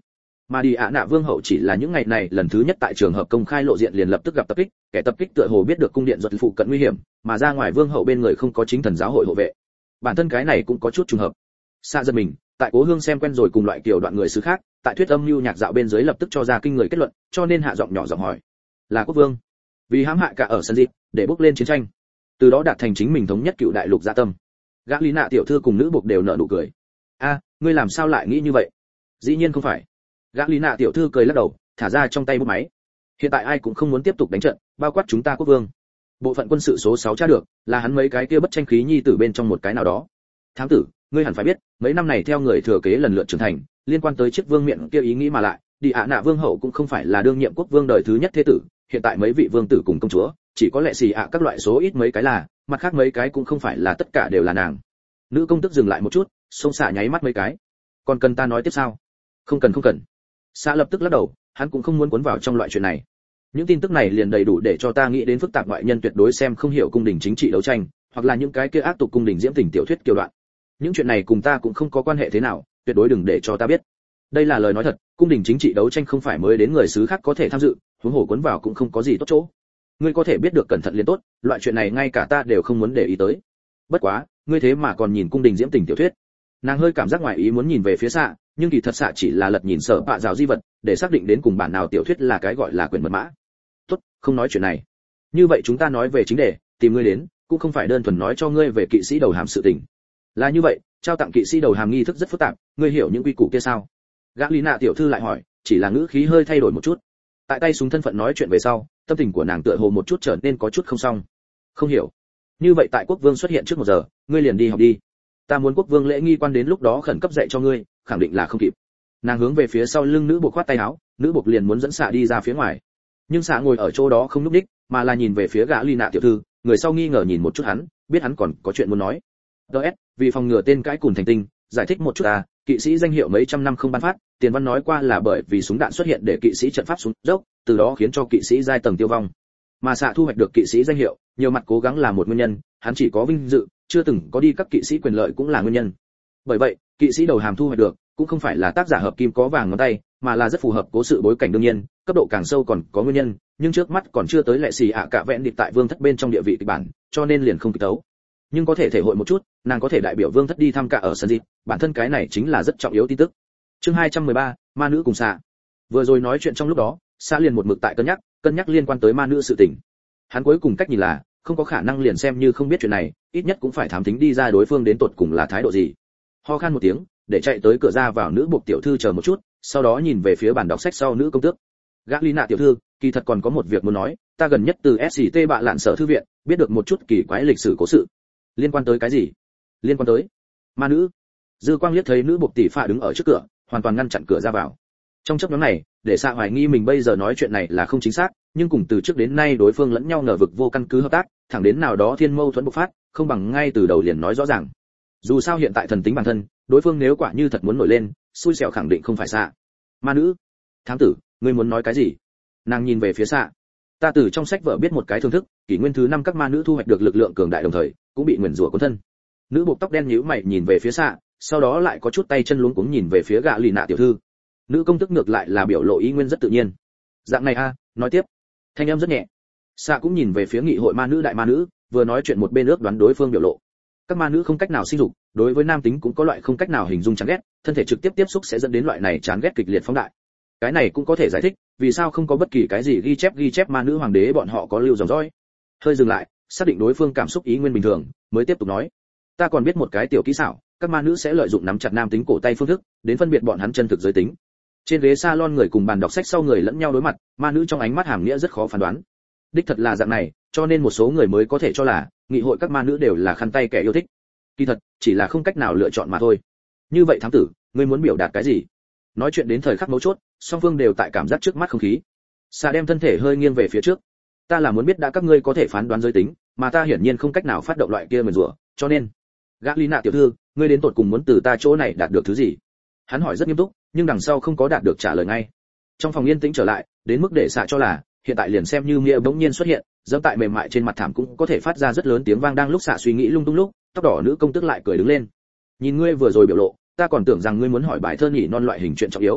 Mà đi ạ nạ vương hậu chỉ là những ngày này lần thứ nhất tại trường hợp công khai lộ diện liền lập tức gặp tập kích, kẻ tập kích tựa hồ biết được cung điện ruột phụ cận nguy hiểm, mà ra ngoài vương hậu bên người không có chính thần giáo hội hộ vệ. Bản thân cái này cũng có chút trùng hợp. Xa giật mình, tại cố hương xem quen rồi cùng loại kiểu đoạn người xứ khác, tại thuyết âm mưu nhạc dạo bên dưới lập tức cho ra kinh người kết luận, cho nên hạ giọng nhỏ giọng hỏi, là quốc vương vì hãm hại cả ở sân dịp để bước lên chiến tranh, từ đó đạt thành chính mình thống nhất cựu đại lục dạ tâm. Gã lý nạ tiểu thư cùng nữ buộc đều nở nụ cười. A, ngươi làm sao lại nghĩ như vậy? Dĩ nhiên không phải. Gã lý nạ tiểu thư cười lắc đầu, thả ra trong tay bút máy. Hiện tại ai cũng không muốn tiếp tục đánh trận, bao quát chúng ta quốc vương. Bộ phận quân sự số sáu tra được, là hắn mấy cái kia bất tranh khí nhi tử bên trong một cái nào đó. Thám tử, ngươi hẳn phải biết, mấy năm này theo người thừa kế lần lượt trưởng thành, liên quan tới chiếc vương miện kia ý nghĩ mà lại, đi ạ nạ vương hậu cũng không phải là đương nhiệm quốc vương đời thứ nhất thế tử, hiện tại mấy vị vương tử cùng công chúa, chỉ có lẽ xì ạ các loại số ít mấy cái là, mặt khác mấy cái cũng không phải là tất cả đều là nàng. Nữ công tức dừng lại một chút, xông xạ nháy mắt mấy cái. Còn cần ta nói tiếp sao? Không cần không cần. Xạ lập tức lắc đầu, hắn cũng không muốn cuốn vào trong loại chuyện này. Những tin tức này liền đầy đủ để cho ta nghĩ đến phức tạp ngoại nhân tuyệt đối xem không hiểu cung đình chính trị đấu tranh, hoặc là những cái kia ác tục cung đình diễm tình tiểu thuyết kiều đoạn. Những chuyện này cùng ta cũng không có quan hệ thế nào, tuyệt đối đừng để cho ta biết. Đây là lời nói thật, cung đình chính trị đấu tranh không phải mới đến người xứ khác có thể tham dự, huống hồ cuốn vào cũng không có gì tốt chỗ. Ngươi có thể biết được cẩn thận liền tốt, loại chuyện này ngay cả ta đều không muốn để ý tới. Bất quá, ngươi thế mà còn nhìn cung đình diễm tình tiểu thuyết. Nàng hơi cảm giác ngoài ý muốn nhìn về phía xạ, nhưng kỳ thật xạ chỉ là lật nhìn sở bạ rào di vật, để xác định đến cùng bản nào tiểu thuyết là cái gọi là quyền mật mã. Tốt, không nói chuyện này. Như vậy chúng ta nói về chính đề, tìm ngươi đến, cũng không phải đơn thuần nói cho ngươi về kỵ sĩ đầu hàm sự tình. Là như vậy, trao tặng kỵ sĩ đầu hàm nghi thức rất phức tạp, ngươi hiểu những quy củ kia sao? Gã lý nạ tiểu thư lại hỏi, chỉ là ngữ khí hơi thay đổi một chút. Tại tay súng thân phận nói chuyện về sau, tâm tình của nàng tựa hồ một chút trở nên có chút không xong. Không hiểu. Như vậy tại quốc vương xuất hiện trước một giờ, ngươi liền đi học đi. Ta muốn quốc vương lễ nghi quan đến lúc đó khẩn cấp dạy cho ngươi, khẳng định là không kịp. Nàng hướng về phía sau lưng nữ buộc khoát tay áo, nữ buộc liền muốn dẫn xạ đi ra phía ngoài. Nhưng xạ ngồi ở chỗ đó không lúc đích, mà là nhìn về phía gã ly nạ tiểu thư, người sau nghi ngờ nhìn một chút hắn, biết hắn còn có chuyện muốn nói. ds vì phòng ngừa tên cãi cùn thành tinh, giải thích một chút à, kỵ sĩ danh hiệu mấy trăm năm không ban phát, tiền văn nói qua là bởi vì súng đạn xuất hiện để kỵ sĩ trận pháp xuống dốc, từ đó khiến cho kỵ sĩ giai tầng tiêu vong. Mà xạ thu hoạch được kỵ sĩ danh hiệu, nhiều mặt cố gắng là một nguyên nhân, hắn chỉ có vinh dự, chưa từng có đi các kỵ sĩ quyền lợi cũng là nguyên nhân. Bởi vậy, kỵ sĩ đầu hàm thu hoạch được, cũng không phải là tác giả hợp kim có vàng ngón tay, mà là rất phù hợp cố sự bối cảnh đương nhiên, cấp độ càng sâu còn có nguyên nhân, nhưng trước mắt còn chưa tới lệ xì ạ cả vẹn địch tại vương thất bên trong địa vị kịch bản, cho nên liền không kịch tấu. Nhưng có thể thể hội một chút, nàng có thể đại biểu vương thất đi thăm cả ở sân dịp, bản thân cái này chính là rất trọng yếu tin tức. Chương hai trăm mười ba, ma nữ cùng xạ. Vừa rồi nói chuyện trong lúc đó, xạ liền một mực tại cân nhắc, cân nhắc liên quan tới ma nữ sự tình. Hắn cuối cùng cách nhìn là, không có khả năng liền xem như không biết chuyện này, ít nhất cũng phải thám thính đi ra đối phương đến tột cùng là thái độ gì. Ho khan một tiếng, để chạy tới cửa ra vào nữ buộc tiểu thư chờ một chút, sau đó nhìn về phía bàn đọc sách sau nữ công tước. Gã lý nạ tiểu thư, kỳ thật còn có một việc muốn nói, ta gần nhất từ ét xê tê bạ lạn sở thư viện, biết được một chút kỳ quái lịch sử cố sự. Liên quan tới cái gì? Liên quan tới ma nữ. Dư Quang liếc thấy nữ buộc tỷ phạ đứng ở trước cửa, hoàn toàn ngăn chặn cửa ra vào. Trong chốc ngắn này, để xạ hoài nghi mình bây giờ nói chuyện này là không chính xác, nhưng cùng từ trước đến nay đối phương lẫn nhau ngờ vực vô căn cứ hợp tác, thẳng đến nào đó thiên mâu thuẫn bộc phát, không bằng ngay từ đầu liền nói rõ ràng. Dù sao hiện tại thần tính bản thân, đối phương nếu quả như thật muốn nổi lên, xui xẻo khẳng định không phải xạ. Ma nữ, thám tử, ngươi muốn nói cái gì? Nàng nhìn về phía xạ. Ta từ trong sách vở biết một cái thương thức, kỷ nguyên thứ năm các ma nữ thu hoạch được lực lượng cường đại đồng thời, cũng bị nguyền rủa cuốn thân. Nữ buộc tóc đen nhíu mày nhìn về phía xạ, sau đó lại có chút tay chân luống cuống nhìn về phía gã lì nạ tiểu thư. Nữ công tức ngược lại là biểu lộ ý nguyên rất tự nhiên. Dạng này a, nói tiếp. Thanh âm rất nhẹ. Xạ cũng nhìn về phía nghị hội ma nữ đại ma nữ, vừa nói chuyện một bên ước đoán đối phương biểu lộ. Các ma nữ không cách nào sinh dục, đối với nam tính cũng có loại không cách nào hình dung chán ghét, thân thể trực tiếp tiếp xúc sẽ dẫn đến loại này chán ghét kịch liệt phóng đại. Cái này cũng có thể giải thích, vì sao không có bất kỳ cái gì ghi chép ghi chép ma nữ hoàng đế bọn họ có lưu dòng dõi. Hơi dừng lại, xác định đối phương cảm xúc ý nguyên bình thường, mới tiếp tục nói. Ta còn biết một cái tiểu kỹ xảo, các ma nữ sẽ lợi dụng nắm chặt nam tính cổ tay phương thức, đến phân biệt bọn hắn chân thực giới tính. Trên ghế salon người cùng bàn đọc sách sau người lẫn nhau đối mặt, ma nữ trong ánh mắt hàm nghĩa rất khó phán đoán. Đích thật là dạng này, cho nên một số người mới có thể cho là nghị hội các ma nữ đều là khăn tay kẻ yêu thích. Kỳ thật, chỉ là không cách nào lựa chọn mà thôi. Như vậy thám tử, ngươi muốn biểu đạt cái gì? Nói chuyện đến thời khắc mấu chốt, song phương đều tại cảm giác trước mắt không khí. Xà đem thân thể hơi nghiêng về phía trước. Ta là muốn biết đã các ngươi có thể phán đoán giới tính, mà ta hiển nhiên không cách nào phát động loại kia nguyền rủa, cho nên, gã lý nạ tiểu thư, ngươi đến tột cùng muốn từ ta chỗ này đạt được thứ gì? Hắn hỏi rất nghiêm túc, nhưng đằng sau không có đạt được trả lời ngay. Trong phòng yên tĩnh trở lại, đến mức để xạ cho là, hiện tại liền xem như nghĩa bỗng nhiên xuất hiện, dẫm tại mềm mại trên mặt thảm cũng có thể phát ra rất lớn tiếng vang đang lúc xạ suy nghĩ lung tung lúc, tóc đỏ nữ công tức lại cười đứng lên. Nhìn ngươi vừa rồi biểu lộ, ta còn tưởng rằng ngươi muốn hỏi bài thơ nhỉ non loại hình chuyện trọng yếu.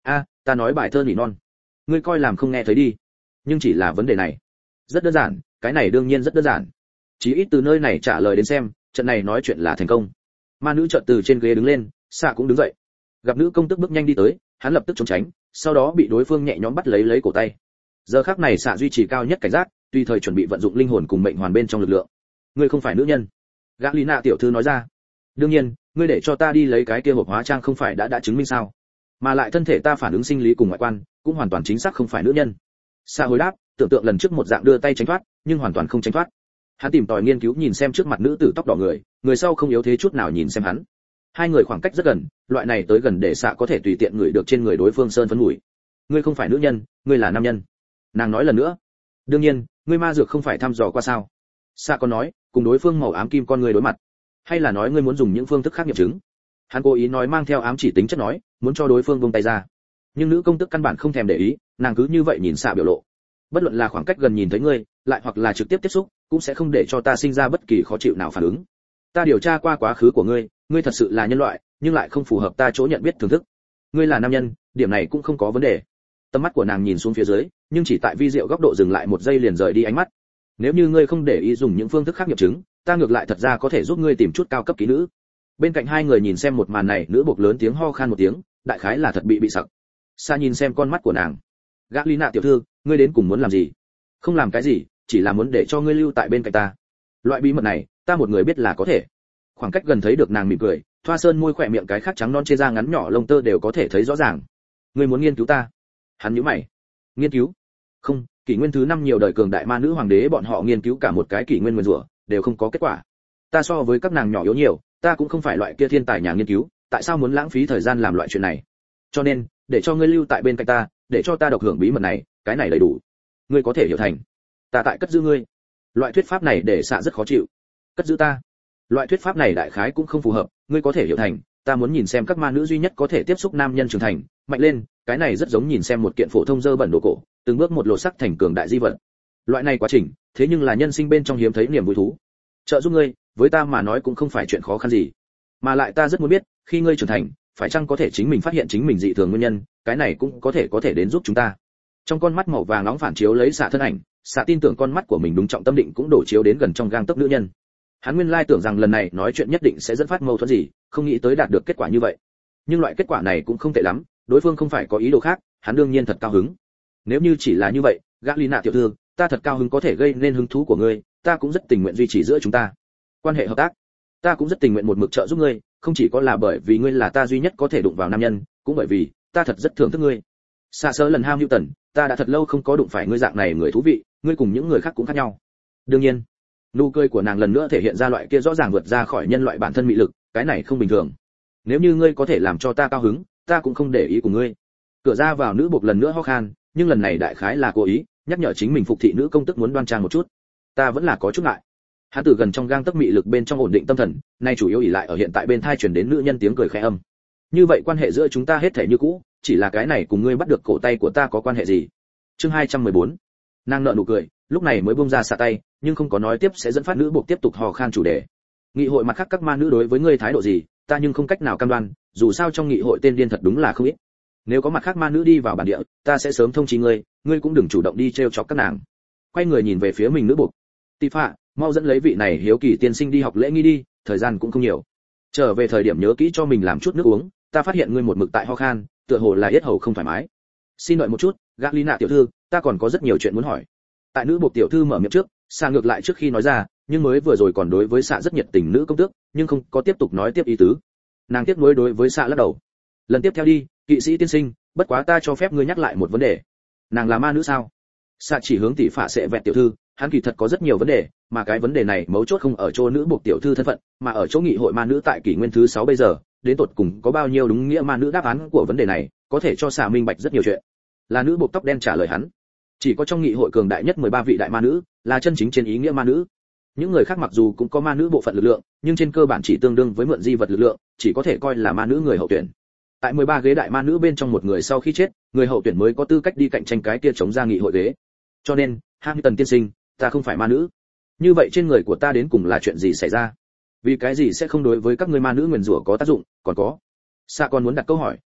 a ta nói bài thơ nỉ non, ngươi coi làm không nghe thấy đi. Nhưng chỉ là vấn đề này rất đơn giản, cái này đương nhiên rất đơn giản. Chí ít từ nơi này trả lời đến xem, trận này nói chuyện là thành công. Ma nữ chợt từ trên ghế đứng lên, xạ cũng đứng dậy. Gặp nữ công tức bước nhanh đi tới, hắn lập tức trốn tránh, sau đó bị đối phương nhẹ nhõm bắt lấy lấy cổ tay. Giờ khắc này xạ duy trì cao nhất cảnh giác, tùy thời chuẩn bị vận dụng linh hồn cùng mệnh hoàn bên trong lực lượng. Ngươi không phải nữ nhân, Galina tiểu thư nói ra. Đương nhiên, ngươi để cho ta đi lấy cái kia hộp hóa trang không phải đã đã chứng minh sao? Mà lại thân thể ta phản ứng sinh lý cùng ngoại quan, cũng hoàn toàn chính xác không phải nữ nhân. Xạ hồi đáp, tưởng tượng lần trước một dạng đưa tay tránh thoát, nhưng hoàn toàn không tránh thoát. Hắn tìm tòi nghiên cứu nhìn xem trước mặt nữ tử tóc đỏ người, người sau không yếu thế chút nào nhìn xem hắn. Hai người khoảng cách rất gần, loại này tới gần để xạ có thể tùy tiện ngửi được trên người đối phương sơn phấn mùi. Ngươi không phải nữ nhân, ngươi là nam nhân. Nàng nói lần nữa. Đương nhiên, ngươi ma dược không phải thăm dò qua sao? Xạ còn nói, cùng đối phương màu ám kim con người đối mặt, hay là nói ngươi muốn dùng những phương thức khác nghiệm chứng? Hắn cố ý nói mang theo ám chỉ tính chất nói, muốn cho đối phương buông tay ra. Nhưng nữ công tức căn bản không thèm để ý, nàng cứ như vậy nhìn xạ biểu lộ. Bất luận là khoảng cách gần nhìn thấy ngươi, lại hoặc là trực tiếp tiếp xúc, cũng sẽ không để cho ta sinh ra bất kỳ khó chịu nào phản ứng. Ta điều tra qua quá khứ của ngươi, ngươi thật sự là nhân loại, nhưng lại không phù hợp ta chỗ nhận biết thưởng thức. Ngươi là nam nhân, điểm này cũng không có vấn đề. Tầm mắt của nàng nhìn xuống phía dưới, nhưng chỉ tại vi diệu góc độ dừng lại một giây liền rời đi ánh mắt. Nếu như ngươi không để ý dùng những phương thức khác nghiệm chứng, ta ngược lại thật ra có thể giúp ngươi tìm chút cao cấp kỹ nữ. Bên cạnh hai người nhìn xem một màn này, nữ buộc lớn tiếng ho khan một tiếng, đại khái là thật bị bị sặc. Sa nhìn xem con mắt của nàng. Galina tiểu thư, ngươi đến cùng muốn làm gì? Không làm cái gì, chỉ là muốn để cho ngươi lưu tại bên cạnh ta. Loại bí mật này, ta một người biết là có thể. Khoảng cách gần thấy được nàng mỉm cười, thoa sơn môi khỏe miệng cái khác trắng non trên da ngắn nhỏ lông tơ đều có thể thấy rõ ràng. Ngươi muốn nghiên cứu ta? Hắn nhíu mày. Nghiên cứu? Không, kỷ nguyên thứ năm nhiều đời cường đại ma nữ hoàng đế bọn họ nghiên cứu cả một cái kỷ nguyên nguyên rủa, đều không có kết quả. Ta so với các nàng nhỏ yếu nhiều, ta cũng không phải loại kia thiên tài nhà nghiên cứu, tại sao muốn lãng phí thời gian làm loại chuyện này? Cho nên, để cho ngươi lưu tại bên cạnh ta, để cho ta độc hưởng bí mật này, cái này đầy đủ. Ngươi có thể hiểu thành. Ta tại cất giữ ngươi. Loại thuyết pháp này để xạ rất khó chịu. Cất giữ ta? Loại thuyết pháp này đại khái cũng không phù hợp, ngươi có thể hiểu thành, ta muốn nhìn xem các ma nữ duy nhất có thể tiếp xúc nam nhân trưởng thành, mạnh lên, cái này rất giống nhìn xem một kiện phổ thông dơ bẩn đồ cổ, từng bước một lột sắc thành cường đại di vật. Loại này quá trình, thế nhưng là nhân sinh bên trong hiếm thấy niềm vui thú. Trợ giúp ngươi, với ta mà nói cũng không phải chuyện khó khăn gì. Mà lại ta rất muốn biết, khi ngươi trưởng thành, phải chăng có thể chính mình phát hiện chính mình dị thường nguyên nhân, cái này cũng có thể có thể đến giúp chúng ta. Trong con mắt màu vàng nóng phản chiếu lấy xạ thân ảnh, xạ tin tưởng con mắt của mình đúng trọng tâm định cũng đổ chiếu đến gần trong gang tấc nữ nhân. Hắn nguyên lai tưởng rằng lần này nói chuyện nhất định sẽ dẫn phát mâu thuẫn gì, không nghĩ tới đạt được kết quả như vậy. Nhưng loại kết quả này cũng không tệ lắm, đối phương không phải có ý đồ khác, hắn đương nhiên thật cao hứng. Nếu như chỉ là như vậy, Galina tiểu thư, ta thật cao hứng có thể gây nên hứng thú của ngươi, ta cũng rất tình nguyện duy trì giữa chúng ta quan hệ hợp tác. Ta cũng rất tình nguyện một mực trợ giúp ngươi, không chỉ có là bởi vì ngươi là ta duy nhất có thể đụng vào nam nhân, cũng bởi vì ta thật rất thưởng thức ngươi. Xa sớ lần ham hữu tần, ta đã thật lâu không có đụng phải ngươi dạng này người thú vị, ngươi cùng những người khác cũng khác nhau. Đương nhiên, nụ cười của nàng lần nữa thể hiện ra loại kia rõ ràng vượt ra khỏi nhân loại bản thân mị lực, cái này không bình thường. Nếu như ngươi có thể làm cho ta cao hứng, ta cũng không để ý của ngươi. Cửa ra vào nữ buộc lần nữa ho khan, nhưng lần này đại khái là cố ý nhắc nhở chính mình phục thị nữ công tức muốn đoan trang một chút. Ta vẫn là có chút ngại. Hắn từ gần trong gang tấc mị lực bên trong ổn định tâm thần, nay chủ yếu ỷ lại ở hiện tại bên thai truyền đến nữ nhân tiếng cười khẽ âm. Như vậy quan hệ giữa chúng ta hết thể như cũ, chỉ là cái này cùng ngươi bắt được cổ tay của ta có quan hệ gì? Chương hai trăm mười bốn. Nàng nở nụ cười, lúc này mới buông ra xạ tay, nhưng không có nói tiếp sẽ dẫn phát nữ buộc tiếp tục hò khan chủ đề. Nghị hội mặt khác các ma nữ đối với ngươi thái độ gì, ta nhưng không cách nào cam đoan, dù sao trong nghị hội tên điên thật đúng là không ít. Nếu có mặt khác ma nữ đi vào bản địa, ta sẽ sớm thông chi ngươi, ngươi cũng đừng chủ động đi trêu chọc các nàng. Quay người nhìn về phía mình nữ buộc. Tỷ phạ, mau dẫn lấy vị này hiếu kỳ tiên sinh đi học lễ nghi đi, thời gian cũng không nhiều. Trở về thời điểm nhớ kỹ cho mình làm chút nước uống, ta phát hiện ngươi một mực tại ho khan, tựa hồ là yết hầu không thoải mái. Xin đợi một chút, Galina tiểu thư, ta còn có rất nhiều chuyện muốn hỏi. Tại nữ buộc tiểu thư mở miệng trước, xạ ngược lại trước khi nói ra, nhưng mới vừa rồi còn đối với xạ rất nhiệt tình nữ công tước, nhưng không có tiếp tục nói tiếp ý tứ. Nàng tiếp nối đối với xạ lắc đầu. Lần tiếp theo đi, kỵ sĩ tiên sinh, bất quá ta cho phép ngươi nhắc lại một vấn đề. Nàng là ma nữ sao? Xạ chỉ hướng tỷ phạ sẽ vẹt tiểu thư, hắn kỳ thật có rất nhiều vấn đề, mà cái vấn đề này mấu chốt không ở chỗ nữ buộc tiểu thư thân phận, mà ở chỗ nghị hội ma nữ tại kỷ nguyên thứ sáu bây giờ, đến tột cùng có bao nhiêu đúng nghĩa ma nữ đáp án của vấn đề này, có thể cho xạ minh bạch rất nhiều chuyện. Là nữ buộc tóc đen trả lời hắn. Chỉ có trong nghị hội cường đại nhất mười ba vị đại ma nữ, là chân chính trên ý nghĩa ma nữ. Những người khác mặc dù cũng có ma nữ bộ phận lực lượng, nhưng trên cơ bản chỉ tương đương với mượn di vật lực lượng, chỉ có thể coi là ma nữ người hậu tuyển. Tại mười ba ghế đại ma nữ bên trong một người sau khi chết, người hậu tuyển mới có tư cách đi cạnh tranh cái kia chống ra nghị hội ghế. Cho nên, Hamilton tiên sinh, ta không phải ma nữ. Như vậy trên người của ta đến cùng là chuyện gì xảy ra? Vì cái gì sẽ không đối với các ngươi ma nữ nguyền rủa có tác dụng, còn có. Sa còn muốn đặt câu hỏi,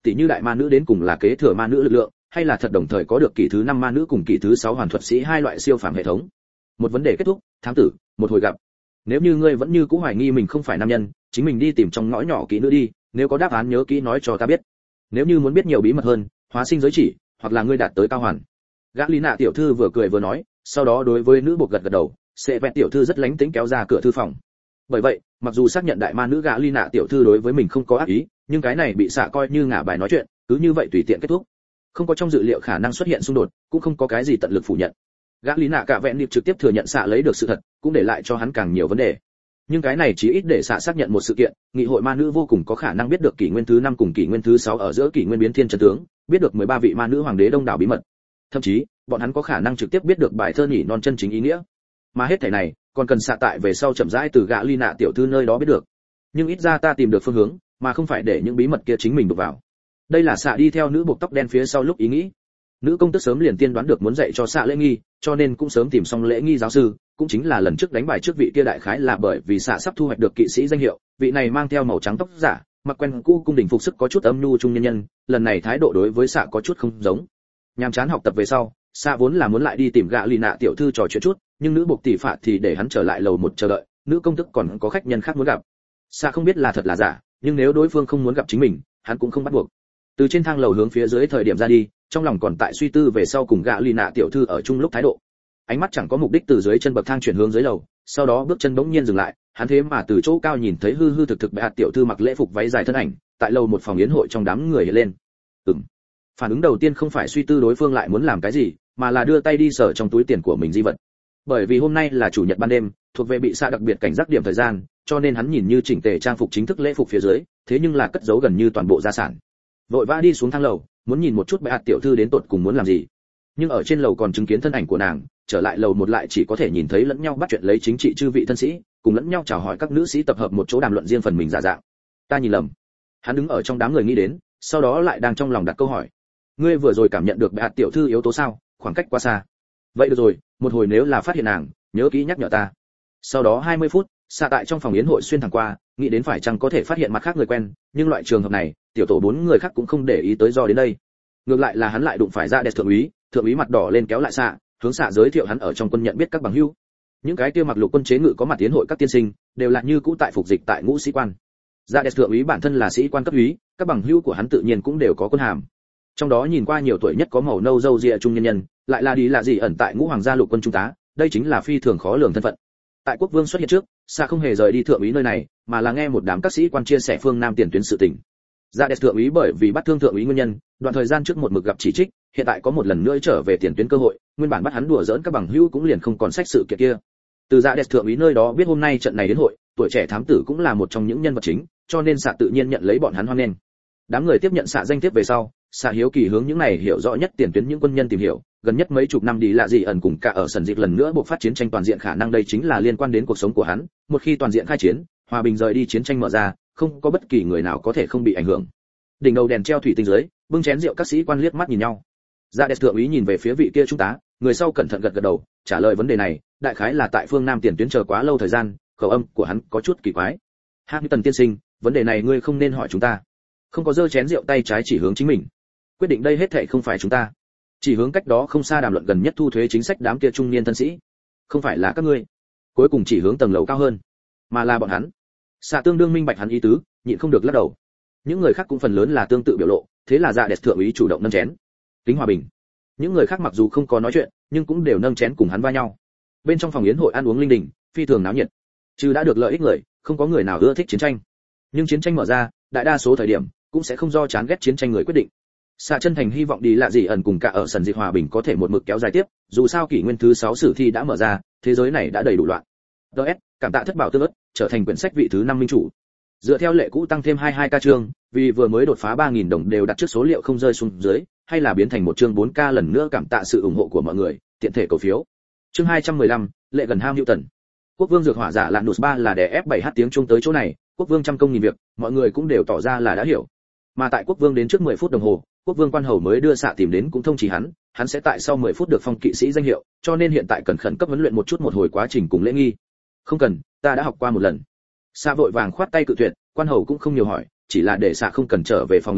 tỉ như đại ma nữ đến cùng là kế thừa ma nữ lực lượng, hay là thật đồng thời có được kỷ thứ năm ma nữ cùng kỷ thứ sáu hoàn thuật sĩ hai loại siêu phàm hệ thống. Một vấn đề kết thúc, thám tử, một hồi gặp. Nếu như ngươi vẫn như cũ hoài nghi mình không phải nam nhân, chính mình đi tìm trong ngõ nhỏ kỹ nữ đi, nếu có đáp án nhớ kỹ nói cho ta biết. Nếu như muốn biết nhiều bí mật hơn, hóa sinh giới chỉ, hoặc là ngươi đạt tới cao hoàn. Gã Lý Nạ tiểu thư vừa cười vừa nói, sau đó đối với nữ buộc gật gật đầu, sẽ vẹn tiểu thư rất lánh tính kéo ra cửa thư phòng. Bởi vậy, mặc dù xác nhận đại ma nữ Gã Lý Nạ tiểu thư đối với mình không có ác ý, nhưng cái này bị xạ coi như ngả bài nói chuyện, cứ như vậy tùy tiện kết thúc. Không có trong dự liệu khả năng xuất hiện xung đột, cũng không có cái gì tận lực phủ nhận. Gã Lý Nạ cả vẹn điệp trực tiếp thừa nhận xạ lấy được sự thật, cũng để lại cho hắn càng nhiều vấn đề. Nhưng cái này chỉ ít để xạ xác nhận một sự kiện, nghị hội ma nữ vô cùng có khả năng biết được kỷ nguyên thứ năm cùng kỷ nguyên thứ sáu ở giữa kỷ nguyên biến thiên chân tướng, biết được mười ba vị ma nữ hoàng đế đông đảo bí mật. Thậm chí, bọn hắn có khả năng trực tiếp biết được bài thơ nhỉ non chân chính ý nghĩa. Mà hết thảy này, còn cần xạ tại về sau chậm rãi từ Gã Lý Nạ tiểu thư nơi đó biết được. Nhưng ít ra ta tìm được phương hướng, mà không phải để những bí mật kia chính mình đụng vào. Đây là xạ đi theo nữ buộc tóc đen phía sau lúc ý nghĩ. Nữ công tức sớm liền tiên đoán được muốn dạy cho xạ lễ nghi, cho nên cũng sớm tìm xong lễ nghi giáo sư, cũng chính là lần trước đánh bài trước vị kia đại khái là bởi vì xạ sắp thu hoạch được kỵ sĩ danh hiệu, vị này mang theo màu trắng tóc giả, mặc quen cũ cung đình phục sức có chút âm nhu trung nhân nhân, lần này thái độ đối với xạ có chút không giống. Nhàm chán học tập về sau, xạ vốn là muốn lại đi tìm Gã Lý Nạ tiểu thư trò chuyện chút, nhưng nữ buộc tỷ phạt thì để hắn trở lại lầu một chờ đợi, nữ công tức còn có khách nhân khác muốn gặp. Xạ không biết là thật là giả, nhưng nếu đối phương không muốn gặp chính mình, hắn cũng không bắt buộc. Từ trên thang lầu hướng phía dưới thời điểm ra đi, trong lòng còn tại suy tư về sau cùng Gã Lý Nạ tiểu thư ở chung lúc thái độ. Ánh mắt chẳng có mục đích từ dưới chân bậc thang chuyển hướng dưới lầu, sau đó bước chân bỗng nhiên dừng lại, hắn thế mà từ chỗ cao nhìn thấy hư hư thực thực Bệ Hạ tiểu thư mặc lễ phục váy dài thân ảnh, tại lầu một phòng yến hội trong đám người hiện lên. Ừm. Phản ứng đầu tiên không phải suy tư đối phương lại muốn làm cái gì, mà là đưa tay đi sờ trong túi tiền của mình di vật. Bởi vì hôm nay là chủ nhật ban đêm, thuộc về bị xạ đặc biệt cảnh giác điểm thời gian, cho nên hắn nhìn như chỉnh tề trang phục chính thức lễ phục phía dưới, thế nhưng là cất giấu gần như toàn bộ gia sản. Vội vã đi xuống thang lầu, muốn nhìn một chút Bệ Hạ tiểu thư đến tột cùng muốn làm gì. Nhưng ở trên lầu còn chứng kiến thân ảnh của nàng, trở lại lầu một lại chỉ có thể nhìn thấy lẫn nhau bắt chuyện lấy chính trị chư vị thân sĩ, cùng lẫn nhau chào hỏi các nữ sĩ tập hợp một chỗ đàm luận riêng phần mình giả dạng. Ta nhìn lầm. Hắn đứng ở trong đám người nghĩ đến, sau đó lại đang trong lòng đặt câu hỏi. Ngươi vừa rồi cảm nhận được Bệ Hạ tiểu thư yếu tố sao? Khoảng cách quá xa. Vậy được rồi, một hồi nếu là phát hiện nàng, nhớ kỹ nhắc nhở ta. Sau đó hai mươi phút, xạ tại trong phòng yến hội xuyên thẳng qua, nghĩ đến phải chăng có thể phát hiện mặt khác người quen, nhưng loại trường hợp này, tiểu tổ bốn người khác cũng không để ý tới do đến đây. Ngược lại là hắn lại đụng phải ra đẹp thượng úy, thượng úy mặt đỏ lên kéo lại xạ, hướng xạ giới thiệu hắn ở trong quân nhận biết các bằng hữu. Những cái kia mặc lục quân chế ngự có mặt tiến hội các tiên sinh, đều là như cũ tại phục dịch tại ngũ sĩ quan. Ra đẹp thượng úy bản thân là sĩ quan cấp úy, các bằng hữu của hắn tự nhiên cũng đều có quân hàm. Trong đó nhìn qua nhiều tuổi nhất có màu nâu râu ria trung nhân nhân, lại là đi là gì ẩn tại ngũ hoàng gia lục quân trung tá, đây chính là phi thường khó lường thân phận. Tại quốc vương xuất hiện trước, xạ không hề rời đi thượng úy nơi này, mà là nghe một đám các sĩ quan chia sẻ phương nam tiền tuyến sự tình. Ra đẹp thượng úy bởi vì bắt thương thượng úy nguyên nhân, đoạn thời gian trước một mực gặp chỉ trích, hiện tại có một lần nữa trở về tiền tuyến cơ hội, nguyên bản bắt hắn đùa giỡn các bằng hữu cũng liền không còn sách sự kiện kia. Từ Dạ đẹp thượng úy nơi đó biết hôm nay trận này đến hội, tuổi trẻ thám tử cũng là một trong những nhân vật chính, cho nên xạ tự nhiên nhận lấy bọn hắn hoan nghênh. Đám người tiếp nhận xạ danh tiếp về sau, xạ hiếu kỳ hướng những này hiểu rõ nhất tiền tuyến những quân nhân tìm hiểu, gần nhất mấy chục năm đi lạ gì ẩn cùng cả ở sần dịp lần nữa buộc phát chiến tranh toàn diện khả năng đây chính là liên quan đến cuộc sống của hắn, một khi toàn diện khai chiến, hòa bình rời đi chiến tranh mở ra, không có bất kỳ người nào có thể không bị ảnh hưởng. Đỉnh đầu đèn treo thủy tinh dưới, bưng chén rượu các sĩ quan liếc mắt nhìn nhau. Dạ đẹp thượng úy nhìn về phía vị kia trung tá, người sau cẩn thận gật gật đầu, trả lời vấn đề này, đại khái là tại phương Nam tiền tuyến chờ quá lâu thời gian, khẩu âm của hắn có chút kỳ quái. Hamilton tiên sinh, vấn đề này ngươi không nên hỏi chúng ta. Không có giơ chén rượu tay trái chỉ hướng chính mình. Quyết định đây hết thảy không phải chúng ta, chỉ hướng cách đó không xa đàm luận gần nhất thu thuế chính sách đám kia trung niên thân sĩ. Không phải là các ngươi. Cuối cùng chỉ hướng tầng lầu cao hơn, mà là bọn hắn. Xạ tương đương minh bạch hắn ý tứ, nhịn không được lắc đầu. Những người khác cũng phần lớn là tương tự biểu lộ, thế là Dạ đẹp thượng úy chủ động nâng chén. Kính hòa bình. Những người khác mặc dù không có nói chuyện, nhưng cũng đều nâng chén cùng hắn va nhau. Bên trong phòng yến hội ăn uống linh đình, phi thường náo nhiệt. Trừ đã được lợi ích người, không có người nào ưa thích chiến tranh. Nhưng chiến tranh mở ra, đại đa số thời điểm cũng sẽ không do chán ghét chiến tranh người quyết định. Xạ chân thành hy vọng đi lạ gì ẩn cùng cả ở sần dịp hòa bình có thể một mực kéo dài tiếp, dù sao kỷ nguyên thứ sáu sử thi đã mở ra, thế giới này đã đầy đủ loạn. đê ét, cảm tạ thất bảo tương ớt, trở thành quyển sách vị thứ năm minh chủ. Dựa theo lệ cũ tăng thêm hai mươi hai ca chương, vì vừa mới đột phá ba nghìn đồng đều đặt trước số liệu không rơi xuống dưới, hay là biến thành một chương bốn ca lần nữa cảm tạ sự ủng hộ của mọi người, tiện thể cầu phiếu. Chương hai trăm mười lăm, lệ gần Hamilton. Quốc vương dược hỏa giả lạn nụt ba là đè ép bảy h tiếng chung tới chỗ này, quốc vương trăm công nghìn việc, mọi người cũng đều tỏ ra là đã hiểu. Mà tại quốc vương đến trước mười phút đồng hồ, quốc vương quan hầu mới đưa xạ tìm đến cũng thông chỉ hắn, hắn sẽ tại sau mười phút được phong kỵ sĩ danh hiệu, cho nên hiện tại cần khẩn cấp huấn luyện một chút một hồi quá trình cùng lễ nghi. Không cần, ta đã học qua một lần. Xạ vội vàng khoát tay cự tuyệt, quan hầu cũng không nhiều hỏi, chỉ là để xạ không cần trở về phòng yến hội,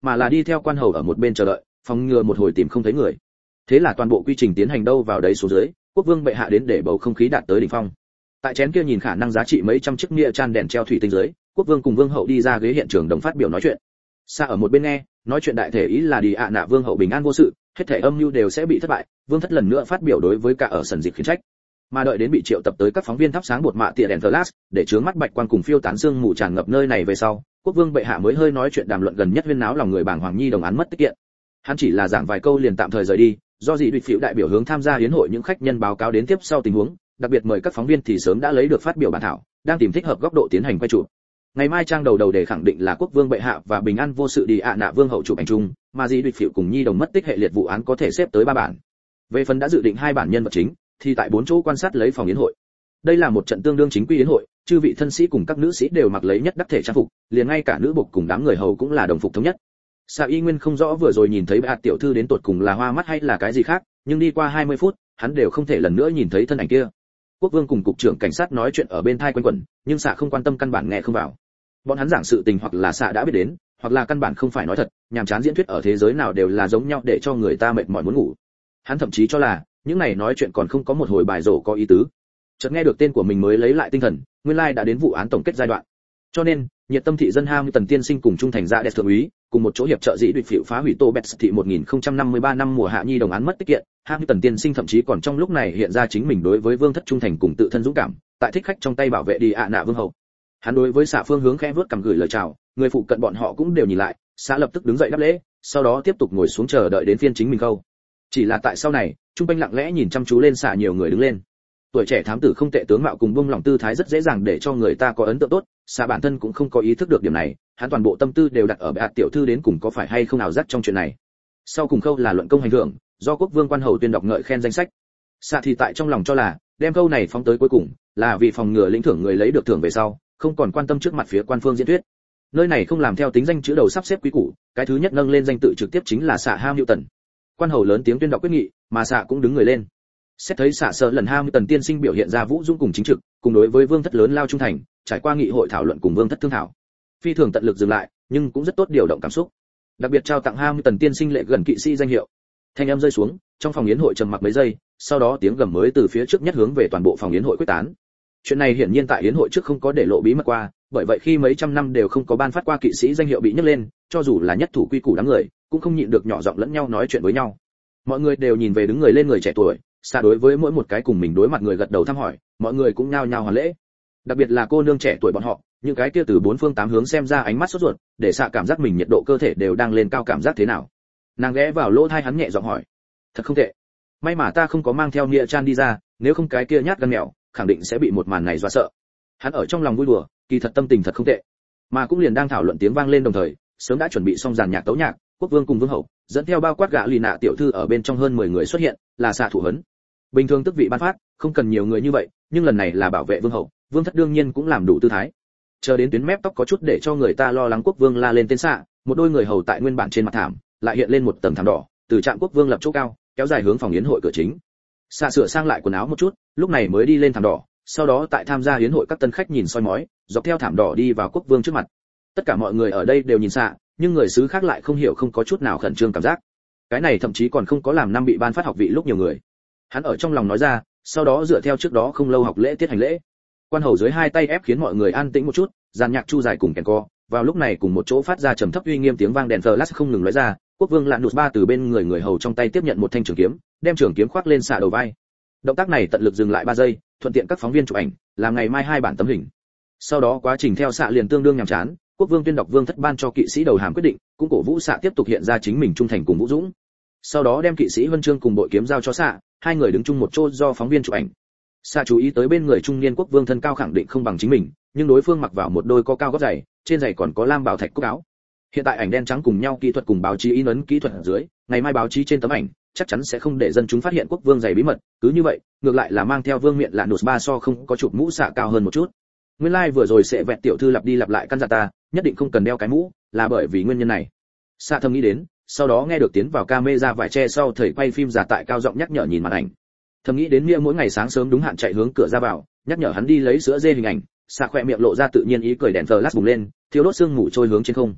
mà là đi theo quan hầu ở một bên chờ đợi, phòng ngừa một hồi tìm không thấy người. Thế là toàn bộ quy trình tiến hành đâu vào đấy xuống dưới, quốc vương bệ hạ đến để bầu không khí đạt tới đỉnh phong. Tại chén kia nhìn khả năng giá trị mấy trăm chiếc nghĩa chan đèn treo thủy tinh dưới, quốc vương cùng vương hậu đi ra ghế hiện trường đồng phát biểu nói chuyện. Xa ở một bên nghe, nói chuyện đại thể ý là đi ạ nạ vương hậu bình an vô sự, hết thảy âm mưu đều sẽ bị thất bại. Vương thất lần nữa phát biểu đối với cả ở sân dịp khiển trách. Mà đợi đến bị triệu tập tới các phóng viên thắp sáng bột mạ tỉa đèn flash, để chướng mắt bạch quan cùng phiêu tán sương mù tràn ngập nơi này về sau, quốc vương bệ hạ mới hơi nói chuyện đàm luận gần nhất huyên náo lòng người bảng hoàng nhi đồng án mất tích kiện. Hắn chỉ là giảng vài câu liền tạm thời rời đi, do dị địch phiếu đại biểu hướng tham gia hiến hội những khách nhân báo cáo đến tiếp sau tình huống, đặc biệt mời các phóng viên thì sớm đã lấy được phát biểu bản thảo, đang tìm thích hợp góc độ tiến hành quay chụp. Ngày mai trang đầu đầu để khẳng định là quốc vương bệ hạ và bình an vô sự đi ạ nạ vương hậu chụp ảnh chung, mà dị địch phiếu cùng nhi đồng mất tích hệ liệt vụ án có thể xếp tới ba bản. Về phần đã dự định hai bản nhân vật chính, thì tại bốn chỗ quan sát lấy phòng yến hội. Đây là một trận tương đương chính quy yến hội, chư vị thân sĩ cùng các nữ sĩ đều mặc lấy nhất đắc thể trang phục, liền ngay cả nữ bộc cùng đám người hầu cũng là đồng phục thống nhất. Sa Y Nguyên không rõ vừa rồi nhìn thấy Bạt tiểu thư đến tột cùng là hoa mắt hay là cái gì khác, nhưng đi qua hai mươi phút, hắn đều không thể lần nữa nhìn thấy thân ảnh kia. Quốc vương cùng cục trưởng cảnh sát nói chuyện ở bên tai quanh quẩn, nhưng Sa không quan tâm căn bản nghe không vào. Bọn hắn giảng sự tình hoặc là Sa đã biết đến, hoặc là căn bản không phải nói thật, nhàm chán diễn thuyết ở thế giới nào đều là giống nhau để cho người ta mệt mỏi muốn ngủ. Hắn thậm chí cho là, những này nói chuyện còn không có một hồi bài rổ có ý tứ. Chợt nghe được tên của mình mới lấy lại tinh thần, nguyên lai đã đến vụ án tổng kết giai đoạn. Cho nên, nhiệt tâm thị dân Ham Tần tiên sinh cùng trung thành dạ đẹp thượng úy, cùng một chỗ hiệp trợ dĩ địch phiểu phá hủy Tô Bẹt thị một nghìn không trăm năm mươi ba năm mùa hạ nhi đồng án mất tích kiện. Ham Tần tiên sinh thậm chí còn trong lúc này hiện ra chính mình đối với vương thất trung thành cùng tự thân dũng cảm, tại thích khách trong tay bảo vệ đi ạ nạ vương hậu. Hắn đối với xạ phương hướng khẽ vớt cầm gửi lời chào, người phụ cận bọn họ cũng đều nhìn lại, xạ lập tức đứng dậy đáp lễ, sau đó tiếp tục ngồi xuống chờ đợi đến phiên chính mình câu. Chỉ là tại sau này, trung quanh lặng lẽ nhìn chăm chú lên xạ nhiều người đứng lên. Tuổi trẻ thám tử không tệ tướng mạo cùng bông lòng tư thái rất dễ dàng để cho người ta có ấn tượng tốt, xạ bản thân cũng không có ý thức được điểm này, hắn toàn bộ tâm tư đều đặt ở Bạt tiểu thư đến cùng có phải hay không nào dắt trong chuyện này. Sau cùng câu là luận công hành thưởng, do quốc vương quan hầu tuyên đọc ngợi khen danh sách. Xạ thì tại trong lòng cho là, đem câu này phóng tới cuối cùng, là vì phòng ngừa lĩnh thưởng người lấy được thưởng về sau, không còn quan tâm trước mặt phía quan phương diễn thuyết. Nơi này không làm theo tính danh chữ đầu sắp xếp quý củ, cái thứ nhất nâng lên danh tự trực tiếp chính là xạ Ham Newton. Quan hầu lớn tiếng tuyên đọc quyết nghị, mà xạ cũng đứng người lên. Xét thấy xạ sợ lần Ham Newton tiên sinh biểu hiện ra vũ dũng cùng chính trực, cùng đối với vương thất lớn lao trung thành, trải qua nghị hội thảo luận cùng vương thất thương thảo. Phi thường tận lực dừng lại, nhưng cũng rất tốt điều động cảm xúc. Đặc biệt trao tặng Ham Newton tiên sinh lệ gần kỵ sĩ danh hiệu. Thanh âm rơi xuống, trong phòng yến hội trầm mặc mấy giây, sau đó tiếng gầm mới từ phía trước nhất hướng về toàn bộ phòng yến hội quyết tán. Chuyện này hiển nhiên tại yến hội trước không có để lộ bí mật qua, bởi vậy khi mấy trăm năm đều không có ban phát qua kỵ sĩ danh hiệu bị nhắc lên, cho dù là nhất thủ quy củ đám người, cũng không nhịn được nhỏ giọng lẫn nhau nói chuyện với nhau. Mọi người đều nhìn về đứng người lên người trẻ tuổi, xa đối với mỗi một cái cùng mình đối mặt người gật đầu thăm hỏi, mọi người cũng nhao nhao hoàn lễ. Đặc biệt là cô nương trẻ tuổi bọn họ, những cái kia từ bốn phương tám hướng xem ra ánh mắt sốt ruột, để xạ cảm giác mình nhiệt độ cơ thể đều đang lên cao cảm giác thế nào. Nàng ghé vào lỗ tai hắn nhẹ giọng hỏi, thật không tệ. May mà ta không có mang theo nghĩa chan đi ra, nếu không cái kia nhát gan mèo, khẳng định sẽ bị một màn này dọa sợ. Hắn ở trong lòng vui đùa, kỳ thật tâm tình thật không tệ. Mà cũng liền đang thảo luận tiếng vang lên đồng thời, sớm đã chuẩn bị xong dàn nhạc tấu nhạc, quốc vương cùng vương hậu, dẫn theo bao quát gã lì nạ tiểu thư ở bên trong hơn mười người xuất hiện, là xạ thủ huấn. Bình thường tức vị ban phát, không cần nhiều người như vậy, nhưng lần này là bảo vệ vương hậu, vương thất đương nhiên cũng làm đủ tư thái. Chờ đến tuyến mép tóc có chút để cho người ta lo lắng quốc vương la lên tên xạ, một đôi người hầu tại nguyên bản trên mặt thảm, lại hiện lên một tầng thảm đỏ, từ trạm quốc vương lập chỗ cao, kéo dài hướng phòng yến hội cửa chính. Xạ sửa sang lại quần áo một chút, lúc này mới đi lên thảm đỏ, sau đó tại tham gia yến hội các tân khách nhìn soi mói, dọc theo thảm đỏ đi vào quốc vương trước mặt. Tất cả mọi người ở đây đều nhìn xạ, nhưng người xứ khác lại không hiểu không có chút nào khẩn trương cảm giác. Cái này thậm chí còn không có làm năm bị ban phát học vị lúc nhiều người. Hắn ở trong lòng nói ra, sau đó dựa theo trước đó không lâu học lễ tiết hành lễ. Quan hầu dưới hai tay ép khiến mọi người an tĩnh một chút, dàn nhạc chu dài cùng kèn co, vào lúc này cùng một chỗ phát ra trầm thấp uy nghiêm tiếng vang đèn flash không ngừng lóe ra, quốc vương lạn nụt ba từ bên người người hầu trong tay tiếp nhận một thanh trường kiếm, đem trường kiếm khoác lên xạ đầu vai. Động tác này tận lực dừng lại ba giây, thuận tiện các phóng viên chụp ảnh, làm ngày mai hai bản tấm hình. Sau đó quá trình theo xạ liền tương đương nhàm chán, quốc vương tuyên đọc vương thất ban cho kỵ sĩ đầu hàm quyết định, cũng cổ vũ xạ tiếp tục hiện ra chính mình trung thành cùng vũ dũng. Sau đó đem kỵ sĩ huân chương cùng bội kiếm giao cho xạ, hai người đứng chung một chỗ do phóng viên chụp ảnh. Xạ chú ý tới bên người trung niên quốc vương thân cao khẳng định không bằng chính mình, nhưng đối phương mặc vào một đôi có cao gót giày, trên giày còn có lam bảo thạch cúc áo. Hiện tại ảnh đen trắng cùng nhau kỹ thuật cùng báo chí in ấn kỹ thuật ở dưới, ngày mai báo chí trên tấm ảnh chắc chắn sẽ không để dân chúng phát hiện quốc vương giày bí mật, cứ như vậy, ngược lại là mang theo vương miện lạ nụt ba so không có chụp mũ xạ cao hơn một chút. Nguyên lai like vừa rồi sẽ vẹt tiểu thư lặp đi lặp lại căn dặn ta, nhất định không cần đeo cái mũ, là bởi vì nguyên nhân này. Xạ thầm nghĩ đến, sau đó nghe được tiến vào camera vải che sau thầy quay phim giả tại cao giọng nhắc nhở nhìn màn ảnh. Thầm nghĩ đến nghĩa mỗi ngày sáng sớm đúng hạn chạy hướng cửa ra vào, nhắc nhở hắn đi lấy sữa dê hình ảnh, xạ khỏe miệng lộ ra tự nhiên ý cười đèn flash bùng lên, thiếu đốt xương ngủ trôi hướng trên không.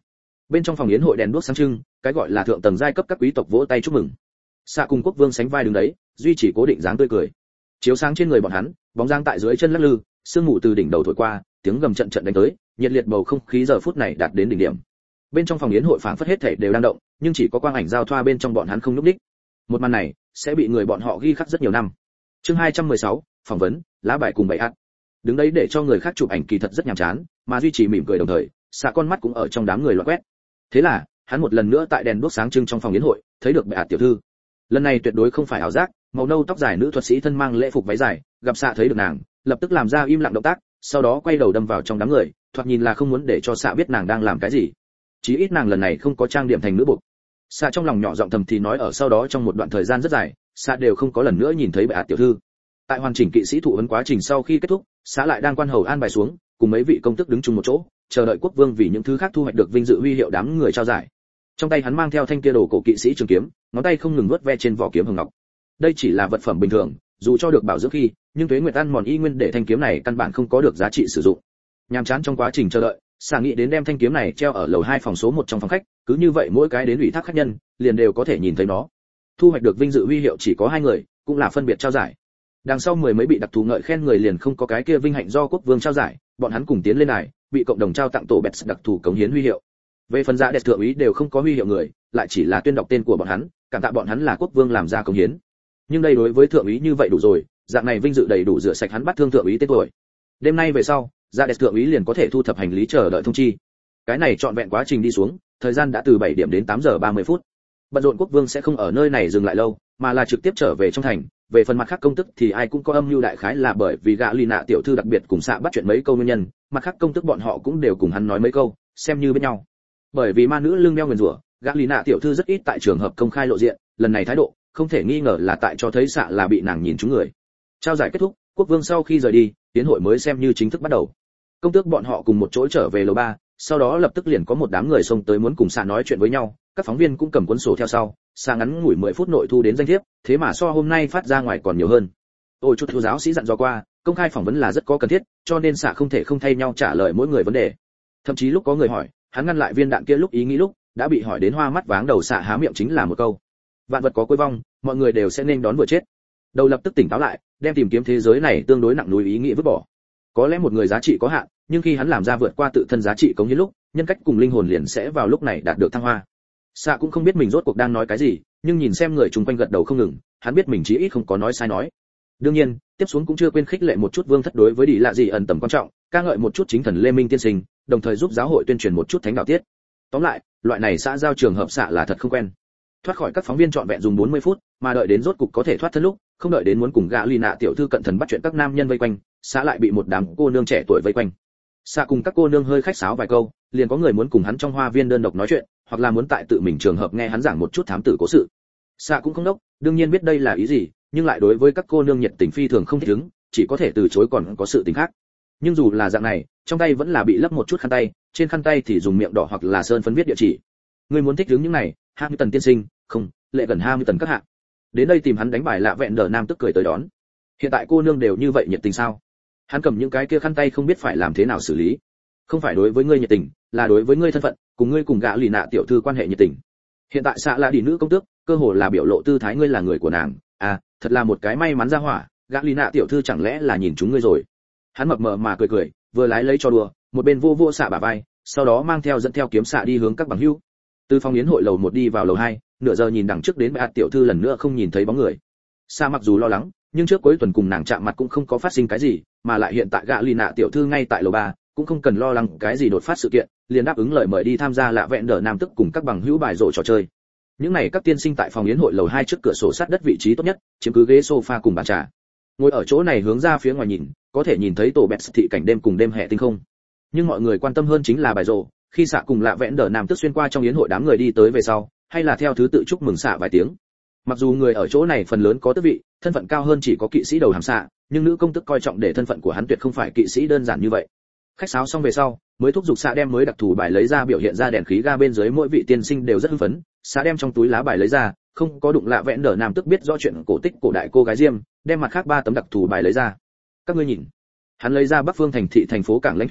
Bên trong phòng yến hội đèn đuốc sáng trưng, cái gọi là thượng tầng giai cấp các quý tộc vỗ tay chúc mừng. Xạ cùng quốc vương sánh vai đứng đấy, duy trì cố định dáng tươi cười. Chiếu sáng trên người bọn hắn, bóng dáng tại dưới chân lắc lư, sương mù từ đỉnh đầu thổi qua, tiếng gầm trận trận đánh tới, nhiệt liệt bầu không khí giờ phút này đạt đến đỉnh điểm. Bên trong phòng yến hội phảng phất hết thảy đều đang động, nhưng chỉ có quang ảnh giao thoa bên trong bọn hắn không nhúc nhích. Một màn này sẽ bị người bọn họ ghi khắc rất nhiều năm. Chương hai trăm mười sáu, phỏng vấn, lá bài cùng bảy ạt. Đứng đấy để cho người khác chụp ảnh kỳ thật rất nhàm chán, mà duy trì mỉm cười đồng thời, xạ con mắt cũng ở trong đám người loạn quét. Thế là, hắn một lần nữa tại đèn đuốc sáng trưng trong phòng yến hội, thấy được bảy ạt tiểu thư. Lần này tuyệt đối không phải ảo giác, màu nâu tóc dài nữ thuật sĩ thân mang lễ phục váy dài, gặp xạ thấy được nàng, lập tức làm ra im lặng động tác, sau đó quay đầu đâm vào trong đám người, thoạt nhìn là không muốn để cho xạ biết nàng đang làm cái gì. Chí ít nàng lần này không có trang điểm thành nữ buộc. Xạ trong lòng nhỏ giọng thầm thì nói ở sau đó trong một đoạn thời gian rất dài, xạ đều không có lần nữa nhìn thấy bảy ạt tiểu thư. Tại hoàn chỉnh kỵ sĩ thụ huấn quá trình sau khi kết thúc, xạ lại đang quan hầu an bài xuống, cùng mấy vị công tước đứng chung một chỗ, chờ đợi quốc vương vì những thứ khác thu hoạch được vinh dự huy hiệu đám người trao giải. Trong tay hắn mang theo thanh kia đồ cổ kỵ sĩ trường kiếm, ngón tay không ngừng vuốt ve trên vỏ kiếm hồng ngọc. Đây chỉ là vật phẩm bình thường, dù cho được bảo dưỡng khi, nhưng tuế nguyệt ăn mòn y nguyên để thanh kiếm này căn bản không có được giá trị sử dụng. Nhàm chán trong quá trình chờ đợi, xạ nghĩ đến đem thanh kiếm này treo ở lầu hai phòng số một trong phòng khách, cứ như vậy mỗi cái đến ủy thác khách nhân liền đều có thể nhìn thấy nó. Thu hoạch được vinh dự huy hiệu chỉ có hai người, cũng là phân biệt trao giải. Đằng sau mười mấy bị đặc thù ngợi khen người liền không có cái kia vinh hạnh do quốc vương trao giải, bọn hắn cùng tiến lên đài, bị cộng đồng trao tặng tổ bẹt đặc thù cống hiến huy hiệu. Về phần dạ đẹp thượng úy đều không có huy hiệu người, lại chỉ là tuyên đọc tên của bọn hắn, cảm tạ bọn hắn là quốc vương làm ra cống hiến. Nhưng đây đối với thượng úy như vậy đủ rồi, dạng này vinh dự đầy đủ rửa sạch hắn bắt thương thượng úy tên tuổi. Đêm nay về sau, dạ đẹp thượng úy liền có thể thu thập hành lý chờ đợi thông chi. Cái này trọn vẹn quá trình đi xuống, thời gian đã từ bảy điểm đến tám giờ ba mươi phút. Bận rộn quốc vương sẽ không ở nơi này dừng lại lâu, mà là trực tiếp trở về trong thành. Về phần mặt khác công tức thì ai cũng có âm mưu đại khái là bởi vì gã lì nạ tiểu thư đặc biệt cùng xạ bắt chuyện mấy câu nguyên nhân, mặt khác công tức bọn họ cũng đều cùng hắn nói mấy câu, xem như bên nhau. Bởi vì ma nữ lưng đeo nguyền rủa, gã lì nạ tiểu thư rất ít tại trường hợp công khai lộ diện, lần này thái độ không thể nghi ngờ là tại cho thấy xạ là bị nàng nhìn trúng người. Trao giải kết thúc, quốc vương sau khi rời đi, tiến hội mới xem như chính thức bắt đầu. Công tước bọn họ cùng một chỗ trở về lầu ba, sau đó lập tức liền có một đám người xông tới muốn cùng xạ nói chuyện với nhau, các phóng viên cũng cầm cuốn sổ theo sau, xạ ngắn ngủi mười phút nội thu đến danh thiếp, thế mà so hôm nay phát ra ngoài còn nhiều hơn. Ôi chút thiếu giáo sĩ dặn dò qua, công khai phỏng vấn là rất có cần thiết, cho nên xạ không thể không thay nhau trả lời mỗi người vấn đề. Thậm chí lúc có người hỏi, hắn ngăn lại viên đạn kia lúc ý nghĩ lúc, đã bị hỏi đến hoa mắt váng đầu, xạ há miệng chính là một câu: vạn vật có cuối vong, mọi người đều sẽ nên đón vừa chết. Đầu lập tức tỉnh táo lại, đem tìm kiếm thế giới này tương đối nặng núi ý nghĩ vứt bỏ. Có lẽ một người giá trị có hạn, nhưng khi hắn làm ra vượt qua tự thân giá trị cống hiến lúc, nhân cách cùng linh hồn liền sẽ vào lúc này đạt được thăng hoa. Xạ cũng không biết mình rốt cuộc đang nói cái gì, nhưng nhìn xem người chung quanh gật đầu không ngừng, hắn biết mình chí ít không có nói sai nói. Đương nhiên, tiếp xuống cũng chưa quên khích lệ một chút vương thất đối với đi lạ gì ẩn tầm quan trọng, ca ngợi một chút chính thần Lê Minh tiên sinh, đồng thời giúp giáo hội tuyên truyền một chút thánh đạo tiết. Tóm lại, loại này xã giao trường hợp xạ là thật không quen. Thoát khỏi các phóng viên trọn vẹn dùng bốn mươi phút, mà đợi đến rốt cục có thể thoát thân lúc, không đợi đến muốn cùng gã lì nạ tiểu thư cận thần bắt chuyện các nam nhân vây quanh, xạ lại bị một đám cô nương trẻ tuổi vây quanh. Xạ cùng các cô nương hơi khách sáo vài câu, liền có người muốn cùng hắn trong hoa viên đơn độc nói chuyện, hoặc là muốn tại tự mình trường hợp nghe hắn giảng một chút thám tử cố sự. Xạ cũng không đốc, đương nhiên biết đây là ý gì, nhưng lại đối với các cô nương nhiệt tình phi thường không thích ứng, chỉ có thể từ chối còn có sự tình khác. Nhưng dù là dạng này, trong tay vẫn là bị lấp một chút khăn tay, trên khăn tay thì dùng miệng đỏ hoặc là sơn phấn viết địa chỉ. Người muốn thích ứng những này, Hamilton tiên sinh, không, lệ gần Hamilton các hạ. Đến đây tìm hắn đánh bài lạ vẹn đờ nam tức cười tới đón. Hiện tại cô nương đều như vậy nhiệt tình sao? Hắn cầm những cái kia khăn tay không biết phải làm thế nào xử lý. Không phải đối với ngươi nhiệt tình, là đối với ngươi thân phận, cùng ngươi cùng gã lì nạ tiểu thư quan hệ nhiệt tình. Hiện tại xạ là đi nữ công tước, cơ hồ là biểu lộ tư thái ngươi là người của nàng. À, thật là một cái may mắn ra hỏa, gã lì nạ tiểu thư chẳng lẽ là nhìn chúng ngươi rồi? Hắn mập mờ mà cười cười, vừa lái lấy cho đùa, một bên vô vô xạ bả vai, sau đó mang theo dẫn theo kiếm xạ đi hướng các bằng hữu. Từ phòng yến hội lầu một đi vào lầu hai, nửa giờ nhìn đằng trước đến bệ tiểu thư lần nữa không nhìn thấy bóng người. Xạ mặc dù lo lắng, nhưng trước cuối tuần cùng nàng chạm mặt cũng không có phát sinh cái gì, mà lại hiện tại gã lì nạ tiểu thư ngay tại lầu ba, cũng không cần lo lắng cái gì đột phát sự kiện, liền đáp ứng lời mời đi tham gia lạ vẹn đờ nam tức cùng các bằng hữu bài rổ trò chơi. Những này các tiên sinh tại phòng yến hội lầu hai trước cửa sổ sát đất vị trí tốt nhất, chiếm cứ ghế sofa cùng bàn trà. Ngồi ở chỗ này hướng ra phía ngoài nhìn, có thể nhìn thấy tổ bẹt thị cảnh đêm cùng đêm hè tinh không. Nhưng mọi người quan tâm hơn chính là bài rổ, khi xạ cùng lạ vẹn đờ nam tức xuyên qua trong yến hội đám người đi tới về sau, hay là theo thứ tự chúc mừng xạ vài tiếng. Mặc dù người ở chỗ này phần lớn có tước vị, thân phận cao hơn chỉ có kỵ sĩ đầu hàm xạ, nhưng nữ công tức coi trọng để thân phận của hắn tuyệt không phải kỵ sĩ đơn giản như vậy. Khách sáo xong về sau, mới thúc giục xạ đem mới đặc thù bài lấy ra biểu hiện ra đèn khí ga bên dưới, mỗi vị tiên sinh đều rất hưng phấn. Xạ đem trong túi lá bài lấy ra, không có đụng lạ vẹn đờ nam tức biết rõ chuyện cổ tích cổ đại cô gái diêm, đem mặt khác ba tấm đặc thù bài lấy ra. Các ngươi nhìn, hắn lấy ra Bắc Phương thành thị thành phố cảng lãnh thủy,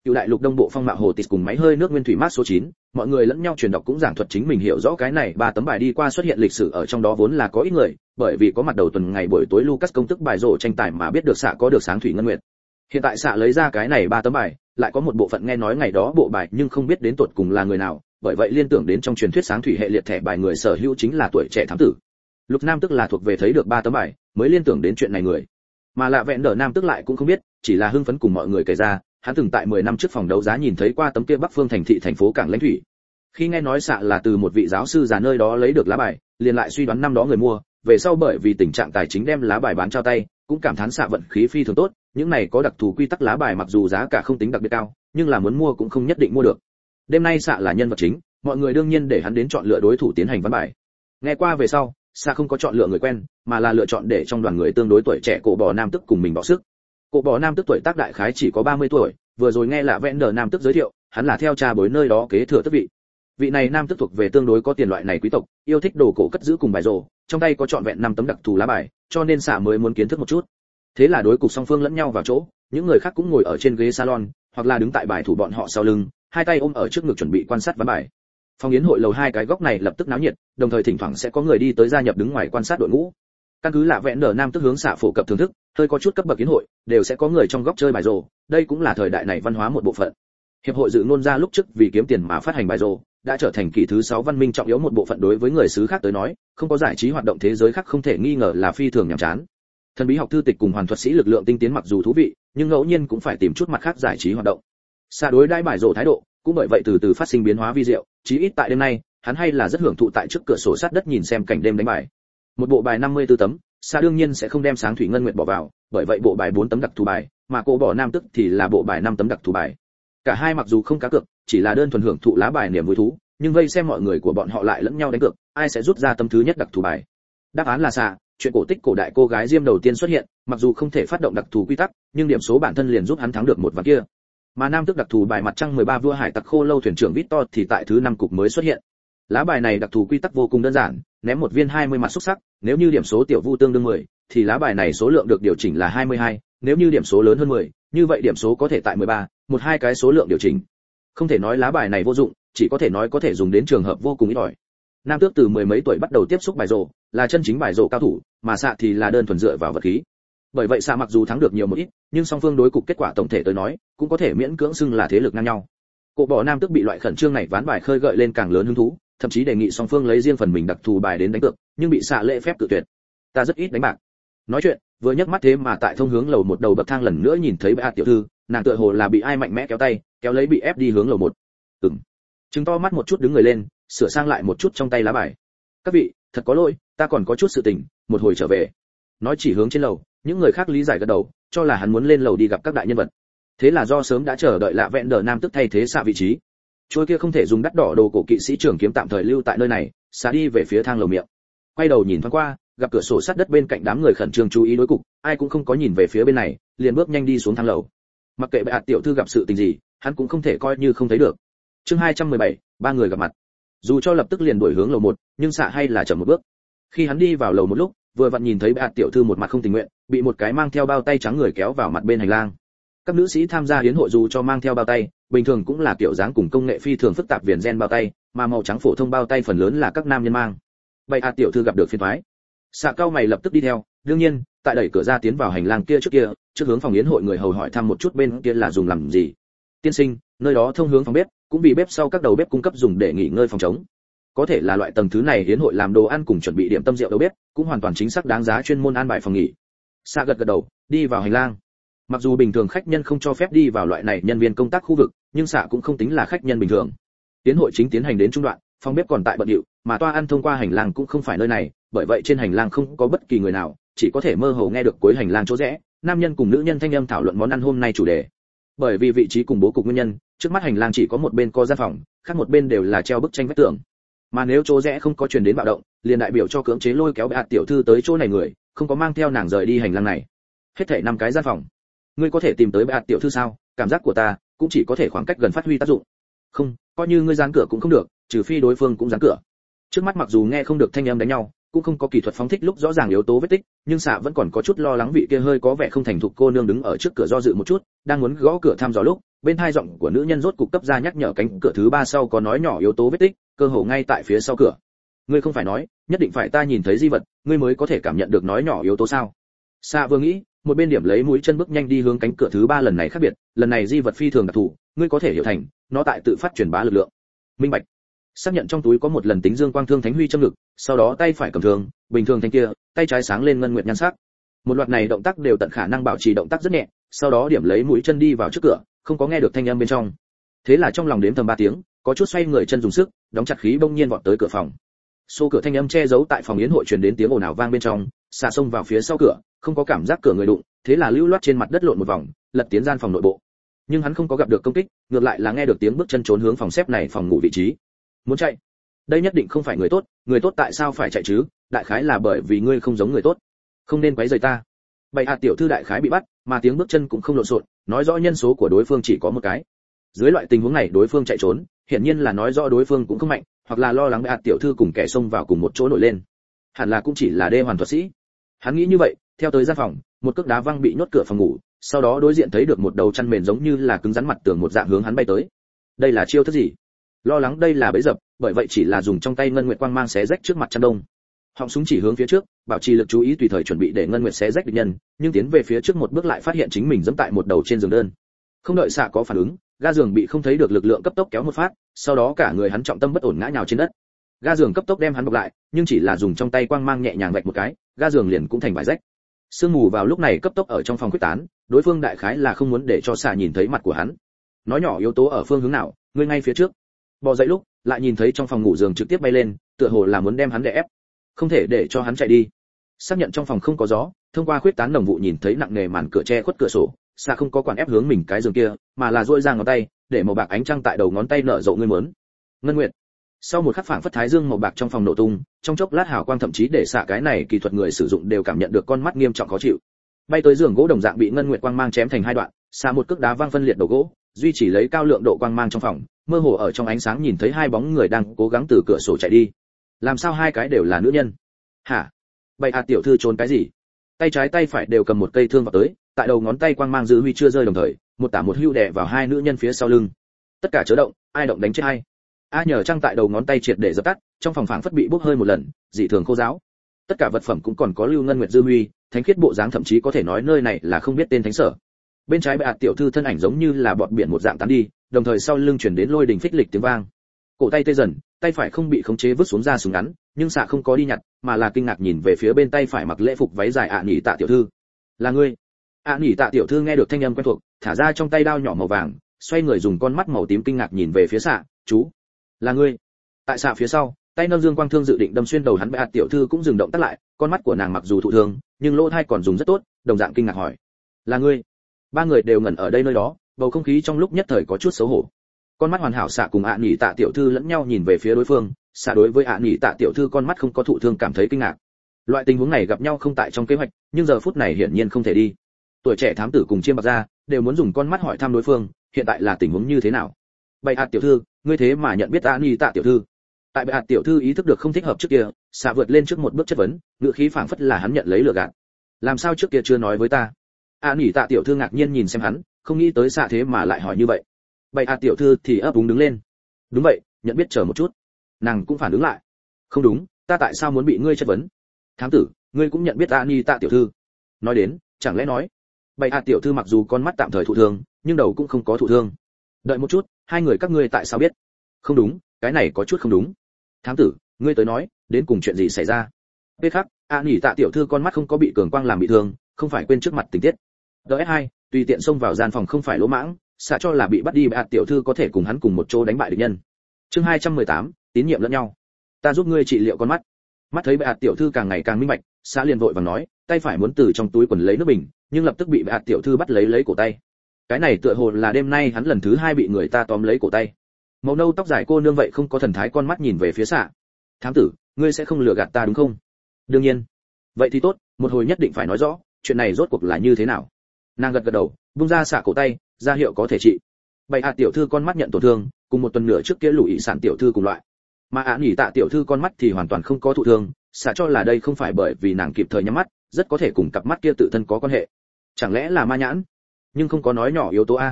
cựu đại lục đông bộ phong mạo hồ tịch cùng máy hơi nước nguyên thủy mát số chín, mọi người lẫn nhau truyền đọc cũng giảng thuật chính mình hiểu rõ cái này ba tấm bài đi qua xuất hiện lịch sử ở trong đó vốn là có ít người, bởi vì có mặt đầu tuần ngày buổi tối Lucas công tức bài rổ tranh tài mà biết được xạ có được sáng thủy ngân nguyệt. Hiện tại xạ lấy ra cái này ba tấm bài, lại có một bộ phận nghe nói ngày đó bộ bài nhưng không biết đến tột cùng là người nào, bởi vậy liên tưởng đến trong truyền thuyết sáng thủy hệ liệt thẻ bài người sở hữu chính là tuổi trẻ thám tử. Lục Nam tức là thuộc về thấy được ba tấm bài, mới liên tưởng đến chuyện này người. Mà lạ vẹn đỡ Nam tức lại cũng không biết, chỉ là hưng phấn cùng mọi người kể ra, hắn từng tại mười năm trước phòng đấu giá nhìn thấy qua tấm kia Bắc Phương thành thị thành phố cảng lãnh thủy. Khi nghe nói xạ là từ một vị giáo sư già nơi đó lấy được lá bài, liền lại suy đoán năm đó người mua, về sau bởi vì tình trạng tài chính đem lá bài bán trao tay, cũng cảm thán xạ vận khí phi thường tốt, những này có đặc thù quy tắc lá bài mặc dù giá cả không tính đặc biệt cao, nhưng là muốn mua cũng không nhất định mua được. Đêm nay xạ là nhân vật chính, mọi người đương nhiên để hắn đến chọn lựa đối thủ tiến hành ván bài. Nghe qua về sau, xạ không có chọn lựa người quen, mà là lựa chọn để trong đoàn người tương đối tuổi trẻ cổ bò nam tức cùng mình bỏ sức. Cổ bò nam tức tuổi tác đại khái chỉ có ba mươi tuổi, vừa rồi nghe lạ vẹn đờ nam tức giới thiệu, hắn là theo cha bối nơi đó kế thừa tước vị. Vị này nam tức thuộc về tương đối có tiền loại này quý tộc, yêu thích đồ cổ cất giữ cùng bài rổ, trong tay có trọn vẹn năm tấm đặc thù lá bài, cho nên xạ mới muốn kiến thức một chút. Thế là đối cục song phương lẫn nhau vào chỗ, những người khác cũng ngồi ở trên ghế salon, hoặc là đứng tại bài thủ bọn họ sau lưng, hai tay ôm ở trước ngực chuẩn bị quan sát ván bài. Phòng yến hội lầu hai cái góc này lập tức náo nhiệt, đồng thời thỉnh thoảng sẽ có người đi tới gia nhập đứng ngoài quan sát đội ngũ. Căn cứ lạ vẹn đờ nam tức hướng xạ phổ cập thưởng thức, hơi có chút cấp bậc yến hội, đều sẽ có người trong góc chơi bài rổ, đây cũng là thời đại này văn hóa một bộ phận. Hiệp hội dự ngôn ra lúc trước vì kiếm tiền mà phát hành bài rổ, đã trở thành kỳ thứ sáu văn minh trọng yếu một bộ phận đối với người xứ khác tới nói, không có giải trí hoạt động thế giới khác không thể nghi ngờ là phi thường nhàm chán. Thần bí học thư tịch cùng hoàn thuật sĩ lực lượng tinh tiến mặc dù thú vị, nhưng ngẫu nhiên cũng phải tìm chút mặt khác giải trí hoạt động. Xa đối đãi bài rổ thái độ, cũng bởi vậy từ từ phát sinh biến hóa vi diệu, chí ít tại đêm nay, hắn hay là rất hưởng thụ tại trước cửa sổ sát đất nhìn xem cảnh đêm đánh bài. Một bộ bài năm mươi tư tấm, Xa đương nhiên sẽ không đem sáng thủy ngân nguyệt bỏ vào, bởi vậy bộ bài bốn tấm đặc thù bài, mà cô bỏ nam tức thì là bộ bài năm tấm đặc thù bài. Cả hai mặc dù không cá cược, chỉ là đơn thuần hưởng thụ lá bài niềm vui thú, nhưng vây xem mọi người của bọn họ lại lẫn nhau đánh cược, ai sẽ rút ra tấm thứ nhất đặc thù bài. Đáp án là Xa, chuyện cổ tích cổ đại cô gái diêm đầu tiên xuất hiện, mặc dù không thể phát động đặc thù quy tắc, nhưng điểm số bản thân liền giúp hắn thắng được một ván kia. Mà nam tức đặc thù bài mặt trăng mười ba vua hải tặc khô lâu thuyền trưởng Victor thì tại thứ năm cục mới xuất hiện. Lá bài này đặc thù quy tắc vô cùng đơn giản, ném một viên hai mươi mặt xúc sắc, nếu như điểm số tiểu vu tương đương mười, thì lá bài này số lượng được điều chỉnh là hai mươi hai, nếu như điểm số lớn hơn mười, như vậy điểm số có thể tại mười ba, một hai cái số lượng điều chỉnh. Không thể nói lá bài này vô dụng, chỉ có thể nói có thể dùng đến trường hợp vô cùng ít ỏi. Nam tước từ mười mấy tuổi bắt đầu tiếp xúc bài rổ, là chân chính bài rổ cao thủ, mà xạ thì là đơn thuần dựa vào vật khí. Bởi vậy xạ mặc dù thắng được nhiều một ít, nhưng song phương đối cục kết quả tổng thể tới nói, cũng có thể miễn cưỡng xưng là thế lực ngang nhau. Cổ bỏ nam tước bị loại khẩn trương này ván bài khơi gợi lên càng lớn hứng thú, thậm chí đề nghị song phương lấy riêng phần mình đặc thù bài đến đánh cược, nhưng bị xạ lễ phép cự tuyệt. Ta rất ít đánh bạc. Nói chuyện, vừa nhấc mắt thế mà tại thông hướng lầu một đầu bậc thang lần nữa nhìn thấy bà tiểu thư, nàng tựa hồ là bị ai mạnh mẽ kéo tay, kéo lấy bị ép đi hướng lầu một. Ừm. Trừng to mắt một chút đứng người lên, sửa sang lại một chút trong tay lá bài. Các vị, thật có lỗi, ta còn có chút sự tình, một hồi trở về. Nói chỉ hướng trên lầu, những người khác lý giải gật đầu, cho là hắn muốn lên lầu đi gặp các đại nhân vật. Thế là do sớm đã chờ đợi lạ vẹn đờ nam tức thay thế xạ vị trí. Chuôi kia không thể dùng đắt đỏ đồ cổ kỵ sĩ trưởng kiếm tạm thời lưu tại nơi này, xạ đi về phía thang lầu miệng. Quay đầu nhìn thoáng qua, gặp cửa sổ sát đất bên cạnh đám người khẩn trương chú ý đối cục, ai cũng không có nhìn về phía bên này, liền bước nhanh đi xuống thang lầu. Mặc kệ bệ hạ tiểu thư gặp sự tình gì, hắn cũng không thể coi như không thấy được. Chương hai trăm mười bảy, ba người gặp mặt. Dù cho lập tức liền đuổi hướng lầu một, nhưng xạ hay là chậm một bước. Khi hắn đi vào lầu một lúc, vừa vặn nhìn thấy bệ hạ tiểu thư một mặt không tình nguyện, bị một cái mang theo bao tay trắng người kéo vào mặt bên hành lang. Các nữ sĩ tham gia hiến hội dù cho mang theo bao tay, bình thường cũng là kiểu dáng cùng công nghệ phi thường phức tạp viền gen bao tay, mà màu trắng phổ thông bao tay phần lớn là các nam nhân mang. Bệ hạ tiểu thư gặp được phiền toái. Xạ cao mày lập tức đi theo, đương nhiên, tại đẩy cửa ra tiến vào hành lang kia trước kia, trước hướng phòng yến hội người hầu hỏi thăm một chút bên kia là dùng làm gì. Tiên sinh, nơi đó thông hướng phòng bếp, cũng vì bếp sau các đầu bếp cung cấp dùng để nghỉ ngơi phòng trống. Có thể là loại tầng thứ này yến hội làm đồ ăn cùng chuẩn bị điểm tâm rượu đầu bếp, cũng hoàn toàn chính xác đáng giá chuyên môn an bài phòng nghỉ. Xạ gật gật đầu, đi vào hành lang. Mặc dù bình thường khách nhân không cho phép đi vào loại này nhân viên công tác khu vực, nhưng xạ cũng không tính là khách nhân bình thường. Yến hội chính tiến hành đến trung đoạn, phòng bếp còn tại bận rộn, mà toa ăn thông qua hành lang cũng không phải nơi này, bởi vậy trên hành lang không có bất kỳ người nào, chỉ có thể mơ hồ nghe được cuối hành lang chỗ rẽ, nam nhân cùng nữ nhân thanh âm thảo luận món ăn hôm nay chủ đề. Bởi vì vị trí cùng bố cục nguyên nhân, trước mắt hành lang chỉ có một bên có gian phòng, khác một bên đều là treo bức tranh vách tường. Mà nếu chỗ rẽ không có truyền đến bạo động, liền đại biểu cho cưỡng chế lôi kéo bệ tiểu thư tới chỗ này người, không có mang theo nàng rời đi hành lang này. Hết thảy năm cái gian phòng. Ngươi có thể tìm tới bệ tiểu thư sao? Cảm giác của ta cũng chỉ có thể khoảng cách gần phát huy tác dụng. Không, coi như ngươi dán cửa cũng không được, trừ phi đối phương cũng dán cửa. Trước mắt mặc dù nghe không được thanh âm đánh nhau, cũng không có kỹ thuật phóng thích lúc rõ ràng yếu tố vết tích, nhưng xạ vẫn còn có chút lo lắng vị kia hơi có vẻ không thành thục cô nương đứng ở trước cửa do dự một chút, đang muốn gõ cửa thăm dò lúc, bên tai giọng của nữ nhân rốt cục cấp ra nhắc nhở cánh cửa thứ ba sau có nói nhỏ yếu tố vết tích, cơ hồ ngay tại phía sau cửa. Ngươi không phải nói, nhất định phải ta nhìn thấy di vật, ngươi mới có thể cảm nhận được nói nhỏ yếu tố sao? Sa vừa nghĩ, một bên điểm lấy mũi chân bước nhanh đi hướng cánh cửa thứ ba, lần này khác biệt, lần này di vật phi thường đặc thù, ngươi có thể hiểu thành, nó tại tự phát truyền bá lực lượng. Minh bạch. Xác nhận trong túi có một lần tính dương quang thương thánh huy châm ngực, sau đó tay phải cầm thương, bình thường thanh kia, tay trái sáng lên ngân nguyệt nhan sắc. Một loạt này động tác đều tận khả năng bảo trì động tác rất nhẹ, sau đó điểm lấy mũi chân đi vào trước cửa, không có nghe được thanh âm bên trong. Thế là trong lòng đếm thầm ba tiếng, có chút xoay người chân dùng sức, đóng chặt khí bỗng nhiên vọt tới cửa phòng. Xô cửa thanh âm che giấu tại phòng yến hội truyền đến tiếng ồn ào vang bên trong, xả xông vào phía sau cửa, không có cảm giác cửa người đụng, thế là lưu loát trên mặt đất lộn một vòng, lật tiến gian phòng nội bộ. Nhưng hắn không có gặp được công kích, ngược lại là nghe được tiếng bước chân trốn hướng phòng xếp này phòng ngủ vị trí. Muốn chạy? Đây nhất định không phải người tốt, người tốt tại sao phải chạy chứ? Đại khái là bởi vì ngươi không giống người tốt, không nên quấy rầy ta. Bậy hạ tiểu thư đại khái bị bắt, mà tiếng bước chân cũng không lộn xộn, nói rõ nhân số của đối phương chỉ có một cái. Dưới loại tình huống này đối phương chạy trốn, hiển nhiên là nói rõ đối phương cũng không mạnh, hoặc là lo lắng bệ hạ tiểu thư cùng kẻ xông vào cùng một chỗ nổi lên. Hẳn là cũng chỉ là đê hoàn thuật sĩ. Hắn nghĩ như vậy, theo tới gian phòng, một cước đá văng bị nhốt cửa phòng ngủ, sau đó đối diện thấy được một đầu chăn mền giống như là cứng rắn mặt tường một dạng hướng hắn bay tới. Đây là chiêu thức gì? Lo lắng đây là bẫy dập, bởi vậy chỉ là dùng trong tay ngân nguyệt quang mang xé rách trước mặt chăn đông. Họng súng chỉ hướng phía trước, bảo trì lực chú ý tùy thời chuẩn bị để ngân nguyệt xé rách địch nhân, nhưng tiến về phía trước một bước lại phát hiện chính mình giẫm tại một đầu trên giường đơn. Không đợi xạ có phản ứng, ga giường bị không thấy được lực lượng cấp tốc kéo một phát, sau đó cả người hắn trọng tâm bất ổn ngã nhào trên đất. Ga giường cấp tốc đem hắn bọc lại, nhưng chỉ là dùng trong tay quang mang nhẹ nhàng vạch một cái, ga giường liền cũng thành vải rách. Sương mù vào lúc này cấp tốc ở trong phòng quyết tán, đối phương đại khái là không muốn để cho xạ nhìn thấy mặt của hắn. Nói nhỏ yếu tố ở phương hướng nào, ngươi ngay phía trước. Bò dậy lúc, lại nhìn thấy trong phòng ngủ giường trực tiếp bay lên, tựa hồ là muốn đem hắn đè ép, không thể để cho hắn chạy đi. Xác nhận trong phòng không có gió, thông qua khuyết tán đồng vụ nhìn thấy nặng nề màn cửa che khuất cửa sổ, xạ không có quản ép hướng mình cái giường kia, mà là duỗi ra ngón tay, để màu bạc ánh trăng tại đầu ngón tay nở rộ ngươi muốn. Ngân nguyệt. Sau một khắc phảng phất thái dương màu bạc trong phòng nổ tung, trong chốc lát hào quang thậm chí để xạ cái này kỹ thuật người sử dụng đều cảm nhận được con mắt nghiêm trọng khó chịu. Bay tới giường gỗ đồng dạng bị ngân nguyệt quang mang chém thành hai đoạn, xạ một cước đá văng phân liệt đầu gỗ, duy trì lấy cao lượng độ quang mang trong phòng, mơ hồ ở trong ánh sáng nhìn thấy hai bóng người đang cố gắng từ cửa sổ chạy đi. Làm sao hai cái đều là nữ nhân? Hả? Bậy hạ tiểu thư trốn cái gì? Tay trái tay phải đều cầm một cây thương vào tới, tại đầu ngón tay quang mang giữ huy chưa rơi đồng thời, một tả một hưu đè vào hai nữ nhân phía sau lưng. Tất cả chớ động, ai động đánh chết ai. A nhờ trăng tại đầu ngón tay triệt để dập tắt, trong phòng phảng phất bị bốc hơi một lần, dị thường khô giáo. Tất cả vật phẩm cũng còn có lưu ngân nguyệt dư huy, thánh khiết bộ dáng thậm chí có thể nói nơi này là không biết tên thánh sở. Bên trái bệ hạ tiểu thư thân ảnh giống như là bọt biển một dạng tán đi, đồng thời sau lưng truyền đến lôi đình phích lịch tiếng vang. Cổ tay tê dần, tay phải không bị khống chế vứt xuống ra súng ngắn, nhưng xạ không có đi nhặt, mà là kinh ngạc nhìn về phía bên tay phải mặc lễ phục váy dài ạ nhỉ tạ tiểu thư. Là ngươi? ạ nhỉ tạ tiểu thư nghe được thanh âm quen thuộc, thả ra trong tay đao nhỏ màu vàng, xoay người dùng con mắt màu tím kinh ngạc nhìn về phía xạ. Chú, là ngươi? Tại xạ phía sau, tay nâng dương quang thương dự định đâm xuyên đầu hắn, bệ hạ tiểu thư cũng dừng động tác lại, con mắt của nàng mặc dù thụ thương, nhưng lỗ tai còn dùng rất tốt, đồng dạng kinh ngạc hỏi. Là ngươi? Ba người đều ngẩn ở đây nơi đó, bầu không khí trong lúc nhất thời có chút xấu hổ. Con mắt hoàn hảo xạ cùng ạ nhỉ tạ tiểu thư lẫn nhau nhìn về phía đối phương, xạ đối với ạ nhỉ tạ tiểu thư con mắt không có thụ thương cảm thấy kinh ngạc. Loại tình huống này gặp nhau không tại trong kế hoạch, nhưng giờ phút này hiển nhiên không thể đi. Tuổi trẻ thám tử cùng chiêm bạc ra đều muốn dùng con mắt hỏi thăm đối phương, hiện tại là tình huống như thế nào. Bệ hạ tiểu thư, ngươi thế mà nhận biết ạ nhỉ tạ tiểu thư? Tại bệ hạ tiểu thư ý thức được không thích hợp trước kia, xạ vượt lên trước một bước chất vấn, ngữ khí phảng phất là hắn nhận lấy lừa gạt. Làm sao trước kia chưa nói với ta? ạ nhỉ tạ tiểu thư ngạc nhiên nhìn xem hắn, không nghĩ tới xạ thế mà lại hỏi như vậy. Bậy hạ tiểu thư thì ấp úng đứng lên. Đúng vậy, nhận biết chờ một chút. Nàng cũng phản ứng lại. Không đúng, ta tại sao muốn bị ngươi chất vấn? Thám tử, ngươi cũng nhận biết ta ni tạ tiểu thư. Nói đến, chẳng lẽ nói, bậy hạ tiểu thư mặc dù con mắt tạm thời thụ thương, nhưng đầu cũng không có thụ thương. Đợi một chút, hai người các ngươi tại sao biết? Không đúng, cái này có chút không đúng. Thám tử, ngươi tới nói, đến cùng chuyện gì xảy ra? Biết khác, a nỉ tạ tiểu thư con mắt không có bị cường quang làm bị thương, không phải quên trước mặt tình tiết. ds hai, tùy tiện xông vào gian phòng không phải lỗ mãng, xạ cho là bị bắt đi, bệ tiểu thư có thể cùng hắn cùng một chỗ đánh bại địch nhân. Chương hai trăm mười tám, tín nhiệm lẫn nhau. Ta giúp ngươi trị liệu con mắt. Mắt thấy bệ tiểu thư càng ngày càng minh bạch, xạ liền vội vàng nói, tay phải muốn từ trong túi quần lấy nước bình, nhưng lập tức bị bệ tiểu thư bắt lấy lấy cổ tay. Cái này tựa hồ là đêm nay hắn lần thứ hai bị người ta tóm lấy cổ tay. Màu nâu tóc dài cô nương vậy không có thần thái, con mắt nhìn về phía xạ. Thám tử, ngươi sẽ không lừa gạt ta đúng không? Đương nhiên. Vậy thì tốt, một hồi nhất định phải nói rõ, chuyện này rốt cuộc là như thế nào. Nàng gật gật đầu, buông ra xạ cổ tay, ra hiệu có thể trị. Bậy hạ tiểu thư con mắt nhận tổn thương, cùng một tuần nửa trước kia lũ ị sản tiểu thư cùng loại. Mà ạ nhỉ tạ tiểu thư con mắt thì hoàn toàn không có thụ thương, xạ cho là đây không phải bởi vì nàng kịp thời nhắm mắt, rất có thể cùng cặp mắt kia tự thân có quan hệ. Chẳng lẽ là ma nhãn? Nhưng không có nói nhỏ yếu tố a.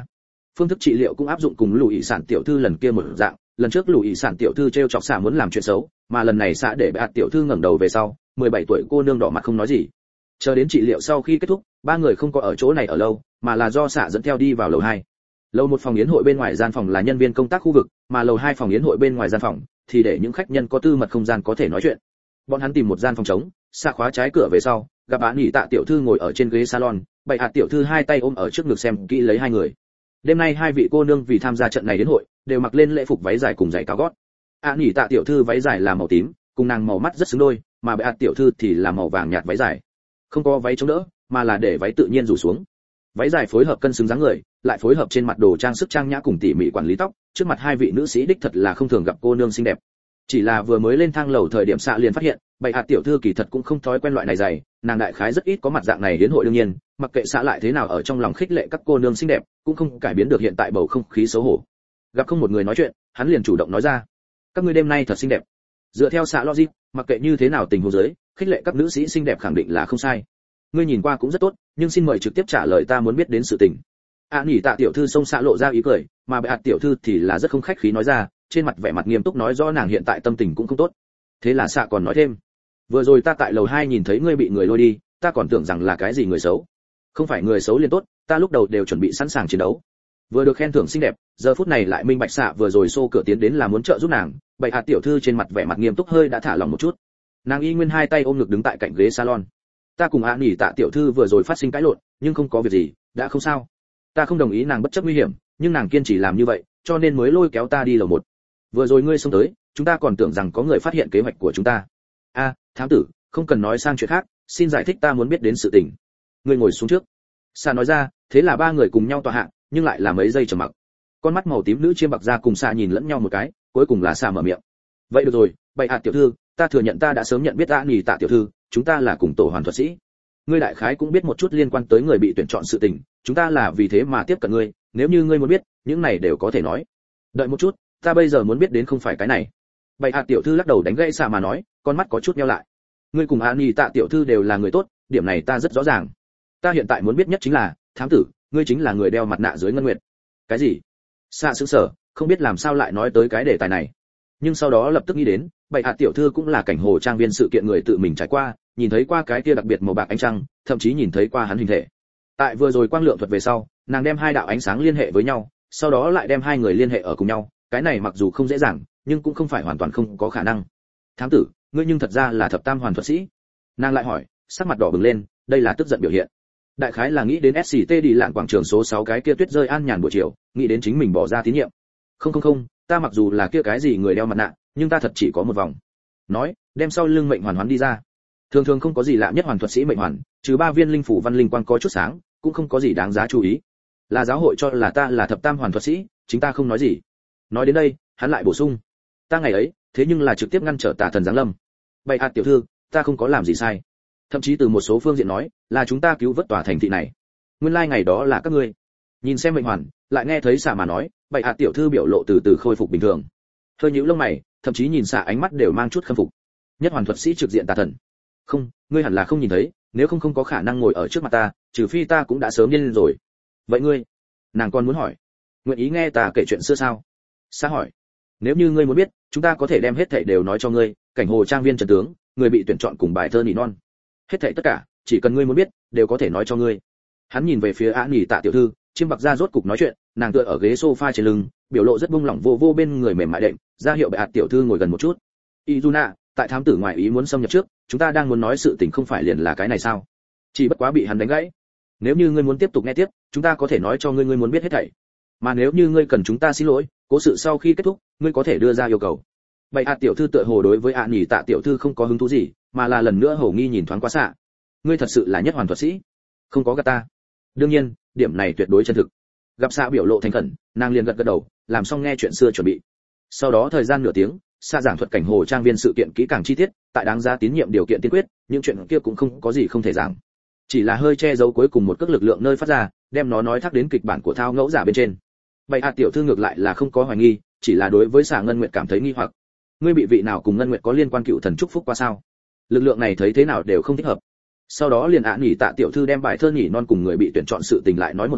Phương thức trị liệu cũng áp dụng cùng Lùi Sản tiểu thư lần kia một dạng, lần trước Lùi Sản tiểu thư trêu chọc xạ muốn làm chuyện xấu, mà lần này xạ để bạt tiểu thư ngẩng đầu về sau, mười bảy tuổi cô nương đỏ mặt không nói gì. Chờ đến trị liệu sau khi kết thúc, ba người không có ở chỗ này ở lâu, mà là do xạ dẫn theo đi vào lầu hai. Lầu một phòng yến hội bên ngoài gian phòng là nhân viên công tác khu vực, mà lầu hai phòng yến hội bên ngoài gian phòng thì để những khách nhân có tư mật không gian có thể nói chuyện. Bọn hắn tìm một gian phòng trống, xạ khóa trái cửa về sau, gặp bạn nghỉ tạ tiểu thư ngồi ở trên ghế salon, bảy hạt tiểu thư hai tay ôm ở trước ngực xem kỹ lấy hai người. Đêm nay hai vị cô nương vì tham gia trận này đến hội, đều mặc lên lễ phục váy dài cùng giày cao gót. ạ nghỉ tạ tiểu thư váy dài là màu tím, cùng nàng màu mắt rất xứng đôi, mà bảy hạt tiểu thư thì là màu vàng nhạt váy dài, không có váy chống đỡ, mà là để váy tự nhiên rủ xuống. Váy dài phối hợp cân xứng dáng người, lại phối hợp trên mặt đồ trang sức trang nhã cùng tỉ mỉ quản lý tóc, trước mặt hai vị nữ sĩ đích thật là không thường gặp cô nương xinh đẹp. Chỉ là vừa mới lên thang lầu thời điểm xạ liền phát hiện, bảy hạt tiểu thư kỳ thật cũng không thói quen loại này giày, nàng đại khái rất ít có mặt dạng này đến hội đương nhiên, mặc kệ xạ lại thế nào ở trong lòng khích lệ các cô nương xinh đẹp, cũng không cải biến được hiện tại bầu không khí xấu hổ. Gặp không một người nói chuyện, hắn liền chủ động nói ra, các ngươi đêm nay thật xinh đẹp. Dựa theo xạ logic, mặc kệ như thế nào tình huống dưới, khích lệ các nữ sĩ xinh đẹp khẳng định là không sai. Ngươi nhìn qua cũng rất tốt, nhưng xin mời trực tiếp trả lời ta muốn biết đến sự tình. ạ nghỉ tạ tiểu thư xông xạ lộ ra ý cười, mà bệ hạt tiểu thư thì là rất không khách khí nói ra, trên mặt vẻ mặt nghiêm túc nói rõ nàng hiện tại tâm tình cũng không tốt. Thế là xạ còn nói thêm, vừa rồi ta tại lầu hai nhìn thấy ngươi bị người lôi đi, ta còn tưởng rằng là cái gì người xấu. Không phải người xấu liền tốt, ta lúc đầu đều chuẩn bị sẵn sàng chiến đấu. Vừa được khen thưởng xinh đẹp, giờ phút này lại minh bạch xạ vừa rồi xô cửa tiến đến là muốn trợ giúp nàng. Bệ hạt tiểu thư trên mặt vẻ mặt nghiêm túc hơi đã thả lòng một chút, nàng y nguyên hai tay ôm ngực đứng tại cạnh ghế salon. Ta cùng ạ nghỉ tạ tiểu thư vừa rồi phát sinh cãi lộn, nhưng không có việc gì, đã không sao. Ta không đồng ý nàng bất chấp nguy hiểm, nhưng nàng kiên trì làm như vậy, cho nên mới lôi kéo ta đi lầu một. Vừa rồi ngươi xông tới, chúng ta còn tưởng rằng có người phát hiện kế hoạch của chúng ta. A, thám tử, không cần nói sang chuyện khác, xin giải thích ta muốn biết đến sự tình. Ngươi ngồi xuống trước. Sa nói ra, thế là ba người cùng nhau tọa hạ, nhưng lại là mấy giây trầm mặc. Con mắt màu tím nữ chiêm bạc ra cùng Sa nhìn lẫn nhau một cái, cuối cùng là Sa mở miệng. Vậy được rồi, bệ hạ tiểu thư, ta thừa nhận ta đã sớm nhận biết ạ nghỉ tạ tiểu thư, chúng ta là cùng tổ hoàn thuật sĩ. Ngươi đại khái cũng biết một chút liên quan tới người bị tuyển chọn sự tình, chúng ta là vì thế mà tiếp cận ngươi, nếu như ngươi muốn biết, những này đều có thể nói. Đợi một chút, ta bây giờ muốn biết đến không phải cái này. Bệ hạ tiểu thư lắc đầu đánh gãy Sa mà nói, con mắt có chút nheo lại. Ngươi cùng ạ nghỉ tạ tiểu thư đều là người tốt, điểm này ta rất rõ ràng. Ta hiện tại muốn biết nhất chính là, thám tử, ngươi chính là người đeo mặt nạ dưới ngân nguyệt. Cái gì? Sa sững sờ, không biết làm sao lại nói tới cái đề tài này. Nhưng sau đó lập tức nghĩ đến, bệ hạ tiểu thư cũng là cảnh hồ trang viên sự kiện người tự mình trải qua, nhìn thấy qua cái kia đặc biệt màu bạc ánh trăng, thậm chí nhìn thấy qua hắn hình thể. Tại vừa rồi quang lượng thuật về sau, nàng đem hai đạo ánh sáng liên hệ với nhau, sau đó lại đem hai người liên hệ ở cùng nhau, cái này mặc dù không dễ dàng, nhưng cũng không phải hoàn toàn không có khả năng. Thám tử, ngươi nhưng thật ra là thập tam hoàn thuật sĩ. Nàng lại hỏi, sắc mặt đỏ bừng lên, đây là tức giận biểu hiện. Đại khái là nghĩ đến ét xê tê đi lạng quảng trường số sáu cái kia tuyết rơi an nhàn buổi chiều, nghĩ đến chính mình bỏ ra tín nhiệm. Không không không, ta mặc dù là kia cái gì người đeo mặt nạ, nhưng ta thật chỉ có một vòng. Nói, đem sau lưng mệnh hoàn hoán đi ra. Thường thường không có gì lạ nhất hoàn thuật sĩ mệnh hoàn, trừ ba viên linh phủ văn linh quang có chút sáng, cũng không có gì đáng giá chú ý. Là giáo hội cho là ta là thập tam hoàn thuật sĩ, chính ta không nói gì. Nói đến đây, hắn lại bổ sung, ta ngày ấy, thế nhưng là trực tiếp ngăn trở tà thần giáng lâm. Bệ hạ tiểu thư, ta không có làm gì sai. Thậm chí từ một số phương diện nói, là chúng ta cứu vớt tòa thành thị này. Nguyên lai like ngày đó là các ngươi. Nhìn xem mệnh hoàn, lại nghe thấy xả mà nói, bệ hạ tiểu thư biểu lộ từ từ khôi phục bình thường. Hơi nhíu lông mày, thậm chí nhìn xả ánh mắt đều mang chút khâm phục. Nhất hoàn thuật sĩ trực diện tà thần. Không, ngươi hẳn là không nhìn thấy, nếu không không có khả năng ngồi ở trước mặt ta, trừ phi ta cũng đã sớm điên lên rồi. Vậy ngươi? Nàng còn muốn hỏi, nguyện ý nghe ta kể chuyện xưa sao? Xả hỏi, nếu như ngươi muốn biết, chúng ta có thể đem hết thảy đều nói cho ngươi, cảnh hồ trang viên trần tướng, người bị tuyển chọn cùng bài thơ nỉ non. Hết thảy tất cả, chỉ cần ngươi muốn biết, đều có thể nói cho ngươi. Hắn nhìn về phía Á Nhỉ Tạ tiểu thư, chiêm bạc ra rốt cục nói chuyện, nàng tựa ở ghế sofa trên lưng, biểu lộ rất buông lỏng vô vô bên người mềm mại đệm, ra hiệu bệ hạ tiểu thư ngồi gần một chút. Izuna, tại thám tử ngoại ý muốn xâm nhập trước, chúng ta đang muốn nói sự tình không phải liền là cái này sao? Chỉ bất quá bị hắn đánh gãy. Nếu như ngươi muốn tiếp tục nghe tiếp, chúng ta có thể nói cho ngươi ngươi muốn biết hết thảy. Mà nếu như ngươi cần chúng ta xin lỗi, cố sự sau khi kết thúc, ngươi có thể đưa ra yêu cầu. Bệ hạ tiểu thư tựa hồ đối với Á Nhỉ Tạ tiểu thư không có hứng thú gì, mà là lần nữa hổ nghi nhìn thoáng qua xạ. Ngươi thật sự là nhất hoàn thuật sĩ, không có gạt ta. Đương nhiên, điểm này tuyệt đối chân thực. Gặp xạ biểu lộ thành khẩn, nàng liền gật gật đầu, làm xong nghe chuyện xưa chuẩn bị. Sau đó thời gian nửa tiếng, xạ giảng thuật cảnh hồ trang viên sự kiện kỹ càng chi tiết, tại đáng giá tín nhiệm điều kiện tiên quyết, những chuyện kia cũng không có gì không thể giảng. Chỉ là hơi che giấu cuối cùng một cước lực lượng nơi phát ra, đem nó nói thác đến kịch bản của thao ngẫu giả bên trên. Bệ hạ tiểu thư ngược lại là không có hoài nghi, chỉ là đối với xạ Ngân Nguyệt cảm thấy nghi hoặc. Ngươi bị vị nào cùng Ngân Nguyệt có liên quan cựu thần chúc phúc qua sao? Lực lượng này thấy thế nào đều không thích hợp. Sau đó liền Á Nhỉ Tạ tiểu thư đem bài thơ nhỉ non cùng người bị tuyển chọn sự tình lại nói một lần,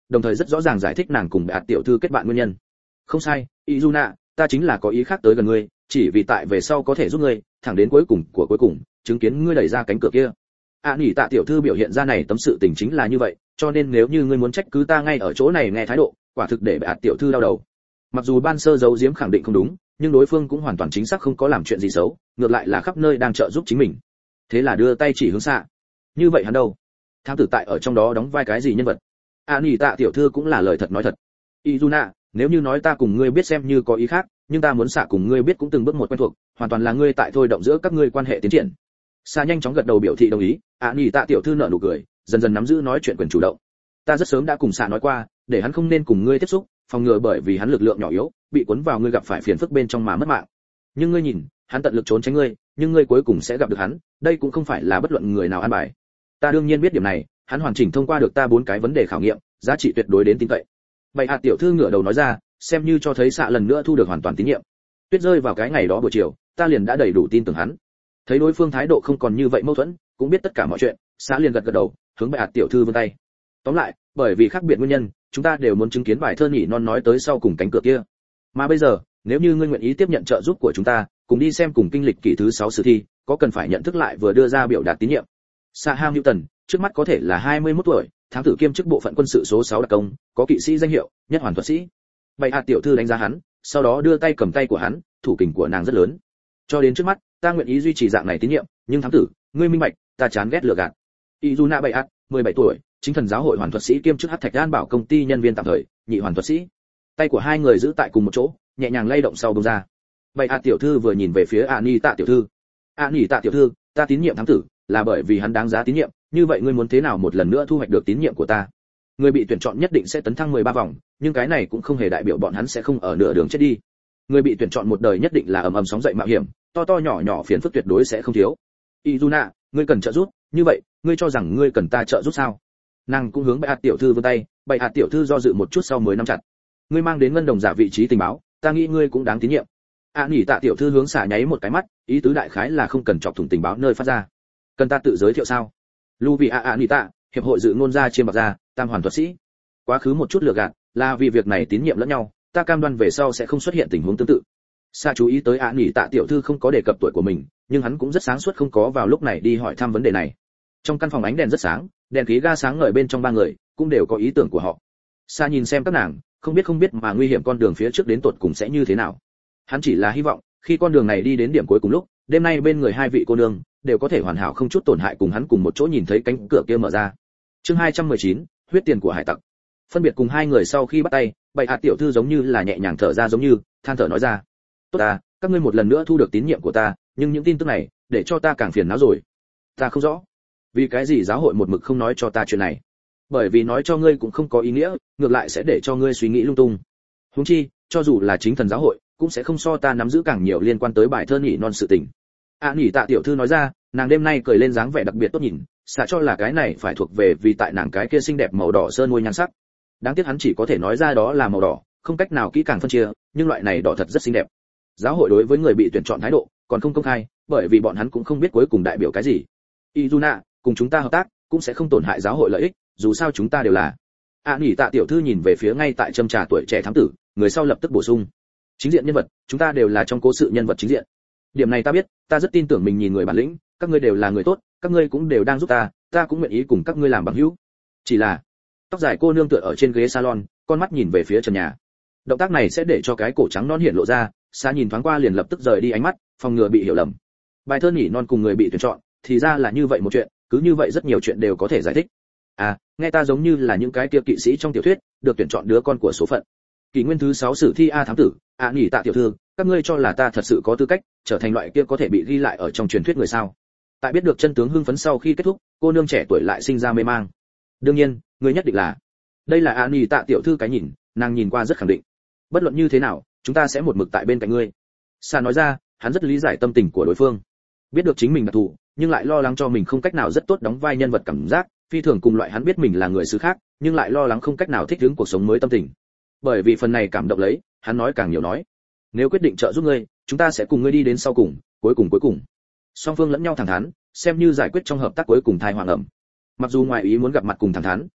đồng thời rất rõ ràng giải thích nàng cùng bệ hạ tiểu thư kết bạn nguyên nhân. Không sai, Izuna, ta chính là có ý khác tới gần ngươi, chỉ vì tại về sau có thể giúp ngươi, thẳng đến cuối cùng của cuối cùng, chứng kiến ngươi đẩy ra cánh cửa kia. A à, Nhĩ Tạ tiểu thư biểu hiện ra này tấm sự tình chính là như vậy, cho nên nếu như ngươi muốn trách cứ ta ngay ở chỗ này nghe thái độ, quả thực để bệ hạ tiểu thư đau đầu. Mặc dù ban sơ giấu giếm khẳng định không đúng, nhưng đối phương cũng hoàn toàn chính xác không có làm chuyện gì xấu, ngược lại là khắp nơi đang trợ giúp chính mình. Thế là đưa tay chỉ hướng xạ. Như vậy hắn đâu? Thám tử tại ở trong đó đóng vai cái gì nhân vật? A à, Nhĩ Tạ tiểu thư cũng là lời thật nói thật. Izuna, nếu như nói ta cùng ngươi biết xem như có ý khác, nhưng ta muốn xạ cùng ngươi biết cũng từng bước một quen thuộc, hoàn toàn là ngươi tại thôi động giữa các ngươi quan hệ tiến triển. Xạ nhanh chóng gật đầu biểu thị đồng ý. A à, Nhĩ Tạ tiểu thư nở nụ cười, dần dần nắm giữ nói chuyện quyền chủ động. Ta rất sớm đã cùng xạ nói qua, để hắn không nên cùng ngươi tiếp xúc, phòng ngừa bởi vì hắn lực lượng nhỏ yếu, bị cuốn vào ngươi gặp phải phiền phức bên trong mà mất mạng. Nhưng ngươi nhìn, hắn tận lực trốn tránh ngươi, nhưng ngươi cuối cùng sẽ gặp được hắn, đây cũng không phải là bất luận người nào an bài. Ta đương nhiên biết điểm này, hắn hoàn chỉnh thông qua được ta bốn cái vấn đề khảo nghiệm, giá trị tuyệt đối đến tin cậy. Bệ hạ tiểu thư ngửa đầu nói ra, xem như cho thấy xạ lần nữa thu được hoàn toàn tín nhiệm. Tuyết rơi vào cái ngày đó buổi chiều, ta liền đã đầy đủ tin tưởng hắn. Thấy đối phương thái độ không còn như vậy mâu thuẫn, cũng biết tất cả mọi chuyện, xạ liền gật gật đầu, hướng bệ hạ tiểu thư vươn tay. Tóm lại, bởi vì khác biệt nguyên nhân, chúng ta đều muốn chứng kiến bài thơ nhỉ non nói tới sau cùng cánh cửa kia. Mà bây giờ, nếu như ngươi nguyện ý tiếp nhận trợ giúp của chúng ta, cùng đi xem cùng kinh lịch kỳ thứ sáu sử thi, có cần phải nhận thức lại vừa đưa ra biểu đạt tín nhiệm. Saham Newton, trước mắt có thể là hai mươi mốt tuổi, thám tử kiêm chức bộ phận quân sự số sáu đặc công, có kỵ sĩ danh hiệu, nhất hoàn thuật sĩ. Bệ hạ tiểu thư đánh giá hắn, sau đó đưa tay cầm tay của hắn, thủ kình của nàng rất lớn. Cho đến trước mắt, ta nguyện ý duy trì dạng này tín nhiệm, nhưng thám tử, ngươi minh bạch, ta chán ghét lừa gạt. Izuna bệ hạ, mười bảy tuổi, chính thần giáo hội hoàn thuật sĩ kiêm chức hắc thạch an bảo công ty nhân viên tạm thời, nhị hoàn thuật sĩ. Tay của hai người giữ tại cùng một chỗ, nhẹ nhàng lay động sau bông ra. Bệ hạ tiểu thư vừa nhìn về phía A Nhĩ Tạ tiểu thư. A Nhĩ Tạ tiểu thư, ta tín nhiệm thám tử, là bởi vì hắn đáng giá tín nhiệm, như vậy ngươi muốn thế nào một lần nữa thu hoạch được tín nhiệm của ta? Người bị tuyển chọn nhất định sẽ tấn thăng mười ba vòng, nhưng cái này cũng không hề đại biểu bọn hắn sẽ không ở nửa đường chết đi. Người bị tuyển chọn một đời nhất định là ầm ầm sóng dậy mạo hiểm, to to nhỏ nhỏ phiền phức tuyệt đối sẽ không thiếu. Izuna, ngươi cần trợ giúp, như vậy, ngươi cho rằng ngươi cần ta trợ giúp sao? Nàng cũng hướng bệ hạ tiểu thư vươn tay, bệ hạ tiểu thư do dự một chút sau mới nắm chặt. Ngươi mang đến ngân đồng giả vị trí tình báo, ta nghĩ ngươi cũng đáng tín nhiệm. A Nhĩ Tạ tiểu thư hướng xả nháy một cái mắt, ý tứ đại khái là không cần chọc thủng tình báo nơi phát ra. Cần ta tự giới thiệu sao? Lưu A Nhĩ Tạ, hiệp hội dự ngôn gia chiêm bạc gia, tam hoàn thuật sĩ. Quá khứ một chút lừa gạt, là vì việc này tín nhiệm lẫn nhau, ta cam đoan về sau sẽ không xuất hiện tình huống tương tự. Sa chú ý tới A Nhĩ Tạ tiểu thư không có đề cập tuổi của mình, nhưng hắn cũng rất sáng suốt không có vào lúc này đi hỏi thăm vấn đề này. Trong căn phòng ánh đèn rất sáng, đèn khí ga sáng ngời bên trong ba người, cũng đều có ý tưởng của họ. Sa nhìn xem các nàng, không biết không biết mà nguy hiểm con đường phía trước đến tột cùng sẽ như thế nào. Hắn chỉ là hy vọng, khi con đường này đi đến điểm cuối cùng lúc, đêm nay bên người hai vị cô nương đều có thể hoàn hảo không chút tổn hại cùng hắn cùng một chỗ nhìn thấy cánh cửa kia mở ra. Chương hai trăm mười chín, huyết tiền của hải tặc. Phân biệt cùng hai người sau khi bắt tay, bệ hạ tiểu thư giống như là nhẹ nhàng thở ra giống như, than thở nói ra: "Tốt à, các ngươi một lần nữa thu được tín nhiệm của ta, nhưng những tin tức này, để cho ta càng phiền não rồi. Ta không rõ, vì cái gì giáo hội một mực không nói cho ta chuyện này? Bởi vì nói cho ngươi cũng không có ý nghĩa, ngược lại sẽ để cho ngươi suy nghĩ lung tung. Huống chi, cho dù là chính thần giáo hội, cũng sẽ không so ta nắm giữ càng nhiều liên quan tới bài thơ nhỉ non sự tình." A Nhĩ Tạ tiểu thư nói ra, nàng đêm nay cười lên dáng vẻ đặc biệt tốt nhìn, xả cho là cái này phải thuộc về vì tại nàng cái kia xinh đẹp màu đỏ sơn môi nhan sắc. Đáng tiếc hắn chỉ có thể nói ra đó là màu đỏ, không cách nào kỹ càng phân chia, nhưng loại này đỏ thật rất xinh đẹp. Giáo hội đối với người bị tuyển chọn thái độ còn không công khai, bởi vì bọn hắn cũng không biết cuối cùng đại biểu cái gì. Izuna, cùng chúng ta hợp tác, cũng sẽ không tổn hại giáo hội lợi ích, dù sao chúng ta đều là. A Nhĩ Tạ tiểu thư nhìn về phía ngay tại châm trà tuổi trẻ thám tử, người sau lập tức bổ sung: chính diện nhân vật, chúng ta đều là trong cố sự nhân vật chính diện. Điểm này ta biết, ta rất tin tưởng mình nhìn người bản lĩnh, các ngươi đều là người tốt, các ngươi cũng đều đang giúp ta, ta cũng nguyện ý cùng các ngươi làm bằng hữu. Chỉ là, tóc dài cô nương tựa ở trên ghế salon, con mắt nhìn về phía trần nhà. Động tác này sẽ để cho cái cổ trắng non hiện lộ ra, xa nhìn thoáng qua liền lập tức rời đi ánh mắt, phòng ngừa bị hiểu lầm. Bài thơ nhỉ non cùng người bị tuyển chọn, thì ra là như vậy một chuyện, cứ như vậy rất nhiều chuyện đều có thể giải thích. À, nghe ta giống như là những cái kia kỵ sĩ trong tiểu thuyết, được tuyển chọn đứa con của số phận. Kỷ nguyên thứ sáu sử thi A thám tử, A Nhĩ Tạ tiểu thư, các ngươi cho là ta thật sự có tư cách trở thành loại kia có thể bị ghi lại ở trong truyền thuyết người sao? Tại biết được chân tướng hưng phấn sau khi kết thúc, cô nương trẻ tuổi lại sinh ra mê mang. Đương nhiên, ngươi nhất định là. Đây là A Nhĩ Tạ tiểu thư cái nhìn, nàng nhìn qua rất khẳng định. Bất luận như thế nào, chúng ta sẽ một mực tại bên cạnh ngươi. Sa nói ra, hắn rất lý giải tâm tình của đối phương. Biết được chính mình đặc thù, nhưng lại lo lắng cho mình không cách nào rất tốt đóng vai nhân vật cảm giác, phi thường cùng loại hắn biết mình là người xứ khác, nhưng lại lo lắng không cách nào thích ứng cuộc sống mới tâm tình. Bởi vì phần này cảm động lấy, hắn nói càng nhiều nói. Nếu quyết định trợ giúp ngươi, chúng ta sẽ cùng ngươi đi đến sau cùng, cuối cùng cuối cùng. Song phương lẫn nhau thẳng thắn, xem như giải quyết trong hợp tác cuối cùng thai hoàng ẩm. Mặc dù ngoài ý muốn gặp mặt cùng thẳng thắn,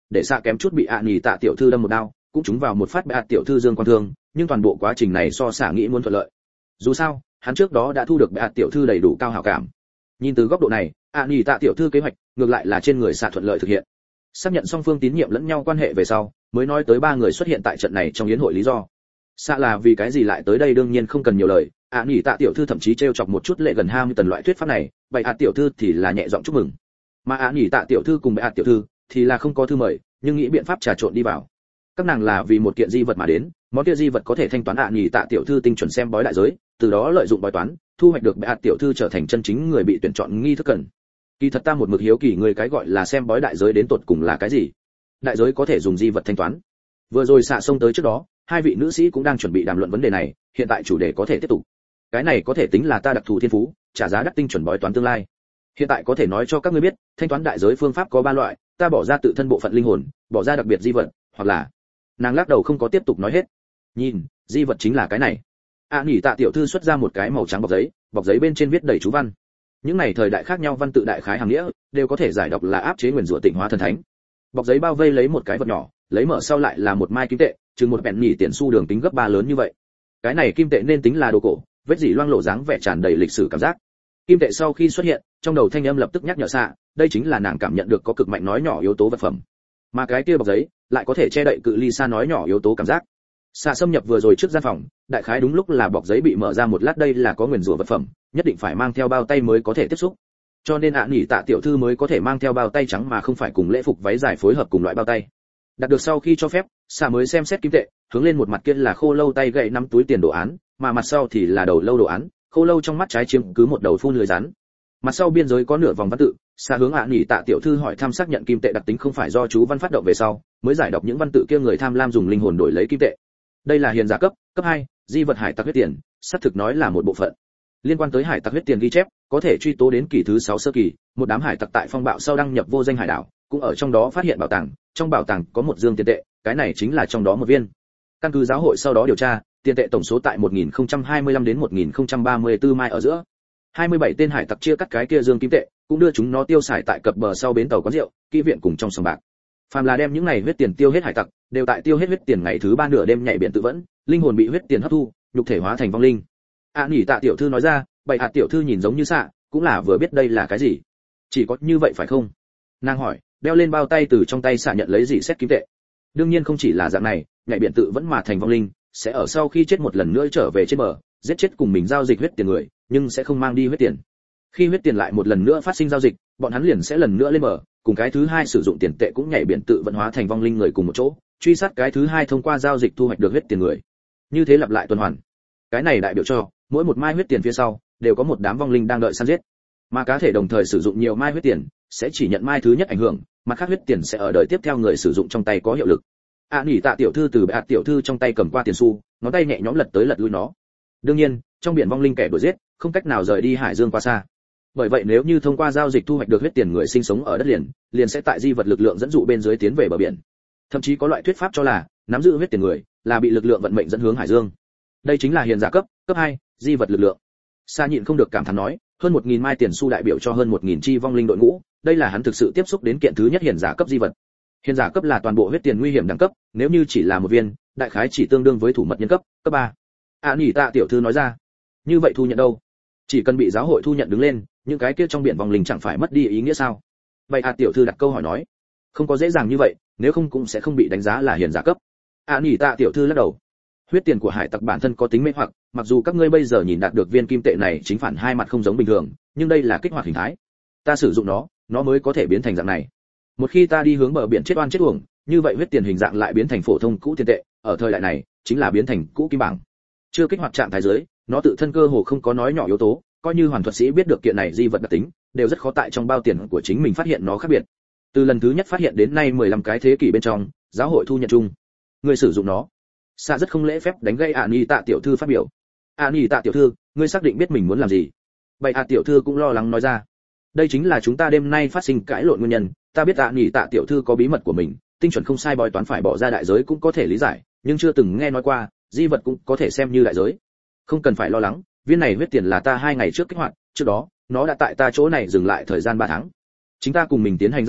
để xạ kém chút bị ạ nhì tạ tiểu thư đâm một đao, cũng trúng vào một phát bệ hạ tiểu thư dương quan thương, nhưng toàn bộ quá trình này so xạ nghĩ muốn thuận lợi. Dù sao, hắn trước đó đã thu được bệ hạ tiểu thư đầy đủ cao hảo cảm. Nhìn từ góc độ này, ạ nhì tạ tiểu thư kế hoạch ngược lại là trên người xạ thuận lợi thực hiện. Xác nhận song phương tín nhiệm lẫn nhau quan hệ về sau, mới nói tới ba người xuất hiện tại trận này trong yến hội lý do. Xạ là vì cái gì lại tới đây đương nhiên không cần nhiều lời, ạ nhì tạ tiểu thư thậm chí trêu chọc một chút lệ gần hai mươi tần loại thuyết pháp này, bệ hạ tiểu thư thì là nhẹ giọng chúc mừng. Mà ạ nhì tạ tiểu thư cùng bệ hạ tiểu thư thì là không có thư mời, nhưng nghĩ biện pháp trà trộn đi vào. Các nàng là vì một kiện di vật mà đến, món kia di vật có thể thanh toán ạ nhì tạ tiểu thư tinh chuẩn xem bói đại giới, từ đó lợi dụng bói toán, thu hoạch được bệ hạ tiểu thư trở thành chân chính người bị tuyển chọn nghi thức cần. Kỳ thật ta một mực hiếu kỳ người cái gọi là xem bói đại giới đến tột cùng là cái gì? Đại giới có thể dùng di vật thanh toán. Vừa rồi xạ xông tới trước đó, hai vị nữ sĩ cũng đang chuẩn bị đàm luận vấn đề này, hiện tại chủ đề có thể tiếp tục. Cái này có thể tính là ta đặc thù thiên phú, trả giá đắt tinh chuẩn bói toán tương lai. Hiện tại có thể nói cho các ngươi biết, thanh toán đại giới phương pháp có ba loại, ta bỏ ra tự thân bộ phận linh hồn, bỏ ra đặc biệt di vật, hoặc là nàng lắc đầu không có tiếp tục nói hết. Nhìn, di vật chính là cái này. A nhỉ tạ tiểu thư xuất ra một cái màu trắng bọc giấy, bọc giấy bên trên viết đầy chú văn. Những này thời đại khác nhau văn tự đại khái hàm nghĩa, đều có thể giải đọc là áp chế nguyền rủa tịnh hóa thần thánh. Bọc giấy bao vây lấy một cái vật nhỏ, lấy mở sau lại là một mai kim tệ, chừng một bẹn nhỉ tiền xu đường tính gấp ba lớn như vậy. Cái này kim tệ nên tính là đồ cổ, vết dỉ loang lổ dáng vẻ tràn đầy lịch sử cảm giác. Kim tệ sau khi xuất hiện, trong đầu thanh âm lập tức nhắc nhở xạ, đây chính là nàng cảm nhận được có cực mạnh nói nhỏ yếu tố vật phẩm. Mà cái kia bọc giấy lại có thể che đậy cự ly xa nói nhỏ yếu tố cảm giác. Xạ xâm nhập vừa rồi trước gian phòng, đại khái đúng lúc là bọc giấy bị mở ra một lát, đây là có nguyền rủa vật phẩm, nhất định phải mang theo bao tay mới có thể tiếp xúc. Cho nên ạ nhỉ tạ tiểu thư mới có thể mang theo bao tay trắng mà không phải cùng lễ phục váy dài phối hợp cùng loại bao tay. Đạt được sau khi cho phép, xạ mới xem xét kim tệ, hướng lên một mặt kia là khô lâu tay gậy nắm túi tiền đồ án, mà mặt sau thì là đầu lâu đồ án, khô lâu trong mắt trái chiếm cứ một đầu phun lưới rắn. Mặt sau biên giới có nửa vòng văn tự, xạ hướng ạ nhỉ tạ tiểu thư hỏi thăm xác nhận kim tệ đặc tính không phải do chú văn phát động về sau, mới giải đọc những văn tự kia người tham lam dùng linh hồn đổi lấy kim tệ. Đây là hiền giả cấp, cấp hai, di vật hải tặc huyết tiền, xác thực nói là một bộ phận. Liên quan tới hải tặc huyết tiền ghi chép, có thể truy tố đến kỷ thứ sáu sơ kỳ, một đám hải tặc tại phong bạo sau đăng nhập vô danh hải đảo, cũng ở trong đó phát hiện bảo tàng, trong bảo tàng có một dương tiền tệ, cái này chính là trong đó một viên. Căn cứ giáo hội sau đó điều tra, tiền tệ tổng số tại một nghìn không trăm hai mươi lăm đến một nghìn không trăm ba mươi tư mai ở giữa. hai mươi bảy tên hải tặc chia cắt cái kia dương kim tệ, cũng đưa chúng nó tiêu xài tại cập bờ sau bến tàu quán rượu, kỹ viện cùng trong sòng bạc. Phàm là đem những này huyết tiền tiêu hết hải tặc, đều tại tiêu hết huyết tiền ngày thứ ba nửa đêm nhảy biển tự vẫn, linh hồn bị huyết tiền hấp thu, nhục thể hóa thành vong linh. A nhỉ tạ tiểu thư nói ra, bảy hạt tiểu thư nhìn giống như xạ, cũng là vừa biết đây là cái gì. Chỉ có như vậy phải không? Nàng hỏi, đeo lên bao tay từ trong tay xạ nhận lấy gì xét kim tệ. Đương nhiên không chỉ là dạng này, nhảy biển tự vẫn mà thành vong linh, sẽ ở sau khi chết một lần nữa trở về trên bờ, giết chết cùng mình giao dịch huyết tiền người, nhưng sẽ không mang đi huyết tiền. Khi huyết tiền lại một lần nữa phát sinh giao dịch, bọn hắn liền sẽ lần nữa lên bờ, cùng cái thứ hai sử dụng tiền tệ cũng nhảy biển tự vận hóa thành vong linh người cùng một chỗ, truy sát cái thứ hai thông qua giao dịch thu hoạch được huyết tiền người. Như thế lặp lại tuần hoàn. Cái này đại biểu cho mỗi một mai huyết tiền phía sau đều có một đám vong linh đang đợi săn giết. Mà cá thể đồng thời sử dụng nhiều mai huyết tiền, sẽ chỉ nhận mai thứ nhất ảnh hưởng, mà khác huyết tiền sẽ ở đời tiếp theo người sử dụng trong tay có hiệu lực. A nhỉ tạ tiểu thư từ bệ hạt tiểu thư trong tay cầm qua tiền xu, ngón tay nhẹ nhõm lật tới lật lui nó. Đương nhiên, trong biển vong linh kẻ đuổi giết, không cách nào rời đi hải dương quá xa. Bởi vậy nếu như thông qua giao dịch thu hoạch được huyết tiền người sinh sống ở đất liền, liền sẽ tại di vật lực lượng dẫn dụ bên dưới tiến về bờ biển. Thậm chí có loại thuyết pháp cho là, nắm giữ huyết tiền người là bị lực lượng vận mệnh dẫn hướng hải dương. Đây chính là hiền giả cấp, cấp hai, di vật lực lượng. Sa nhịn không được cảm thán nói, hơn một nghìn mai tiền xu đại biểu cho hơn một nghìn chi vong linh đội ngũ, đây là hắn thực sự tiếp xúc đến kiện thứ nhất hiền giả cấp di vật. Hiền giả cấp là toàn bộ huyết tiền nguy hiểm đẳng cấp, nếu như chỉ là một viên, đại khái chỉ tương đương với thủ mật nhân cấp, cấp ba. A nhỉ tạ tiểu thư nói ra, như vậy thu nhận đâu? Chỉ cần bị giáo hội thu nhận đứng lên, những cái kia trong biển vong linh chẳng phải mất đi ý nghĩa sao? Vậy A tiểu thư đặt câu hỏi nói, không có dễ dàng như vậy, nếu không cũng sẽ không bị đánh giá là hiền giả cấp. A nhỉ tạ tiểu thư lắc đầu. Huyết tiền của hải tặc bản thân có tính mê hoặc, mặc dù các ngươi bây giờ nhìn đạt được viên kim tệ này chính phản hai mặt không giống bình thường, nhưng đây là kích hoạt hình thái. Ta sử dụng nó, nó mới có thể biến thành dạng này. Một khi ta đi hướng bờ biển chết oan chết uổng, như vậy huyết tiền hình dạng lại biến thành phổ thông cũ tiền tệ, ở thời đại này, chính là biến thành cũ kim bảng. Chưa kích hoạt trạng thái dưới, nó tự thân cơ hồ không có nói nhỏ yếu tố, coi như hoàn thuật sĩ biết được kiện này di vật đặc tính, đều rất khó tại trong bao tiền của chính mình phát hiện nó khác biệt. Từ lần thứ nhất phát hiện đến nay mười lăm cái thế kỷ bên trong, giáo hội thu nhận chung, người sử dụng nó. Sa rất không lễ phép đánh gây Ani tạ tiểu thư phát biểu. Ani tạ tiểu thư, ngươi xác định biết mình muốn làm gì? Vậy à tiểu thư cũng lo lắng nói ra. Đây chính là chúng ta đêm nay phát sinh cãi lộn nguyên nhân, ta biết Ani tạ tiểu thư có bí mật của mình, tinh chuẩn không sai bói toán phải bỏ ra đại giới cũng có thể lý giải, nhưng chưa từng nghe nói qua, di vật cũng có thể xem như đại giới. Không cần phải lo lắng, viên này huyết tiền là ta hai ngày trước kích hoạt, trước đó, nó đã tại ta chỗ này dừng lại thời gian ba tháng. Chính ta cùng mình tiến hành giao dịch,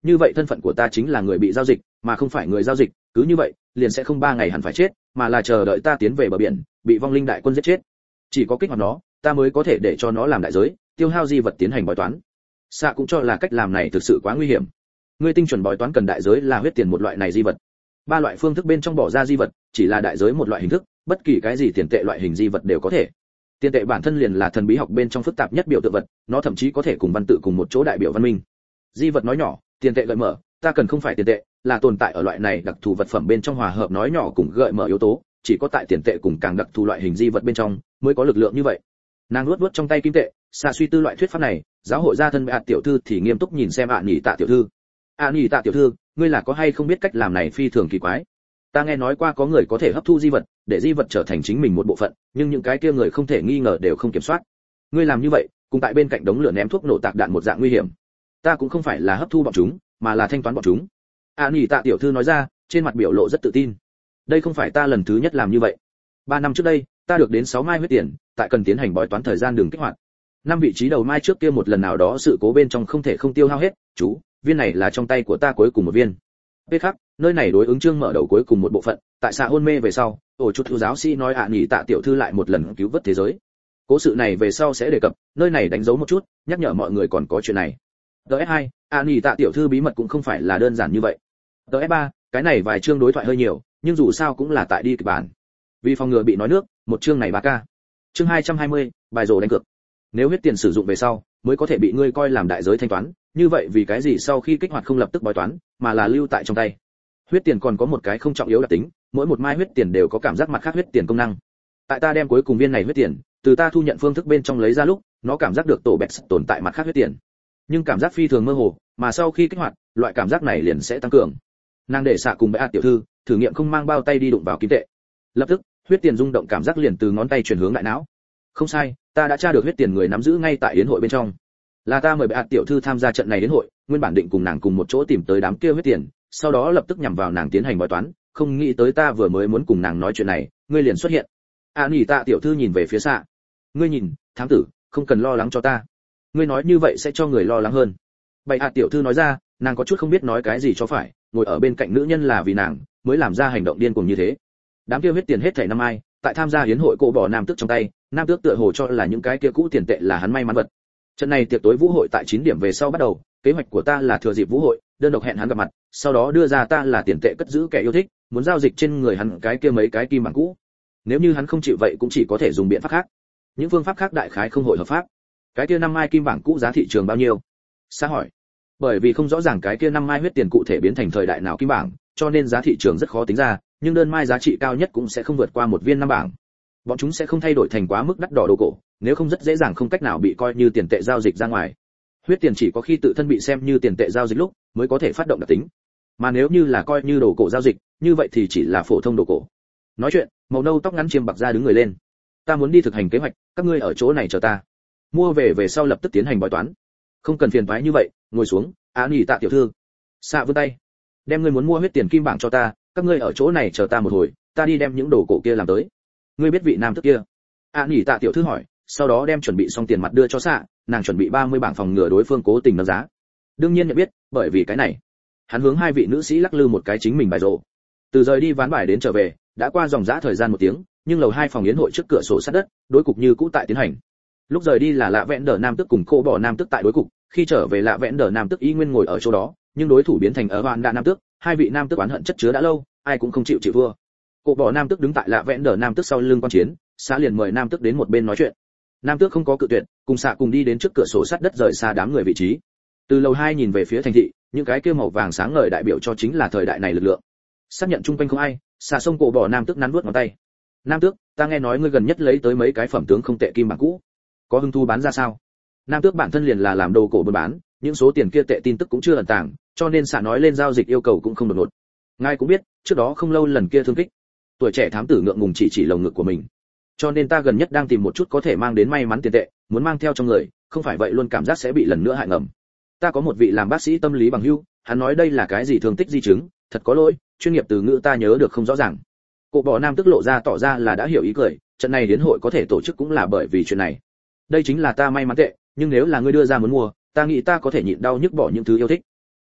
như vậy thân phận của ta chính là người bị giao dịch mà không phải người giao dịch, cứ như vậy liền sẽ không ba ngày hẳn phải chết, mà là chờ đợi ta tiến về bờ biển bị vong linh đại quân giết chết. Chỉ có kích hoạt nó ta mới có thể để cho nó làm đại giới, tiêu hao di vật tiến hành bói toán. Xạ cũng cho là cách làm này thực sự quá nguy hiểm. Ngươi tinh chuẩn bói toán cần đại giới là huyết tiền một loại này di vật. Ba loại phương thức bên trong bỏ ra di vật chỉ là đại giới một loại hình thức, bất kỳ cái gì tiền tệ loại hình di vật đều có thể. Tiền tệ bản thân liền là thần bí học bên trong phức tạp nhất biểu tượng vật, nó thậm chí có thể cùng văn tự cùng một chỗ đại biểu văn minh. Di vật nói nhỏ, tiền tệ gợi mở, ta cần không phải tiền tệ, là tồn tại ở loại này đặc thù vật phẩm bên trong hòa hợp nói nhỏ cùng gợi mở yếu tố, chỉ có tại tiền tệ cùng càng đặc thù loại hình di vật bên trong mới có lực lượng như vậy. Nàng luốt luốt trong tay kim tệ, xa suy tư loại thuyết pháp này. Giáo hội gia thân bệ tiểu thư thì nghiêm túc nhìn xem ạ nhỉ tạ tiểu thư. ạ nhỉ tạ tiểu thư, ngươi là có hay không biết cách làm này phi thường kỳ quái. Ta nghe nói qua có người có thể hấp thu di vật, để di vật trở thành chính mình một bộ phận, nhưng những cái kia người không thể nghi ngờ đều không kiểm soát. Ngươi làm như vậy, cùng tại bên cạnh đống lửa ném thuốc nổ tạc đạn một dạng nguy hiểm. Ta cũng không phải là hấp thu bọn chúng, mà là thanh toán bọn chúng. ạ nhỉ tạ tiểu thư nói ra, trên mặt biểu lộ rất tự tin. Đây không phải ta lần thứ nhất làm như vậy. Ba năm trước đây, ta được đến sáu mai huyết tiền, tại cần tiến hành bói toán thời gian đường kích hoạt. Năm vị trí đầu mai trước kia một lần nào đó sự cố bên trong không thể không tiêu hao hết, chú, viên này là trong tay của ta cuối cùng một viên. Bê khác, nơi này đối ứng chương mở đầu cuối cùng một bộ phận, tại xạ hôn mê về sau, ổ chút thư giáo sĩ nói ạ nhỉ tạ tiểu thư lại một lần cứu vớt thế giới. Cố sự này về sau sẽ đề cập, nơi này đánh dấu một chút, nhắc nhở mọi người còn có chuyện này. đê ét hai, ạ nhỉ tạ tiểu thư bí mật cũng không phải là đơn giản như vậy. đê ét ba, cái này vài chương đối thoại hơi nhiều, nhưng dù sao cũng là tại đi kịch bản. Vì phòng ngừa bị nói nước, một chương này ba ca. Chương hai trăm hai mươi, bài rồ đánh cược. Nếu huyết tiền sử dụng về sau, mới có thể bị ngươi coi làm đại giới thanh toán, như vậy vì cái gì sau khi kích hoạt không lập tức bói toán, mà là lưu tại trong tay? Huyết tiền còn có một cái không trọng yếu đặc tính, mỗi một mai huyết tiền đều có cảm giác mặt khác huyết tiền công năng. Tại ta đem cuối cùng viên này huyết tiền, từ ta thu nhận phương thức bên trong lấy ra lúc, nó cảm giác được tổ bẹt tồn tại mặt khác huyết tiền. Nhưng cảm giác phi thường mơ hồ, mà sau khi kích hoạt, loại cảm giác này liền sẽ tăng cường. Nàng để xạ cùng bệ tiểu thư thử nghiệm không mang bao tay đi đụng vào kim tệ. Lập tức, huyết tiền rung động cảm giác liền từ ngón tay chuyển hướng đại não. Không sai, ta đã tra được huyết tiền người nắm giữ ngay tại yến hội bên trong. Là ta mời bệ tiểu thư tham gia trận này yến hội, nguyên bản định cùng nàng cùng một chỗ tìm tới đám kia huyết tiền, sau đó lập tức nhằm vào nàng tiến hành bói toán, không nghĩ tới ta vừa mới muốn cùng nàng nói chuyện này, ngươi liền xuất hiện. À nhỉ tạ tiểu thư nhìn về phía xạ. Ngươi nhìn, thám tử, không cần lo lắng cho ta. Ngươi nói như vậy sẽ cho người lo lắng hơn. Bệ hạ tiểu thư nói ra, nàng có chút không biết nói cái gì cho phải, ngồi ở bên cạnh nữ nhân là vì nàng mới làm ra hành động điên cuồng như thế. Đám kia huyết tiền hết thảy năm ai, tại tham gia yến hội cổ bỏ nam tước trong tay, nam tước tựa hồ cho là những cái kia cũ tiền tệ là hắn may mắn vật. Trận này tiệc tối vũ hội tại chín điểm về sau bắt đầu, kế hoạch của ta là thừa dịp vũ hội, đơn độc hẹn hắn gặp mặt, sau đó đưa ra ta là tiền tệ cất giữ kẻ yêu thích, muốn giao dịch trên người hắn cái kia mấy cái kim bảng cũ. Nếu như hắn không chịu vậy cũng chỉ có thể dùng biện pháp khác. Những phương pháp khác đại khái không hội hợp pháp. Cái kia năm mai kim bảng cũ giá thị trường bao nhiêu? Sa hỏi. Bởi vì không rõ ràng cái kia năm mai huyết tiền cụ thể biến thành thời đại nào kim bảng, cho nên giá thị trường rất khó tính ra, nhưng đơn mai giá trị cao nhất cũng sẽ không vượt qua một viên năm bảng. Bọn chúng sẽ không thay đổi thành quá mức đắt đỏ đồ cổ, nếu không rất dễ dàng không cách nào bị coi như tiền tệ giao dịch ra ngoài. Huyết tiền chỉ có khi tự thân bị xem như tiền tệ giao dịch lúc mới có thể phát động đặc tính. Mà nếu như là coi như đồ cổ giao dịch, như vậy thì chỉ là phổ thông đồ cổ. Nói chuyện, màu nâu tóc ngắn chiêm bạc ra đứng người lên. Ta muốn đi thực hành kế hoạch, các ngươi ở chỗ này chờ ta. Mua về về sau lập tức tiến hành bói toán. Không cần phiền toái như vậy, ngồi xuống, Á Nhỉ tạ tiểu thư. Xạ vươn tay. Đem ngươi muốn mua huyết tiền kim bảng cho ta, các ngươi ở chỗ này chờ ta một hồi, ta đi đem những đồ cổ kia làm tới. Ngươi biết vị nam tước kia? Á Nhỉ tạ tiểu thư hỏi, sau đó đem chuẩn bị xong tiền mặt đưa cho xạ, nàng chuẩn bị ba mươi bảng phòng ngừa đối phương cố tình nâng giá. Đương nhiên nhận biết, bởi vì cái này. Hắn hướng hai vị nữ sĩ lắc lư một cái chính mình bài rồ. Từ rời đi ván bài đến trở về, đã qua dòng dã thời gian một tiếng, nhưng lầu hai phòng yến hội trước cửa sổ sát đất, đối cục như cũ tại tiến hành. Lúc rời đi là lạ vẽn đờ nam tước cùng cô bỏ nam tước tại đối cục, khi trở về lạ vẽn đờ nam tước y nguyên ngồi ở chỗ đó, nhưng đối thủ biến thành ở hoàn đa nam tước, hai vị nam tước oán hận chất chứa đã lâu, ai cũng không chịu chịu thua. Cô bỏ nam tước đứng tại lạ vẽn đờ nam tước sau lưng quan chiến, xã liền mời nam tước đến một bên nói chuyện. Nam tước không có cự tuyệt, cùng xạ cùng đi đến trước cửa sổ sát đất rời xa đám người vị trí. Từ lầu hai nhìn về phía thành thị, những cái kia màu vàng sáng ngời đại biểu cho chính là thời đại này lực lượng. Xác nhận chung quanh không ai, xạ sông cổ bỏ nam tước nắn nuốt ngón tay. Nam tước, ta nghe nói ngươi gần nhất lấy tới mấy cái phẩm tướng không tệ kim bảng cũ, có hứng thú bán ra sao? Nam tước bản thân liền là làm đồ cổ buôn bán, những số tiền kia tệ tin tức cũng chưa ẩn tàng, cho nên xạ nói lên giao dịch yêu cầu cũng không đột ngột. Ngài cũng biết, trước đó không lâu lần kia thương kích, tuổi trẻ thám tử ngượng ngùng chỉ chỉ lồng ngực của mình. Cho nên ta gần nhất đang tìm một chút có thể mang đến may mắn tiền tệ, muốn mang theo trong người, không phải vậy luôn cảm giác sẽ bị lần nữa hại ngầm. Ta có một vị làm bác sĩ tâm lý bằng hữu, hắn nói đây là cái gì thương tích di chứng, thật có lỗi, chuyên nghiệp từ ngữ ta nhớ được không rõ ràng. Cụ bỏ nam tức lộ ra tỏ ra là đã hiểu ý cười, trận này đến hội có thể tổ chức cũng là bởi vì chuyện này. Đây chính là ta may mắn tệ, nhưng nếu là ngươi đưa ra muốn mua, ta nghĩ ta có thể nhịn đau nhức bỏ những thứ yêu thích.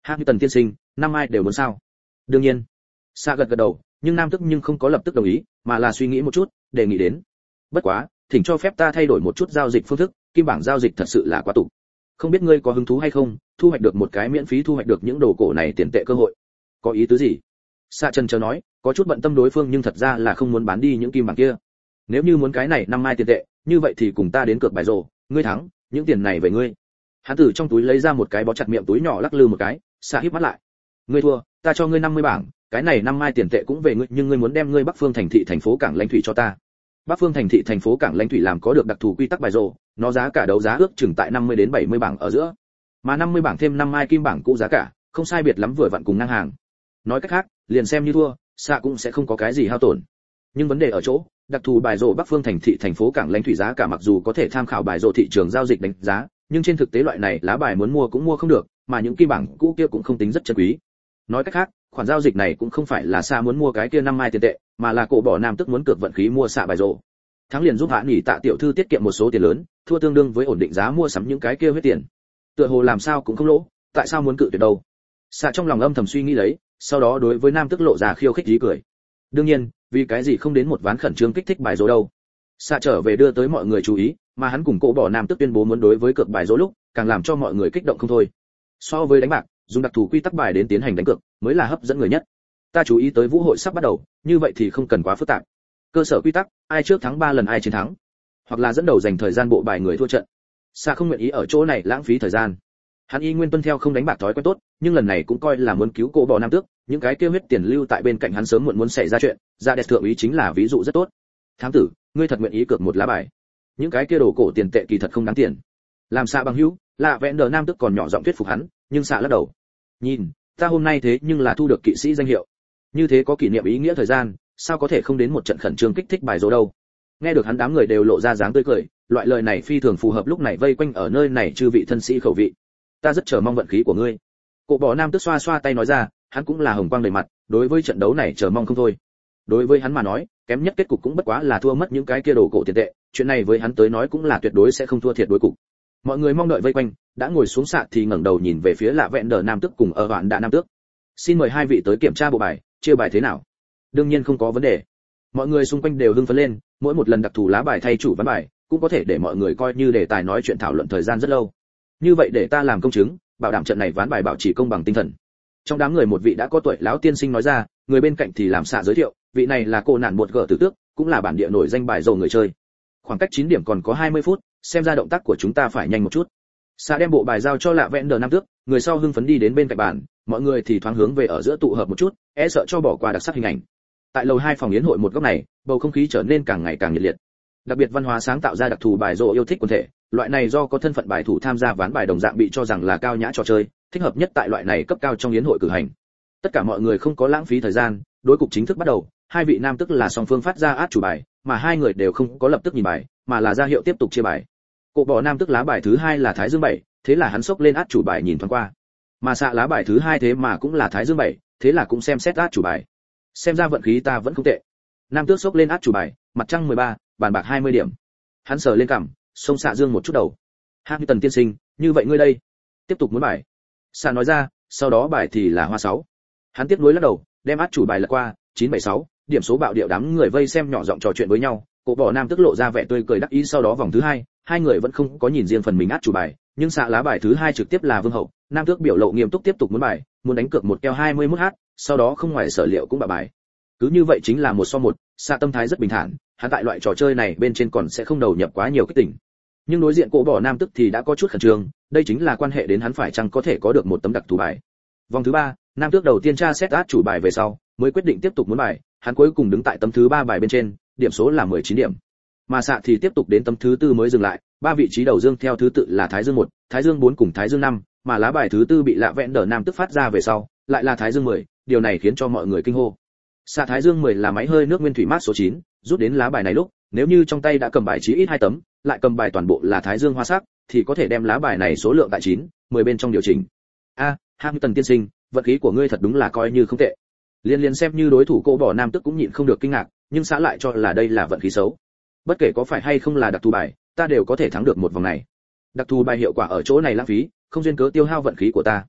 Hamilton tiên sinh, năm mai đều muốn sao? Đương nhiên. Sa gật gật đầu, nhưng nam tức nhưng không có lập tức đồng ý, mà là suy nghĩ một chút, đề nghị đến. Bất quá, thỉnh cho phép ta thay đổi một chút giao dịch phương thức, kim bảng giao dịch thật sự là quá tục. Không biết ngươi có hứng thú hay không, thu hoạch được một cái miễn phí thu hoạch được những đồ cổ này tiền tệ cơ hội. Có ý tứ gì? Sa Trần chờ nói, có chút bận tâm đối phương nhưng thật ra là không muốn bán đi những kim bảng kia. Nếu như muốn cái này năm mai tiền tệ, như vậy thì cùng ta đến cược bài rồ, ngươi thắng, những tiền này về ngươi. Hắn từ trong túi lấy ra một cái bó chặt miệng túi nhỏ lắc lư một cái, Sa híp mắt lại. Ngươi thua, ta cho ngươi năm mươi bảng, cái này năm mai tiền tệ cũng về ngươi, nhưng ngươi muốn đem ngươi Bắc Phương thành thị thành phố cảng lãnh thủy cho ta. Bắc Phương thành thị thành phố cảng lãnh thủy làm có được đặc thù quy tắc bài rồ, nó giá cả đấu giá ước chừng tại năm mươi đến bảy mươi bảng ở giữa. Mà năm mươi bảng thêm năm mai kim bảng cũ giá cả, không sai biệt lắm vừa vặn cùng ngang hàng. Nói cách khác, liền xem như thua, Sa cũng sẽ không có cái gì hao tổn. Nhưng vấn đề ở chỗ, đặc thù bài rồ Bắc Phương thành thị thành phố cảng lãnh thủy giá cả mặc dù có thể tham khảo bài rồ thị trường giao dịch đánh giá, nhưng trên thực tế loại này lá bài muốn mua cũng mua không được, mà những kim bảng cũ kia cũng không tính rất chân quý. Nói cách khác, khoản giao dịch này cũng không phải là Sa muốn mua cái kia năm mai tiền tệ, mà là cổ bỏ nam tức muốn cược vận khí mua xạ bài rồ. Thắng liền giúp hạ nghỉ Tạ tiểu thư tiết kiệm một số tiền lớn, thua tương đương với ổn định giá mua sắm những cái kia huyết tiền. Tựa hồ làm sao cũng không lỗ, tại sao muốn cự tuyệt đâu? Xạ trong lòng âm thầm suy nghĩ lấy, sau đó đối với nam tức lộ ra khiêu khích ý cười. Đương nhiên, vì cái gì không đến một ván khẩn trương kích thích bài rồ đâu? Xạ trở về đưa tới mọi người chú ý, mà hắn cùng cổ bỏ nam tức tuyên bố muốn đối với cược bài rồ lúc, càng làm cho mọi người kích động không thôi. So với đánh bạc, dùng đặc thù quy tắc bài đến tiến hành đánh cược, mới là hấp dẫn người nhất. Ta chú ý tới vũ hội sắp bắt đầu, như vậy thì không cần quá phức tạp. Cơ sở quy tắc, ai trước thắng ba lần ai chiến thắng, hoặc là dẫn đầu dành thời gian bộ bài người thua trận. Sa không nguyện ý ở chỗ này lãng phí thời gian. Hắn y nguyên tuân theo không đánh bạc thói quen tốt, nhưng lần này cũng coi là muốn cứu cổ bò nam tước, những cái kia huyết tiền lưu tại bên cạnh hắn sớm muộn muốn xảy ra chuyện, ra đẹp thượng ý chính là ví dụ rất tốt. Thám tử, ngươi thật nguyện ý cược một lá bài? Những cái kia đồ cổ tiền tệ kỳ thật không đáng tiền. Làm Sa bằng hữu, lạ vẹn đờ nam tước còn nhỏ giọng thuyết phục hắn, nhưng Sa lắc đầu. Nhìn, ta hôm nay thế nhưng là thu được kỵ sĩ danh hiệu, như thế có kỷ niệm ý nghĩa thời gian, sao có thể không đến một trận khẩn trương kích thích bài rồ đâu? Nghe được hắn đám người đều lộ ra dáng tươi cười, loại lời này phi thường phù hợp lúc này vây quanh ở nơi này chư vị thân sĩ khẩu vị. Ta rất chờ mong vận khí của ngươi. Cổ bỏ nam tức xoa xoa tay nói ra, hắn cũng là hồng quang đầy mặt, đối với trận đấu này chờ mong không thôi. Đối với hắn mà nói, kém nhất kết cục cũng bất quá là thua mất những cái kia đồ cổ tiền tệ, chuyện này với hắn tới nói cũng là tuyệt đối sẽ không thua thiệt đối cục. Mọi người mong đợi vây quanh, đã ngồi xuống sạn thì ngẩng đầu nhìn về phía lạ vẹn đờ nam tức cùng ở vạn đạ nam tước. Xin mời hai vị tới kiểm tra bộ bài, chia bài thế nào? Đương nhiên không có vấn đề. Mọi người xung quanh đều hưng phấn lên, mỗi một lần đặc thù lá bài thay chủ ván bài, cũng có thể để mọi người coi như đề tài nói chuyện thảo luận thời gian rất lâu. Như vậy để ta làm công chứng, bảo đảm trận này ván bài bảo trì công bằng tinh thần. Trong đám người một vị đã có tuổi lão tiên sinh nói ra, người bên cạnh thì làm xạ giới thiệu, vị này là cô nạn một gở tử tước, cũng là bản địa nổi danh bài rồ người chơi. Khoảng cách chín điểm còn có hai mươi phút, xem ra động tác của chúng ta phải nhanh một chút. Xạ đem bộ bài giao cho lạ vẹn đờ nam tước, người sau hưng phấn đi đến bên cạnh bàn, mọi người thì thoáng hướng về ở giữa tụ hợp một chút, e sợ cho bỏ qua đặc sắc hình ảnh. Tại lầu hai phòng yến hội một góc này, bầu không khí trở nên càng ngày càng nhiệt liệt. Đặc biệt văn hóa sáng tạo ra đặc thù bài rồ yêu thích quần thể, loại này do có thân phận bài thủ tham gia ván bài đồng dạng bị cho rằng là cao nhã trò chơi, thích hợp nhất tại loại này cấp cao trong yến hội cử hành. Tất cả mọi người không có lãng phí thời gian, đối cục chính thức bắt đầu, hai vị nam tức là song phương phát ra át chủ bài, mà hai người đều không có lập tức nhìn bài, mà là ra hiệu tiếp tục chia bài. Cổ bỏ nam tức lá bài thứ hai là Thái Dương bảy, thế là hắn xốc lên át chủ bài nhìn thoáng qua. Mà xạ lá bài thứ hai thế mà cũng là Thái Dương bảy, thế là cũng xem xét át chủ bài. Xem ra vận khí ta vẫn không tệ. Nam tước xốc lên át chủ bài, mặt trăng mười ba, bàn bạc hai mươi điểm. Hắn sờ lên cằm, xông xạ Dương một chút đầu. Hamilton tiên sinh, như vậy ngươi đây, tiếp tục muốn bài. Xạ nói ra, sau đó bài thì là hoa sáu. Hắn tiếp nối lắc đầu, đem át chủ bài lật qua, chín bảy sáu, điểm số bạo điệu đám người vây xem nhỏ giọng trò chuyện với nhau. Cổ bỏ nam tức lộ ra vẻ tươi cười đắc ý, sau đó vòng thứ hai, hai người vẫn không có nhìn riêng phần mình át chủ bài, nhưng xạ lá bài thứ hai trực tiếp là vương hậu. Nam tước biểu lộ nghiêm túc tiếp tục muốn bài, muốn đánh cược một keo hai mươi mốt h, sau đó không ngoài sở liệu cũng bạ bài. Cứ như vậy chính là một so một, xạ tâm thái rất bình thản, hắn tại loại trò chơi này bên trên còn sẽ không đầu nhập quá nhiều kích tỉnh. Nhưng đối diện cổ bỏ nam tức thì đã có chút khẩn trương, đây chính là quan hệ đến hắn phải chăng có thể có được một tấm đặc thù bài. Vòng thứ ba, nam tước đầu tiên tra xét át chủ bài về sau, mới quyết định tiếp tục muốn bài, hắn cuối cùng đứng tại tấm thứ ba bài bên trên, điểm số là mười chín điểm. Mà xạ thì tiếp tục đến tấm thứ tư mới dừng lại, ba vị trí đầu dương theo thứ tự là Thái Dương một, Thái Dương bốn cùng Thái Dương năm, mà lá bài thứ tư bị lạ vẹn đờ nam tức phát ra về sau, lại là Thái Dương mười, điều này khiến cho mọi người kinh hô. Xạ Thái Dương mười là máy hơi nước nguyên thủy mát số chín, rút đến lá bài này lúc, nếu như trong tay đã cầm bài chí ít hai tấm, lại cầm bài toàn bộ là Thái Dương hoa sắc, thì có thể đem lá bài này số lượng tại chín, mười bên trong điều chỉnh. A, à, Hamilton tiên sinh, vận khí của ngươi thật đúng là coi như không tệ. Liên liên xem như đối thủ cô bỏ nam tức cũng nhịn không được kinh ngạc, nhưng xã lại cho là đây là vận khí xấu. Bất kể có phải hay không là đặc thù bài, ta đều có thể thắng được một vòng này. Đặc thù bài hiệu quả ở chỗ này lãng phí, không duyên cớ tiêu hao vận khí của ta.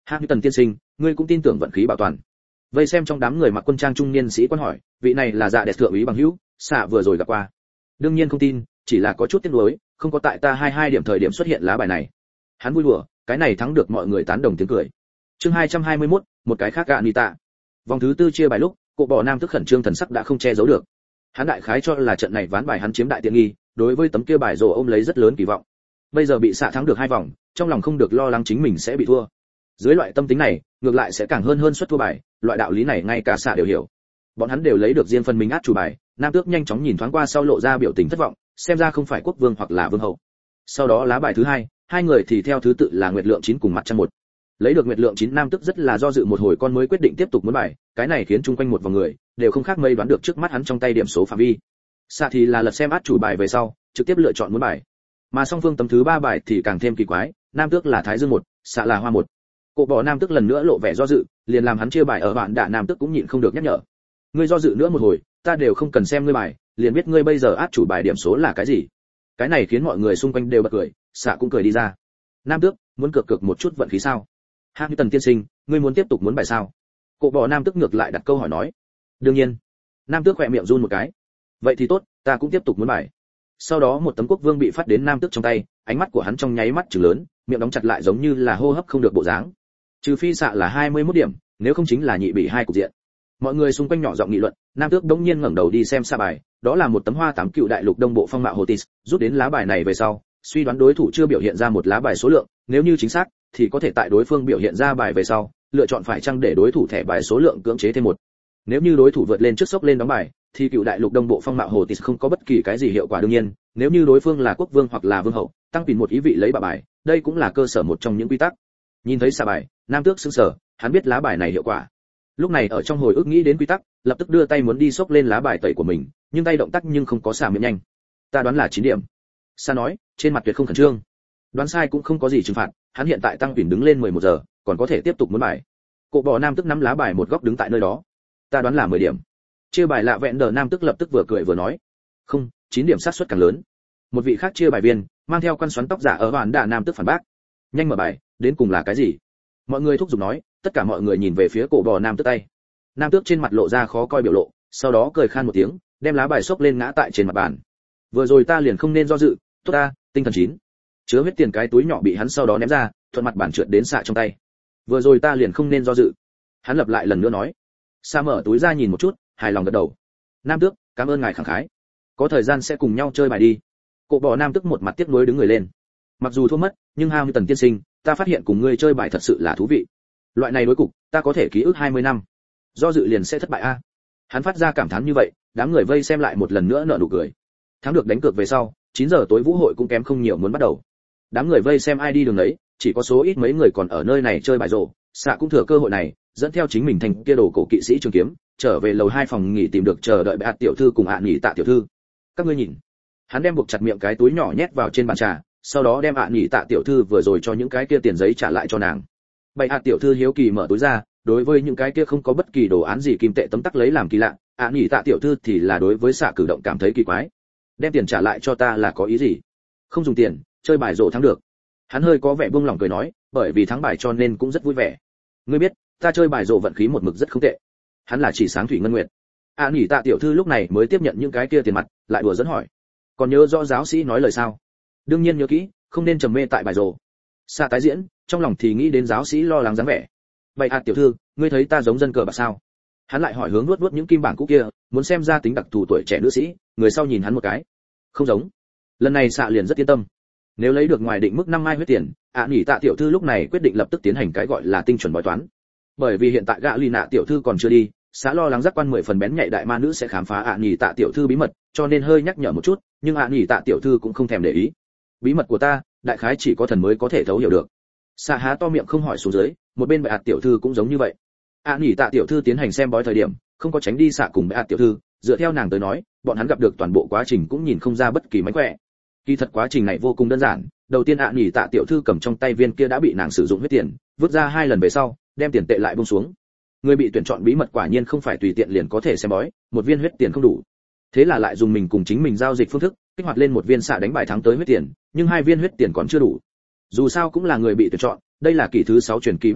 Hamilton tiên sinh, ngươi cũng tin tưởng vận khí bảo toàn. Vây xem trong đám người mặc quân trang trung niên sĩ quan hỏi, vị này là dạ đẹp thượng úy bằng hữu, xạ vừa rồi gặp qua. Đương nhiên không tin, chỉ là có chút tiếc nuối, không có tại ta hai hai điểm thời điểm xuất hiện lá bài này. Hắn vui đùa, cái này thắng được mọi người tán đồng tiếng cười. Chương hai trăm hai mươi mốt, một cái khác Anita. Vòng thứ tư chia bài lúc, cụ bỏ nam tức khẩn trương thần sắc đã không che giấu được. Hắn đại khái cho là trận này ván bài hắn chiếm đại tiện nghi, đối với tấm kia bài rồ ôm lấy rất lớn kỳ vọng. Bây giờ bị xạ thắng được hai vòng, trong lòng không được lo lắng chính mình sẽ bị thua. Dưới loại tâm tính này, ngược lại sẽ càng hơn hơn suất thua bài, loại đạo lý này ngay cả xạ đều hiểu. Bọn hắn đều lấy được riêng phần mình át chủ bài, nam tước nhanh chóng nhìn thoáng qua sau lộ ra biểu tình thất vọng, xem ra không phải quốc vương hoặc là vương hậu. Sau đó lá bài thứ hai, hai người thì theo thứ tự là nguyệt lượng chín cùng mặt trăng một. Lấy được nguyệt lượng chín nam tước rất là do dự một hồi con mới quyết định tiếp tục muốn bài, cái này khiến chung quanh một vòng người đều không khác mây đoán được trước mắt hắn trong tay điểm số phạm vi. Xạ thì là lật xem át chủ bài về sau, trực tiếp lựa chọn muốn bài. Mà song phương tấm thứ ba bài thì càng thêm kỳ quái, nam tước là thái dương một, xạ là hoa một. Cụ bỏ nam tước lần nữa lộ vẻ do dự, liền làm hắn chia bài ở bạn đạ nam tước cũng nhịn không được nhắc nhở. Ngươi do dự nữa một hồi, ta đều không cần xem ngươi bài, liền biết ngươi bây giờ át chủ bài điểm số là cái gì. Cái này khiến mọi người xung quanh đều bật cười, xạ cũng cười đi ra. Nam tước, muốn cược cược một chút vận khí sao? Hamilton tiên sinh, ngươi muốn tiếp tục muốn bài sao? Cụ bỏ nam tước ngược lại đặt câu hỏi nói. Đương nhiên. Nam tước khẽ miệng run một cái. Vậy thì tốt, ta cũng tiếp tục muốn bài. Sau đó một tấm quốc vương bị phát đến nam tước trong tay, ánh mắt của hắn trong nháy mắt trừng lớn, miệng đóng chặt lại giống như là hô hấp không được bộ dáng. Trừ phi xạ là hai mươi mốt điểm, nếu không chính là nhị bị hai cục diện. Mọi người xung quanh nhỏ giọng nghị luận, nam tước đống nhiên ngẩng đầu đi xem xạ bài, đó là một tấm hoa tám cựu đại lục đông bộ phong mạo Hotis, rút đến lá bài này về sau, suy đoán đối thủ chưa biểu hiện ra một lá bài số lượng, nếu như chính xác, thì có thể tại đối phương biểu hiện ra bài về sau, lựa chọn phải chăng để đối thủ thẻ bài số lượng cưỡng chế thêm một. Nếu như đối thủ vượt lên trước sốc lên đóng bài, thì cựu đại lục đông bộ phong mạo Hotis không có bất kỳ cái gì hiệu quả đương nhiên, nếu như đối phương là quốc vương hoặc là vương hậu, tăng tiền một ý vị lấy bà bài, đây cũng là cơ sở một trong những quy tắc. Nhìn thấy xạ bài, nam tước sững sờ, hắn biết lá bài này hiệu quả. Lúc này ở trong hồi ức nghĩ đến quy tắc, lập tức đưa tay muốn đi xốc lên lá bài tẩy của mình, nhưng tay động tác nhưng không có xả miệng nhanh. Ta đoán là chín điểm. Sa nói, trên mặt tuyệt không khẩn trương. Đoán sai cũng không có gì trừng phạt, hắn hiện tại tăng tuyển đứng lên mười một giờ, còn có thể tiếp tục muốn bài. Cụ bò nam tức nắm lá bài một góc đứng tại nơi đó. Ta đoán là mười điểm. Chia bài lạ vẹn đờ nam tức lập tức vừa cười vừa nói. Không, chín điểm xác suất càng lớn. Một vị khác chia bài viên, mang theo quan xoắn tóc giả ở hoàn đà nam tức phản bác. Nhanh mở bài, đến cùng là cái gì? Mọi người thúc giục nói, tất cả mọi người nhìn về phía cổ bò nam tước tay. Nam tước trên mặt lộ ra khó coi biểu lộ, sau đó cười khan một tiếng, đem lá bài xốc lên ngã tại trên mặt bàn. Vừa rồi ta liền không nên do dự, tốt ta, tinh thần chín. Chứa huyết tiền cái túi nhỏ bị hắn sau đó ném ra, thuận mặt bàn trượt đến xạ trong tay. Vừa rồi ta liền không nên do dự. Hắn lặp lại lần nữa nói. Sa mở túi ra nhìn một chút, hài lòng gật đầu. Nam tước, cảm ơn ngài khẳng khái. Có thời gian sẽ cùng nhau chơi bài đi. Cổ bò nam tước một mặt tiếc nuối đứng người lên. Mặc dù thua mất, nhưng Hamilton tiên sinh, ta phát hiện cùng ngươi chơi bài thật sự là thú vị. Loại này đối cục, ta có thể ký ức hai mươi năm. Do dự liền sẽ thất bại a. Hắn phát ra cảm thán như vậy, đám người vây xem lại một lần nữa nở nụ cười. Thắng được đánh cược về sau, chín giờ tối vũ hội cũng kém không nhiều muốn bắt đầu. Đám người vây xem ai đi đường ấy, chỉ có số ít mấy người còn ở nơi này chơi bài rổ, xạ cũng thừa cơ hội này, dẫn theo chính mình thành kia đồ cổ kỵ sĩ trường kiếm, trở về lầu hai phòng nghỉ tìm được chờ đợi bệ hạ tiểu thư cùng ạ nghỉ tạ tiểu thư. Các ngươi nhìn. Hắn đem buộc chặt miệng cái túi nhỏ nhét vào trên bàn trà, sau đó đem ạ nghỉ tạ tiểu thư vừa rồi cho những cái kia tiền giấy trả lại cho nàng. Bệ hạ tiểu thư hiếu kỳ mở túi ra, đối với những cái kia không có bất kỳ đồ án gì kim tệ tấm tắc lấy làm kỳ lạ, ạ nghỉ tạ tiểu thư thì là đối với xạ cử động cảm thấy kỳ quái. Đem tiền trả lại cho ta là có ý gì? Không dùng tiền, chơi bài rổ thắng được. Hắn hơi có vẻ buông lòng cười nói, bởi vì thắng bài cho nên cũng rất vui vẻ. Ngươi biết, ta chơi bài rổ vận khí một mực rất không tệ. Hắn là chỉ sáng thủy ngân nguyệt. ạ nghỉ tạ tiểu thư lúc này mới tiếp nhận những cái kia tiền mặt, lại đùa dẫn hỏi. Còn nhớ rõ giáo sĩ nói lời sao? Đương nhiên nhớ kỹ, không nên trầm mê tại bài rổ. Xạ tái diễn, trong lòng thì nghĩ đến giáo sĩ lo lắng dáng vẻ. Vậy ạ tiểu thư, ngươi thấy ta giống dân cờ bạc sao? Hắn lại hỏi hướng nuốt nuốt những kim bảng cũ kia, muốn xem ra tính đặc thù tuổi trẻ nữ sĩ, người sau nhìn hắn một cái. Không giống. Lần này xạ liền rất yên tâm. Nếu lấy được ngoài định mức năm mai huyết tiền, ạ nghỉ tạ tiểu thư lúc này quyết định lập tức tiến hành cái gọi là tinh chuẩn bói toán. Bởi vì hiện tại gã lì nạ tiểu thư còn chưa đi, xã lo lắng giác quan mười phần bén nhạy đại ma nữ sẽ khám phá ạ nghỉ tạ tiểu thư bí mật, cho nên hơi nhắc nhở một chút, nhưng ạ nghỉ tạ tiểu thư cũng không thèm để ý. Bí mật của ta, đại khái chỉ có thần mới có thể thấu hiểu được. Xạ há to miệng không hỏi xuống dưới, một bên bệ hạ tiểu thư cũng giống như vậy. ạ nghỉ tạ tiểu thư tiến hành xem bói thời điểm, không có tránh đi xạ cùng bệ hạ tiểu thư, dựa theo nàng tới nói, bọn hắn gặp được toàn bộ quá trình cũng nhìn không ra bất kỳ mánh khỏe. Kỳ thật quá trình này vô cùng đơn giản, đầu tiên ạ nghỉ tạ tiểu thư cầm trong tay viên kia đã bị nàng sử dụng huyết tiền, vứt ra hai lần về sau, đem tiền tệ lại buông xuống. Người bị tuyển chọn bí mật quả nhiên không phải tùy tiện liền có thể xem bói, một viên huyết tiền không đủ. Thế là lại dùng mình cùng chính mình giao dịch phương thức, kích hoạt lên một viên xạ đánh bài thắng tới huyết tiền, nhưng hai viên huyết tiền còn chưa đủ. Dù sao cũng là người bị tuyển chọn, đây là kỳ thứ sáu truyền kỳ bắt đầu,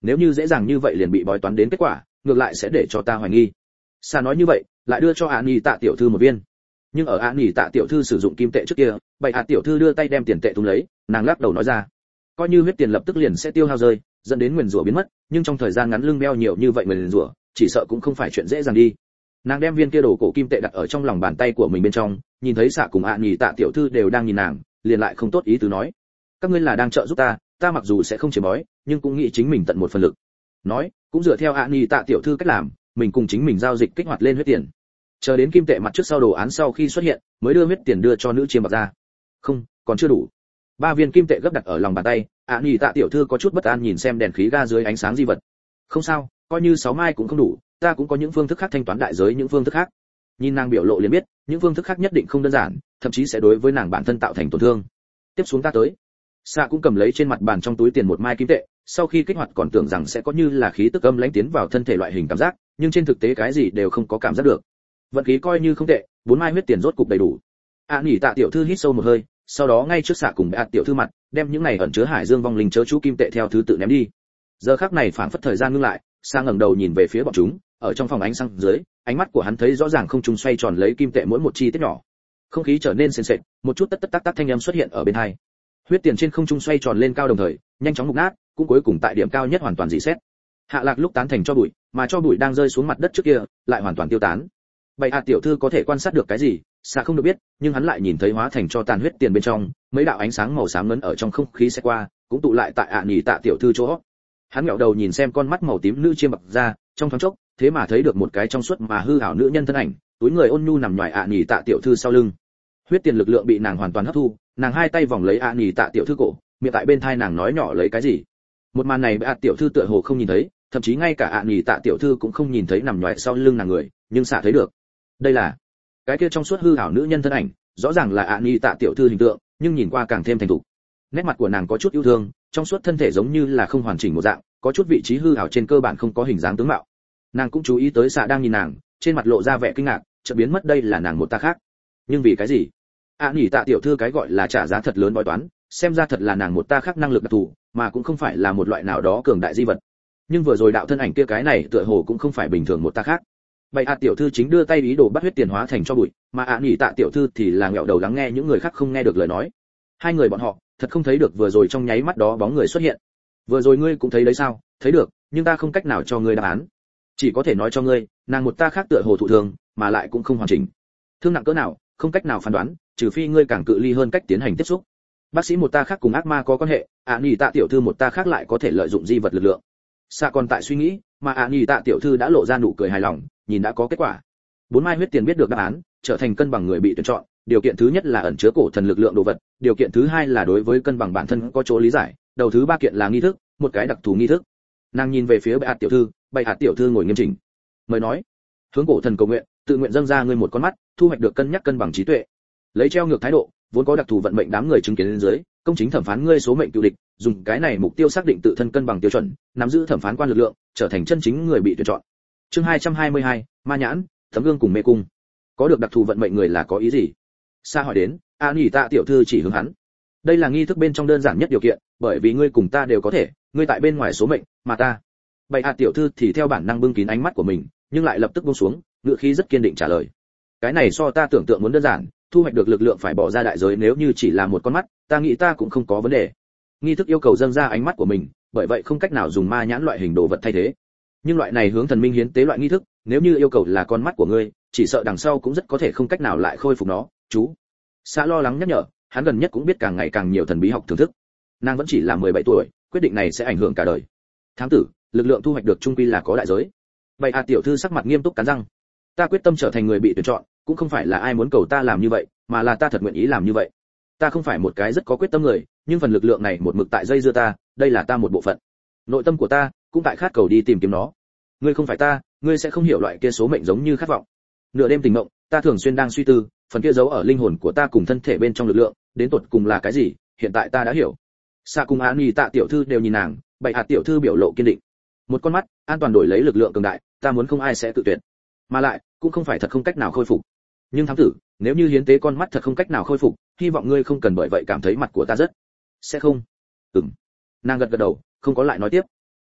nếu như dễ dàng như vậy liền bị bói toán đến kết quả, ngược lại sẽ để cho ta hoài nghi. Sa nói như vậy, lại đưa cho An Nhi Tạ tiểu thư một viên. Nhưng ở An Nhi Tạ tiểu thư sử dụng kim tệ trước kia, Bạch Hạt tiểu thư đưa tay đem tiền tệ túm lấy, nàng lắc đầu nói ra, coi như huyết tiền lập tức liền sẽ tiêu hao rơi, dẫn đến nguyền rủa biến mất, nhưng trong thời gian ngắn lưng beo nhiều như vậy nguyền rủa, chỉ sợ cũng không phải chuyện dễ dàng đi. Nàng đem viên kia đồ cổ kim tệ đặt ở trong lòng bàn tay của mình bên trong, nhìn thấy Sạ cùng An Nhi Tạ tiểu thư đều đang nhìn nàng, liền lại không tốt ý tứ nói, các ngươi là đang trợ giúp ta, ta mặc dù sẽ không chiếm bói, nhưng cũng nghĩ chính mình tận một phần lực. Nói, cũng dựa theo An Nhi Tạ tiểu thư cách làm, mình cùng chính mình giao dịch kích hoạt lên huyết tiền. Chờ đến kim tệ mặt trước sau đồ án sau khi xuất hiện, mới đưa huyết tiền đưa cho nữ chiêm bạc ra. Không, còn chưa đủ. Ba viên kim tệ gấp đặt ở lòng bàn tay, An Nhi Tạ tiểu thư có chút bất an nhìn xem đèn khí ga dưới ánh sáng di vật. Không sao, coi như sáu mai cũng không đủ, ta cũng có những phương thức khác thanh toán đại giới, những phương thức khác. Nhìn nàng biểu lộ liền biết, những phương thức khác nhất định không đơn giản, thậm chí sẽ đối với nàng bản thân tạo thành tổn thương. Tiếp xuống ta tới. Sạ cũng cầm lấy trên mặt bàn trong túi tiền một mai kim tệ, sau khi kích hoạt còn tưởng rằng sẽ có như là khí tức âm lãnh tiến vào thân thể loại hình cảm giác, nhưng trên thực tế cái gì đều không có cảm giác được. Vận khí coi như không tệ, bốn mai huyết tiền rốt cục đầy đủ. An Nhi Tạ tiểu thư hít sâu một hơi, sau đó ngay trước Sạ cùng Bạch tiểu thư mặt, đem những này ẩn chứa hải dương vong linh chớ chú kim tệ theo thứ tự ném đi. Giờ khắc này phảng phất thời gian ngưng lại, Sa ngẩng đầu nhìn về phía bọn chúng, ở trong phòng ánh sáng dưới, ánh mắt của hắn thấy rõ ràng không trung xoay tròn lấy kim tệ mỗi một chi tiết nhỏ. Không khí trở nên sền sệt, một chút tất tất tắc tắc thanh âm xuất hiện ở bên hai. Huyết tiền trên không trung xoay tròn lên cao đồng thời, nhanh chóng mục nát, cũng cuối cùng tại điểm cao nhất hoàn toàn rỉ sét. Hạ lạc lúc tán thành cho bụi, mà cho bụi đang rơi xuống mặt đất trước kia, lại hoàn toàn tiêu tán. Bạch Hạt tiểu thư có thể quan sát được cái gì, Sa không được biết, nhưng hắn lại nhìn thấy hóa thành cho tàn huyết tiền bên trong, mấy đạo ánh sáng màu xám ngấn ở trong không khí sẽ qua, cũng tụ lại tại An Nhi Tạ tiểu thư chỗ. Hắn ngẩng đầu nhìn xem con mắt màu tím nữ chiêm bạc ra, trong thoáng chốc, thế mà thấy được một cái trong suốt mà hư ảo nữ nhân thân ảnh, túi người ôn nhu nằm ngoài An Nhi Tạ tiểu thư sau lưng. Huyết tiền lực lượng bị nàng hoàn toàn hấp thu, nàng hai tay vòng lấy An Nhi Tạ tiểu thư cổ, miệng tại bên tai nàng nói nhỏ lấy cái gì. Một màn này Bạch tiểu thư tựa hồ không nhìn thấy, thậm chí ngay cả An Nhi Tạ tiểu thư cũng không nhìn thấy nằm ngoài sau lưng nàng người, nhưng Sạ thấy được. Đây là cái kia trong suốt hư ảo nữ nhân thân ảnh, rõ ràng là An Nhi Tạ tiểu thư hình tượng, nhưng nhìn qua càng thêm thành thục. Nét mặt của nàng có chút yêu thương, trong suốt thân thể giống như là không hoàn chỉnh một dạng, có chút vị trí hư ảo trên cơ bản không có hình dáng tướng mạo. Nàng cũng chú ý tới Sạ đang nhìn nàng, trên mặt lộ ra vẻ kinh ngạc, chợt biến mất đây là nàng một ta khác. Nhưng vì cái gì? An Nhi Tạ tiểu thư cái gọi là trả giá thật lớn bói toán, xem ra thật là nàng một ta khác năng lực đặc thù, mà cũng không phải là một loại nào đó cường đại di vật. Nhưng vừa rồi đạo thân ảnh kia cái này tựa hồ cũng không phải bình thường một ta khác. Bạch Hạt tiểu thư chính đưa tay ý đồ bắt huyết tiền hóa thành cho bụi, mà An Nhi Tạ tiểu thư thì là ngẹo đầu lắng nghe những người khác không nghe được lời nói. Hai người bọn họ thật không thấy được vừa rồi trong nháy mắt đó bóng người xuất hiện. Vừa rồi ngươi cũng thấy đấy sao? Thấy được, nhưng ta không cách nào cho ngươi đáp án. Chỉ có thể nói cho ngươi, nàng một ta khác tựa hồ thụ thương, mà lại cũng không hoàn chỉnh. Thương nặng cỡ nào, không cách nào phán đoán, trừ phi ngươi càng cự ly hơn cách tiến hành tiếp xúc. Bác sĩ một ta khác cùng ác ma có quan hệ, An Nhi Tạ tiểu thư một ta khác lại có thể lợi dụng di vật lực lượng. Sa còn tại suy nghĩ, mà An Nhi Tạ tiểu thư đã lộ ra nụ cười hài lòng, nhìn đã có kết quả. Bốn mai huyết tiền biết được đáp án, trở thành cân bằng người bị tuyển chọn, điều kiện thứ nhất là ẩn chứa cổ thần lực lượng đồ vật, điều kiện thứ hai là đối với cân bằng bản thân có chỗ lý giải, đầu thứ ba kiện là nghi thức, một cái đặc thù nghi thức. Nàng nhìn về phía Bạch Hạt tiểu thư, Bạch Hạt tiểu thư ngồi nghiêm chỉnh. Mời nói, hướng cổ thần cầu nguyện, tự nguyện dâng ra ngươi một con mắt, thu hoạch được cân nhắc cân bằng trí tuệ. Lấy treo ngược thái độ, vốn có đặc thù vận mệnh đám người chứng kiến lên dưới, công chính thẩm phán ngươi số mệnh cựu địch, dùng cái này mục tiêu xác định tự thân cân bằng tiêu chuẩn, nắm giữ thẩm phán quan lực lượng, trở thành chân chính người bị tuyển chọn. Chương hai trăm hai mươi hai, ma nhãn, tấm gương cùng mê cung. Có được đặc thù vận mệnh người là có ý gì? Sa hỏi đến, An Nhi Tạ tiểu thư chỉ hướng hắn. Đây là nghi thức bên trong đơn giản nhất điều kiện, bởi vì ngươi cùng ta đều có thể, ngươi tại bên ngoài số mệnh, mà ta. Bạch Hạt tiểu thư thì theo bản năng bưng kín ánh mắt của mình, nhưng lại lập tức buông xuống, ngữ khí rất kiên định trả lời. Cái này so ta tưởng tượng muốn đơn giản, thu hoạch được lực lượng phải bỏ ra đại giới, nếu như chỉ là một con mắt, ta nghĩ ta cũng không có vấn đề. Nghi thức yêu cầu dâng ra ánh mắt của mình, bởi vậy không cách nào dùng ma nhãn loại hình đồ vật thay thế. Nhưng loại này hướng thần minh hiến tế loại nghi thức, nếu như yêu cầu là con mắt của ngươi, chỉ sợ đằng sau cũng rất có thể không cách nào lại khôi phục nó. Chú Sa lo lắng nhắc nhở, hắn gần nhất cũng biết càng ngày càng nhiều thần bí học thưởng thức. Nàng vẫn chỉ là mười bảy tuổi, quyết định này sẽ ảnh hưởng cả đời. Thám tử, lực lượng thu hoạch được trung quy là có đại giới. Bạch Hạt tiểu thư sắc mặt nghiêm túc cắn răng. Ta quyết tâm trở thành người bị tuyển chọn, cũng không phải là ai muốn cầu ta làm như vậy, mà là ta thật nguyện ý làm như vậy. Ta không phải một cái rất có quyết tâm người, nhưng phần lực lượng này một mực tại dây dưa ta, đây là ta một bộ phận. Nội tâm của ta cũng tại khát cầu đi tìm kiếm nó. Ngươi không phải ta, ngươi sẽ không hiểu loại kia số mệnh giống như khát vọng. Nửa đêm tỉnh mộng, ta thường xuyên đang suy tư, phần kia giấu ở linh hồn của ta cùng thân thể bên trong lực lượng, đến tột cùng là cái gì, hiện tại ta đã hiểu. Sa cùng An Nhi Tạ tiểu thư đều nhìn nàng, Bạch Hạt tiểu thư biểu lộ kiên định. Một con mắt, an toàn đổi lấy lực lượng cường đại, ta muốn không ai sẽ tự tuyệt. Mà lại, cũng không phải thật không cách nào khôi phục. Nhưng thám tử, nếu như hiến tế con mắt thật không cách nào khôi phục, hy vọng ngươi không cần bởi vậy cảm thấy mặt của ta rất sẽ không. Ừm. Nàng gật gật đầu, không có lại nói tiếp.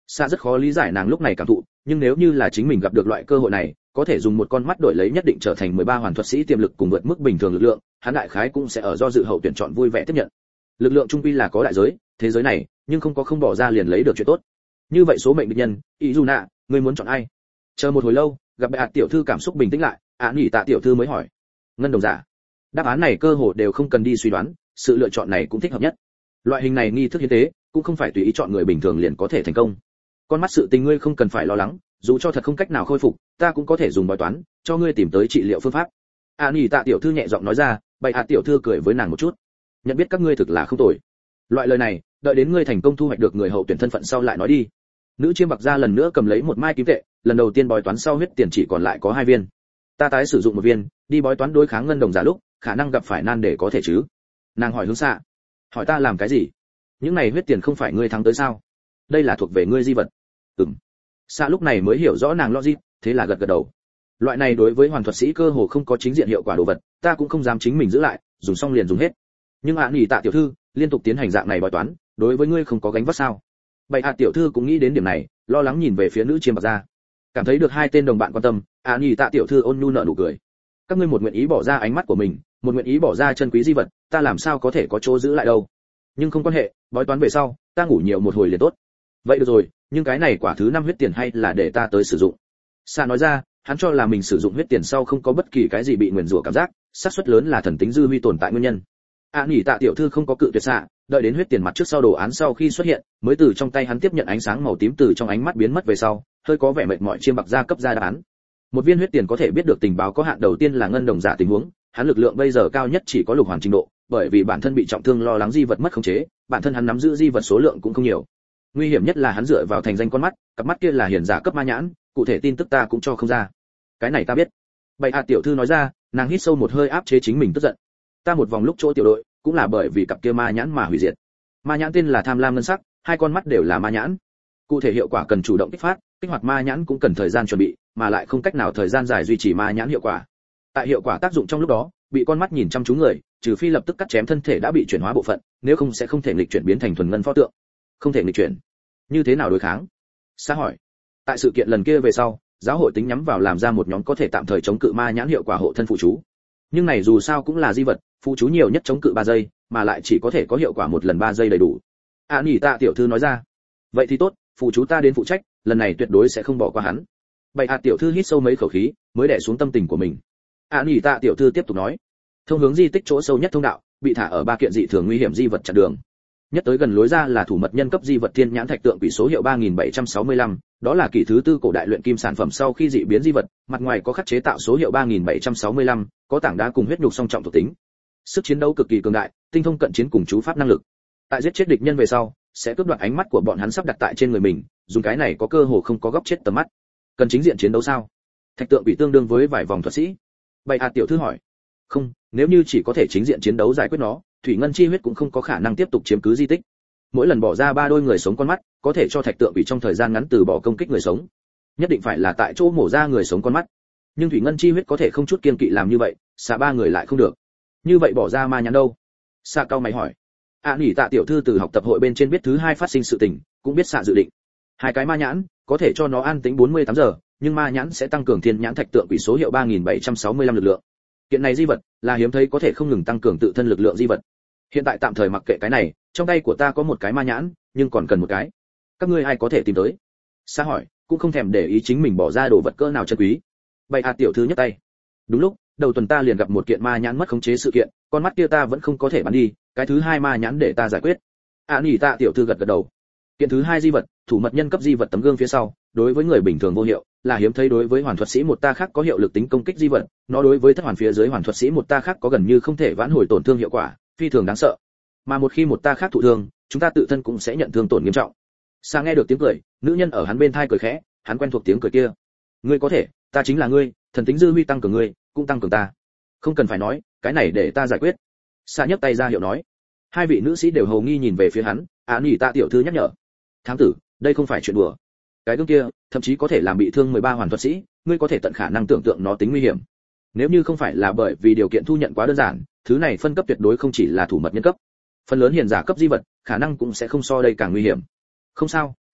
Sa rất khó lý giải nàng lúc này cảm thụ, nhưng nếu như là chính mình gặp được loại cơ hội này, có thể dùng một con mắt đổi lấy nhất định trở thành mười ba hoàn thuật sĩ tiềm lực cùng vượt mức bình thường lực lượng, hắn đại khái cũng sẽ ở do dự hậu tuyển chọn vui vẻ tiếp nhận. Lực lượng trung quy là có đại giới, thế giới này, nhưng không có không bỏ ra liền lấy được chuyện tốt. Như vậy số mệnh địch nhân, Izuna, ngươi muốn chọn ai? Chờ một hồi lâu, gặp bệ hạ tiểu thư cảm xúc bình tĩnh lại, Á Nhĩ Tạ tiểu thư mới hỏi. Ngân đồng giả. Đáp án này cơ hồ đều không cần đi suy đoán, sự lựa chọn này cũng thích hợp nhất. Loại hình này nghi thức hiến tế, cũng không phải tùy ý chọn người bình thường liền có thể thành công. Con mắt sự tình ngươi không cần phải lo lắng, dù cho thật không cách nào khôi phục, ta cũng có thể dùng bói toán cho ngươi tìm tới trị liệu phương pháp. Á Nhĩ Tạ tiểu thư nhẹ giọng nói ra, bệ hạ tiểu thư cười với nàng một chút. Nhận biết các ngươi thực là không tồi. Loại lời này, đợi đến ngươi thành công thu hoạch được người hậu tuyển thân phận sau lại nói đi. Nữ chiêm bạc gia lần nữa cầm lấy một mai kim tệ, lần đầu tiên bói toán sau huyết tiền chỉ còn lại có hai viên. Ta tái sử dụng một viên, đi bói toán đối kháng ngân đồng giả lúc, khả năng gặp phải nan đề có thể chứ? Nàng hỏi hướng Xạ. Hỏi ta làm cái gì? Những này huyết tiền không phải ngươi thắng tới sao? Đây là thuộc về ngươi di vật. Ừm. Xạ lúc này mới hiểu rõ nàng logic, thế là gật gật đầu. Loại này đối với hoàn thuật sĩ cơ hồ không có chính diện hiệu quả đồ vật, ta cũng không dám chính mình giữ lại, dùng xong liền dùng hết. Nhưng Á Nhĩ Tạ tiểu thư, liên tục tiến hành dạng này bói toán, đối với ngươi không có gánh vác sao? Bệ hạ tiểu thư cũng nghĩ đến điểm này, lo lắng nhìn về phía nữ chiêm bạc gia. Cảm thấy được hai tên đồng bạn quan tâm, Á Nhĩ Tạ tiểu thư ôn nhu nở nụ cười. Các ngươi một nguyện ý bỏ ra ánh mắt của mình, một nguyện ý bỏ ra chân quý di vật, ta làm sao có thể có chỗ giữ lại đâu? Nhưng không quan hệ, bói toán về sau, ta ngủ nhiều một hồi liền tốt. Vậy được rồi, nhưng cái này quả thứ năm huyết tiền hay là để ta tới sử dụng? Sa nói ra, hắn cho là mình sử dụng huyết tiền sau không có bất kỳ cái gì bị nguyền rủa cảm giác, xác suất lớn là thần tính dư huy tồn tại nguyên nhân. Á Nhĩ Tạ tiểu thư không có cự tuyệt Sa, đợi đến huyết tiền mặt trước sau đồ án sau khi xuất hiện, mới từ trong tay hắn tiếp nhận ánh sáng màu tím từ trong ánh mắt biến mất về sau, hơi có vẻ mệt mỏi chiêm bạc gia cấp ra đáp án. Một viên huyết tiền có thể biết được tình báo có hạn, đầu tiên là ngân đồng giả tình huống, hắn lực lượng bây giờ cao nhất chỉ có lục hoàn trình độ, bởi vì bản thân bị trọng thương lo lắng di vật mất khống chế, bản thân hắn nắm giữ di vật số lượng cũng không nhiều. Nguy hiểm nhất là hắn dựa vào thành danh con mắt, cặp mắt kia là hiển giả cấp ma nhãn, cụ thể tin tức ta cũng cho không ra. Cái này ta biết. Bệ hạ tiểu thư nói ra, nàng hít sâu một hơi áp chế chính mình tức giận. Ta một vòng lúc chỗ tiểu đội, cũng là bởi vì cặp kia ma nhãn mà hủy diệt. Ma nhãn tên là tham lam ngân sắc, hai con mắt đều là ma nhãn. Cụ thể hiệu quả cần chủ động kích phát, kích hoạt ma nhãn cũng cần thời gian chuẩn bị, mà lại không cách nào thời gian dài duy trì ma nhãn hiệu quả. Tại hiệu quả tác dụng trong lúc đó, bị con mắt nhìn chăm chú người, trừ phi lập tức cắt chém thân thể đã bị chuyển hóa bộ phận, nếu không sẽ không thể nghịch chuyển biến thành thuần ngân pho tượng. Không thể nghịch chuyển. Như thế nào đối kháng? Sa hỏi. Tại sự kiện lần kia về sau, giáo hội tính nhắm vào làm ra một nhóm có thể tạm thời chống cự ma nhãn hiệu quả hộ thân phụ chú. Nhưng này dù sao cũng là di vật, phụ chú nhiều nhất chống cự ba giây, mà lại chỉ có thể có hiệu quả một lần ba giây đầy đủ. Á Nhĩ Tạ tiểu thư nói ra. Vậy thì tốt, phụ chú ta đến phụ trách, lần này tuyệt đối sẽ không bỏ qua hắn. Bệ hạ tiểu thư hít sâu mấy khẩu khí, mới đè xuống tâm tình của mình. Á Nhĩ Tạ tiểu thư tiếp tục nói. Thông hướng di tích chỗ sâu nhất thông đạo, bị thả ở ba kiện dị thường nguy hiểm di vật chặn đường. Nhất tới gần lối ra là thủ mật nhân cấp di vật thiên nhãn thạch tượng quỷ số hiệu ba nghìn bảy trăm sáu mươi lăm, đó là kỳ thứ tư cổ đại luyện kim sản phẩm sau khi dị biến di vật, mặt ngoài có khắc chế tạo số hiệu ba nghìn bảy trăm sáu mươi lăm, có tảng đá cùng huyết nhục song trọng thuộc tính. Sức chiến đấu cực kỳ cường đại, tinh thông cận chiến cùng chú pháp năng lực. Tại giết chết địch nhân về sau, sẽ cướp đoạt ánh mắt của bọn hắn sắp đặt tại trên người mình, dùng cái này có cơ hồ không có góc chết tầm mắt. Cần chính diện chiến đấu sao? Thạch tượng quỷ tương đương với vài vòng thuật sĩ. Bệ hạ tiểu thư hỏi. Không, nếu như chỉ có thể chính diện chiến đấu giải quyết nó, thủy ngân chi huyết cũng không có khả năng tiếp tục chiếm cứ di tích. Mỗi lần bỏ ra ba đôi người sống con mắt, có thể cho thạch tượng quỷ trong thời gian ngắn từ bỏ công kích người sống. Nhất định phải là tại chỗ mổ ra người sống con mắt. Nhưng thủy ngân chi huyết có thể không chút kiên kỵ làm như vậy, xạ ba người lại không được. Như vậy bỏ ra ma nhãn đâu? Xạ cao mày hỏi. Á Nhĩ Tạ tiểu thư từ học tập hội bên trên biết thứ hai phát sinh sự tình, cũng biết xạ dự định. Hai cái ma nhãn, có thể cho nó an tính bốn mươi tám giờ, nhưng ma nhãn sẽ tăng cường thiên nhãn thạch tượng quỷ số hiệu ba nghìn bảy trăm sáu mươi lăm lực lượng. Kiện này di vật là hiếm thấy có thể không ngừng tăng cường tự thân lực lượng di vật. Hiện tại tạm thời mặc kệ cái này, trong tay của ta có một cái ma nhãn, nhưng còn cần một cái. Các ngươi ai có thể tìm tới? Sa hỏi, cũng không thèm để ý chính mình bỏ ra đồ vật cỡ nào chân quý. Bệ hạ tiểu thư nhấc tay. Đúng lúc, đầu tuần ta liền gặp một kiện ma nhãn mất khống chế sự kiện, con mắt kia ta vẫn không có thể bán đi, cái thứ hai ma nhãn để ta giải quyết. Á Nhĩ Tạ tiểu thư gật gật đầu. Kiện thứ hai di vật, thủ mật nhân cấp di vật tấm gương phía sau, đối với người bình thường vô hiệu, là hiếm thấy đối với hoàn thuật sĩ một ta khác có hiệu lực tính công kích di vật, nó đối với thất hoàn phía dưới hoàn thuật sĩ một ta khác có gần như không thể vãn hồi tổn thương hiệu quả, phi thường đáng sợ. Mà một khi một ta khác thụ thương, chúng ta tự thân cũng sẽ nhận thương tổn nghiêm trọng. Sa nghe được tiếng cười, nữ nhân ở hắn bên thai cười khẽ, hắn quen thuộc tiếng cười kia. Ngươi có thể, ta chính là ngươi, thần tính dư huy tăng cường ngươi, cũng tăng cường ta. Không cần phải nói, cái này để ta giải quyết. Sa nhấc tay ra hiệu nói. Hai vị nữ sĩ đều hầu nghi nhìn về phía hắn, Á Nhĩ Tạ tiểu thư nhắc nhở. Thám tử, đây không phải chuyện đùa. Cái gương kia, thậm chí có thể làm bị thương mười ba hoàn thuật sĩ, ngươi có thể tận khả năng tưởng tượng nó tính nguy hiểm. Nếu như không phải là bởi vì điều kiện thu nhận quá đơn giản, thứ này phân cấp tuyệt đối không chỉ là thủ mật nhân cấp. Phần lớn hiền giả cấp di vật, khả năng cũng sẽ không so đây càng nguy hiểm. Không sao,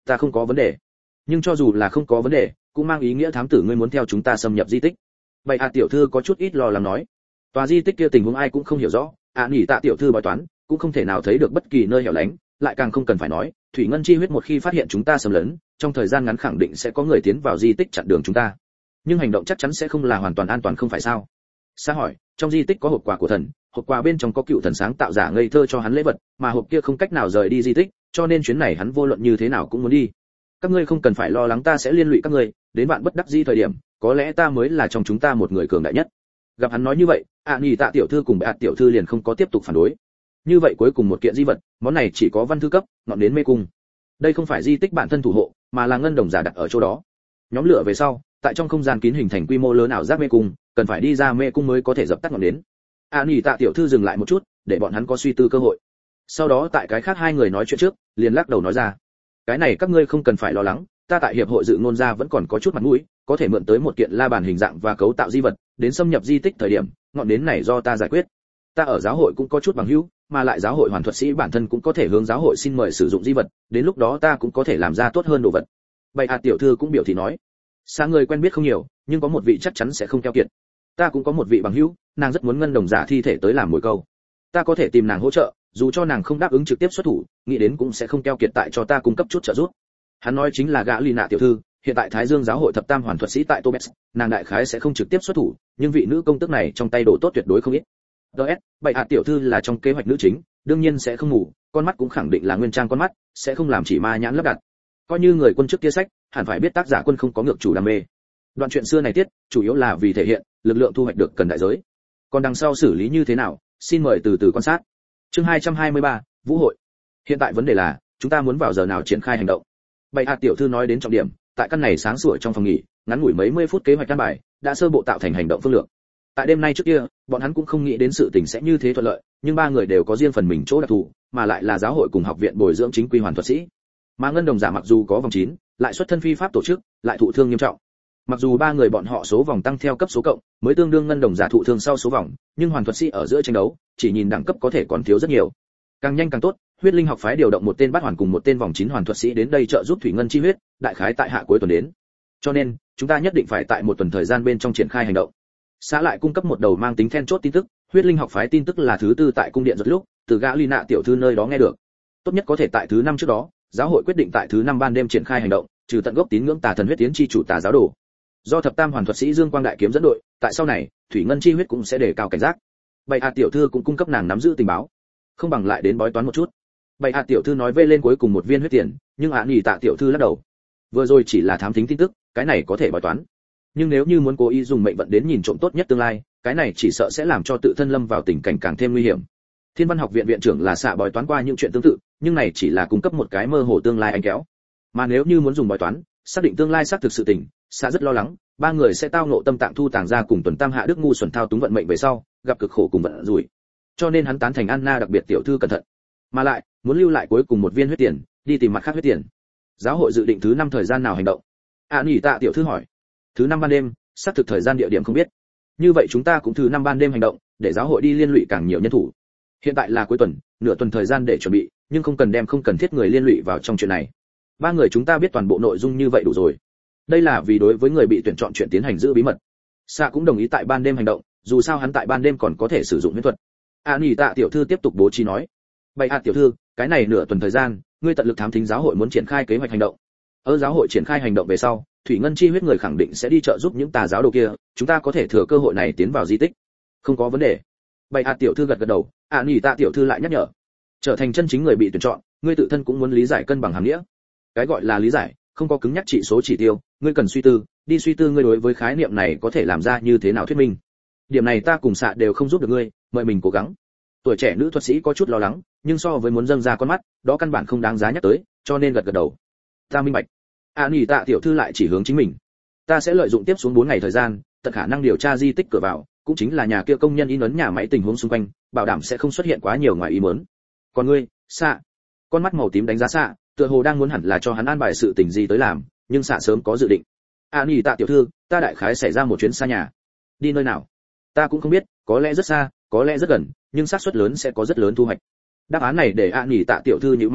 ta không có vấn đề. Nhưng cho dù là không có vấn đề, cũng mang ý nghĩa thám tử ngươi muốn theo chúng ta xâm nhập di tích. Vậy à tiểu thư có chút ít lo lắng nói. Tòa di tích kia tình huống ai cũng không hiểu rõ, ạ à, nhỉ tạ tiểu thư bói toán, cũng không thể nào thấy được bất kỳ nơi hẻo lánh, lại càng không cần phải nói, thủy ngân chi huyết một khi phát hiện chúng ta xâm lấn, trong thời gian ngắn khẳng định sẽ có người tiến vào di tích chặn đường chúng ta. Nhưng hành động chắc chắn sẽ không là hoàn toàn an toàn không phải sao? Sa hỏi, trong di tích có hộp quà của thần, hộp quà bên trong có cựu thần sáng tạo giả ngây thơ cho hắn lễ vật, mà hộp kia không cách nào rời đi di tích, cho nên chuyến này hắn vô luận như thế nào cũng muốn đi. Các ngươi không cần phải lo lắng ta sẽ liên lụy các ngươi, đến bạn bất đắc dĩ thời điểm, có lẽ ta mới là trong chúng ta một người cường đại nhất. Gặp hắn nói như vậy, ạ à, nhỉ tạ tiểu thư cùng bệ ạ tiểu thư liền không có tiếp tục phản đối. Như vậy cuối cùng một kiện di vật, món này chỉ có văn thư cấp, ngọn đến mê cung. Đây không phải di tích bản thân thủ hộ, mà là ngân đồng giả đặt ở chỗ đó. Nhóm lửa về sau, tại trong không gian kín hình thành quy mô lớn ảo giác mê cung, cần phải đi ra mê cung mới có thể dập tắt ngọn nến. ạ à, nhỉ tạ tiểu thư dừng lại một chút, để bọn hắn có suy tư cơ hội. Sau đó tại cái khác hai người nói chuyện trước, liền lắc đầu nói ra, cái này các ngươi không cần phải lo lắng, ta tại hiệp hội dự ngôn gia vẫn còn có chút mặt mũi, có thể mượn tới một kiện la bàn hình dạng và cấu tạo di vật, đến xâm nhập di tích thời điểm, ngọn nến này do ta giải quyết. Ta ở giáo hội cũng có chút bằng hữu, mà lại giáo hội hoàn thuật sĩ bản thân cũng có thể hướng giáo hội xin mời sử dụng di vật, đến lúc đó ta cũng có thể làm ra tốt hơn đồ vật. Bạch hạt tiểu thư cũng biểu thị nói, xa người quen biết không nhiều, nhưng có một vị chắc chắn sẽ không keo kiệt. Ta cũng có một vị bằng hữu, nàng rất muốn ngân đồng giả thi thể tới làm mồi câu. Ta có thể tìm nàng hỗ trợ, dù cho nàng không đáp ứng trực tiếp xuất thủ, nghĩ đến cũng sẽ không keo kiệt tại cho ta cung cấp chút trợ giúp. Hắn nói chính là gã Ly Nạ tiểu thư, hiện tại Thái Dương giáo hội thập tam hoàn thuật sĩ tại Tobes, nàng đại khái sẽ không trực tiếp xuất thủ, nhưng vị nữ công tước này trong tay đồ tốt tuyệt đối không ít. đê ét, Bạch hạt tiểu thư là trong kế hoạch nữ chính, đương nhiên sẽ không ngủ, con mắt cũng khẳng định là nguyên trang con mắt, sẽ không làm chỉ ma nhãn lắp đặt. Coi như người quân trước kia sách, hẳn phải biết tác giả quân không có ngược chủ đam mê. Đoạn chuyện xưa này tiết, chủ yếu là vì thể hiện lực lượng thu hoạch được cần đại giới. Còn đằng sau xử lý như thế nào, xin mời từ từ quan sát. Chương hai trăm hai mươi ba, Vũ hội. Hiện tại vấn đề là, chúng ta muốn vào giờ nào triển khai hành động. Bạch hạt tiểu thư nói đến trọng điểm, tại căn này sáng sủa trong phòng nghỉ, ngắn ngủi mấy mươi phút kế hoạch căn bài, đã sơ bộ tạo thành hành động phương lược. Tại đêm nay trước kia, bọn hắn cũng không nghĩ đến sự tình sẽ như thế thuận lợi, nhưng ba người đều có riêng phần mình chỗ đặc thù, mà lại là giáo hội cùng học viện bồi dưỡng chính quy hoàn thuật sĩ. Mà ngân đồng giả mặc dù có vòng chín, lại xuất thân phi pháp tổ chức, lại thụ thương nghiêm trọng. Mặc dù ba người bọn họ số vòng tăng theo cấp số cộng, mới tương đương ngân đồng giả thụ thương sau số vòng, nhưng hoàn thuật sĩ ở giữa tranh đấu, chỉ nhìn đẳng cấp có thể còn thiếu rất nhiều. Càng nhanh càng tốt, huyết linh học phái điều động một tên bát hoàn cùng một tên vòng chín hoàn thuật sĩ đến đây trợ giúp thủy ngân chi huyết, đại khái tại hạ cuối tuần đến. Cho nên, chúng ta nhất định phải tại một tuần thời gian bên trong triển khai hành động. Xã lại cung cấp một đầu mang tính then chốt tin tức, huyết linh học phái tin tức là thứ tư tại cung điện giật lúc, từ gã Ly Nạ tiểu thư nơi đó nghe được. Tốt nhất có thể tại thứ năm trước đó, giáo hội quyết định tại thứ năm ban đêm triển khai hành động, trừ tận gốc tín ngưỡng tà thần huyết tiến chi chủ tà giáo đồ. Do thập tam hoàn thuật sĩ Dương Quang đại kiếm dẫn đội, tại sau này, thủy ngân chi huyết cũng sẽ đề cao cảnh giác. Bạch hạt tiểu thư cũng cung cấp nàng nắm giữ tình báo, không bằng lại đến bói toán một chút. Bạch hạt tiểu thư nói vê lên cuối cùng một viên huyết tiền, nhưng ạ nhỉ tạ tiểu thư lắc đầu. Vừa rồi chỉ là thám thính tin tức, cái này có thể bói toán. Nhưng nếu như muốn cố ý dùng mệnh vận đến nhìn trộm tốt nhất tương lai, cái này chỉ sợ sẽ làm cho tự thân lâm vào tình cảnh càng thêm nguy hiểm. Thiên văn học viện viện trưởng là xạ bói toán qua những chuyện tương tự, nhưng này chỉ là cung cấp một cái mơ hồ tương lai anh kéo. Mà nếu như muốn dùng bói toán, xác định tương lai xác thực sự tình, xạ rất lo lắng, ba người sẽ tao ngộ tâm tạng thu tàng ra cùng tuần tam hạ đức ngu xuẩn thao túng vận mệnh về sau, gặp cực khổ cùng vận rủi. Cho nên hắn tán thành Anna đặc biệt tiểu thư cẩn thận, mà lại muốn lưu lại cuối cùng một viên huyết tiền, đi tìm mặt khác huyết tiền. Giáo hội dự định thứ năm thời gian nào hành động? À nhỉ tạ tiểu thư hỏi. Thứ năm ban đêm, xác thực thời gian địa điểm không biết. Như vậy chúng ta cũng thứ năm ban đêm hành động, để giáo hội đi liên lụy càng nhiều nhân thủ. Hiện tại là cuối tuần, nửa tuần thời gian để chuẩn bị, nhưng không cần đem không cần thiết người liên lụy vào trong chuyện này. Ba người chúng ta biết toàn bộ nội dung như vậy đủ rồi. Đây là vì đối với người bị tuyển chọn chuyện tiến hành giữ bí mật. Sa cũng đồng ý tại ban đêm hành động, dù sao hắn tại ban đêm còn có thể sử dụng huyễn thuật. À nhỉ tạ tiểu thư tiếp tục bố trí nói. Bạch hạt tiểu thư, cái này nửa tuần thời gian, ngươi tận lực thám thính giáo hội muốn triển khai kế hoạch hành động. Ở giáo hội triển khai hành động về sau, thủy ngân chi huyết người khẳng định sẽ đi trợ giúp những tà giáo đồ kia, chúng ta có thể thừa cơ hội này tiến vào di tích. Không có vấn đề. Bạch hạt tiểu thư gật gật đầu, à nhỉ tạ tiểu thư lại nhắc nhở. Trở thành chân chính người bị tuyển chọn, ngươi tự thân cũng muốn lý giải cân bằng hàm nghĩa. Cái gọi là lý giải, không có cứng nhắc chỉ số chỉ tiêu, ngươi cần suy tư, đi suy tư ngươi đối với khái niệm này có thể làm ra như thế nào thuyết minh. Điểm này ta cùng xạ đều không giúp được ngươi, mời mình cố gắng. Tuổi trẻ nữ thuật sĩ có chút lo lắng, nhưng so với muốn dâng ra con mắt, đó căn bản không đáng giá nhắc tới, cho nên gật gật đầu. Ta minh bạch. À nhỉ tạ tiểu thư lại chỉ hướng chính mình. Ta sẽ lợi dụng tiếp xuống bốn ngày thời gian, tận khả năng điều tra di tích cửa vào, cũng chính là nhà kia công nhân in ấn nhà máy tình huống xung quanh, bảo đảm sẽ không xuất hiện quá nhiều ngoài ý muốn. Còn ngươi, xạ. Con mắt màu tím đánh giá xạ, tựa hồ đang muốn hẳn là cho hắn an bài sự tình gì tới làm, nhưng xạ sớm có dự định. À nhỉ tạ tiểu thư, ta đại khái xảy ra một chuyến xa nhà. Đi nơi nào? Ta cũng không biết, có lẽ rất xa, có lẽ rất gần, nhưng xác suất lớn sẽ có rất lớn thu hoạch. Đáp án này để ạ nhỉ tạ tiểu thư nhíu mày lại,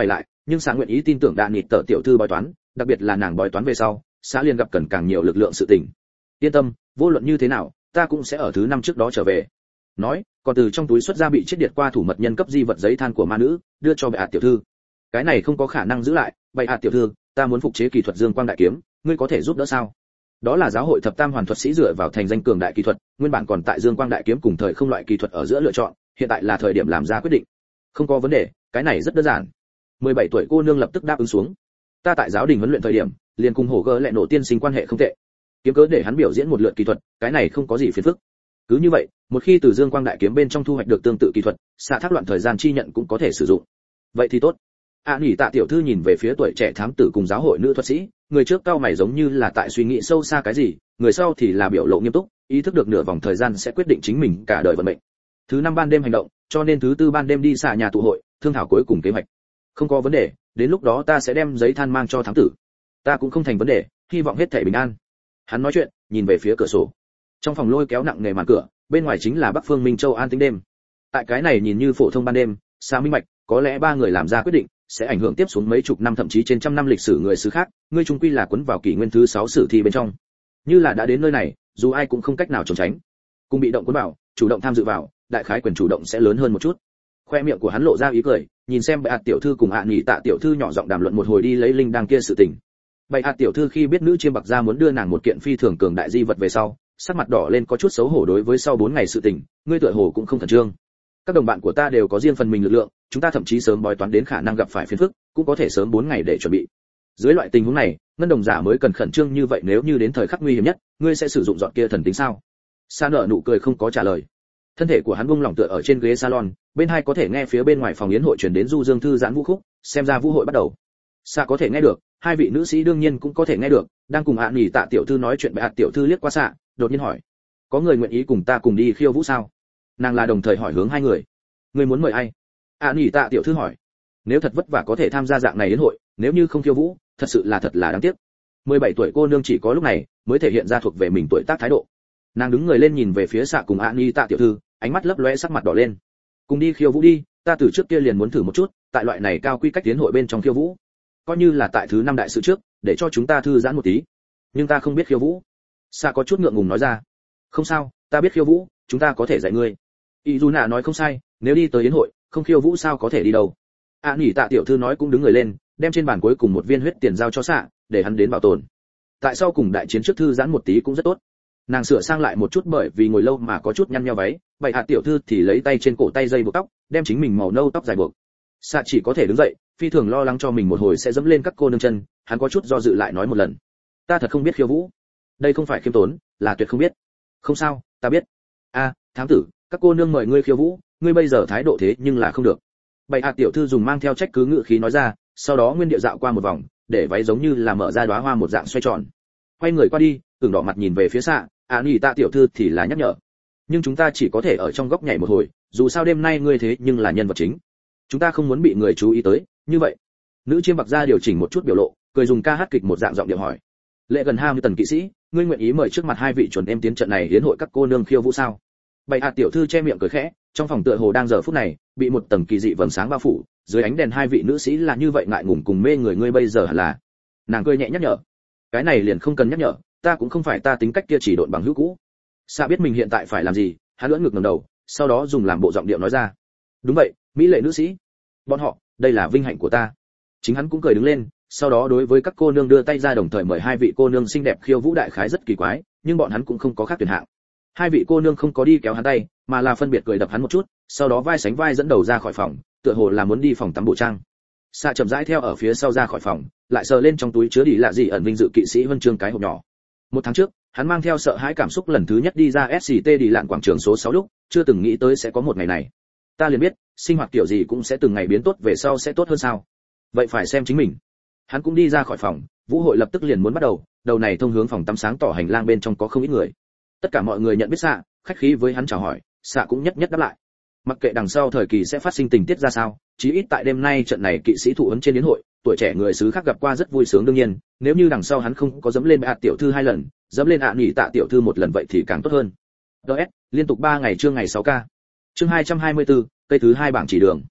nhưng xã nguyện ý tin tưởng đạn nịt tờ tiểu thư bói toán, đặc biệt là nàng bói toán về sau, xã liền gặp cần càng nhiều lực lượng sự tình. Yên tâm, vô luận như thế nào, ta cũng sẽ ở thứ năm trước đó trở về. Nói, còn từ trong túi xuất ra bị chết điệt qua thủ mật nhân cấp di vật giấy than của ma nữ, đưa cho bệ hạ tiểu thư. Cái này không có khả năng giữ lại, bệ hạ tiểu thư, ta muốn phục chế kỳ thuật dương quang đại kiếm, ngươi có thể giúp đỡ sao? Đó là giáo hội thập tam hoàn thuật sĩ dựa vào thành danh cường đại kỳ thuật, nguyên bản còn tại dương quang đại kiếm cùng thời không loại kỳ thuật ở giữa lựa chọn, hiện tại là thời điểm làm ra quyết định. Không có vấn đề, cái này rất đơn giản. mười bảy tuổi cô nương lập tức đáp ứng xuống. Ta tại giáo đình huấn luyện thời điểm, liền cùng hổ gơ lệ nổ tiên sinh quan hệ không tệ. Kiếm cớ để hắn biểu diễn một lượt kỳ thuật, cái này không có gì phiền phức. Cứ như vậy, một khi từ dương quang đại kiếm bên trong thu hoạch được tương tự kỳ thuật, xạ thác loạn thời gian chi nhận cũng có thể sử dụng. Vậy thì tốt. A Nhĩ Tạ tiểu thư nhìn về phía tuổi trẻ thám tử cùng giáo hội nữ thuật sĩ, người trước cao mày giống như là tại suy nghĩ sâu xa cái gì, người sau thì là biểu lộ nghiêm túc, ý thức được nửa vòng thời gian sẽ quyết định chính mình cả đời vận mệnh. Thứ năm ban đêm hành động, cho nên thứ tư ban đêm đi xạ nhà tụ hội, thương thảo cuối cùng kế hoạch. Không có vấn đề, đến lúc đó ta sẽ đem giấy than mang cho thám tử. Ta cũng không thành vấn đề, hy vọng hết thảy bình an. Hắn nói chuyện, nhìn về phía cửa sổ. Trong phòng lôi kéo nặng nề màn cửa, bên ngoài chính là Bắc Phương Minh Châu an tĩnh đêm. Tại cái này nhìn như phổ thông ban đêm, xa minh bạch, có lẽ ba người làm ra quyết định, sẽ ảnh hưởng tiếp xuống mấy chục năm thậm chí trên trăm năm lịch sử người xứ khác, ngươi chung quy là quấn vào kỷ nguyên thứ sáu sử thi bên trong. Như là đã đến nơi này, dù ai cũng không cách nào trốn tránh. Cùng bị động cuốn vào, chủ động tham dự vào, đại khái quyền chủ động sẽ lớn hơn một chút. Khoe miệng của hắn lộ ra ý cười, nhìn xem Bệ Hạt tiểu thư cùng Ạ Nhĩ Tạ tiểu thư nhỏ giọng đàm luận một hồi đi lấy linh đang kia sự tình. Bệ Hạt tiểu thư khi biết nữ chiêm bạc gia muốn đưa nàng một kiện phi thường cường đại di vật về sau, sắc mặt đỏ lên có chút xấu hổ đối với sau bốn ngày sự tình, ngươi tựa hồ cũng không khẩn trương. Các đồng bạn của ta đều có riêng phần mình lực lượng, chúng ta thậm chí sớm bói toán đến khả năng gặp phải phiền phức, cũng có thể sớm bốn ngày để chuẩn bị. Dưới loại tình huống này, ngân đồng giả mới cần khẩn trương như vậy, nếu như đến thời khắc nguy hiểm nhất, ngươi sẽ sử dụng dọn kia thần tính sao? Sa nở nụ cười không có trả lời. Thân thể của hắn buông lỏng tựa ở trên ghế salon, bên hai có thể nghe phía bên ngoài phòng yến hội truyền đến du dương thư giãn vũ khúc, xem ra vũ hội bắt đầu. Sa có thể nghe được, hai vị nữ sĩ đương nhiên cũng có thể nghe được, đang cùng Ạ Nhĩ Tạ tiểu thư nói chuyện. Bệ Hạt tiểu thư liếc qua Sa, đột nhiên hỏi: "Có người nguyện ý cùng ta cùng đi khiêu vũ sao?" Nàng là đồng thời hỏi hướng hai người. "Ngươi muốn mời ai?" Ạ Nhĩ Tạ tiểu thư hỏi. Nếu thật vất vả có thể tham gia dạng này yến hội, nếu như không khiêu vũ, thật sự là thật là đáng tiếc. mười bảy tuổi cô nương chỉ có lúc này mới thể hiện ra thuộc về mình tuổi tác thái độ. Nàng đứng người lên nhìn về phía Sa cùng Ạ Nhĩ Tạ tiểu thư, ánh mắt lấp lóe, sắc mặt đỏ lên. "Cùng đi khiêu vũ đi, ta từ trước kia liền muốn thử một chút, tại loại này cao quy cách tiến hội bên trong khiêu vũ, coi như là tại thứ năm đại sự trước, để cho chúng ta thư giãn một tí. Nhưng ta không biết khiêu vũ." Sa có chút ngượng ngùng nói ra. "Không sao, ta biết khiêu vũ, chúng ta có thể dạy ngươi." Izuna nói không sai, nếu đi tới yến hội, không khiêu vũ sao có thể đi đâu. Ạ Nhĩ Tạ tiểu thư nói cũng đứng người lên, đem trên bàn cuối cùng một viên huyết tiền giao cho Sa, để hắn đến bảo tồn. Tại sao cùng đại chiến trước thư giãn một tí cũng rất tốt. Nàng sửa sang lại một chút bởi vì ngồi lâu mà có chút nhăn nheo váy, Bệ Hạt tiểu thư thì lấy tay trên cổ tay dây buộc tóc, đem chính mình màu nâu tóc dài buộc. Sa chỉ có thể đứng dậy, phi thường lo lắng cho mình một hồi sẽ dẫm lên các cô nương chân, hắn có chút do dự lại nói một lần: "Ta thật không biết khiêu vũ." Đây không phải khiêm tốn, là tuyệt không biết. "Không sao, ta biết." "A, thám tử, các cô nương mời ngươi khiêu vũ, ngươi bây giờ thái độ thế nhưng là không được." Bệ Hạt tiểu thư dùng mang theo trách cứ ngữ khí nói ra, sau đó nguyên điệu dạo qua một vòng, để váy giống như là mở ra đóa hoa một dạng xoay tròn. Quay người qua đi, ửng đỏ mặt nhìn về phía Sa, Ạ Nhĩ Tạ tiểu thư thì là nhắc nhở: "Nhưng chúng ta chỉ có thể ở trong góc nhảy một hồi, dù sao đêm nay ngươi thế nhưng là nhân vật chính. Chúng ta không muốn bị người chú ý tới, như vậy." Nữ chiêm bạc gia điều chỉnh một chút biểu lộ, cười dùng ca hát kịch một dạng giọng điệu hỏi: "Lệ gần hai mươi tần kỵ sĩ, ngươi nguyện ý mời trước mặt hai vị chuẩn em tiến trận này yến hội các cô nương khiêu vũ sao?" Bệ Hạt tiểu thư che miệng cười khẽ, trong phòng tựa hồ đang giờ phút này bị một tầng kỳ dị vầng sáng bao phủ, dưới ánh đèn hai vị nữ sĩ là như vậy ngại ngùng cùng mê người, ngươi bây giờ hẳn là. Nàng cười nhẹ nhắc nhở: "Cái này liền không cần nhắc nhở, ta cũng không phải ta tính cách kia chỉ độn bằng hữu cũ." Sa biết mình hiện tại phải làm gì, hắn lưỡn ngực ngẩng đầu, sau đó dùng làm bộ giọng điệu nói ra: "Đúng vậy, mỹ lệ nữ sĩ. Bọn họ, đây là vinh hạnh của ta." Chính hắn cũng cười đứng lên, sau đó đối với các cô nương đưa tay ra, đồng thời mời hai vị cô nương xinh đẹp khiêu vũ. Đại khái rất kỳ quái, nhưng bọn hắn cũng không có khác tuyển hạng. Hai vị cô nương không có đi kéo hắn tay, mà là phân biệt cười đập hắn một chút, sau đó vai sánh vai dẫn đầu ra khỏi phòng, tựa hồ là muốn đi phòng tắm bộ trang. Sa chậm rãi theo ở phía sau ra khỏi phòng, lại sờ lên trong túi chứa đi lạ gì ẩn vinh dự kỵ sĩ huân chương cái hộp nhỏ. Một tháng trước, hắn mang theo sợ hãi cảm xúc lần thứ nhất đi ra ét xê tê đi lạn quảng trường số sáu lúc, chưa từng nghĩ tới sẽ có một ngày này. Ta liền biết, sinh hoạt kiểu gì cũng sẽ từng ngày biến tốt, về sau sẽ tốt hơn sao? Vậy phải xem chính mình. Hắn cũng đi ra khỏi phòng, vũ hội lập tức liền muốn bắt đầu, đầu này thông hướng phòng tắm sáng tỏ hành lang bên trong có không ít người. Tất cả mọi người nhận biết Sa, khách khí với hắn chào hỏi, Sa cũng nhất nhất đáp lại. Mặc kệ đằng sau thời kỳ sẽ phát sinh tình tiết ra sao, chí ít tại đêm nay trận này kỵ sĩ thụ ấn trên yến hội, tuổi trẻ người xứ khác gặp qua rất vui sướng. Đương nhiên, nếu như đằng sau hắn không có dẫm lên Bệ Hạt tiểu thư hai lần, dẫm lên Ạ Nhĩ Tạ tiểu thư một lần vậy thì càng tốt hơn. đê ét, liên tục ba ngày chương ngày sáu ca. Chương hai trăm hai mươi tư, cây thứ hai bảng chỉ đường.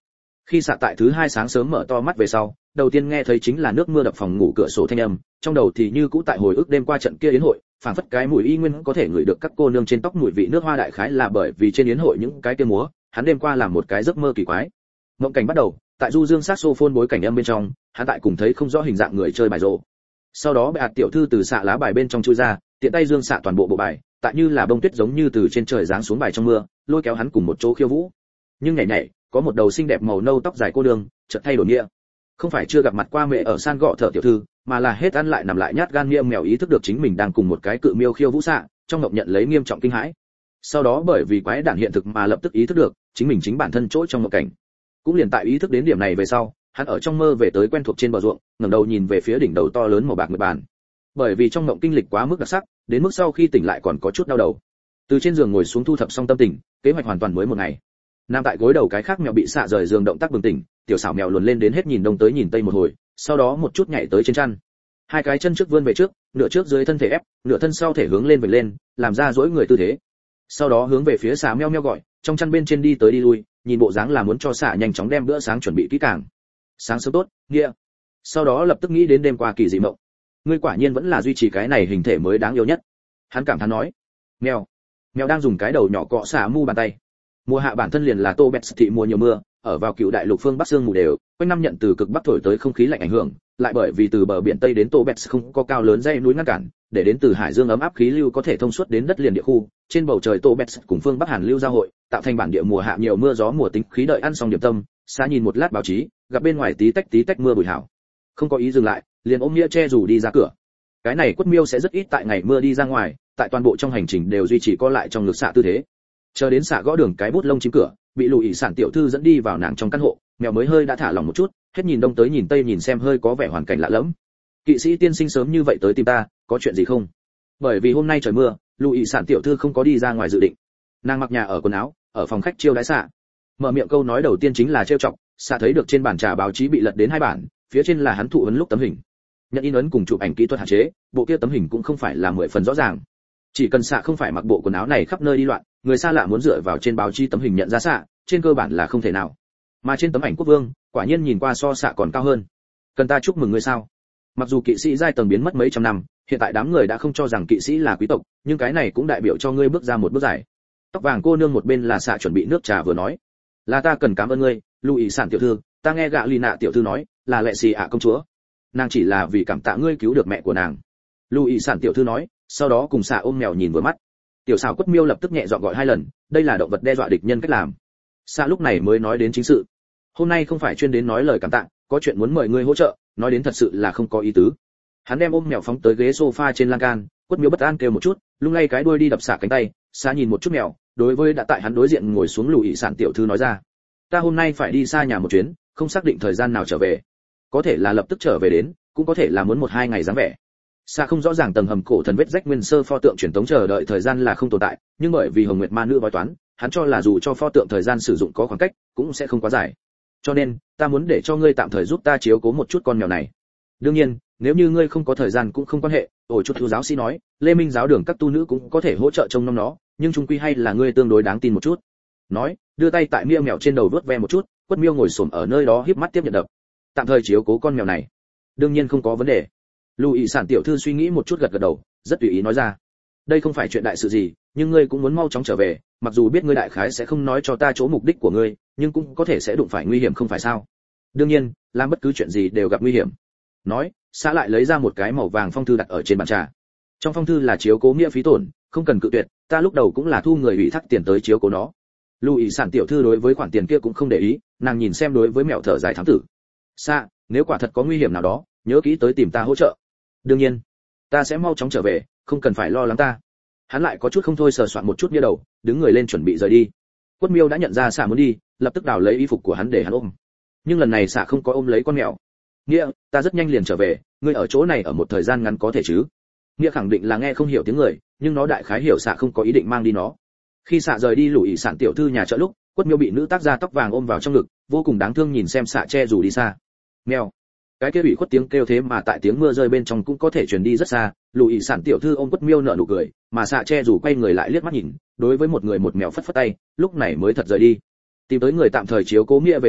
Khi xạ tại thứ hai sáng sớm mở to mắt về sau, đầu tiên nghe thấy chính là nước mưa đập phòng ngủ cửa sổ thanh âm, trong đầu thì như cũ tại hồi ức đêm qua trận kia yến hội, phảng phất cái mùi y nguyên có thể ngửi được các cô nương trên tóc mùi vị nước hoa, đại khái là bởi vì trên yến hội những cái kia múa, hắn đêm qua làm một cái giấc mơ kỳ quái. Mộng cảnh bắt đầu, tại du dương saxophone bối cảnh âm bên trong, hắn tại cùng thấy không rõ hình dạng người chơi bài rổ. Sau đó bệ hạt tiểu thư từ xạ lá bài bên trong chui ra, tiện tay dương xạ toàn bộ bộ bài, tại như là bông tuyết giống như từ trên trời giáng xuống bài trong mưa, lôi kéo hắn cùng một chỗ khiêu vũ. Nhưng nhảy nhảy, có một đầu xinh đẹp màu nâu tóc dài cô nương, chợt thay đổi nghĩa. Không phải chưa gặp mặt qua mẹ ở san gọ thở tiểu thư, mà là hết ăn lại nằm lại nhát gan nghiêm mèo ý thức được chính mình đang cùng một cái cự miêu khiêu vũ xạ, trong ngộng nhận lấy nghiêm trọng kinh hãi. Sau đó bởi vì quái đản hiện thực mà lập tức ý thức được, chính mình chính bản thân chỗ trong ngộng cảnh. Cũng liền tại ý thức đến điểm này về sau, hắn ở trong mơ về tới quen thuộc trên bờ ruộng, ngẩng đầu nhìn về phía đỉnh đầu to lớn màu bạc mười bàn. Bởi vì trong ngộng kinh lịch quá mức đặc sắc, đến mức sau khi tỉnh lại còn có chút đau đầu. Từ trên giường ngồi xuống thu thập xong tâm tình, kế hoạch hoàn toàn mới một ngày. Nam tại gối đầu cái khác mèo bị xạ rời giường động tác bừng tỉnh, tiểu xảo mèo luồn lên đến hết nhìn đông tới nhìn tây một hồi, sau đó một chút nhảy tới trên chăn. Hai cái chân trước vươn về trước, nửa trước dưới thân thể ép, nửa thân sau thể hướng lên về lên, làm ra duỗi người tư thế. Sau đó hướng về phía xạ meo meo gọi, trong chăn bên trên đi tới đi lui, nhìn bộ dáng là muốn cho xạ nhanh chóng đem bữa sáng chuẩn bị kỹ càng. Sáng sớm tốt, nghĩa. Sau đó lập tức nghĩ đến đêm qua kỳ dị mộng. Ngươi quả nhiên vẫn là duy trì cái này hình thể mới đáng yêu nhất. Hắn cảm thán nói. Mèo. Mèo đang dùng cái đầu nhỏ cọ xạ mu bàn tay. Mùa hạ bản thân liền là tô bẹt thị mùa nhiều mưa, ở vào cựu đại lục phương bắc sương mù đều, quanh năm nhận từ cực bắc thổi tới không khí lạnh ảnh hưởng, lại bởi vì từ bờ biển tây đến tô bẹt không có cao lớn dãy núi ngăn cản, để đến từ hải dương ấm áp khí lưu có thể thông suốt đến đất liền địa khu, trên bầu trời tô bẹt cùng phương bắc hàn lưu giao hội, tạo thành bản địa mùa hạ nhiều mưa gió mùa tính khí. Đợi ăn xong điểm tâm, xa nhìn một lát báo chí, gặp bên ngoài tí tách tí tách mưa bụi hảo, không có ý dừng lại, liền ôm nghĩa che dù đi ra cửa. Cái này quất miêu sẽ rất ít tại ngày mưa đi ra ngoài, tại toàn bộ trong hành trình đều duy trì co lại trong ngực xạ tư thế. Chờ đến xạ gõ đường cái bút lông chim cửa, bị lùi sản tiểu thư dẫn đi vào nàng trong căn hộ, mèo mới hơi đã thả lỏng một chút, hết nhìn đông tới nhìn tây nhìn xem hơi có vẻ hoàn cảnh lạ lẫm. Kỵ sĩ tiên sinh sớm như vậy tới tìm ta, có chuyện gì không? Bởi vì hôm nay trời mưa, lùi sản tiểu thư không có đi ra ngoài dự định. Nàng mặc nhà ở quần áo, ở phòng khách chiêu đãi xạ. Mở miệng câu nói đầu tiên chính là trêu chọc, xạ thấy được trên bàn trà báo chí bị lật đến hai bản, phía trên là hắn thụ ấn lúc tấm hình. Nhận in ấn cùng chụp ảnh kỹ thuật hạn chế, bộ kia tấm hình cũng không phải là mười phần rõ ràng. Chỉ cần xạ không phải mặc bộ quần áo này khắp nơi đi loạn, người xa lạ muốn dựa vào trên báo chí tấm hình nhận ra xạ, trên cơ bản là không thể nào. Mà trên tấm ảnh quốc vương, quả nhiên nhìn qua so xạ còn cao hơn. Cần ta chúc mừng ngươi sao? Mặc dù kỵ sĩ giai tầng biến mất mấy trăm năm, hiện tại đám người đã không cho rằng kỵ sĩ là quý tộc, nhưng cái này cũng đại biểu cho ngươi bước ra một bước dài. Tóc vàng cô nương một bên là xạ chuẩn bị nước trà vừa nói, là ta cần cảm ơn ngươi, Louis sản tiểu thư, ta nghe gạ lì nạ tiểu thư nói, là lệ xì ạ công chúa. Nàng chỉ là vì cảm tạ ngươi cứu được mẹ của nàng. Louis sản tiểu thư nói, sau đó cùng xạ ôm mèo nhìn vừa mắt. Tiểu xảo quất miêu lập tức nhẹ dọn gọi hai lần, đây là động vật đe dọa địch nhân cách làm. Xạ lúc này mới nói đến chính sự. Hôm nay không phải chuyên đến nói lời cảm tạ, có chuyện muốn mời ngươi hỗ trợ, nói đến thật sự là không có ý tứ. Hắn đem ôm mèo phóng tới ghế sofa trên lan can, quất miêu bất an kêu một chút, lung lay cái đuôi đi đập xạ cánh tay. Xạ nhìn một chút mèo, đối với đã tại hắn đối diện ngồi xuống Lùi sản tiểu thư nói ra, ta hôm nay phải đi xa nhà một chuyến, không xác định thời gian nào trở về, có thể là lập tức trở về đến, cũng có thể là muốn một hai ngày dáng vẻ. Xạ không rõ ràng tầng hầm cổ thần vết rách nguyên sơ pho tượng truyền tống chờ đợi thời gian là không tồn tại, nhưng bởi vì Hồng Nguyệt Ma nữ bói toán, hắn cho là dù cho pho tượng thời gian sử dụng có khoảng cách, cũng sẽ không quá dài. Cho nên, ta muốn để cho ngươi tạm thời giúp ta chiếu cố một chút con mèo này. Đương nhiên, nếu như ngươi không có thời gian cũng không quan hệ, ổi chút thư giáo sĩ nói, Lê Minh giáo đường các tu nữ cũng có thể hỗ trợ trông nom nó, nhưng chung quy hay là ngươi tương đối đáng tin một chút. Nói, đưa tay tại miêu mèo trên đầu vuốt ve một chút, quất miêu ngồi xổm ở nơi đó híp mắt tiếp nhận đập. Tạm thời chiếu cố con mèo này. Đương nhiên không có vấn đề. Lùi sản tiểu thư suy nghĩ một chút gật gật đầu, rất tùy ý nói ra, đây không phải chuyện đại sự gì, nhưng ngươi cũng muốn mau chóng trở về, mặc dù biết ngươi đại khái sẽ không nói cho ta chỗ mục đích của ngươi, nhưng cũng có thể sẽ đụng phải nguy hiểm không phải sao? Đương nhiên, làm bất cứ chuyện gì đều gặp nguy hiểm. Nói, xã lại lấy ra một cái màu vàng phong thư đặt ở trên bàn trà. Trong phong thư là chiếu cố nghĩa phí tổn, không cần cự tuyệt, ta lúc đầu cũng là thu người ủy thác tiền tới chiếu cố nó. Lùi sản tiểu thư đối với khoản tiền kia cũng không để ý, nàng nhìn xem đối với mèo thở dài thám tử. Xã, nếu quả thật có nguy hiểm nào đó, nhớ kỹ tới tìm ta hỗ trợ. Đương nhiên, ta sẽ mau chóng trở về, không cần phải lo lắng ta. Hắn lại có chút không thôi sờ soạn một chút như đầu, đứng người lên chuẩn bị rời đi. Quất miêu đã nhận ra xạ muốn đi, lập tức đào lấy y phục của hắn để hắn ôm. Nhưng lần này xạ không có ôm lấy con mèo. Nghĩa, ta rất nhanh liền trở về, ngươi ở chỗ này ở một thời gian ngắn có thể chứ? Nghĩa khẳng định là nghe không hiểu tiếng người, nhưng nó đại khái hiểu xạ không có ý định mang đi nó. Khi xạ rời đi Lùi sản tiểu thư nhà chợ lúc, quất miêu bị nữ tác gia tóc vàng ôm vào trong ngực, vô cùng đáng thương nhìn xem xạ che dù đi xa. Mèo. Cái kia bị khuất tiếng kêu thế mà tại tiếng mưa rơi bên trong cũng có thể truyền đi rất xa. Lùi sản tiểu thư ôm quất miêu nở nụ cười, mà xạ che dù quay người lại liếc mắt nhìn, đối với một người một mèo phất phất tay, lúc này mới thật rời đi. Tìm tới người tạm thời chiếu cố nghĩa về sau,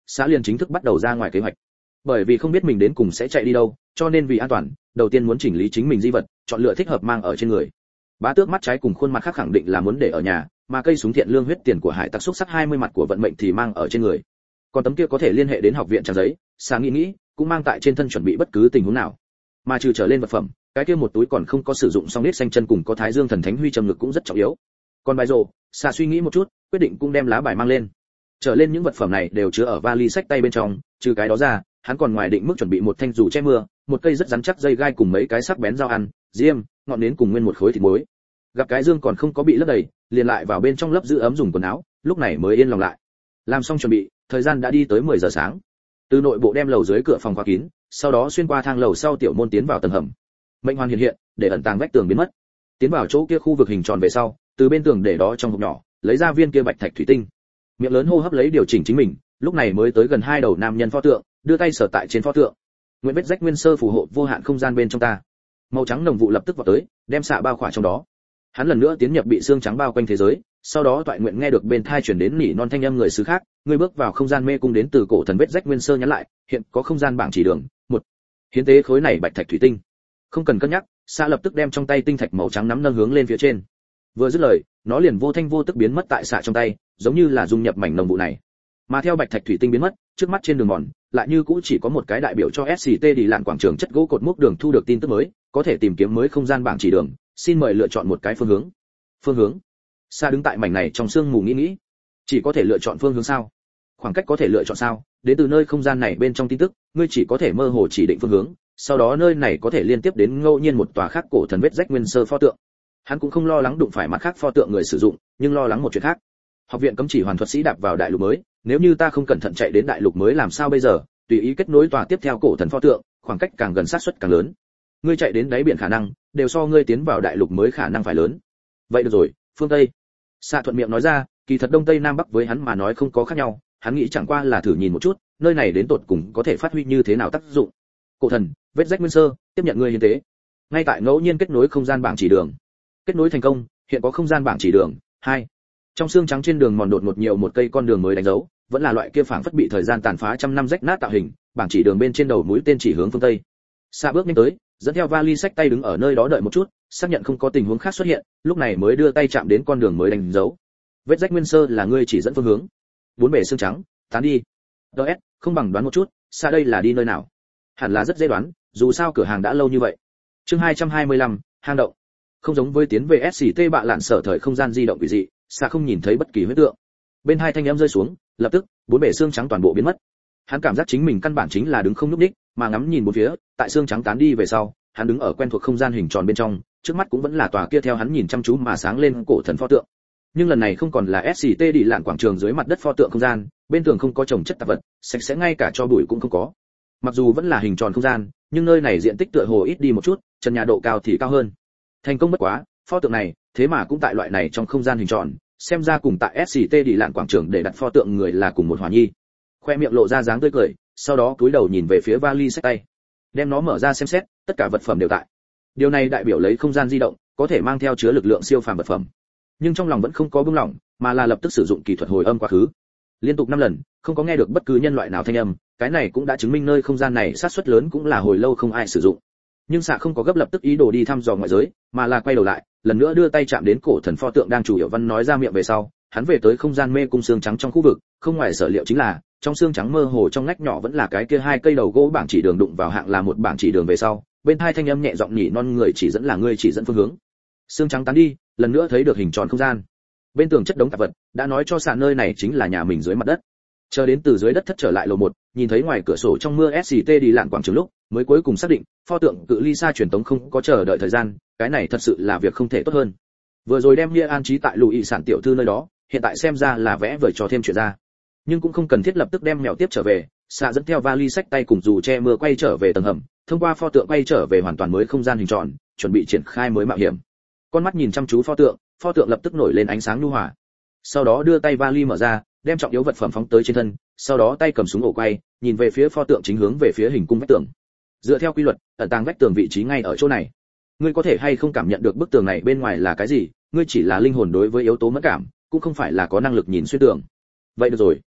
xã liền chính thức bắt đầu ra ngoài kế hoạch. Bởi vì không biết mình đến cùng sẽ chạy đi đâu, cho nên vì an toàn, đầu tiên muốn chỉnh lý chính mình di vật, chọn lựa thích hợp mang ở trên người. Bá Tước mắt trái cùng khuôn mặt khác khẳng định là muốn để ở nhà, mà cây súng thiện lương huyết tiền của hải tặc xúc sắc hai mươi mặt của vận mệnh thì mang ở trên người. Còn tấm kia có thể liên hệ đến học viện trang giấy, xã nghĩ nghĩ, cũng mang tại trên thân chuẩn bị bất cứ tình huống nào. Mà trừ trở lên vật phẩm, cái kia một túi còn không có sử dụng xong nít xanh chân cùng có Thái Dương thần thánh huy trầm ngực cũng rất trọng yếu. Còn bài rồ, xã suy nghĩ một chút, quyết định cũng đem lá bài mang lên. Trở lên những vật phẩm này đều chứa ở vali sách tay bên trong, trừ cái đó ra, hắn còn ngoài định mức chuẩn bị một thanh dù che mưa, một cây rất rắn chắc dây gai cùng mấy cái sắc bén dao ăn, diêm, ngọn nến cùng nguyên một khối thịt muối. Gặp cái dương còn không có bị lấp đầy, liền lại vào bên trong lớp giữ ấm dùng quần áo, lúc này mới yên lòng lại. Làm xong chuẩn bị, thời gian đã đi tới mười giờ sáng. Từ nội bộ đem lầu dưới cửa phòng khóa kín, sau đó xuyên qua thang lầu sau tiểu môn tiến vào tầng hầm. Mệnh hoàn hiện hiện, để ẩn tàng vách tường biến mất. Tiến vào chỗ kia khu vực hình tròn về sau, từ bên tường để đó trong hộp nhỏ, lấy ra viên kia bạch thạch thủy tinh. Miệng lớn hô hấp lấy điều chỉnh chính mình, lúc này mới tới gần hai đầu nam nhân pho tượng, đưa tay sờ tại trên pho tượng. Nguyễn vết rách nguyên sơ phù hộ vô hạn không gian bên trong ta. Màu trắng nồng vụ lập tức vọt tới, đem xạ bao khỏa trong đó. Hắn lần nữa tiến nhập bị xương trắng bao quanh thế giới, sau đó toại nguyện nghe được bên thai truyền đến nỉ non thanh âm người xứ khác, người bước vào không gian mê cung đến từ cổ thần vết rách nguyên sơ nhắn lại, hiện có không gian bảng chỉ đường, một hiến tế khối này bạch thạch thủy tinh. Không cần cân nhắc, xạ lập tức đem trong tay tinh thạch màu trắng nắm nâng hướng lên phía trên. Vừa dứt lời, nó liền vô thanh vô tức biến mất tại xạ trong tay, giống như là dung nhập mảnh nồng vụ này. Mà theo bạch thạch thủy tinh biến mất, trước mắt trên đường mòn, lại như cũ chỉ có một cái đại biểu cho ét xê tê đi lạn quảng trường chất gỗ cột mốc đường thu được tin tức mới, có thể tìm kiếm mới không gian bảng chỉ đường, xin mời lựa chọn một cái phương hướng. Phương hướng? Sa đứng tại mảnh này trong sương mù nghĩ nghĩ, chỉ có thể lựa chọn phương hướng sao? Khoảng cách có thể lựa chọn sao? Đến từ nơi không gian này bên trong tin tức, ngươi chỉ có thể mơ hồ chỉ định phương hướng, sau đó nơi này có thể liên tiếp đến ngẫu nhiên một tòa khác cổ thần vết rách nguyên sơ pho tượng. Hắn cũng không lo lắng đụng phải mặt khác pho tượng người sử dụng, nhưng lo lắng một chuyện khác. Học viện cấm chỉ hoàn thuật sĩ đạp vào đại lục mới, nếu như ta không cẩn thận chạy đến đại lục mới làm sao bây giờ? Tùy ý kết nối tòa tiếp theo cổ thần pho tượng, khoảng cách càng gần sát suất càng lớn. Ngươi chạy đến đáy biển khả năng đều so ngươi tiến vào đại lục mới khả năng phải lớn. Vậy được rồi, phương tây. Sa thuận miệng nói ra, kỳ thật đông tây nam bắc với hắn mà nói không có khác nhau, hắn nghĩ chẳng qua là thử nhìn một chút, nơi này đến tột cùng có thể phát huy như thế nào tác dụng. Cổ thần, vết rách nguyên sơ, tiếp nhận ngươi hiến tế. Ngay tại ngẫu nhiên kết nối không gian bảng chỉ đường. Kết nối thành công, hiện có không gian bảng chỉ đường. Hai. Trong xương trắng trên đường mòn đột ngột nhiều một cây con đường mới đánh dấu, vẫn là loại kia phảng phất bị thời gian tàn phá trăm năm rách nát tạo hình, bảng chỉ đường bên trên đầu mũi tên chỉ hướng phương tây. Sa bước nhanh tới, dẫn theo vali sách tay đứng ở nơi đó đợi một chút, xác nhận không có tình huống khác xuất hiện, lúc này mới đưa tay chạm đến con đường mới đánh dấu. Vết rách nguyên sơ là ngươi chỉ dẫn phương hướng. Bốn bể xương trắng, tán đi. đê ét, không bằng đoán một chút, Sa đây là đi nơi nào? Hẳn là rất dễ đoán, dù sao cửa hàng đã lâu như vậy. Chương hai trăm hai mươi lăm, hang động. Không giống với tiến về ét xê tê bạ lạn sở thời không gian di động quỷ dị, Sa không nhìn thấy bất kỳ huyết tượng. Bên hai thanh âm rơi xuống, lập tức, bốn bể xương trắng toàn bộ biến mất. Hắn cảm giác chính mình căn bản chính là đứng không nhúc nhích, mà ngắm nhìn bốn phía, tại xương trắng tán đi về sau, hắn đứng ở quen thuộc không gian hình tròn bên trong, trước mắt cũng vẫn là tòa kia theo hắn nhìn chăm chú mà sáng lên cổ thần pho tượng. Nhưng lần này không còn là ét xê tê đi lạn quảng trường dưới mặt đất pho tượng không gian, bên tường không có trồng chất tạp vật, sạch sẽ ngay cả cho bụi cũng không có. Mặc dù vẫn là hình tròn không gian, nhưng nơi này diện tích tựa hồ ít đi một chút, trần nhà độ cao thì cao hơn. Thành công bất quá, pho tượng này, thế mà cũng tại loại này trong không gian hình tròn, xem ra cùng tại ét xê tê đi lạn quảng trường để đặt pho tượng người là cùng một hòa nhi. Khoe miệng lộ ra dáng tươi cười, sau đó cúi đầu nhìn về phía vali sách tay, đem nó mở ra xem xét, tất cả vật phẩm đều tại. Điều này đại biểu lấy không gian di động, có thể mang theo chứa lực lượng siêu phàm vật phẩm. Nhưng trong lòng vẫn không có buông lỏng, mà là lập tức sử dụng kỹ thuật hồi âm quá khứ. Liên tục năm lần, không có nghe được bất cứ nhân loại nào thanh âm, cái này cũng đã chứng minh nơi không gian này sát suất lớn cũng là hồi lâu không ai sử dụng. Nhưng xạ không có gấp lập tức ý đồ đi thăm dò ngoại giới, mà là quay đầu lại, lần nữa đưa tay chạm đến cổ thần pho tượng đang chủ hiệu văn nói ra miệng về sau, hắn về tới không gian mê cung xương trắng trong khu vực, không ngoài sở liệu chính là trong xương trắng mơ hồ trong ngách nhỏ vẫn là cái kia hai cây đầu gỗ bảng chỉ đường đụng vào hạng là một bảng chỉ đường về sau, bên hai thanh âm nhẹ giọng nhỉ non người chỉ dẫn là người chỉ dẫn phương hướng. Xương trắng tán đi, lần nữa thấy được hình tròn không gian. Bên tường chất đống tạp vật, đã nói cho xạ nơi này chính là nhà mình dưới mặt đất. Chờ đến từ dưới đất thất trở lại lầu một, nhìn thấy ngoài cửa sổ trong mưa ét xê tê đi lạn quảng trường lúc, mới cuối cùng xác định, pho tượng cự ly xa truyền tống không có chờ đợi thời gian, cái này thật sự là việc không thể tốt hơn. Vừa rồi đem bia an trí tại lùi sản tiểu thư nơi đó, hiện tại xem ra là vẽ vời cho thêm chuyện ra. Nhưng cũng không cần thiết lập tức đem mèo tiếp trở về, xạ dẫn theo vali sách tay cùng dù che mưa quay trở về tầng hầm, thông qua pho tượng quay trở về hoàn toàn mới không gian hình tròn, chuẩn bị triển khai mới mạo hiểm. Con mắt nhìn chăm chú pho tượng, pho tượng lập tức nổi lên ánh sáng nhu hòa. Sau đó đưa tay vali mở ra, đem trọng yếu vật phẩm phóng tới trên thân, sau đó tay cầm súng ổ quay, nhìn về phía pho tượng chính hướng về phía hình cung vách tường. Dựa theo quy luật, ẩn tàng vách tường vị trí ngay ở chỗ này. Ngươi có thể hay không cảm nhận được bức tường này bên ngoài là cái gì? Ngươi chỉ là linh hồn đối với yếu tố mất cảm, cũng không phải là có năng lực nhìn xuyên tường. Vậy được rồi.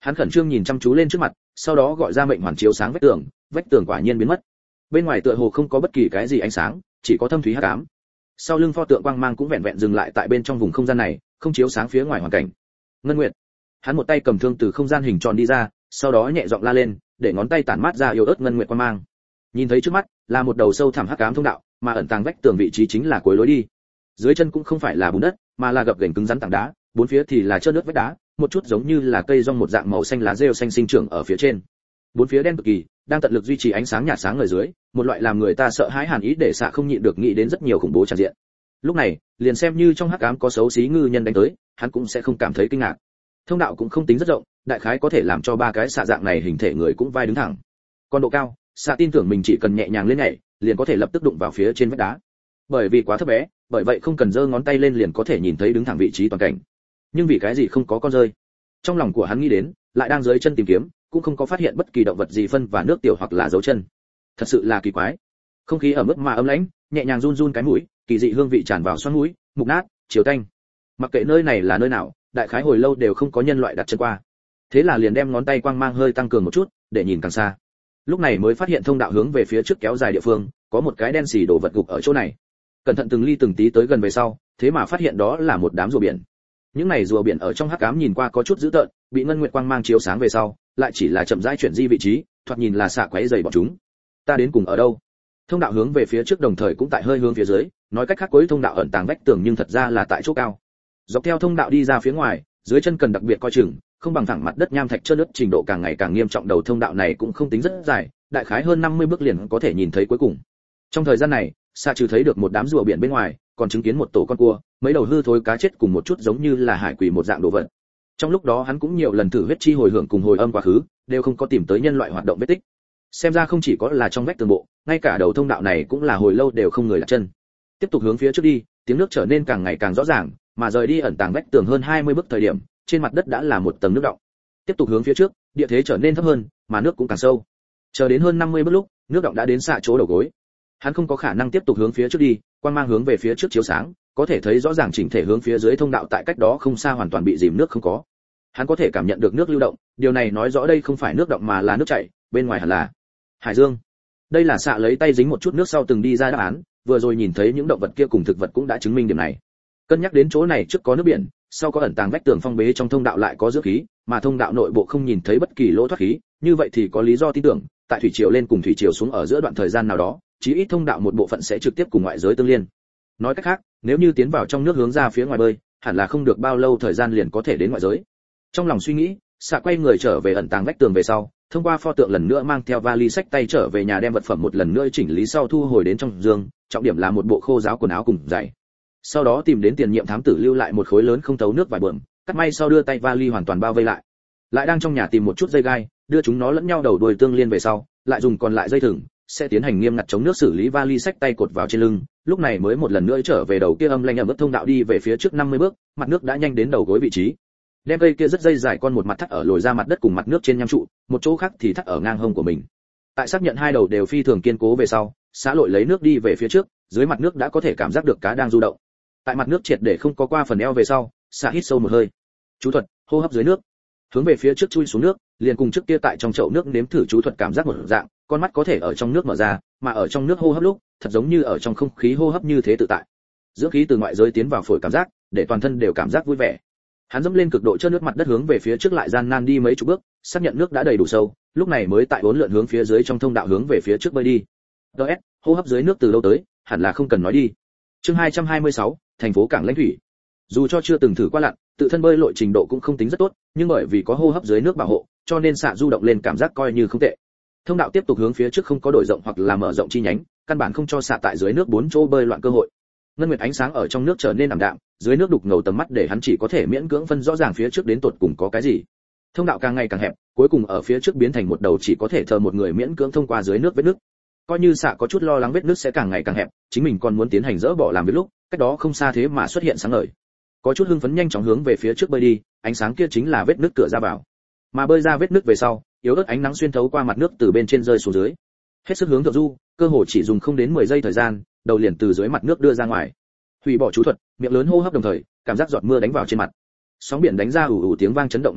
Hắn khẩn trương nhìn chăm chú lên trước mặt, sau đó gọi ra mệnh hoàn chiếu sáng vách tường, vách tường quả nhiên biến mất. Bên ngoài tựa hồ không có bất kỳ cái gì ánh sáng, chỉ có thâm thúy hắc ám. Sau lưng pho tượng quang mang cũng vẹn vẹn dừng lại tại bên trong vùng không gian này, không chiếu sáng phía ngoài hoàn cảnh. Ngân Nguyệt. Hắn một tay cầm thương từ không gian hình tròn đi ra, sau đó nhẹ giọng la lên, để ngón tay tản mát ra yếu ớt ngân nguyệt quang mang. Nhìn thấy trước mắt là một đầu sâu thẳm hắc ám thông đạo, mà ẩn tàng vách tường vị trí chính là cuối lối đi. Dưới chân cũng không phải là bùn đất, mà là gập ghềnh cứng rắn tảng đá, bốn phía thì là trơn nước vách đá, một chút giống như là cây rong một dạng màu xanh lá rêu xanh sinh trưởng ở phía trên. Bốn phía đen cực kỳ, đang tận lực duy trì ánh sáng nhạt sáng ở dưới, một loại làm người ta sợ hãi hàn ý để xạ không nhịn được nghĩ đến rất nhiều khủng bố tràn diện. Lúc này, liền xem như trong hắc ám có xấu xí ngư nhân đánh tới, hắn cũng sẽ không cảm thấy kinh ngạc. Thông đạo cũng không tính rất rộng, đại khái có thể làm cho ba cái xạ dạng này hình thể người cũng vai đứng thẳng. Còn độ cao, xạ tin tưởng mình chỉ cần nhẹ nhàng lên nhảy, liền có thể lập tức đụng vào phía trên vách đá. Bởi vì quá thấp bé, bởi vậy không cần giơ ngón tay lên liền có thể nhìn thấy đứng thẳng vị trí toàn cảnh. Nhưng vì cái gì không có con rơi? Trong lòng của hắn nghĩ đến, lại đang dưới chân tìm kiếm, cũng không có phát hiện bất kỳ động vật gì phân và nước tiểu hoặc là dấu chân. Thật sự là kỳ quái. Không khí ở mức mà ấm lãnh, nhẹ nhàng run run cái mũi, kỳ dị hương vị tràn vào xoang mũi, mục nát, chiều tanh. Mặc kệ nơi này là nơi nào, đại khái hồi lâu đều không có nhân loại đặt chân qua. Thế là liền đem ngón tay quang mang hơi tăng cường một chút, để nhìn càng xa. Lúc này mới phát hiện thông đạo hướng về phía trước kéo dài địa phương, có một cái đen xì đồ vật gục ở chỗ này. Cẩn thận từng ly từng tí tới gần về sau, thế mà phát hiện đó là một đám rùa biển. Những này rùa biển ở trong hắc ám nhìn qua có chút dữ tợn, bị ngân nguyệt quang mang chiếu sáng về sau, lại chỉ là chậm rãi chuyển di vị trí, thoạt nhìn là xạ quấy rầy bọn chúng. Ta đến cùng ở đâu? Thông đạo hướng về phía trước đồng thời cũng tại hơi hướng phía dưới, nói cách khác cuối thông đạo ẩn tàng vách tường nhưng thật ra là tại chỗ cao. Dọc theo thông đạo đi ra phía ngoài, dưới chân cần đặc biệt coi chừng, không bằng thẳng mặt đất nham thạch trơn nước trình độ càng ngày càng nghiêm trọng. Đầu thông đạo này cũng không tính rất dài, đại khái hơn năm mươi bước liền có thể nhìn thấy cuối cùng. Trong thời gian này, xạ trừ thấy được một đám rùa biển bên ngoài, còn chứng kiến một tổ con cua, mấy đầu hư thối cá chết cùng một chút giống như là hải quỷ một dạng đồ vật. Trong lúc đó hắn cũng nhiều lần thử huyết chi hồi hưởng cùng hồi âm quá khứ, đều không có tìm tới nhân loại hoạt động vết tích. Xem ra không chỉ có là trong vách tường bộ, ngay cả đầu thông đạo này cũng là hồi lâu đều không người đặt chân. Tiếp tục hướng phía trước đi, tiếng nước trở nên càng ngày càng rõ ràng, mà rời đi ẩn tàng vách tường hơn hai mươi bước thời điểm, trên mặt đất đã là một tầng nước đọng. Tiếp tục hướng phía trước, địa thế trở nên thấp hơn, mà nước cũng càng sâu. Chờ đến hơn năm mươi bước lúc, nước đọng đã đến xạ chỗ đầu gối. Hắn không có khả năng tiếp tục hướng phía trước đi, quang mang hướng về phía trước chiếu sáng, có thể thấy rõ ràng chỉnh thể hướng phía dưới thông đạo tại cách đó không xa hoàn toàn bị dìm nước không có. Hắn có thể cảm nhận được nước lưu động, điều này nói rõ đây không phải nước động mà là nước chảy, bên ngoài hẳn là hải dương. Đây là xạ lấy tay dính một chút nước sau từng đi ra đáp án, vừa rồi nhìn thấy những động vật kia cùng thực vật cũng đã chứng minh điểm này. Cân nhắc đến chỗ này trước có nước biển, sau có ẩn tàng vách tường phong bế, trong thông đạo lại có dưỡng khí, mà thông đạo nội bộ không nhìn thấy bất kỳ lỗ thoát khí, như vậy thì có lý do tin tưởng, tại thủy triều lên cùng thủy triều xuống ở giữa đoạn thời gian nào đó, chí ít thông đạo một bộ phận sẽ trực tiếp cùng ngoại giới tương liên. Nói cách khác, nếu như tiến vào trong nước hướng ra phía ngoài bơi, hẳn là không được bao lâu thời gian liền có thể đến ngoại giới. Trong lòng suy nghĩ, xạ quay người trở về ẩn tàng vách tường về sau, thông qua pho tượng lần nữa mang theo vali sách tay trở về nhà, đem vật phẩm một lần nữa chỉnh lý sau thu hồi đến trong giường, trọng điểm là một bộ khô ráo quần áo cùng giày. Sau đó tìm đến tiền nhiệm thám tử lưu lại một khối lớn không thấu nước vải bờm, cắt may sau đưa tay vali hoàn toàn bao vây lại. Lại đang trong nhà tìm một chút dây gai, đưa chúng nó lẫn nhau đầu đuôi tương liên về sau, lại dùng còn lại dây thừng, sẽ tiến hành nghiêm ngặt chống nước xử lý vali sách tay cột vào trên lưng, lúc này mới một lần nữa trở về đầu kia âm lanh ẩm ướt thông đạo đi về phía trước năm mươi bước, mặt nước đã nhanh đến đầu gối vị trí. Đem cây kia rất dây dài con một mặt thắt ở lồi ra mặt đất cùng mặt nước trên nham trụ, một chỗ khác thì thắt ở ngang hông của mình. Tại xác nhận hai đầu đều phi thường kiên cố về sau, xã lội lấy nước đi về phía trước, dưới mặt nước đã có thể cảm giác được cá đang du động. Tại mặt nước triệt để không có qua phần eo về sau, xạ hít sâu một hơi. Chú thuật, hô hấp dưới nước. Hướng về phía trước chui xuống nước, liền cùng trước kia tại trong chậu nước nếm thử chú thuật cảm giác một dạng, con mắt có thể ở trong nước mở ra, mà ở trong nước hô hấp lúc, thật giống như ở trong không khí hô hấp như thế tự tại. Dưỡng khí từ ngoại giới tiến vào phổi cảm giác, để toàn thân đều cảm giác vui vẻ. Hắn dẫm lên cực độ trơn nước mặt đất hướng về phía trước lại gian nan đi mấy chục bước, xác nhận nước đã đầy đủ sâu, lúc này mới tại uốn lượn hướng phía dưới trong thông đạo hướng về phía trước bơi đi. ds hô hấp dưới nước từ lâu tới, hẳn là không cần nói đi. Chương hai trăm hai mươi sáu, thành phố cảng lãnh thủy. Dù cho chưa từng thử qua lặn, tự thân bơi lội trình độ cũng không tính rất tốt, nhưng bởi vì có hô hấp dưới nước bảo hộ, cho nên xạ du động lên cảm giác coi như không tệ. Thông đạo tiếp tục hướng phía trước không có đổi rộng hoặc là mở rộng chi nhánh, căn bản không cho xạ tại dưới nước bốn chỗ bơi loạn cơ hội. Ngân nguyệt ánh sáng ở trong nước trở nên ảm đạm, dưới nước đục ngầu tầm mắt để hắn chỉ có thể miễn cưỡng phân rõ ràng phía trước đến tột cùng có cái gì. Thông đạo càng ngày càng hẹp, cuối cùng ở phía trước biến thành một đầu chỉ có thể thờ một người miễn cưỡng thông qua dưới nước vết nước. Coi như xạ có chút lo lắng vết nước sẽ càng ngày càng hẹp, chính mình còn muốn tiến hành dỡ bỏ làm việc lúc, cách đó không xa thế mà xuất hiện sáng ngời. Có chút hưng phấn nhanh chóng hướng về phía trước bơi đi, ánh sáng kia chính là vết nước cửa ra vào. Mà bơi ra vết nước về sau, yếu ớt ánh nắng xuyên thấu qua mặt nước từ bên trên rơi xuống dưới. Hết sức hướng thượng du, cơ hồ chỉ dùng không đến mười giây thời gian, đầu liền từ dưới mặt nước đưa ra ngoài. Hủy bỏ chú thuật, miệng lớn hô hấp đồng thời, cảm giác giọt mưa đánh vào trên mặt. Sóng biển đánh ra ù ù tiếng vang chấn động màng nhĩ,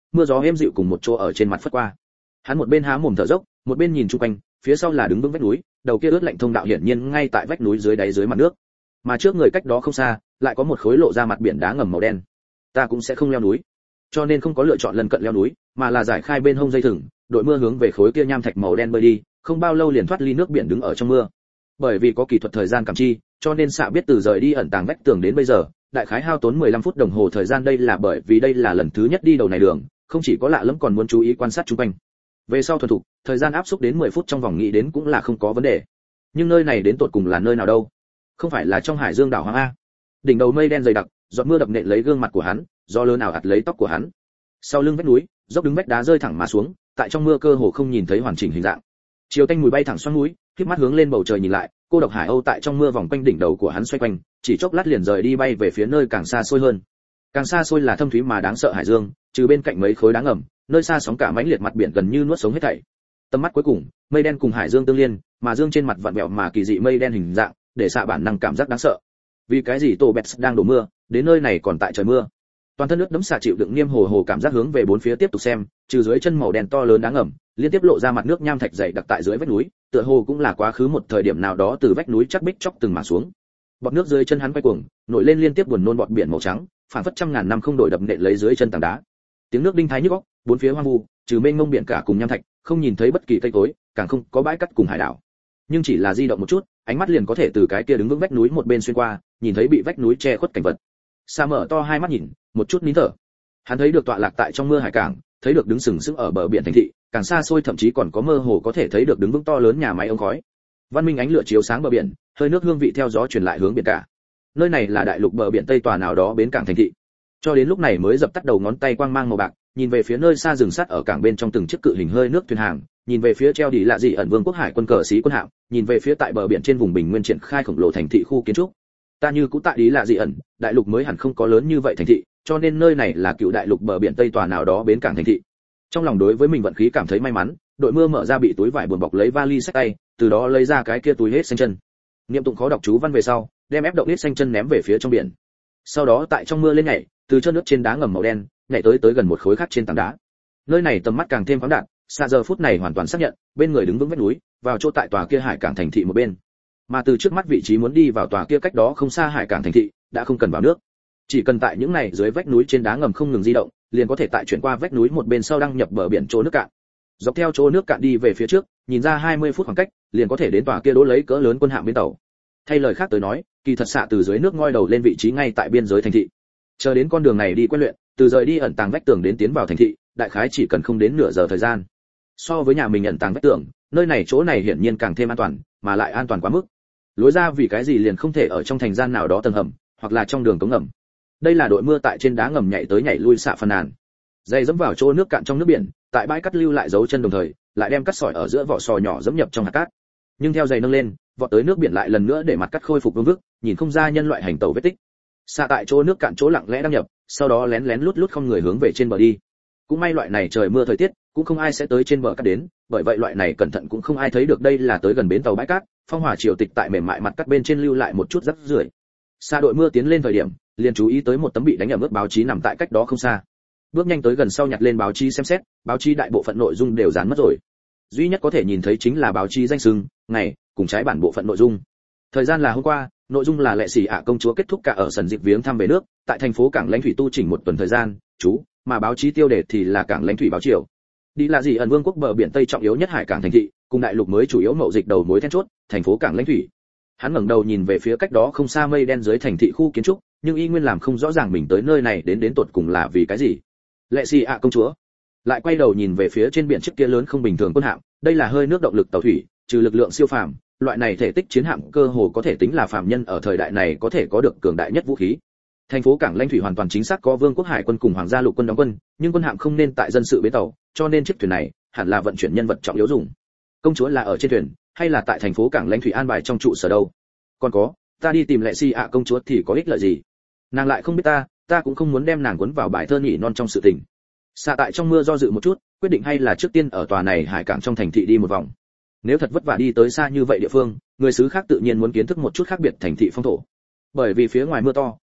mưa gió êm dịu cùng một chỗ ở trên mặt phất qua. Hắn một bên há mồm thở dốc, một bên nhìn chung quanh, phía sau là đứng vững vách núi, đầu kia ướt lạnh thông đạo hiển nhiên ngay tại vách núi dưới đáy dưới mặt nước. Mà trước người cách đó không xa, lại có một khối lộ ra mặt biển đá ngầm màu đen. Ta cũng sẽ không leo núi, cho nên không có lựa chọn lần cận leo núi, mà là giải khai bên hông dây thừng, đội mưa hướng về khối kia nham thạch màu đen bơi đi, không bao lâu liền thoát ly nước biển đứng ở trong mưa. Bởi vì có kỹ thuật thời gian cảm chi, cho nên xạ biết từ rời đi ẩn tàng vách tường đến bây giờ, đại khái hao tốn mười lăm phút đồng hồ thời gian. Đây là bởi vì đây là lần thứ nhất đi đầu này đường, không chỉ có lạ lẫm còn muốn chú ý quan sát xung quanh. Về sau thuần thục, thời gian áp xúc đến mười phút trong vòng nghĩ đến cũng là không có vấn đề. Nhưng nơi này đến tột cùng là nơi nào đâu? Không phải là trong hải dương đảo hoang a? Đỉnh đầu mây đen dày đặc, giọt mưa đập nện lấy gương mặt của hắn, gió lớn ảo ạt lấy tóc của hắn. Sau lưng vách núi, dốc đứng vách đá rơi thẳng mà xuống, tại trong mưa cơ hồ không nhìn thấy hoàn chỉnh hình dạng. Chiều tanh mùi bay thẳng xoắn núi, khép mắt hướng lên bầu trời nhìn lại, cô độc hải âu tại trong mưa vòng quanh đỉnh đầu của hắn xoay quanh, chỉ chốc lát liền rời đi bay về phía nơi càng xa xôi hơn. Càng xa xôi là thâm thúy mà đáng sợ hải dương, trừ bên cạnh mấy khối đá ngầm, nơi xa sóng cả mãnh liệt mặt biển gần như nuốt sống hết thảy. Tầm mắt cuối cùng, mây đen cùng hải dương tương liên, mà dương trên mặt vặn vẹo mà kỳ dị mây đen hình dạng, để xạ bản năng cảm giác đáng sợ. Vì cái gì Tô Bẹt đang đổ mưa, đến nơi này còn tại trời mưa. Toàn thân nước đẫm xạ chịu đựng nghiêm hồ hồ cảm giác hướng về bốn phía tiếp tục xem, trừ dưới chân màu đen to lớn đá ngầm, liên tiếp lộ ra mặt nước nham thạch dày đặc tại dưới vách núi, tựa hồ cũng là quá khứ một thời điểm nào đó từ vách núi chắc bích chóc từng mà xuống. Bọt nước dưới chân hắn quay cuồng, nổi lên liên tiếp buồn nôn bọt biển màu trắng, phản phất trăm ngàn năm không đổi đập nện lấy dưới chân tảng đá. Tiếng nước đinh thái nhức óc, bốn phía hoang vu, trừ mênh mông biển cả cùng nham thạch, không nhìn thấy bất kỳ cây cối, càng không có bãi cát cùng hải đảo. Nhưng chỉ là di động một chút, ánh mắt liền có thể từ cái kia đứng vững vách núi một bên xuyên qua, nhìn thấy bị vách núi che khuất cảnh vật. Sa mở to hai mắt nhìn, một chút nín thở. Hắn thấy được tọa lạc tại trong mưa hải cảng, thấy được đứng sừng sững ở bờ biển thành thị, càng xa xôi thậm chí còn có mơ hồ có thể thấy được đứng vững to lớn nhà máy ống khói. Văn minh ánh lửa chiếu sáng bờ biển, hơi nước hương vị theo gió truyền lại hướng biển cả. Nơi này là đại lục bờ biển tây tòa nào đó bến cảng thành thị. Cho đến lúc này mới dập tắt đầu ngón tay quang mang màu bạc, nhìn về phía nơi xa rừng sắt ở cảng bên trong từng chiếc cự hình hơi nước thuyền hàng, nhìn về phía treo đi lạ gì ẩn vương quốc hải quân cờ sĩ quân hạm, nhìn về phía tại bờ biển trên vùng bình nguyên triển khai khổng lồ thành thị khu kiến trúc. Ta như cũng tại đi lạ gì ẩn, đại lục mới hẳn không có lớn như vậy thành thị, cho nên nơi này là cựu đại lục bờ biển tây tòa nào đó bến cảng thành thị. Trong lòng đối với mình vận khí cảm thấy may mắn, đội mưa mở ra bị túi vải buồn bọc lấy vali xách tay, từ đó lấy ra cái kia túi hết xanh chân. Niệm tụng khó đọc chú văn về sau, đem ép động hết xanh chân ném về phía trong biển. Sau đó tại trong mưa lên nhảy, từ chân nước trên đá ngầm màu đen, nhảy tới tới gần một khối khác trên tảng đá. Nơi này tầm mắt càng thêm phóng đại, xa giờ phút này hoàn toàn xác nhận, bên người đứng vững vách núi, vào chỗ tại tòa kia hải cảng thành thị một bên. Mà từ trước mắt vị trí muốn đi vào tòa kia cách đó không xa hải cảng thành thị, đã không cần vào nước. Chỉ cần tại những này dưới vách núi trên đá ngầm không ngừng di động, liền có thể tại chuyển qua vách núi một bên sau đăng nhập bờ biển chỗ nước cạn. Dọc theo chỗ nước cạn đi về phía trước, nhìn ra hai mươi phút khoảng cách, liền có thể đến tòa kia đỗ lấy cỡ lớn quân hạm bến tàu. Thay lời khác tới nói, kỳ thật xạ từ dưới nước ngoi đầu lên vị trí ngay tại biên giới thành thị. Chờ đến con đường này đi quen luyện, từ rời đi ẩn tàng vách tường đến tiến vào thành thị, đại khái chỉ cần không đến nửa giờ thời gian. So với nhà mình ẩn tàng vách tường, nơi này chỗ này hiển nhiên càng thêm an toàn, mà lại an toàn quá mức. Lối ra vì cái gì liền không thể ở trong thành gian nào đó tầng hầm, hoặc là trong đường cống ngầm. Đây là đội mưa tại trên đá ngầm nhảy tới nhảy lui xạ phàn nàn. Dây dẫm vào chỗ nước cạn trong nước biển, tại bãi cát lưu lại dấu chân đồng thời, lại đem cát sỏi ở giữa vỏ sò nhỏ dẫm nhập trong hạt cát. Nhưng theo giày nâng lên, vọt tới nước biển lại lần nữa để mặt cát khôi phục vương vức, nhìn không ra nhân loại hành tẩu vết tích. Xạ tại chỗ nước cạn chỗ lặng lẽ đăng nhập, sau đó lén lén lút lút không người hướng về trên bờ đi. Cũng may loại này trời mưa thời tiết, cũng không ai sẽ tới trên bờ cát đến, bởi vậy loại này cẩn thận cũng không ai thấy được đây là tới gần bến tàu bãi cát, phong hỏa triều tịch tại mềm mại mặt cát bên trên lưu lại một chút rắc rưởi. Xa đội mưa tiến lên thời điểm, liền chú ý tới một tấm bị đánh ẩm ướt báo chí nằm tại cách đó không xa. Bước nhanh tới gần sau nhặt lên báo chí xem xét, báo chí đại bộ phận nội dung đều dán mất rồi. Duy nhất có thể nhìn thấy chính là báo chí danh xưng, ngày, cùng trái bản bộ phận nội dung. Thời gian là hôm qua, nội dung là lệ sĩ ạ công chúa kết thúc cả ở sân dịp viếng thăm về nước, tại thành phố cảng lãnh thủy tu chỉnh một tuần thời gian, chú, mà báo chí tiêu đề thì là cảng lãnh thủy báo chiều. Đi là gì ẩn vương quốc bờ biển tây trọng yếu nhất hải cảng thành thị, cùng đại lục mới chủ yếu mậu dịch đầu mối then chốt, thành phố cảng lãnh thủy. Hắn ngẩng đầu nhìn về phía cách đó không xa mây đen dưới thành thị khu kiến trúc, nhưng y nguyên làm không rõ ràng mình tới nơi này đến đến tột cùng là vì cái gì. Lệ sĩ ạ công chúa lại quay đầu nhìn về phía trên biển chiếc kia lớn không bình thường quân hạm, đây là hơi nước động lực tàu thủy, trừ lực lượng siêu phàm, loại này thể tích chiến hạm cơ hồ có thể tính là phàm nhân ở thời đại này có thể có được cường đại nhất vũ khí. Thành phố cảng lãnh thủy hoàn toàn chính xác có vương quốc hải quân cùng hoàng gia lục quân đóng quân, nhưng quân hạm không nên tại dân sự bến tàu, cho nên chiếc thuyền này hẳn là vận chuyển nhân vật trọng yếu dùng. Công chúa là ở trên thuyền, hay là tại thành phố cảng lãnh thủy an bài trong trụ sở đâu? Còn có, ta đi tìm Lệ Si ạ công chúa thì có ích lợi gì? Nàng lại không biết ta, ta cũng không muốn đem nàng cuốn vào bài thơ nhỉ non trong sự tình. Xạ tại trong mưa do dự một chút, quyết định hay là trước tiên ở tòa này hải cảng trong thành thị đi một vòng. Nếu thật vất vả đi tới xa như vậy địa phương, người xứ khác tự nhiên muốn kiến thức một chút khác biệt thành thị phong thổ. Bởi vì phía ngoài mưa to,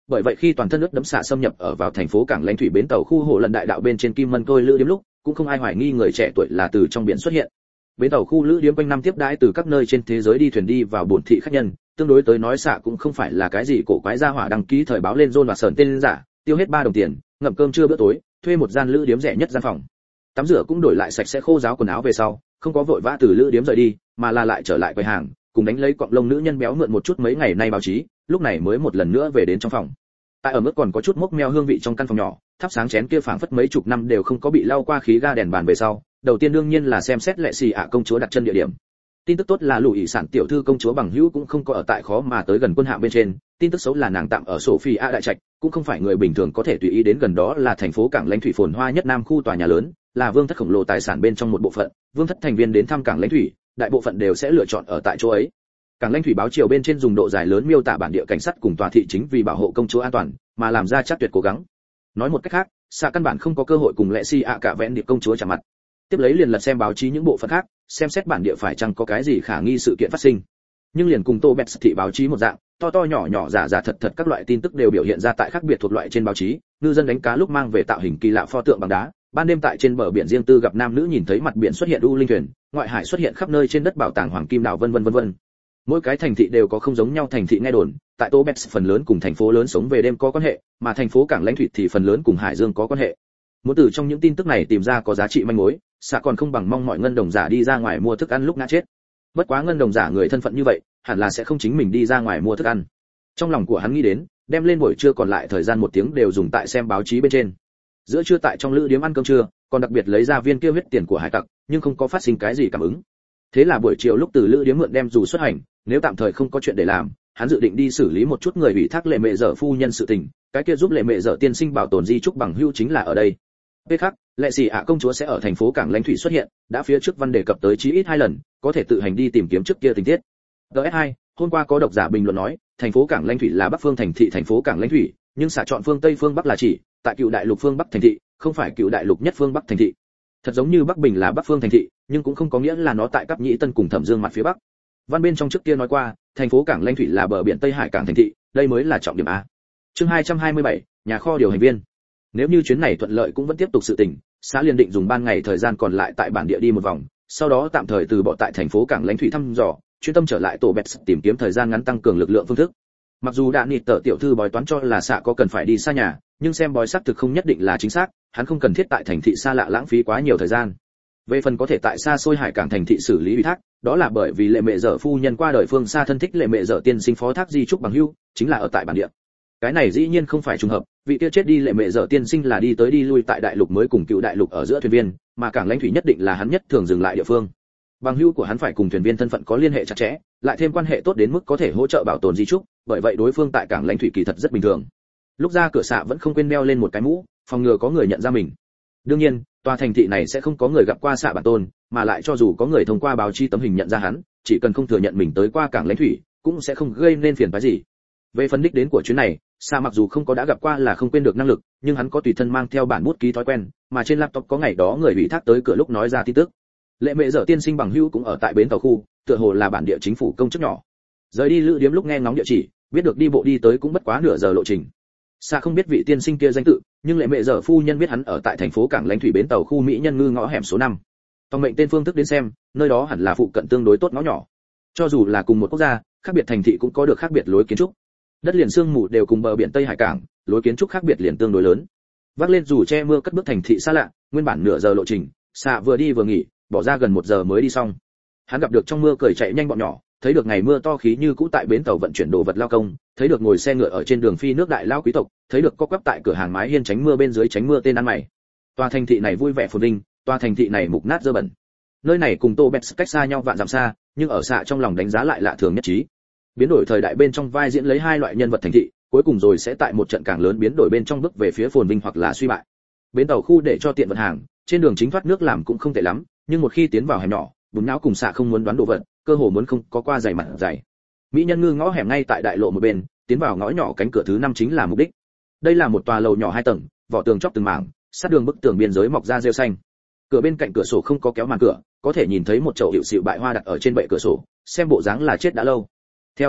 bởi vậy khi toàn thân nước đẫm xạ xâm nhập ở vào thành phố cảng lãnh thủy bến tàu khu hồ lần đại đạo bên trên Kim Mân Tôi lữ điếm lúc, cũng không ai hoài nghi người trẻ tuổi là từ trong biển xuất hiện. Bến tàu khu lữ điếm quanh năm tiếp đãi từ các nơi trên thế giới đi thuyền đi vào bổn thị khách nhân, tương đối tới nói xạ cũng không phải là cái gì cổ quái gia hỏa đăng ký thời báo lên John và sờn tên giả, tiêu hết ba đồng tiền, ngậm cơm trưa bữa tối, thuê một gian lữ điếm rẻ nhất gian phòng. Tắm rửa cũng đổi lại sạch sẽ khô ráo quần áo về sau, không có vội vã từ lữ điếm rời đi, mà là lại trở lại quầy hàng, cùng đánh lấy cọng lông nữ nhân béo mượn một chút mấy ngày nay báo chí, lúc này mới một lần nữa về đến trong phòng. Tại ở mức còn có chút mốc meo hương vị trong căn phòng nhỏ, thắp sáng chén kia phảng phất mấy chục năm đều không có bị lau qua khí ga đèn bàn về sau, đầu tiên đương nhiên là xem xét lệ xì ạ công chúa đặt chân địa điểm. Tin tức tốt là lũ ỷ sản tiểu thư công chúa bằng hữu cũng không có ở tại khó mà tới gần quân hạm bên trên, tin tức xấu là nàng tạm ở Sophia đại trạch, cũng không phải người bình thường có thể tùy ý đến gần, đó là thành phố cảng lãnh thủy phồn hoa nhất nam khu tòa nhà lớn, là vương thất khổng lồ tài sản bên trong một bộ phận, vương thất thành viên đến thăm cảng lãnh thủy, đại bộ phận đều sẽ lựa chọn ở tại chỗ ấy. Cảng lãnh thủy báo chiều bên trên dùng độ dài lớn miêu tả bản địa cảnh sát cùng tòa thị chính vì bảo hộ công chúa an toàn, mà làm ra chắc tuyệt cố gắng. Nói một cách khác, xạ căn bản không có cơ hội cùng lệ si ạ cả vẽn điệp công chúa chạm mặt. Tiếp lấy liền lật xem báo chí những bộ phận khác, xem xét bản địa phải chăng có cái gì khả nghi sự kiện phát sinh. Nhưng liền cùng tô bẹt thị báo chí một dạng, to to nhỏ nhỏ giả giả thật thật các loại tin tức đều biểu hiện ra tại khác biệt thuộc loại trên báo chí. Ngư dân đánh cá lúc mang về tạo hình kỳ lạ pho tượng bằng đá, ban đêm tại trên bờ biển riêng tư gặp nam nữ nhìn thấy mặt biển xuất hiện u linh thuyền, ngoại hải xuất hiện khắp nơi trên đất bảo tàng hoàng kim đảo vân vân vân vân. Mỗi cái thành thị đều có không giống nhau thành thị nghe đồn, tại tô bẹt phần lớn cùng thành phố lớn sống về đêm có quan hệ, mà thành phố cảng lãnh thủy thì phần lớn cùng hải dương có quan hệ. Muốn từ trong những tin tức này tìm ra có giá trị manh mối, xạ còn không bằng mong mọi ngân đồng giả đi ra ngoài mua thức ăn lúc ngã chết. Bất quá ngân đồng giả người thân phận như vậy, hẳn là sẽ không chính mình đi ra ngoài mua thức ăn. Trong lòng của hắn nghĩ đến, đem lên buổi trưa còn lại thời gian một tiếng đều dùng tại xem báo chí bên trên. Giữa trưa tại trong lữ điếm ăn cơm trưa, còn đặc biệt lấy ra viên kia huyết tiền của hải tặc, nhưng không có phát sinh cái gì cảm ứng. Thế là buổi chiều lúc từ lữ điếm mượn đem dù xuất hành, nếu tạm thời không có chuyện để làm, hắn dự định đi xử lý một chút người ủy thác lệ mẹ dở phu nhân sự tình, cái kia giúp lệ mẹ dở tiên sinh bảo tồn di trúc bằng hữu chính là ở đây. Về khác, lệ xì ạ công chúa sẽ ở thành phố cảng lãnh thủy xuất hiện, đã phía trước văn đề cập tới chí ít hai lần, có thể tự hành đi tìm kiếm trước kia tình tiết. đê ét hai, hôm qua có độc giả bình luận nói, thành phố cảng lãnh thủy là bắc phương thành thị thành phố cảng lãnh thủy, nhưng xả chọn phương tây phương bắc là chỉ tại cựu đại lục phương bắc thành thị, không phải cựu đại lục nhất phương bắc thành thị. Thật giống như Bắc Bình là bắc phương thành thị, nhưng cũng không có nghĩa là nó tại Cáp Nhĩ Tân cùng Thẩm Dương mặt phía bắc. Văn bên trong trước kia nói qua, thành phố cảng lãnh thủy là bờ biển Tây Hải cảng thành thị, đây mới là trọng điểm a. Chương hai trăm hai mươi bảy, nhà kho điều hành viên. Nếu như chuyến này thuận lợi cũng vẫn tiếp tục sự tình, xã liên định dùng ban ngày thời gian còn lại tại bản địa đi một vòng, sau đó tạm thời từ bỏ tại thành phố cảng lãnh thủy thăm dò, chuyên tâm trở lại tổ bẹt tìm kiếm thời gian ngắn tăng cường lực lượng phương thức. Mặc dù đã nịt tờ tiểu thư bói toán cho là xạ có cần phải đi xa nhà, nhưng xem bói xác thực không nhất định là chính xác, hắn không cần thiết tại thành thị xa lạ lãng phí quá nhiều thời gian. Về phần có thể tại xa xôi hải cảng thành thị xử lý ủy thác, đó là bởi vì lệ mẹ dở phu nhân qua đời phương xa thân thích lệ mẹ dở tiên sinh phó thác di trúc bằng hưu, chính là ở tại bản địa. Cái này dĩ nhiên không phải trùng hợp, vị kia chết đi lệ mẹ dở tiên sinh là đi tới đi lui tại đại lục mới cùng cựu đại lục ở giữa thuyền viên, mà cảng lãnh thủy nhất định là hắn nhất thường dừng lại địa phương. Bằng hữu của hắn phải cùng thuyền viên thân phận có liên hệ chặt chẽ, lại thêm quan hệ tốt đến mức có thể hỗ trợ bảo tồn di trúc, bởi vậy đối phương tại cảng lãnh thủy kỳ thật rất bình thường. Lúc ra cửa xạ vẫn không quên đeo lên một cái mũ, phòng ngừa có người nhận ra mình. Đương nhiên, tòa thành thị này sẽ không có người gặp qua xạ bản tôn, mà lại cho dù có người thông qua báo chí tấm hình nhận ra hắn, chỉ cần không thừa nhận mình tới qua cảng lãnh thủy, cũng sẽ không gây nên phiền phức gì. Về phân đích đến của chuyến này, xạ mặc dù không có đã gặp qua là không quên được năng lực, nhưng hắn có tùy thân mang theo bản bút ký thói quen, mà trên laptop có ngày đó người ủy thác tới cửa lúc nói ra tin tức. Lệ mẹ dở tiên sinh bằng hữu cũng ở tại bến tàu khu, tựa hồ là bản địa chính phủ công chức nhỏ. Rời đi lữ điếm lúc nghe ngóng địa chỉ, biết được đi bộ đi tới cũng bất quá nửa giờ lộ trình. Xa không biết vị tiên sinh kia danh tự, nhưng lệ mẹ dở phu nhân biết hắn ở tại thành phố cảng lãnh thủy bến tàu khu mỹ nhân ngư ngõ hẻm số năm. Tòng mệnh tên phương thức đến xem, nơi đó hẳn là phụ cận tương đối tốt ngõ nhỏ. Cho dù là cùng một quốc gia, khác biệt thành thị cũng có được khác biệt lối kiến trúc. Đất liền sương mù đều cùng bờ biển Tây Hải cảng, lối kiến trúc khác biệt liền tương đối lớn. Vác lên dù che mưa cất bước thành thị xa lạ, nguyên bản nửa giờ lộ trình, Xạ vừa đi vừa nghỉ, bỏ ra gần một giờ mới đi xong. Hắn gặp được trong mưa cười chạy nhanh bọn nhỏ, thấy được ngày mưa to khí như cũ tại bến tàu vận chuyển đồ vật lao công, thấy được ngồi xe ngựa ở trên đường phi nước đại lao quý tộc, thấy được co quắp tại cửa hàng mái hiên tránh mưa bên dưới tránh mưa tên ăn mày. Tòa thành thị này vui vẻ phồn vinh, tòa thành thị này mục nát dơ bẩn. Nơi này cùng Tô Bẹt cách xa nhau vạn dặm xa, nhưng ở Xạ trong lòng đánh giá lại lạ thường nhất trí. Biến đổi thời đại bên trong vai diễn lấy hai loại nhân vật thành thị, cuối cùng rồi sẽ tại một trận càng lớn biến đổi bên trong bước về phía phồn vinh hoặc là suy bại. Bến tàu khu để cho tiện vận hàng, trên đường chính thoát nước làm cũng không tệ lắm, nhưng một khi tiến vào hẻm nhỏ, bùn não cùng Xạ không muốn đoán đồ vật, cơ hồ muốn không có qua dày mặt dày. Mỹ nhân ngư ngõ hẻm ngay tại đại lộ một bên, tiến vào ngõ nhỏ cánh cửa thứ năm chính là mục đích. Đây là một tòa lầu nhỏ hai tầng, vỏ tường chóc từng mảng, sát đường bức tường biên giới mọc ra rêu xanh. Cửa bên cạnh cửa sổ không có kéo màn cửa, có thể nhìn thấy một chậu hiệu xịu bại hoa đặt ở trên bệ cửa sổ, xem bộ dáng là chết đã lâu. Theo lễ phép,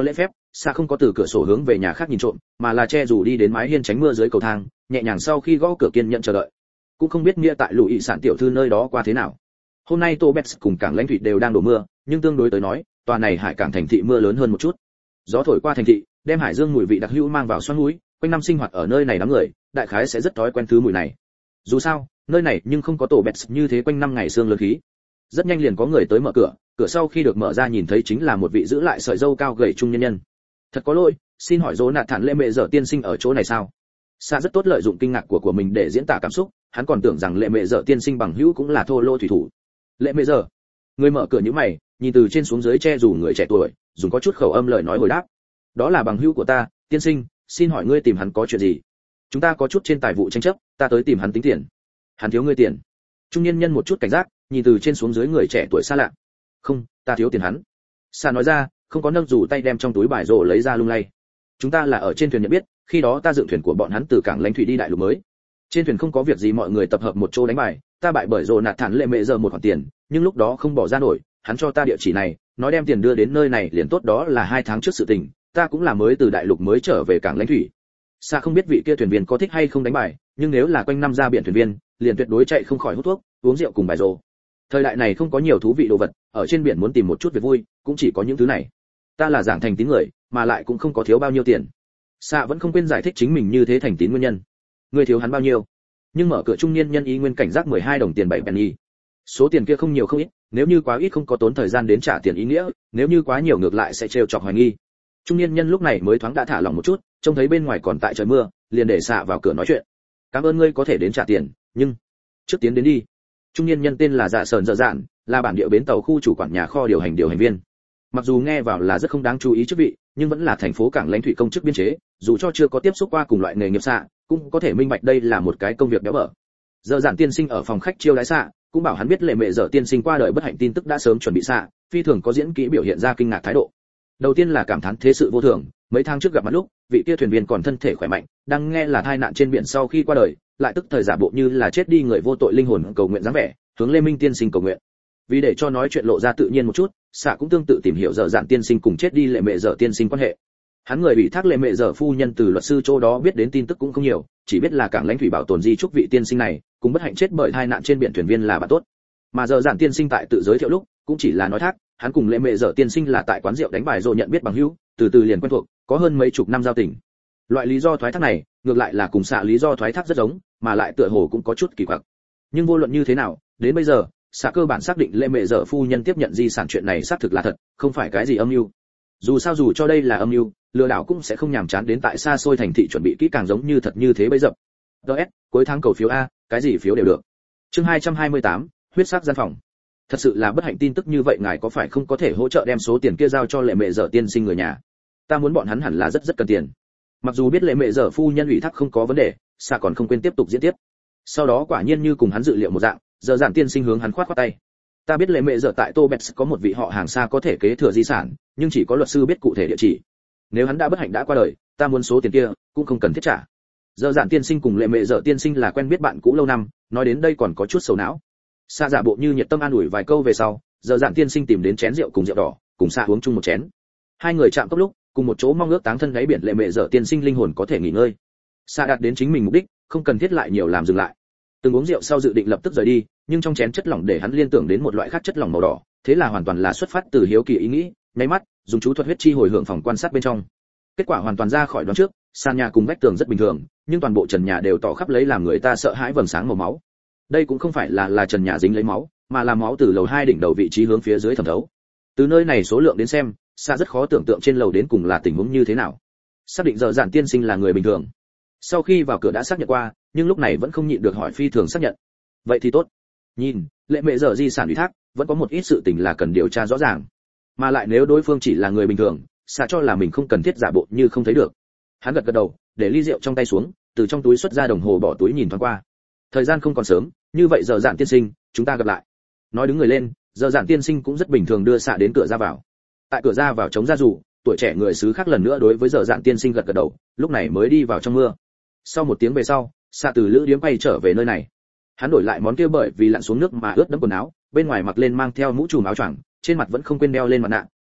Sa không có từ cửa sổ hướng về nhà khác nhìn trộm, mà là che dù đi đến mái hiên tránh mưa dưới cầu thang, nhẹ nhàng sau khi gõ cửa kiên nhận chờ đợi. Cũng không biết nghĩa tại lũ ị sản tiểu thư nơi đó qua thế nào. Hôm nay Tô Bets cùng cảng lãnh thủy đều đang đổ mưa, nhưng tương đối tới nói, tòa này hải cảng thành thị mưa lớn hơn một chút. Gió thổi qua thành thị, đem hải dương mùi vị đặc hữu mang vào xoắn núi, quanh năm sinh hoạt ở nơi này đám người, đại khái sẽ rất thói quen thứ mùi này. Dù sao, nơi này nhưng không có Tô Bets như thế quanh năm ngày sương lớn khí. Rất nhanh liền có người tới mở cửa, cửa sau khi được mở ra nhìn thấy chính là một vị giữ lại sợi râu cao gầy trung nhân nhân. Thật có lỗi, xin hỏi Dỗ Nạt Thản Lệ Mệ Dở tiên sinh ở chỗ này sao? Sa rất tốt lợi dụng kinh ngạc của của mình để diễn tả cảm xúc, hắn còn tưởng rằng Lệ Mệ Dở tiên sinh bằng hữu cũng là thô lô thủy thủ. Lệ Mệ Dở, người mở cửa nhíu mày, nhìn từ trên xuống dưới che dù người trẻ tuổi, dùng có chút khẩu âm lời nói hồi đáp. Đó là bằng hữu của ta, tiên sinh, xin hỏi ngươi tìm hắn có chuyện gì? Chúng ta có chút trên tài vụ tranh chấp, ta tới tìm hắn tính tiền. Hắn thiếu ngươi tiền? Trung niên nhân một chút cảnh giác, nhìn từ trên xuống dưới người trẻ tuổi xa lạ. Không, ta thiếu tiền hắn. Sa nói ra, không có nâng dù tay đem trong túi bài rổ lấy ra lung lay. Chúng ta là ở trên thuyền nhận biết, khi đó ta dựng thuyền của bọn hắn từ cảng lãnh thủy đi đại lục mới. Trên thuyền không có việc gì mọi người tập hợp một chỗ đánh bài, ta bại bởi Dỗ Nạt Thản Lệ Mệ Dở một khoản tiền, nhưng lúc đó không bỏ ra nổi, hắn cho ta địa chỉ này, nói đem tiền đưa đến nơi này liền tốt, đó là hai tháng trước sự tình, ta cũng là mới từ đại lục mới trở về cảng lãnh thủy. Sa không biết vị kia thuyền viên có thích hay không đánh bài, nhưng nếu là quanh năm ra biển thuyền viên, liền tuyệt đối chạy không khỏi hút thuốc, uống rượu cùng bài rổ. Thời đại này không có nhiều thú vị đồ vật, ở trên biển muốn tìm một chút việc vui, cũng chỉ có những thứ này. Ta là giảng thành tín người, mà lại cũng không có thiếu bao nhiêu tiền. Sa vẫn không quên giải thích chính mình như thế thành tín nguyên nhân. Người thiếu hắn bao nhiêu? Nhưng mở cửa trung niên nhân ý nguyên cảnh giác mười hai đồng tiền bảy penny. Số tiền kia không nhiều không ít, nếu như quá ít không có tốn thời gian đến trả tiền ý nghĩa, nếu như quá nhiều ngược lại sẽ trêu chọc hoài nghi. Trung niên nhân lúc này mới thoáng đã thả lỏng một chút, trông thấy bên ngoài còn tại trời mưa, liền để Sa vào cửa nói chuyện. Cảm ơn ngươi có thể đến trả tiền, nhưng trước tiến đến đi. Trung niên nhân tên là Dạ Sờn Dở Dạn, là bản địa bến tàu khu chủ quản nhà kho điều hành điều hành viên. Mặc dù nghe vào là rất không đáng chú ý chức vị, nhưng vẫn là thành phố cảng lãnh thủy công chức biên chế, dù cho chưa có tiếp xúc qua cùng loại nghề nghiệp xạ, cũng có thể minh bạch đây là một cái công việc béo bở. Dở Dạn tiên sinh ở phòng khách chiêu đãi xạ, cũng bảo hắn biết Lệ Mệ Dở tiên sinh qua đời bất hạnh tin tức đã sớm chuẩn bị xạ, phi thường có diễn kỹ biểu hiện ra kinh ngạc thái độ. Đầu tiên là cảm thán thế sự vô thường, mấy tháng trước gặp mặt lúc, vị kia thuyền viên còn thân thể khỏe mạnh, đang nghe là tai nạn trên biển sau khi qua đời, lại tức thời giả bộ như là chết đi người vô tội linh hồn cầu nguyện dáng vẻ, hướng Lê Minh tiên sinh cầu nguyện. Vì để cho nói chuyện lộ ra tự nhiên một chút, xạ cũng tương tự tìm hiểu Dở Dạn tiên sinh cùng chết đi Lệ Mệ Dở tiên sinh quan hệ. Hắn người bị thác Lệ Mệ Dở phu nhân từ luật sư chỗ đó biết đến tin tức cũng không nhiều, chỉ biết là cảng lãnh thủy bảo tồn di trúc vị tiên sinh này, cùng bất hạnh chết bởi tai nạn trên biển thuyền viên là bạn tốt. Mà Dở Dạn tiên sinh tại tự giới thiệu lúc, cũng chỉ là nói thác, hắn cùng Lệ Mệ Dở tiên sinh là tại quán rượu đánh bài rồi nhận biết bằng hữu, từ từ liền quen thuộc, có hơn mấy chục năm giao tình. Loại lý do thoái thác này, ngược lại là cùng xạ lý do thoái thác rất giống, mà lại tựa hồ cũng có chút kỳ quặc. Nhưng vô luận như thế nào, đến bây giờ, xạ cơ bản xác định Lệ Mệ Dở phu nhân tiếp nhận di sản chuyện này xác thực là thật, không phải cái gì âm mưu. Dù sao dù cho đây là âm mưu, lừa đảo cũng sẽ không nhàm chán đến tại xa xôi thành thị chuẩn bị kỹ càng giống như thật như thế bây giờ. đê ét, cuối tháng cầu phiếu a, cái gì phiếu đều được. Chương hai trăm hai mươi tám, huyết sắc gian phòng. Thật sự là bất hạnh tin tức như vậy, ngài có phải không có thể hỗ trợ đem số tiền kia giao cho Lệ Mệ Dở tiên sinh người nhà? Ta muốn bọn hắn hẳn là rất rất cần tiền. Mặc dù biết Lệ Mệ Dở phu nhân ủy thác không có vấn đề, xạ còn không quên tiếp tục diễn tiếp. Sau đó quả nhiên như cùng hắn dự liệu một dạng, Dở Dạn tiên sinh hướng hắn khoát khoát tay. Ta biết Lệ Mệ Dở tại Tô Bets có một vị họ hàng xa có thể kế thừa di sản, nhưng chỉ có luật sư biết cụ thể địa chỉ. Nếu hắn đã bất hạnh đã qua đời, ta muốn số tiền kia cũng không cần thiết trả. Dở Dạn tiên sinh cùng Lệ Mệ Dở tiên sinh là quen biết bạn cũ lâu năm, nói đến đây còn có chút sầu não. Xạ giả bộ như nhiệt tâm an ủi vài câu về sau, Dở Dạn tiên sinh tìm đến chén rượu cùng rượu đỏ, cùng xạ uống chung một chén. Hai người chạm cốc lúc, cùng một chỗ mong ước táng thân đáy biển Lệ Mệ Dở tiên sinh linh hồn có thể nghỉ ngơi. Xạ đạt đến chính mình mục đích, không cần thiết lại nhiều làm dừng lại. Từng uống rượu sau dự định lập tức rời đi, nhưng trong chén chất lỏng để hắn liên tưởng đến một loại khác chất lỏng màu đỏ, thế là hoàn toàn là xuất phát từ hiếu kỳ ý nghĩ, nháy mắt, dùng chú thuật huyết chi hồi hưởng phòng quan sát bên trong. Kết quả hoàn toàn ra khỏi đoán trước, sàn nhà cùng vách tường rất bình thường, nhưng toàn bộ trần nhà đều tỏ khắp lấy làm người ta sợ hãi vầng sáng màu máu. Đây cũng không phải là là trần nhà dính lấy máu, mà là máu từ lầu hai đỉnh đầu vị trí hướng phía dưới thẩm thấu. Từ nơi này số lượng đến xem, xa rất khó tưởng tượng trên lầu đến cùng là tình huống như thế nào. Xác định Dở Dạn tiên sinh là người bình thường. Sau khi vào cửa đã xác nhận qua, nhưng lúc này vẫn không nhịn được hỏi phi thường xác nhận. Vậy thì tốt. Nhìn, Lệ Mệ Dở di sản ủy thác, vẫn có một ít sự tình là cần điều tra rõ ràng. Mà lại nếu đối phương chỉ là người bình thường, xa cho là mình không cần thiết giả bộ như không thấy được. Hắn gật gật đầu, để ly rượu trong tay xuống, từ trong túi xuất ra đồng hồ bỏ túi nhìn thoáng qua. Thời gian không còn sớm, như vậy Dở Dạn tiên sinh, chúng ta gặp lại. Nói đứng người lên, Dở Dạn tiên sinh cũng rất bình thường đưa xạ đến cửa ra vào. Tại cửa ra vào chống ra dù, tuổi trẻ người xứ khác lần nữa đối với Dở Dạn tiên sinh gật gật đầu, lúc này mới đi vào trong mưa. Sau một tiếng về sau, xạ từ lữ điếm quay trở về nơi này. Hắn đổi lại món kia bởi vì lặn xuống nước mà ướt đẫm quần áo, bên ngoài mặc lên mang theo mũ trùm áo choàng, trên mặt vẫn không quên đeo lên mặt nạ,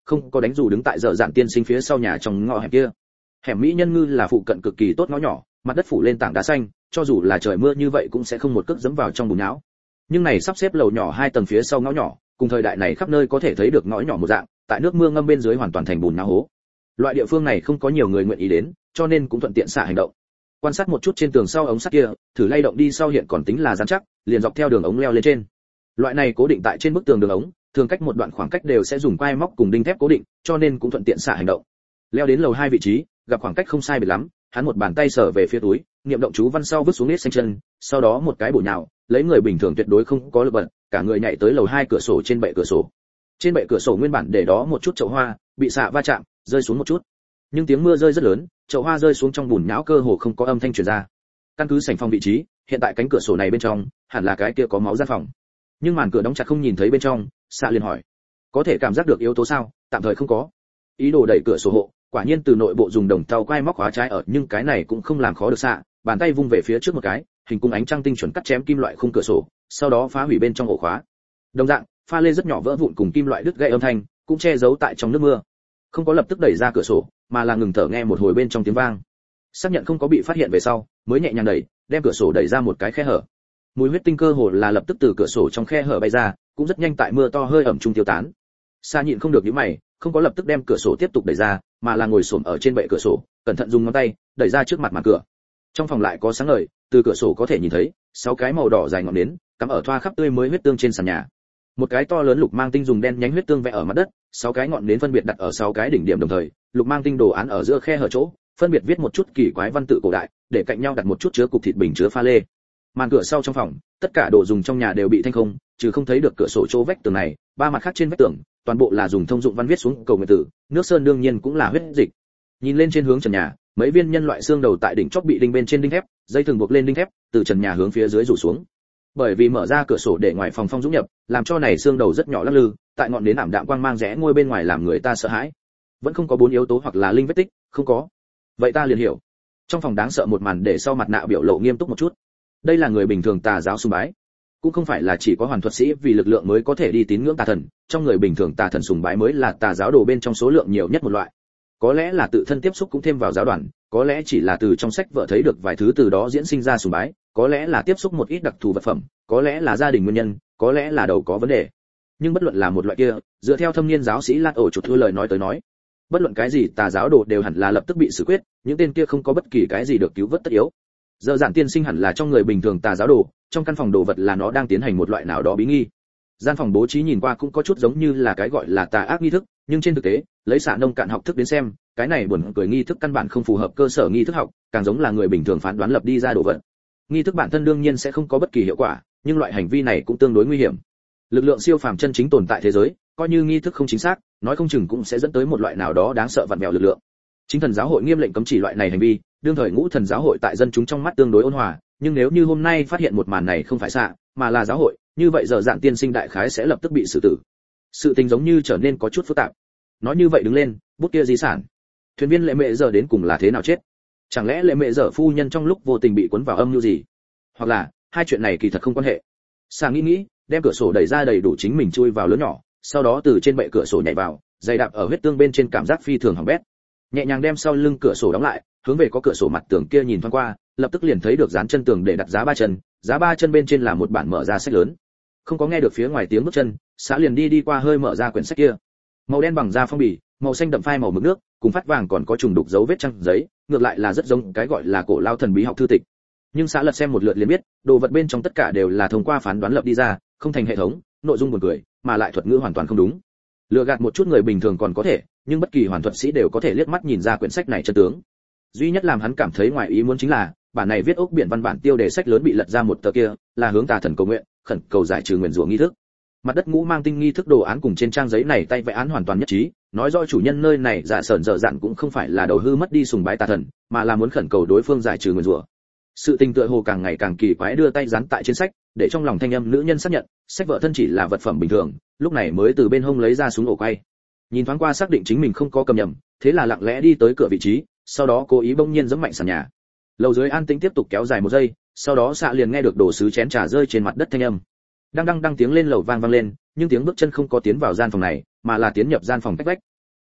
không có đánh dù đứng tại dở dạn tiên sinh phía sau nhà trong ngõ hẻm kia. Hẻm Mỹ Nhân Ngư là phụ cận cực kỳ tốt ngõ nhỏ, mặt đất phủ lên tảng đá xanh, cho dù là trời mưa như vậy cũng sẽ không một cước dẫm vào trong bùn nhão. Nhưng này sắp xếp lầu nhỏ hai tầng phía sau ngõ nhỏ, cùng thời đại này khắp nơi có thể thấy được ngõ nhỏ một dạng, tại nước mưa ngâm bên dưới hoàn toàn thành bùn nhão hố. Loại địa phương này không có nhiều người nguyện ý đến, cho nên cũng thuận tiện xạ hành động. Quan sát một chút trên tường sau ống sắt kia, thử lay động đi sau hiện còn tính là rắn chắc, liền dọc theo đường ống leo lên trên. Loại này cố định tại trên bức tường đường ống, thường cách một đoạn khoảng cách đều sẽ dùng quai móc cùng đinh thép cố định, cho nên cũng thuận tiện xạ hành động. Leo đến lầu hai vị trí, gặp khoảng cách không sai biệt lắm, hắn một bàn tay sờ về phía túi, niệm động chú văn sau vứt xuống nít xanh chân, sau đó một cái bổ nhào, lấy người bình thường tuyệt đối không có lực bật, cả người nhảy tới lầu hai cửa sổ trên bệ cửa sổ. Trên bệ cửa sổ nguyên bản để đó một chút chậu hoa, bị xạ va chạm, rơi xuống một chút. Nhưng tiếng mưa rơi rất lớn, chậu hoa rơi xuống trong bùn nhão cơ hồ không có âm thanh truyền ra. Căn cứ sảnh phòng vị trí, hiện tại cánh cửa sổ này bên trong, hẳn là cái kia có máu gian phòng. Nhưng màn cửa đóng chặt không nhìn thấy bên trong, xạ liền hỏi: "Có thể cảm giác được yếu tố sao?" "Tạm thời không có." Ý đồ đẩy cửa sổ hộ, quả nhiên từ nội bộ dùng đồng tàu quai móc khóa trái ở, nhưng cái này cũng không làm khó được xạ, bàn tay vung về phía trước một cái, hình cung ánh trăng tinh chuẩn cắt chém kim loại khung cửa sổ, sau đó phá hủy bên trong ổ khóa. Đồng dạng, pha lê rất nhỏ vỡ vụn cùng kim loại đứt gãy âm thanh, cũng che giấu tại trong nước mưa. Không có lập tức đẩy ra cửa sổ, mà là ngừng thở nghe một hồi bên trong tiếng vang. Xác nhận không có bị phát hiện về sau, mới nhẹ nhàng đẩy, đem cửa sổ đẩy ra một cái khe hở. Mùi huyết tinh cơ hồ là lập tức từ cửa sổ trong khe hở bay ra, cũng rất nhanh tại mưa to hơi ẩm trung tiêu tán. Sa nhịn không được nhíu mày, không có lập tức đem cửa sổ tiếp tục đẩy ra, mà là ngồi xổm ở trên bệ cửa sổ, cẩn thận dùng ngón tay đẩy ra trước mặt màn cửa. Trong phòng lại có sáng ngời, từ cửa sổ có thể nhìn thấy sáu cái màu đỏ dài ngọn nến cắm ở thoa khắp tươi mới huyết tương trên sàn nhà. Một cái to lớn lục mang tinh dùng đen nhánh huyết tương vẽ ở mặt đất, sáu cái ngọn nến phân biệt đặt ở sáu cái đỉnh điểm đồng thời, lục mang tinh đồ án ở giữa khe hở chỗ, phân biệt viết một chút kỳ quái văn tự cổ đại, để cạnh nhau đặt một chút chứa cục thịt bình chứa pha lê. Màn cửa sau trong phòng, tất cả đồ dùng trong nhà đều bị thanh không, trừ không thấy được cửa sổ chỗ vách tường này, ba mặt khác trên vách tường, toàn bộ là dùng thông dụng văn viết xuống cầu nguyện tử, nước sơn đương nhiên cũng là huyết dịch. Nhìn lên trên hướng trần nhà, mấy viên nhân loại xương đầu tại đỉnh chóp bị đinh bên trên đinh thép, dây thừng buộc lên đinh thép, từ trần nhà hướng phía dưới rủ xuống. Bởi vì mở ra cửa sổ để ngoài phòng phong dũng nhập, làm cho này xương đầu rất nhỏ lắc lư, tại ngọn nến ảm đạm quang mang rẽ ngôi bên ngoài làm người ta sợ hãi. Vẫn không có bốn yếu tố hoặc là linh vết tích, không có. Vậy ta liền hiểu. Trong phòng đáng sợ một màn để sau mặt nạ biểu lộ nghiêm túc một chút. Đây là người bình thường tà giáo sùng bái, cũng không phải là chỉ có hoàn thuật sĩ vì lực lượng mới có thể đi tín ngưỡng tà thần, trong người bình thường tà thần sùng bái mới là tà giáo đồ bên trong số lượng nhiều nhất một loại. Có lẽ là tự thân tiếp xúc cũng thêm vào giáo đoàn, có lẽ chỉ là từ trong sách vợ thấy được vài thứ từ đó diễn sinh ra sùng bái, có lẽ là tiếp xúc một ít đặc thù vật phẩm, có lẽ là gia đình nguyên nhân, có lẽ là đầu có vấn đề. Nhưng bất luận là một loại kia, dựa theo thâm niên giáo sĩ Lạt ổ chuột thưa lời nói tới nói, bất luận cái gì tà giáo đồ đều hẳn là lập tức bị xử quyết, những tên kia không có bất kỳ cái gì được cứu vớt tất yếu. Giờ giản tiên sinh hẳn là trong người bình thường tà giáo đồ, trong căn phòng đồ vật là nó đang tiến hành một loại nào đó bí nghi. Gian phòng bố trí nhìn qua cũng có chút giống như là cái gọi là tà ác nghi thức, nhưng trên thực tế, lấy xạ nông cạn học thức đến xem, cái này buồn cười nghi thức căn bản không phù hợp cơ sở nghi thức học, càng giống là người bình thường phán đoán lập đi ra đồ vật. Nghi thức bản thân đương nhiên sẽ không có bất kỳ hiệu quả, nhưng loại hành vi này cũng tương đối nguy hiểm. Lực lượng siêu phàm chân chính tồn tại thế giới, coi như nghi thức không chính xác, nói không chừng cũng sẽ dẫn tới một loại nào đó đáng sợ vặn vẹo lực lượng. Chính thần giáo hội nghiêm lệnh cấm chỉ loại này hành vi, đương thời ngũ thần giáo hội tại dân chúng trong mắt tương đối ôn hòa, nhưng nếu như hôm nay phát hiện một màn này không phải xạ, mà là giáo hội, như vậy giờ dạng tiên sinh đại khái sẽ lập tức bị xử tử. Sự tình giống như trở nên có chút phức tạp. Nói như vậy đứng lên, bút kia di sản. Thuyền viên Lệ Mệ giờ đến cùng là thế nào chết? Chẳng lẽ Lệ Mệ giờ phu nhân trong lúc vô tình bị cuốn vào âm mưu gì? Hoặc là, hai chuyện này kỳ thật không quan hệ. Sàng nghĩ nghĩ, đem cửa sổ đẩy ra đầy đủ chính mình chui vào lớn nhỏ, sau đó từ trên bệ cửa sổ nhảy vào, giày đạp ở huyết tương bên trên cảm giác phi thường hỏng bét. Nhẹ nhàng đem sau lưng cửa sổ đóng lại, hướng về có cửa sổ mặt tường kia nhìn thoáng qua, lập tức liền thấy được dán chân tường để đặt giá ba chân, giá ba chân bên trên là một bản mở ra sách lớn. Không có nghe được phía ngoài tiếng bước chân, xã liền đi đi qua hơi mở ra quyển sách kia. Màu đen bằng da phong bì, màu xanh đậm phai màu mực nước, cùng phát vàng còn có trùng đục dấu vết trang giấy, ngược lại là rất giống cái gọi là cổ lao thần bí học thư tịch. Nhưng xã lật xem một lượt liền biết, đồ vật bên trong tất cả đều là thông qua phán đoán lập đi ra, không thành hệ thống, nội dung buồn cười, mà lại thuật ngữ hoàn toàn không đúng. Lừa gạt một chút người bình thường còn có thể, nhưng bất kỳ hoàn thuật sĩ đều có thể liếc mắt nhìn ra quyển sách này chân tướng. Duy nhất làm hắn cảm thấy ngoài ý muốn chính là, bản này viết ốc biển văn bản tiêu đề sách lớn bị lật ra một tờ kia, là hướng tà thần cầu nguyện, khẩn cầu giải trừ nguyền rủa nghi thức. Mặt đất ngũ mang tinh nghi thức đồ án cùng trên trang giấy này tay vẽ án hoàn toàn nhất trí, nói rõ chủ nhân nơi này dạ sởn dở dặn cũng không phải là đầu hư mất đi sùng bái tà thần, mà là muốn khẩn cầu đối phương giải trừ nguyền rủa. Sự tình tựa hồ càng ngày càng kỳ quái, đưa tay dán tại trên sách, để trong lòng thanh âm nữ nhân xác nhận, sách vợ thân chỉ là vật phẩm bình thường, lúc này mới từ bên hông lấy ra súng ổ quay. Nhìn thoáng qua xác định chính mình không có cầm nhầm, thế là lặng lẽ đi tới cửa vị trí, sau đó cố ý bỗng nhiên giẫm mạnh sàn nhà. Lầu dưới an tĩnh tiếp tục kéo dài một giây, sau đó xạ liền nghe được đổ sứ chén trà rơi trên mặt đất thanh âm. Đang đang đang tiếng lên lầu vang vang lên, nhưng tiếng bước chân không có tiến vào gian phòng này, mà là tiến nhập gian phòng cách vách.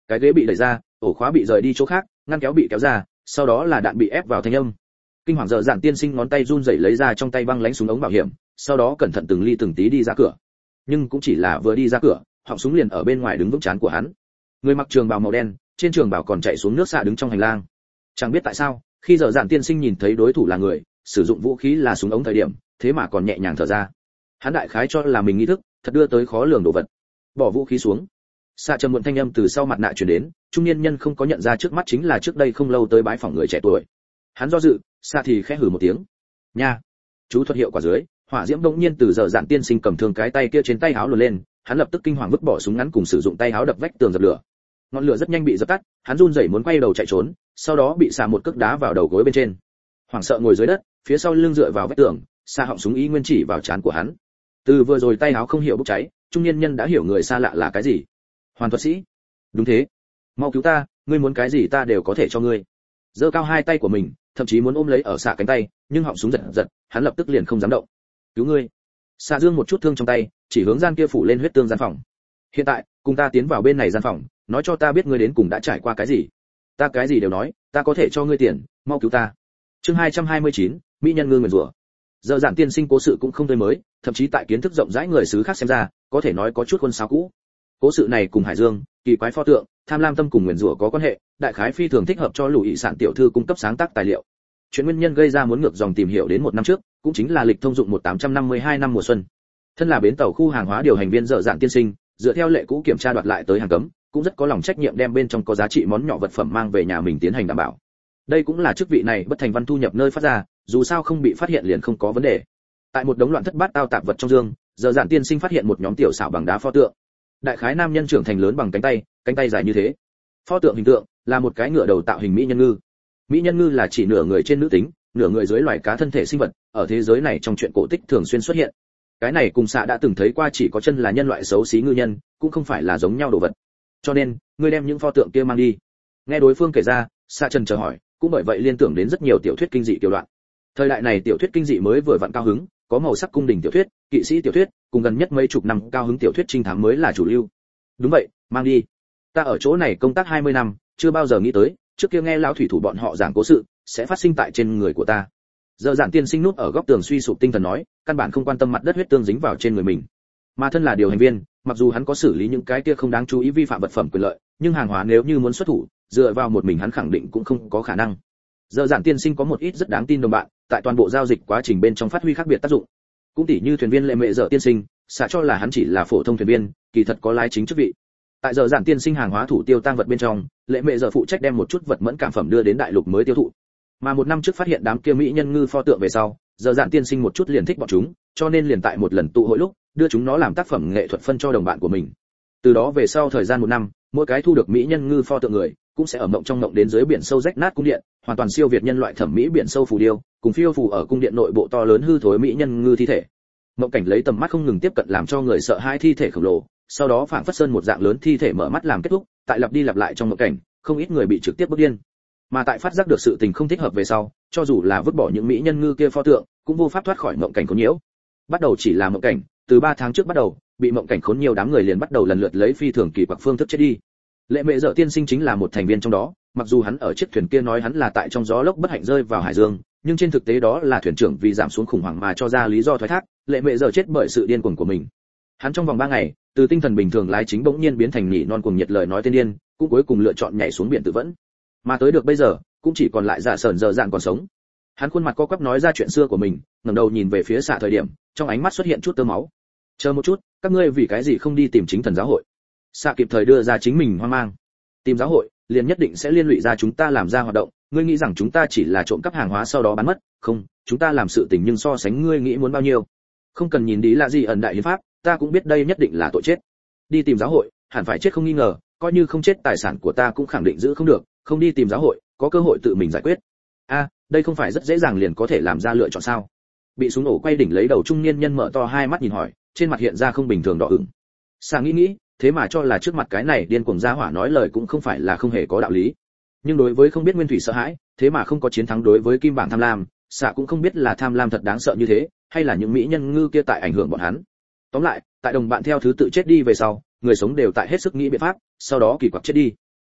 Cái ghế bị đẩy ra, ổ khóa bị rời đi chỗ khác, ngăn kéo bị kéo ra, sau đó là đạn bị ép vào thanh âm. Kinh hoàng dở dạn tiên sinh ngón tay run rẩy lấy ra trong tay băng lãnh súng ống bảo hiểm, sau đó cẩn thận từng ly từng tí đi ra cửa. Nhưng cũng chỉ là vừa đi ra cửa, họng súng liền ở bên ngoài đứng vững chán của hắn. Người mặc trường bào màu đen, trên trường bào còn chạy xuống nước xạ đứng trong hành lang. Chẳng biết tại sao, khi dở dạn tiên sinh nhìn thấy đối thủ là người, sử dụng vũ khí là súng ống thời điểm, thế mà còn nhẹ nhàng thở ra. Hắn đại khái cho là mình nghi thức, thật đưa tới khó lường đồ vật. Bỏ vũ khí xuống. Xạ trầm muộn thanh âm từ sau mặt nạ truyền đến, trung niên nhân không có nhận ra trước mắt chính là trước đây không lâu tới bái phỏng người trẻ tuổi. Hắn do dự, xạ thì khẽ hừ một tiếng. Nha. Chú thuật hiệu quả dưới, hỏa diễm đột nhiên từ dở dạn tiên sinh cầm thương cái tay kia trên tay áo luồn lên, hắn lập tức kinh hoàng vứt bỏ súng ngắn cùng sử dụng tay áo đập vách tường dập lửa. Ngọn lửa rất nhanh bị dập tắt, hắn run rẩy muốn quay đầu chạy trốn, sau đó bị xạ một cước đá vào đầu gối bên trên. Hoảng sợ ngồi dưới đất, phía sau lưng dựa vào vách tường, xạ họng súng ý nguyên chỉ vào trán của hắn. Từ vừa rồi tay áo không hiểu bốc cháy, trung niên nhân đã hiểu người xa lạ là cái gì. Hoàn thuật sĩ. Đúng thế. Mau cứu ta, ngươi muốn cái gì ta đều có thể cho ngươi. Giơ cao hai tay của mình, thậm chí muốn ôm lấy ở xạ cánh tay, nhưng họng súng giật giật, hắn lập tức liền không dám động. Cứu ngươi. Xạ dương một chút thương trong tay, chỉ hướng gian kia phủ lên huyết tương gian phòng. Hiện tại, cùng ta tiến vào bên này gian phòng, nói cho ta biết ngươi đến cùng đã trải qua cái gì. Ta cái gì đều nói, ta có thể cho ngươi tiền, mau cứu ta. Chương hai trăm hai mươi chín, mỹ nhân ngư nguyền rủa. Giờ giản tiên sinh cố sự cũng không tươi mới, thậm chí tại kiến thức rộng rãi người xứ khác xem ra, có thể nói có chút khuôn sáo cũ. Cố sự này cùng Hải Dương, kỳ quái pho tượng, tham lam tâm cùng nguyền rủa có quan hệ, đại khái phi thường thích hợp cho Lục Ý Sản tiểu thư cung cấp sáng tác tài liệu. Chuyện nguyên nhân gây ra muốn ngược dòng tìm hiểu đến một năm trước, cũng chính là lịch thông dụng một nghìn tám trăm năm mươi hai năm mùa xuân. Thân là bến tàu khu hàng hóa điều hành viên Dở Dạn tiên sinh, dựa theo lệ cũ kiểm tra đoạt lại tới hàng cấm, cũng rất có lòng trách nhiệm đem bên trong có giá trị món nhỏ vật phẩm mang về nhà mình tiến hành đảm bảo. Đây cũng là chức vị này bất thành văn thu nhập nơi phát ra, dù sao không bị phát hiện liền không có vấn đề. Tại một đống loạn thất bát tao tạp vật trong dương, Dở Dạn tiên sinh phát hiện một nhóm tiểu xảo bằng đá pho tượng. Đại khái nam nhân trưởng thành lớn bằng cánh tay, cánh tay dài như thế. Pho tượng hình tượng là một cái ngựa đầu tạo hình mỹ nhân ngư. Mỹ nhân ngư là chỉ nửa người trên nữ tính, nửa người dưới loài cá thân thể sinh vật, ở thế giới này trong truyện cổ tích thường xuyên xuất hiện. Cái này cùng xạ đã từng thấy qua chỉ có chân là nhân loại xấu xí ngư nhân, cũng không phải là giống nhau đồ vật. Cho nên, ngươi đem những pho tượng kia mang đi. Nghe đối phương kể ra, xạ trần chờ hỏi, cũng bởi vậy liên tưởng đến rất nhiều tiểu thuyết kinh dị tiểu đoạn. Thời đại này tiểu thuyết kinh dị mới vừa vặn cao hứng, có màu sắc cung đình tiểu thuyết, kỵ sĩ tiểu thuyết, cùng gần nhất mấy chục năm cao hứng tiểu thuyết trinh thám mới là chủ lưu. Đúng vậy, mang đi. Ta ở chỗ này công tác hai mươi năm, chưa bao giờ nghĩ tới, trước kia nghe lão thủy thủ bọn họ giảng cố sự, sẽ phát sinh tại trên người của ta. Giờ giản tiên sinh núp ở góc tường suy sụp tinh thần nói, căn bản không quan tâm mặt đất huyết tương dính vào trên người mình. Mà thân là điều hành viên, mặc dù hắn có xử lý những cái kia không đáng chú ý vi phạm vật phẩm quyền lợi, nhưng hàng hóa nếu như muốn xuất thủ, dựa vào một mình hắn khẳng định cũng không có khả năng. Giờ giản tiên sinh có một ít rất đáng tin đồng bạn, tại toàn bộ giao dịch quá trình bên trong phát huy khác biệt tác dụng. Cũng tỉ như thuyền viên lệ mệ giờ tiên sinh, xả cho là hắn chỉ là phổ thông thuyền viên, kỳ thật có lái chính chức vị. Tại giờ giản tiên sinh hàng hóa thủ tiêu tăng vật bên trong, lệ mệ giờ phụ trách đem một chút vật mẫn cảm phẩm đưa đến đại lục mới tiêu thụ. Mà một năm trước phát hiện đám kia mỹ nhân ngư pho tượng về sau, giờ giản tiên sinh một chút liền thích bọn chúng, cho nên liền tại một lần tụ hội lúc, đưa chúng nó làm tác phẩm nghệ thuật phân cho đồng bạn của mình. Từ đó về sau thời gian một năm, mỗi cái thu được mỹ nhân ngư pho tượng người, cũng sẽ ở mộng trong mộng đến dưới biển sâu rách nát cung điện, hoàn toàn siêu việt nhân loại thẩm mỹ biển sâu phù điêu, cùng phiêu phù ở cung điện nội bộ to lớn hư thối mỹ nhân ngư thi thể. Mộng cảnh lấy tầm mắt không ngừng tiếp cận làm cho người sợ hai thi thể khổng lồ, sau đó phảng phất sơn một dạng lớn thi thể mở mắt làm kết thúc, tại lặp đi lặp lại trong mộng cảnh, không ít người bị trực tiếp bức điên. Mà tại phát giác được sự tình không thích hợp về sau, cho dù là vứt bỏ những mỹ nhân ngư kia pho tượng, cũng vô pháp thoát khỏi mộng cảnh khốn nhiễu. Bắt đầu chỉ là mộng cảnh, từ ba tháng trước bắt đầu, bị mộng cảnh khốn nhiều đám người liền bắt đầu lần lượt lấy phi thường kỳ quặc phương thức chết đi. Lệ mệ dở tiên sinh chính là một thành viên trong đó, mặc dù hắn ở chiếc thuyền kia nói hắn là tại trong gió lốc bất hạnh rơi vào hải dương, nhưng trên thực tế đó là thuyền trưởng vì giảm xuống khủng hoảng mà cho ra lý do thoái thác, lệ mệ dở chết bởi sự điên cuồng của mình. Hắn trong vòng ba ngày, từ tinh thần bình thường lái chính bỗng nhiên biến thành nhị non cuồng nhiệt lời nói tên điên, cũng cuối cùng lựa chọn nhảy xuống biển tự vẫn. Mà tới được bây giờ, cũng chỉ còn lại dạ sờn giờ dạn còn sống. Hắn khuôn mặt co quắp nói ra chuyện xưa của mình, ngẩng đầu nhìn về phía xạ thời điểm, trong ánh mắt xuất hiện chút tơ máu. Chờ một chút, các ngươi vì cái gì không đi tìm chính thần giáo hội? Xạ kịp thời đưa ra chính mình hoang mang. Tìm giáo hội, liền nhất định sẽ liên lụy ra chúng ta làm ra hoạt động, ngươi nghĩ rằng chúng ta chỉ là trộm cắp hàng hóa sau đó bán mất, không, chúng ta làm sự tình nhưng so sánh ngươi nghĩ muốn bao nhiêu. Không cần nhìn đi là gì ẩn đại hiến pháp, ta cũng biết đây nhất định là tội chết. Đi tìm giáo hội, hẳn phải chết không nghi ngờ, coi như không chết tài sản của ta cũng khẳng định giữ không được, không đi tìm giáo hội, có cơ hội tự mình giải quyết. A, đây không phải rất dễ dàng liền có thể làm ra lựa chọn sao? Bị súng nổ quay đỉnh lấy đầu trung niên nhân mở to hai mắt nhìn hỏi, trên mặt hiện ra không bình thường đỏ ửng. Sa nghĩ nghĩ, thế mà cho là trước mặt cái này điên cuồng gia hỏa nói lời cũng không phải là không hề có đạo lý. Nhưng đối với không biết nguyên thủy sợ hãi, thế mà không có chiến thắng đối với kim bảng tham lam, Sa cũng không biết là tham lam thật đáng sợ như thế, hay là những mỹ nhân ngư kia tại ảnh hưởng bọn hắn. Tóm lại, tại đồng bạn theo thứ tự chết đi về sau, người sống đều tại hết sức nghĩ biện pháp, sau đó kỳ quặc chết đi.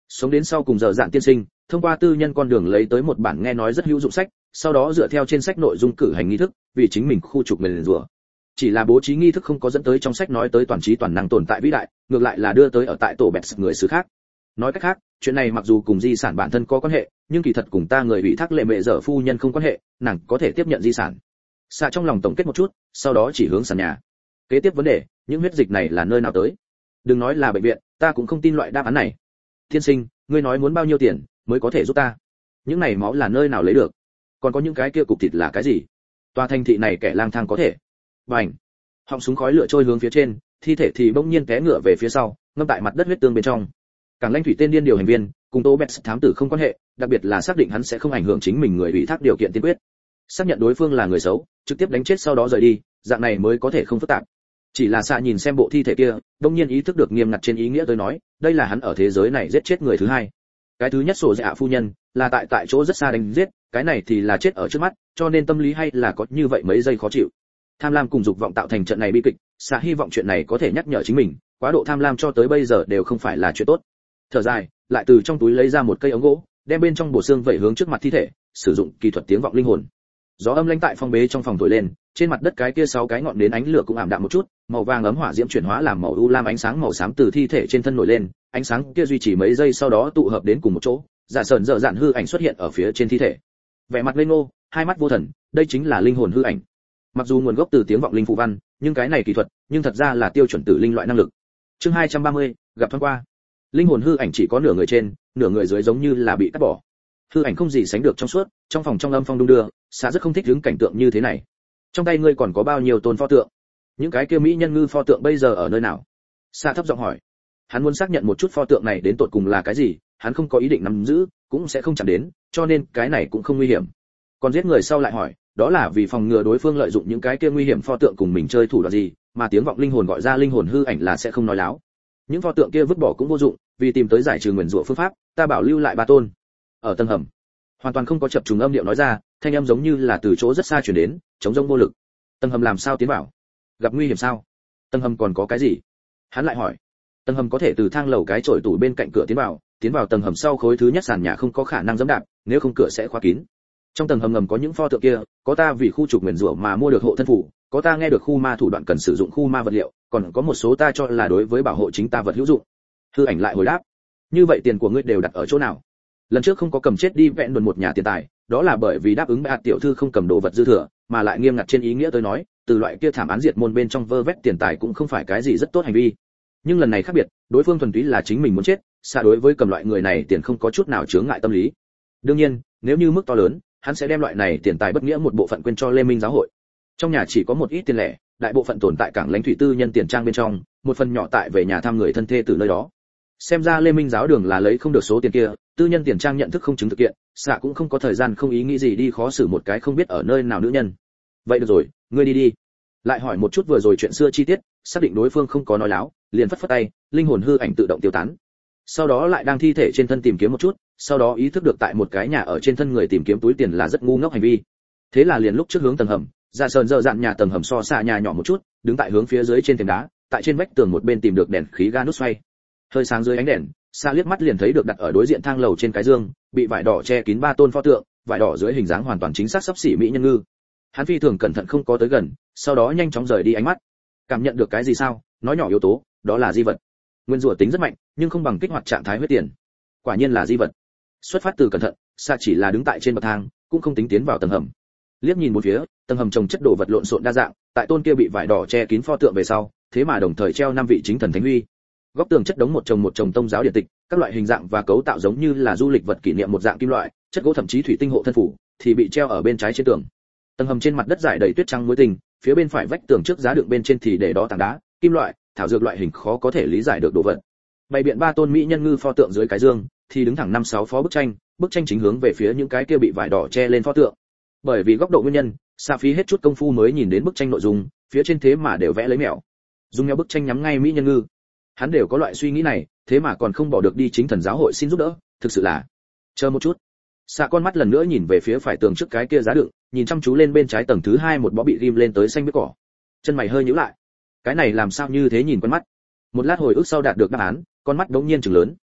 Sống đến sau cùng giờ dạn tiên sinh, thông qua tư nhân con đường lấy tới một bản nghe nói rất hữu dụng sách, sau đó dựa theo trên sách nội dung cử hành nghi thức, vì chính mình khu trục nguyền rủa. Chỉ là bố trí nghi thức không có dẫn tới trong sách nói tới toàn trí toàn năng tồn tại vĩ đại, ngược lại là đưa tới ở tại tổ bẹt người xứ khác. Nói cách khác, chuyện này mặc dù cùng di sản bản thân có quan hệ, nhưng kỳ thật cùng ta người ủy thác lệ mẹ dở phu nhân không quan hệ, nàng có thể tiếp nhận di sản. Xạ trong lòng tổng kết một chút, sau đó chỉ hướng sàn nhà. Kế tiếp vấn đề, những huyết dịch này là nơi nào tới? Đừng nói là bệnh viện, ta cũng không tin loại đáp án này. Thiên sinh, ngươi nói muốn bao nhiêu tiền mới có thể giúp ta? Những này máu là nơi nào lấy được? Còn có những cái kia cục thịt là cái gì? Tòa thành thị này kẻ lang thang có thể. Bành. Họng súng khói lửa trôi hướng phía trên, thi thể thì bỗng nhiên té ngửa về phía sau, ngâm tại mặt đất huyết tương bên trong. Cảng Lãnh Thủy tên điên điều hành viên, cùng Tô Bets thám tử không quan hệ, đặc biệt là xác định hắn sẽ không ảnh hưởng chính mình người ủy thác điều kiện tiên quyết. Xác nhận đối phương là người xấu, trực tiếp đánh chết sau đó rời đi, dạng này mới có thể không phức tạp. Chỉ là xạ nhìn xem bộ thi thể kia, đông nhiên ý thức được nghiêm ngặt trên ý nghĩa tôi nói, đây là hắn ở thế giới này giết chết người thứ hai. Cái thứ nhất sổ dạ phu nhân, là tại tại chỗ rất xa đánh giết, cái này thì là chết ở trước mắt, cho nên tâm lý hay là có như vậy mấy giây khó chịu. Tham lam cùng dục vọng tạo thành trận này bi kịch, xạ hy vọng chuyện này có thể nhắc nhở chính mình, quá độ tham lam cho tới bây giờ đều không phải là chuyện tốt. Thở dài, lại từ trong túi lấy ra một cây ống gỗ, đem bên trong bộ xương vẩy hướng trước mặt thi thể, sử dụng kỹ thuật tiếng vọng linh hồn. Gió âm lãnh tại phong bế trong phòng thổi lên, trên mặt đất cái kia sáu cái ngọn đến ánh lửa cũng ảm đạm một chút, màu vàng ấm hỏa diễm chuyển hóa làm màu u lam, ánh sáng màu xám từ thi thể trên thân nổi lên, ánh sáng kia duy trì mấy giây sau đó tụ hợp đến cùng một chỗ, giả sờn dở dạn hư ảnh xuất hiện ở phía trên thi thể. Vẻ mặt lên ngô, hai mắt vô thần, đây chính là linh hồn hư ảnh. Mặc dù nguồn gốc từ tiếng vọng linh phụ văn, nhưng cái này kỹ thuật, nhưng thật ra là tiêu chuẩn tử linh loại năng lực. Chương hai trăm ba mươi, gặp thoáng qua. Linh hồn hư ảnh chỉ có nửa người trên, nửa người dưới giống như là bị cắt bỏ. Hư ảnh không gì sánh được trong suốt, trong phòng trong âm phong đung đưa, xạ rất không thích hứng cảnh tượng như thế này. Trong tay ngươi còn có bao nhiêu tôn pho tượng? Những cái kia mỹ nhân ngư pho tượng bây giờ ở nơi nào? Xạ thấp giọng hỏi. Hắn muốn xác nhận một chút pho tượng này đến tột cùng là cái gì, hắn không có ý định nắm giữ, cũng sẽ không chạm đến, cho nên cái này cũng không nguy hiểm. Còn giết người sau lại hỏi, đó là vì phòng ngừa đối phương lợi dụng những cái kia nguy hiểm pho tượng cùng mình chơi thủ đoạn gì, mà tiếng vọng linh hồn gọi ra linh hồn hư ảnh là sẽ không nói láo. Những pho tượng kia vứt bỏ cũng vô dụng, vì tìm tới giải trừ nguyền rủa phương pháp, ta bảo lưu lại ba tôn. Ở tầng hầm, hoàn toàn không có chập trùng âm điệu nói ra, thanh âm giống như là từ chỗ rất xa truyền đến, chống rông vô lực. Tầng hầm làm sao tiến vào? Gặp nguy hiểm sao? Tầng hầm còn có cái gì? Hắn lại hỏi. Tầng hầm có thể từ thang lầu cái chổi tủ bên cạnh cửa tiến vào, tiến vào tầng hầm sau khối thứ nhất sàn nhà không có khả năng giẫm đạp, nếu không cửa sẽ khóa kín. Trong tầng hầm ngầm có những pho tượng kia, có ta vì khu trục nguyền rủa mà mua được hộ thân phủ, có ta nghe được khu ma thủ đoạn cần sử dụng khu ma vật liệu, còn có một số ta cho là đối với bảo hộ chính ta vật hữu dụng. Hư ảnh lại hồi đáp. Như vậy tiền của ngươi đều đặt ở chỗ nào? Lần trước không có cầm chết đi vẹn đồn một nhà tiền tài, đó là bởi vì đáp ứng bệ hạ tiểu thư không cầm đồ vật dư thừa, mà lại nghiêm ngặt trên ý nghĩa tôi nói, từ loại kia thảm án diệt môn bên trong vơ vét tiền tài cũng không phải cái gì rất tốt hành vi. Nhưng lần này khác biệt, đối phương thuần túy là chính mình muốn chết, xa đối với cầm loại người này tiền không có chút nào chướng ngại tâm lý. Đương nhiên, nếu như mức to lớn, hắn sẽ đem loại này tiền tài bất nghĩa một bộ phận quên cho Lê Minh giáo hội. Trong nhà chỉ có một ít tiền lẻ, đại bộ phận tồn tại Cảng Lãnh Thủy tư nhân tiền trang bên trong, một phần nhỏ tại về nhà thăm người thân thê từ nơi đó. Xem ra Lê Minh giáo đường là lấy không được số tiền kia, tư nhân tiền trang nhận thức không chứng thực hiện, xạ cũng không có thời gian không ý nghĩ gì đi khó xử một cái không biết ở nơi nào nữ nhân. Vậy được rồi, ngươi đi đi. Lại hỏi một chút vừa rồi chuyện xưa chi tiết, xác định đối phương không có nói láo, liền phất phất tay, linh hồn hư ảnh tự động tiêu tán. Sau đó lại đang thi thể trên thân tìm kiếm một chút, sau đó ý thức được tại một cái nhà ở trên thân người tìm kiếm túi tiền là rất ngu ngốc hành vi. Thế là liền lúc trước hướng tầng hầm, ra sơn dơ dạn nhà tầng hầm so xạ nhà nhỏ một chút, đứng tại hướng phía dưới trên thềm đá, tại trên vách tường một bên tìm được đèn khí ga nút xoay. Hơi sáng dưới ánh đèn, xa liếc mắt liền thấy được đặt ở đối diện thang lầu trên cái giường, bị vải đỏ che kín ba tôn pho tượng, vải đỏ dưới hình dáng hoàn toàn chính xác sắp xỉ mỹ nhân ngư. Hắn phi thường cẩn thận không có tới gần, sau đó nhanh chóng rời đi ánh mắt. Cảm nhận được cái gì sao? Nói nhỏ yếu tố, đó là di vật. Nguyên rủa tính rất mạnh, nhưng không bằng kích hoạt trạng thái huyết tiền. Quả nhiên là di vật. Xuất phát từ cẩn thận, xa chỉ là đứng tại trên bậc thang, cũng không tính tiến vào tầng hầm. Liếc nhìn một phía, tầng hầm trồng chất đồ vật lộn xộn đa dạng, tại tôn kia bị vải đỏ che kín pho tượng về sau, thế mà đồng thời treo năm vị chính thần thánh huy. Góc tường chất đống một chồng một chồng tông giáo điện tịch, các loại hình dạng và cấu tạo giống như là du lịch vật kỷ niệm một dạng kim loại, chất gỗ thậm chí thủy tinh hộ thân phủ, thì bị treo ở bên trái trên tường. Tầng hầm trên mặt đất rải đầy tuyết trắng muối tình, phía bên phải vách tường trước giá đựng bên trên thì để đó tảng đá, kim loại, thảo dược loại hình khó có thể lý giải được đồ vật. Bày biện ba tôn mỹ nhân ngư pho tượng dưới cái dương, thì đứng thẳng năm sáu phó bức tranh, bức tranh chính hướng về phía những cái kia bị vải đỏ che lên pho tượng. Bởi vì góc độ nguyên nhân, xa phí hết chút công phu mới nhìn đến bức tranh nội dung, phía trên thế mà đều vẽ lấy mèo. Dùng nhau bức tranh nhắm ngay mỹ nhân ngư. Hắn đều có loại suy nghĩ này, thế mà còn không bỏ được đi chính thần giáo hội xin giúp đỡ, thực sự là. Chờ một chút. Xạ con mắt lần nữa nhìn về phía phải tường trước cái kia giá đựng, nhìn chăm chú lên bên trái tầng thứ hai một bó bị ghim lên tới xanh biếc cỏ. Chân mày hơi nhíu lại. Cái này làm sao như thế nhìn con mắt. Một lát hồi ức sau đạt được đáp án, con mắt đống nhiên trừng lớn.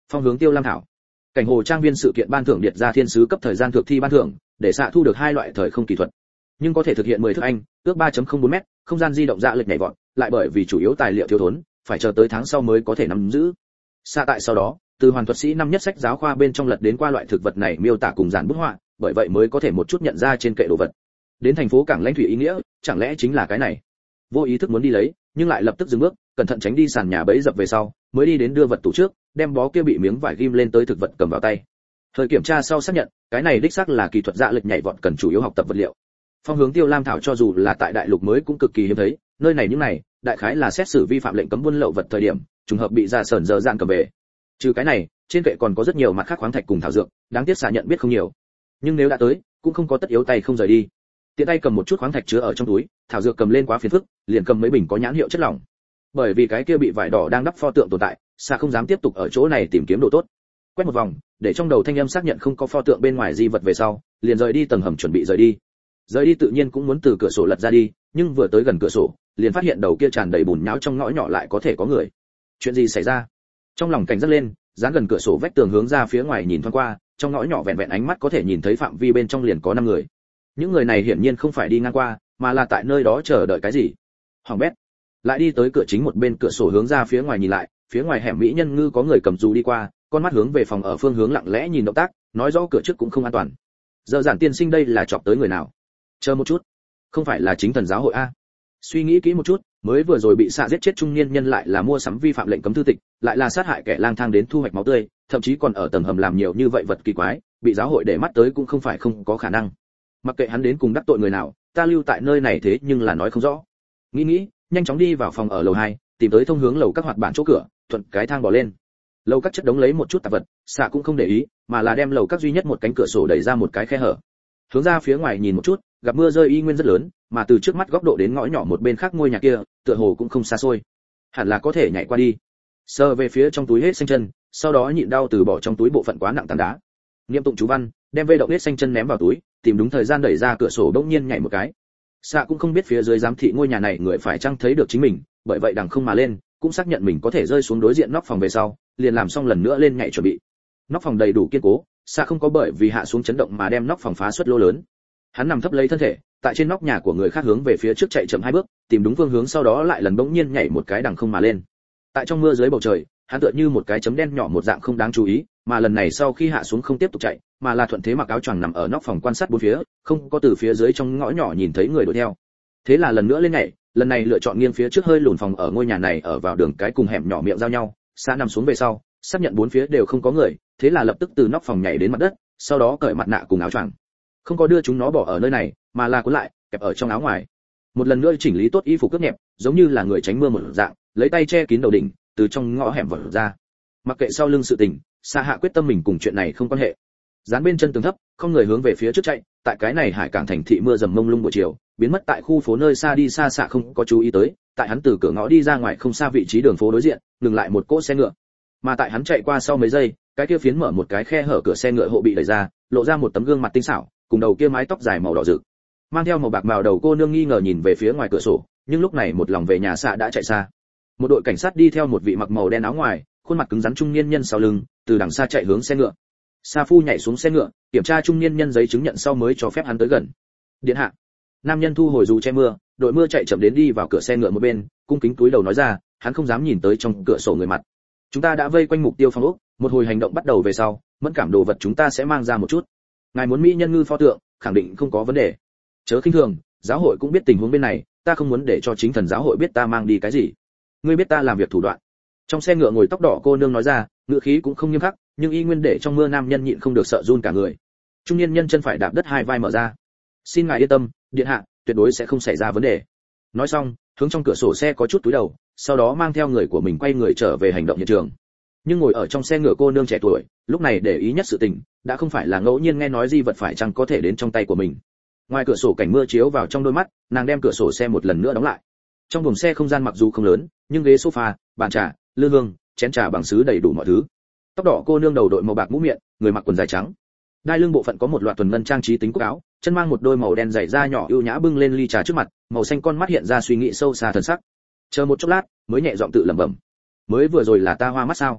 Phong hướng Tiêu Lam Thảo. Cảnh hồ trang viên sự kiện ban thưởng điệt ra thiên sứ cấp thời gian thực thi ban thưởng, để xạ thu được hai loại thời không kỹ thuật, nhưng có thể thực hiện mười thước anh, ước ba phẩy không bốn mét, không gian di động dạ lệch nhảy vọt, lại bởi vì chủ yếu tài liệu thiếu thốn, phải chờ tới tháng sau mới có thể nắm giữ. Xạ tại sau đó, từ hoàn thuật sĩ năm nhất sách giáo khoa bên trong lật đến qua loại thực vật này miêu tả cùng giản bút họa, bởi vậy mới có thể một chút nhận ra trên kệ đồ vật. Đến thành phố cảng lãnh thủy ý nghĩa, chẳng lẽ chính là cái này? Vô ý thức muốn đi lấy, nhưng lại lập tức dừng bước, cẩn thận tránh đi sàn nhà bẫy dập về sau, mới đi đến đưa vật tủ trước, đem bó kia bị miếng vải ghim lên tới thực vật cầm vào tay. Thời kiểm tra sau xác nhận, cái này đích xác là kỹ thuật dạ lệch nhảy vọt cần chủ yếu học tập vật liệu. Phong hướng Tiêu Lam Thảo cho dù là tại đại lục mới cũng cực kỳ hiếm thấy, nơi này những này, đại khái là xét xử vi phạm lệnh cấm buôn lậu vật thời điểm, trùng hợp bị ra sởn dơ dạn cầm về. Trừ cái này, trên kệ còn có rất nhiều mặt khác khoáng thạch cùng thảo dược, đáng tiếc xạ nhận biết không nhiều. Nhưng nếu đã tới, cũng không có tất yếu tay không rời đi. Tiện tay cầm một chút khoáng thạch chứa ở trong túi, thảo dược cầm lên quá phiền phức, liền cầm mấy bình có nhãn hiệu chất lỏng. Bởi vì cái kia bị vải đỏ đang đắp pho tượng tồn tại, xạ không dám tiếp tục ở chỗ này tìm kiếm đồ tốt. Quét một vòng, để trong đầu thanh âm xác nhận không có pho tượng bên ngoài di vật về sau, liền rời đi tầng hầm chuẩn bị rời đi. Rời đi tự nhiên cũng muốn từ cửa sổ lật ra đi, nhưng vừa tới gần cửa sổ, liền phát hiện đầu kia tràn đầy bùn nhão trong ngõ nhỏ lại có thể có người. Chuyện gì xảy ra? Trong lòng cảnh giác lên, dán gần cửa sổ vách tường hướng ra phía ngoài nhìn thoáng qua, trong ngõ nhỏ vẹn vẹn ánh mắt có thể nhìn thấy phạm vi bên trong liền có năm người. Những người này hiển nhiên không phải đi ngang qua, mà là tại nơi đó chờ đợi cái gì. Hoàng bét. Lại đi tới cửa chính một bên cửa sổ hướng ra phía ngoài nhìn lại, phía ngoài hẻm mỹ nhân ngư có người cầm dù đi qua, con mắt hướng về phòng ở phương hướng lặng lẽ nhìn động tác, nói rõ cửa trước cũng không an toàn. Giờ giản tiên sinh đây là chọc tới người nào? Chờ một chút, không phải là chính thần giáo hội a? Suy nghĩ kỹ một chút, mới vừa rồi bị xạ giết chết trung niên nhân lại là mua sắm vi phạm lệnh cấm thư tịch, lại là sát hại kẻ lang thang đến thu hoạch máu tươi, thậm chí còn ở tầng hầm làm nhiều như vậy vật kỳ quái, bị giáo hội để mắt tới cũng không phải không có khả năng. Mặc kệ hắn đến cùng đắc tội người nào, ta lưu tại nơi này thế nhưng là nói không rõ. Nghĩ nghĩ, nhanh chóng đi vào phòng ở lầu hai, tìm tới thông hướng lầu các hoạt bản chỗ cửa, thuận cái thang bò lên. Lầu các chất đống lấy một chút tạp vật, xạ cũng không để ý, mà là đem lầu các duy nhất một cánh cửa sổ đẩy ra một cái khe hở. Hướng ra phía ngoài nhìn một chút, gặp mưa rơi y nguyên rất lớn, mà từ trước mắt góc độ đến ngõ nhỏ một bên khác ngôi nhà kia, tựa hồ cũng không xa xôi. Hẳn là có thể nhảy qua đi. Sờ về phía trong túi hết xanh chân, sau đó nhịn đau từ bỏ trong túi bộ phận quá nặng tảng đá. Niệm tụng chú văn, đem vây động hết xanh chân ném vào túi, tìm đúng thời gian đẩy ra cửa sổ bỗng nhiên nhảy một cái. Xạ cũng không biết phía dưới giám thị ngôi nhà này người phải chăng thấy được chính mình, bởi vậy đằng không mà lên, cũng xác nhận mình có thể rơi xuống đối diện nóc phòng về sau, liền làm xong lần nữa lên nhảy chuẩn bị. Nóc phòng đầy đủ kiên cố, Xạ không có bởi vì hạ xuống chấn động mà đem nóc phòng phá xuất lỗ lớn. Hắn nằm thấp lấy thân thể, tại trên nóc nhà của người khác hướng về phía trước chạy chậm hai bước, tìm đúng phương hướng sau đó lại lần bỗng nhiên nhảy một cái đằng không mà lên. Tại trong mưa dưới bầu trời, hắn tựa như một cái chấm đen nhỏ một dạng không đáng chú ý, mà lần này sau khi hạ xuống không tiếp tục chạy, mà là thuận thế mặc áo choàng nằm ở nóc phòng quan sát bốn phía, không có từ phía dưới trong ngõ nhỏ nhìn thấy người đuổi theo. Thế là lần nữa lên nhảy, lần này lựa chọn nghiêng phía trước hơi lùn phòng ở ngôi nhà này ở vào đường cái cùng hẻm nhỏ miệng giao nhau, Xạ nằm xuống về sau, xác nhận bốn phía đều không có người, thế là lập tức từ nóc phòng nhảy đến mặt đất, sau đó cởi mặt nạ cùng áo choàng. Không có đưa chúng nó bỏ ở nơi này, mà là cuốn lại, kẹp ở trong áo ngoài. Một lần nữa chỉnh lý tốt y phục cướp nhẹp, giống như là người tránh mưa một dạng, lấy tay che kín đầu đỉnh, từ trong ngõ hẻm vọt ra. Mặc kệ sau lưng sự tình, Xạ hạ quyết tâm mình cùng chuyện này không quan hệ. Dán bên chân tường thấp, không người hướng về phía trước chạy, tại cái này hải cảng thành thị mưa dầm mông lung buổi chiều, biến mất tại khu phố nơi xa đi xa Xạ không có chú ý tới, tại hắn từ cửa ngõ đi ra ngoài không xa vị trí đường phố đối diện, ngừng lại một cỗ xe ngựa. Mà tại hắn chạy qua sau mấy giây, cái kia phiến mở một cái khe hở cửa xe ngựa hộ bị đẩy ra, lộ ra một tấm gương mặt tinh xảo, cùng đầu kia mái tóc dài màu đỏ rực, mang theo màu bạc màu đầu cô nương nghi ngờ nhìn về phía ngoài cửa sổ, nhưng lúc này một lòng về nhà Xạ đã chạy xa. Một đội cảnh sát đi theo một vị mặc màu đen áo ngoài, khuôn mặt cứng rắn trung niên nhân sau lưng, từ đằng xa chạy hướng xe ngựa. Sa Phu nhảy xuống xe ngựa, kiểm tra trung niên nhân giấy chứng nhận sau mới cho phép hắn tới gần. Điện hạ. Nam nhân thu hồi dù che mưa, đội mưa chạy chậm đến đi vào cửa xe ngựa một bên, cung kính túi đầu nói ra, hắn không dám nhìn tới trong cửa sổ người mặt. Chúng ta đã vây quanh mục tiêu phòng ốc, một hồi hành động bắt đầu về sau, mẫn cảm đồ vật chúng ta sẽ mang ra một chút. Ngài muốn mỹ nhân ngư pho tượng, khẳng định không có vấn đề. Chớ khinh thường, giáo hội cũng biết tình huống bên này, ta không muốn để cho chính thần giáo hội biết ta mang đi cái gì. Ngươi biết ta làm việc thủ đoạn. Trong xe ngựa ngồi tóc đỏ cô nương nói ra, ngữ khí cũng không nghiêm khắc, nhưng y nguyên để trong mưa nam nhân nhịn không được sợ run cả người. Trung niên nhân chân phải đạp đất hai vai mở ra. Xin ngài yên tâm, điện hạ, tuyệt đối sẽ không xảy ra vấn đề. Nói xong, hướng trong cửa sổ xe có chút túi đầu, sau đó mang theo người của mình quay người trở về hành động hiện trường. Nhưng ngồi ở trong xe ngựa cô nương trẻ tuổi, lúc này để ý nhất sự tình, đã không phải là ngẫu nhiên nghe nói di vật phải chăng có thể đến trong tay của mình. Ngoài cửa sổ cảnh mưa chiếu vào trong đôi mắt, nàng đem cửa sổ xe một lần nữa đóng lại. Trong buồng xe không gian mặc dù không lớn, nhưng ghế sofa, bàn trà, lư hương, chén trà bằng sứ đầy đủ mọi thứ. Tóc đỏ cô nương đầu đội màu bạc mũ miệng, người mặc quần dài trắng. Đai lưng bộ phận có một loạt tuần ngân trang trí tính cúc áo, chân mang một đôi màu đen dày da nhỏ ưu nhã bưng lên ly trà trước mặt, màu xanh con mắt hiện ra suy nghĩ sâu xa thần sắc. Chờ một chốc lát, mới nhẹ giọng tự lẩm bẩm. Mới vừa rồi là ta hoa mắt sao?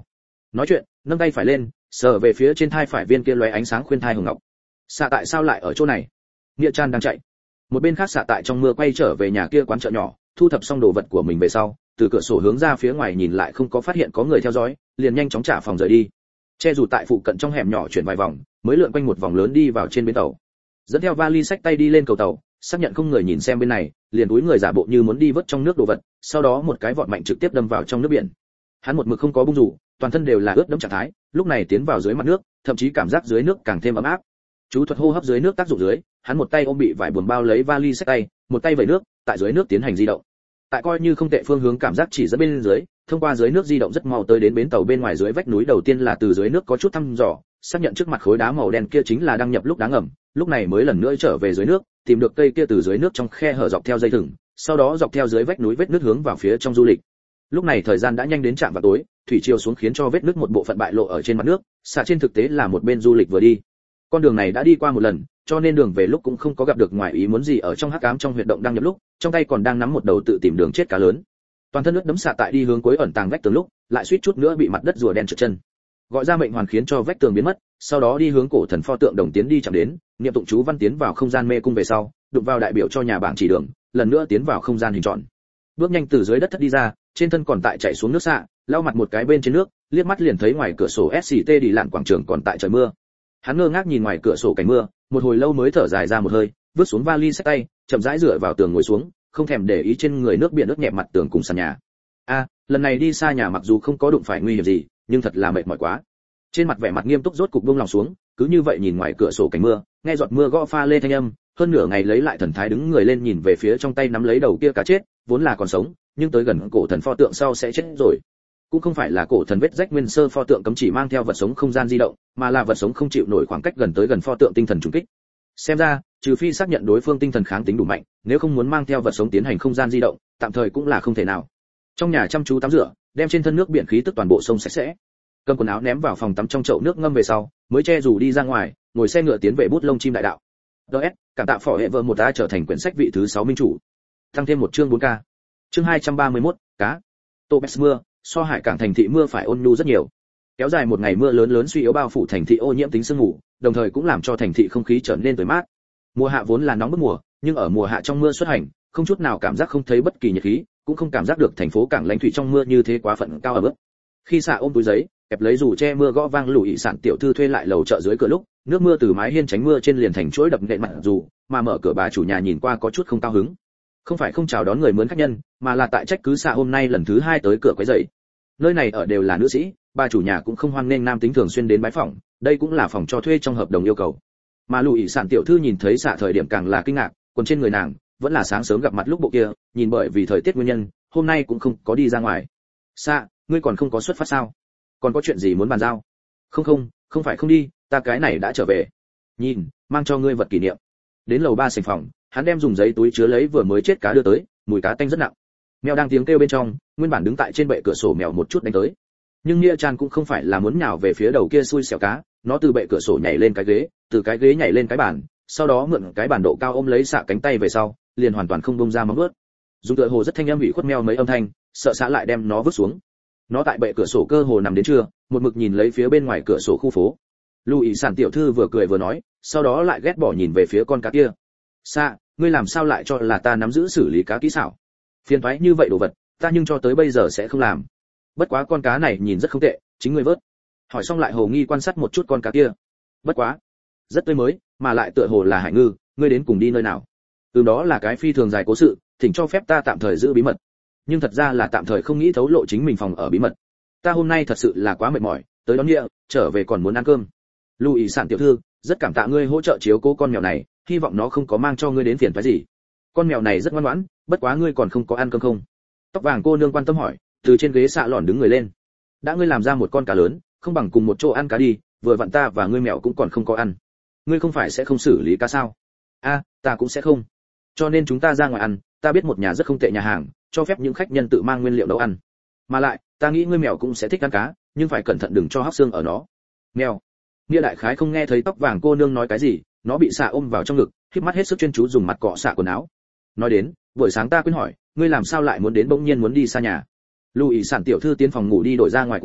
Nói chuyện, nâng tay phải lên, sờ về phía trên thai phải viên kia lóe ánh sáng khuyên thai hồng ngọc. Xạ tại sao lại ở chỗ này? Nghĩa Chan đang chạy. Một bên khác xạ tại trong mưa quay trở về nhà kia quán chợ nhỏ, thu thập xong đồ vật của mình về sau, từ cửa sổ hướng ra phía ngoài nhìn lại không có phát hiện có người theo dõi, liền nhanh chóng trả phòng rời đi. Che dù tại phụ cận trong hẻm nhỏ chuyển vài vòng, mới lượn quanh một vòng lớn đi vào trên bến tàu. Dẫn theo vali xách tay đi lên cầu tàu, xác nhận không người nhìn xem bên này, liền túi người giả bộ như muốn đi vớt trong nước đồ vật, sau đó một cái vọt mạnh trực tiếp đâm vào trong nước biển. Hắn một mực không có bung rủ, toàn thân đều là ướt đẫm trạng thái, lúc này tiến vào dưới mặt nước, thậm chí cảm giác dưới nước càng thêm ấm áp. Chú thuật hô hấp dưới nước tác dụng dưới, hắn một tay ôm bị vải buồm bao lấy vali xách tay, một tay vẩy nước, tại dưới nước tiến hành di động. Tại coi như không tệ phương hướng cảm giác chỉ dẫn bên dưới, thông qua dưới nước di động rất mau tới đến bến tàu bên ngoài dưới vách núi đầu tiên là từ dưới nước có chút thăm dò, xác nhận trước mặt khối đá màu đen kia chính là đăng nhập lúc đá ngầm, lúc này mới lần nữa trở về dưới nước, tìm được cây kia từ dưới nước trong khe hở dọc theo dây thừng, sau đó dọc theo dưới vách núi vết nước hướng vào phía trong du lịch. Lúc này thời gian đã nhanh đến trạm vào tối, thủy triều xuống khiến cho vết nước một bộ phận bại lộ ở trên mặt nước, xạ trên thực tế là một bên du lịch vừa đi. Con đường này đã đi qua một lần, cho nên đường về lúc cũng không có gặp được ngoài ý muốn gì ở trong hắc ám trong huyệt động đang nhập lúc, trong tay còn đang nắm một đầu tự tìm đường chết cá lớn. Toàn thân nước đấm xạ tại đi hướng cuối ẩn tàng vách tường lúc, lại suýt chút nữa bị mặt đất rùa đen trượt chân. Gọi ra mệnh hoàn khiến cho vách tường biến mất, sau đó đi hướng cổ thần pho tượng đồng tiến đi chạm đến, niệm tụng chú văn tiến vào không gian mê cung về sau, đụng vào đại biểu cho nhà bảng chỉ đường, lần nữa tiến vào không gian hình tròn. Bước nhanh từ dưới đất thất đi ra, trên thân còn tại chạy xuống nước xạ, lau mặt một cái bên trên nước, liếc mắt liền thấy ngoài cửa sổ ét xê tê đi lặn quảng trường còn tại trời mưa. Hắn ngơ ngác nhìn ngoài cửa sổ cảnh mưa, một hồi lâu mới thở dài ra một hơi, vứt xuống vali xách tay, chậm rãi dựa vào tường ngồi xuống, không thèm để ý trên người nước biển ướt nhẹp mặt tường cùng sàn nhà. A, lần này đi xa nhà mặc dù không có đụng phải nguy hiểm gì, nhưng thật là mệt mỏi quá. Trên mặt vẻ mặt nghiêm túc rốt cục buông lòng xuống, cứ như vậy nhìn ngoài cửa sổ cảnh mưa, nghe giọt mưa gõ pha lê thanh âm, hơn nửa ngày lấy lại thần thái đứng người lên nhìn về phía trong tay nắm lấy đầu kia cá chết, vốn là còn sống, nhưng tới gần cổ thần pho tượng sau sẽ chết rồi. Cũng không phải là cổ thần vết rách nguyên sơ pho tượng cấm chỉ mang theo vật sống không gian di động, mà là vật sống không chịu nổi khoảng cách gần tới gần pho tượng tinh thần trùng kích. Xem ra, trừ phi xác nhận đối phương tinh thần kháng tính đủ mạnh, nếu không muốn mang theo vật sống tiến hành không gian di động, tạm thời cũng là không thể nào. Trong nhà chăm chú tắm rửa, đem trên thân nước biển khí tức toàn bộ sông sạch sẽ. Cầm quần áo ném vào phòng tắm trong chậu nước ngâm về sau, mới che dù đi ra ngoài, ngồi xe ngựa tiến về bút lông chim đại đạo. đê ét, cảm tạ phỏ hệ vợ một ta trở thành quyển sách vị thứ sáu minh chủ. Tăng thêm một chương bốn K. Chương hai trăm ba mươi mốt, cá. Tô Bess mưa, so hải cảng thành thị mưa phải ôn nhu rất nhiều. Kéo dài một ngày mưa lớn lớn suy yếu bao phủ thành thị ô nhiễm tính sương mù, đồng thời cũng làm cho thành thị không khí trở nên tươi mát. Mùa hạ vốn là nóng bức mùa, nhưng ở mùa hạ trong mưa xuất hành, không chút nào cảm giác không thấy bất kỳ nhiệt khí, cũng không cảm giác được thành phố cảng lãnh thủy trong mưa như thế quá phận cao ở mức. Khi xạ ôm túi giấy, kẹp lấy dù che mưa gõ vang lùi sản tiểu thư thuê lại lầu chợ dưới cửa lúc, nước mưa từ mái hiên tránh mưa trên liền thành chuỗi đập nện mặt dù, mà mở cửa bà chủ nhà nhìn qua có chút không cao hứng. Không phải không chào đón người mướn khách nhân, mà là tại trách cứ xạ hôm nay lần thứ hai tới cửa quấy rầy. Nơi này ở đều là nữ sĩ, bà chủ nhà cũng không hoan nghênh nam tính thường xuyên đến bái phỏng, đây cũng là phòng cho thuê trong hợp đồng yêu cầu. Mà lùi sản tiểu thư nhìn thấy xạ thời điểm càng là kinh ngạc, quần trên người nàng vẫn là sáng sớm gặp mặt lúc bộ kia, nhìn bởi vì thời tiết nguyên nhân, hôm nay cũng không có đi ra ngoài. Xạ, ngươi còn không có xuất phát sao? Còn có chuyện gì muốn bàn giao? Không không, không phải không đi, ta cái này đã trở về. Nhìn, mang cho ngươi vật kỷ niệm. Đến lầu ba sảnh phòng, hắn đem dùng giấy túi chứa lấy vừa mới chết cá đưa tới, mùi cá tanh rất nặng. Mèo đang tiếng kêu bên trong, nguyên bản đứng tại trên bệ cửa sổ mèo một chút đánh tới. Nhưng Nghĩa Chan cũng không phải là muốn nhào về phía đầu kia xui xẻo cá, nó từ bệ cửa sổ nhảy lên cái ghế, từ cái ghế nhảy lên cái bàn, sau đó mượn cái bàn độ cao ôm lấy xạ cánh tay về sau, liền hoàn toàn không bông ra móng vuốt. Dùng tựa hồ rất thanh âm ủy khuất mèo mấy âm thanh, sợ xạ lại đem nó vứt xuống. Nó tại bệ cửa sổ cơ hồ nằm đến trưa, một mực nhìn lấy phía bên ngoài cửa sổ khu phố. Louis sản tiểu thư vừa cười vừa nói, sau đó lại ghét bỏ nhìn về phía con cá kia. Xạ, ngươi làm sao lại cho là ta nắm giữ xử lý cá kỹ xảo? Phiền toái như vậy đồ vật, ta nhưng cho tới bây giờ sẽ không làm. Bất quá con cá này nhìn rất không tệ, chính ngươi vớt. Hỏi xong lại hồ nghi quan sát một chút con cá kia. Bất quá, rất tươi mới, mà lại tựa hồ là hải ngư, ngươi đến cùng đi nơi nào? Từ đó là cái phi thường dài cố sự, thỉnh cho phép ta tạm thời giữ bí mật. Nhưng thật ra là tạm thời không nghĩ thấu lộ chính mình phòng ở bí mật. Ta hôm nay thật sự là quá mệt mỏi, tới đón Nghĩa, trở về còn muốn ăn cơm. Louis sản tiểu thư, rất cảm tạ ngươi hỗ trợ chiếu cố con mèo này, hy vọng nó không có mang cho ngươi đến phiền toái gì. Con mèo này rất ngoan ngoãn, bất quá ngươi còn không có ăn cơm không? Tóc vàng cô nương quan tâm hỏi, từ trên ghế xạ lòn đứng người lên. Đã ngươi làm ra một con cá lớn, không bằng cùng một chỗ ăn cá đi, vừa vặn ta và ngươi mèo cũng còn không có ăn. Ngươi không phải sẽ không xử lý cá sao? A, ta cũng sẽ không. Cho nên chúng ta ra ngoài ăn, ta biết một nhà rất không tệ nhà hàng, cho phép những khách nhân tự mang nguyên liệu nấu ăn. Mà lại, ta nghĩ ngươi mèo cũng sẽ thích ăn cá, nhưng phải cẩn thận đừng cho hắc xương ở nó. Mèo. Nghĩa đại khái không nghe thấy tóc vàng cô nương nói cái gì, nó bị xạ ôm vào trong ngực, khép mắt hết sức chuyên chú dùng mặt cọ xạ quần áo. Nói đến, buổi sáng ta quên hỏi, ngươi làm sao lại muốn đến bỗng nhiên muốn đi xa nhà? Louis sản tiểu thư tiến phòng ngủ đi đổi ra ngoài quần áo,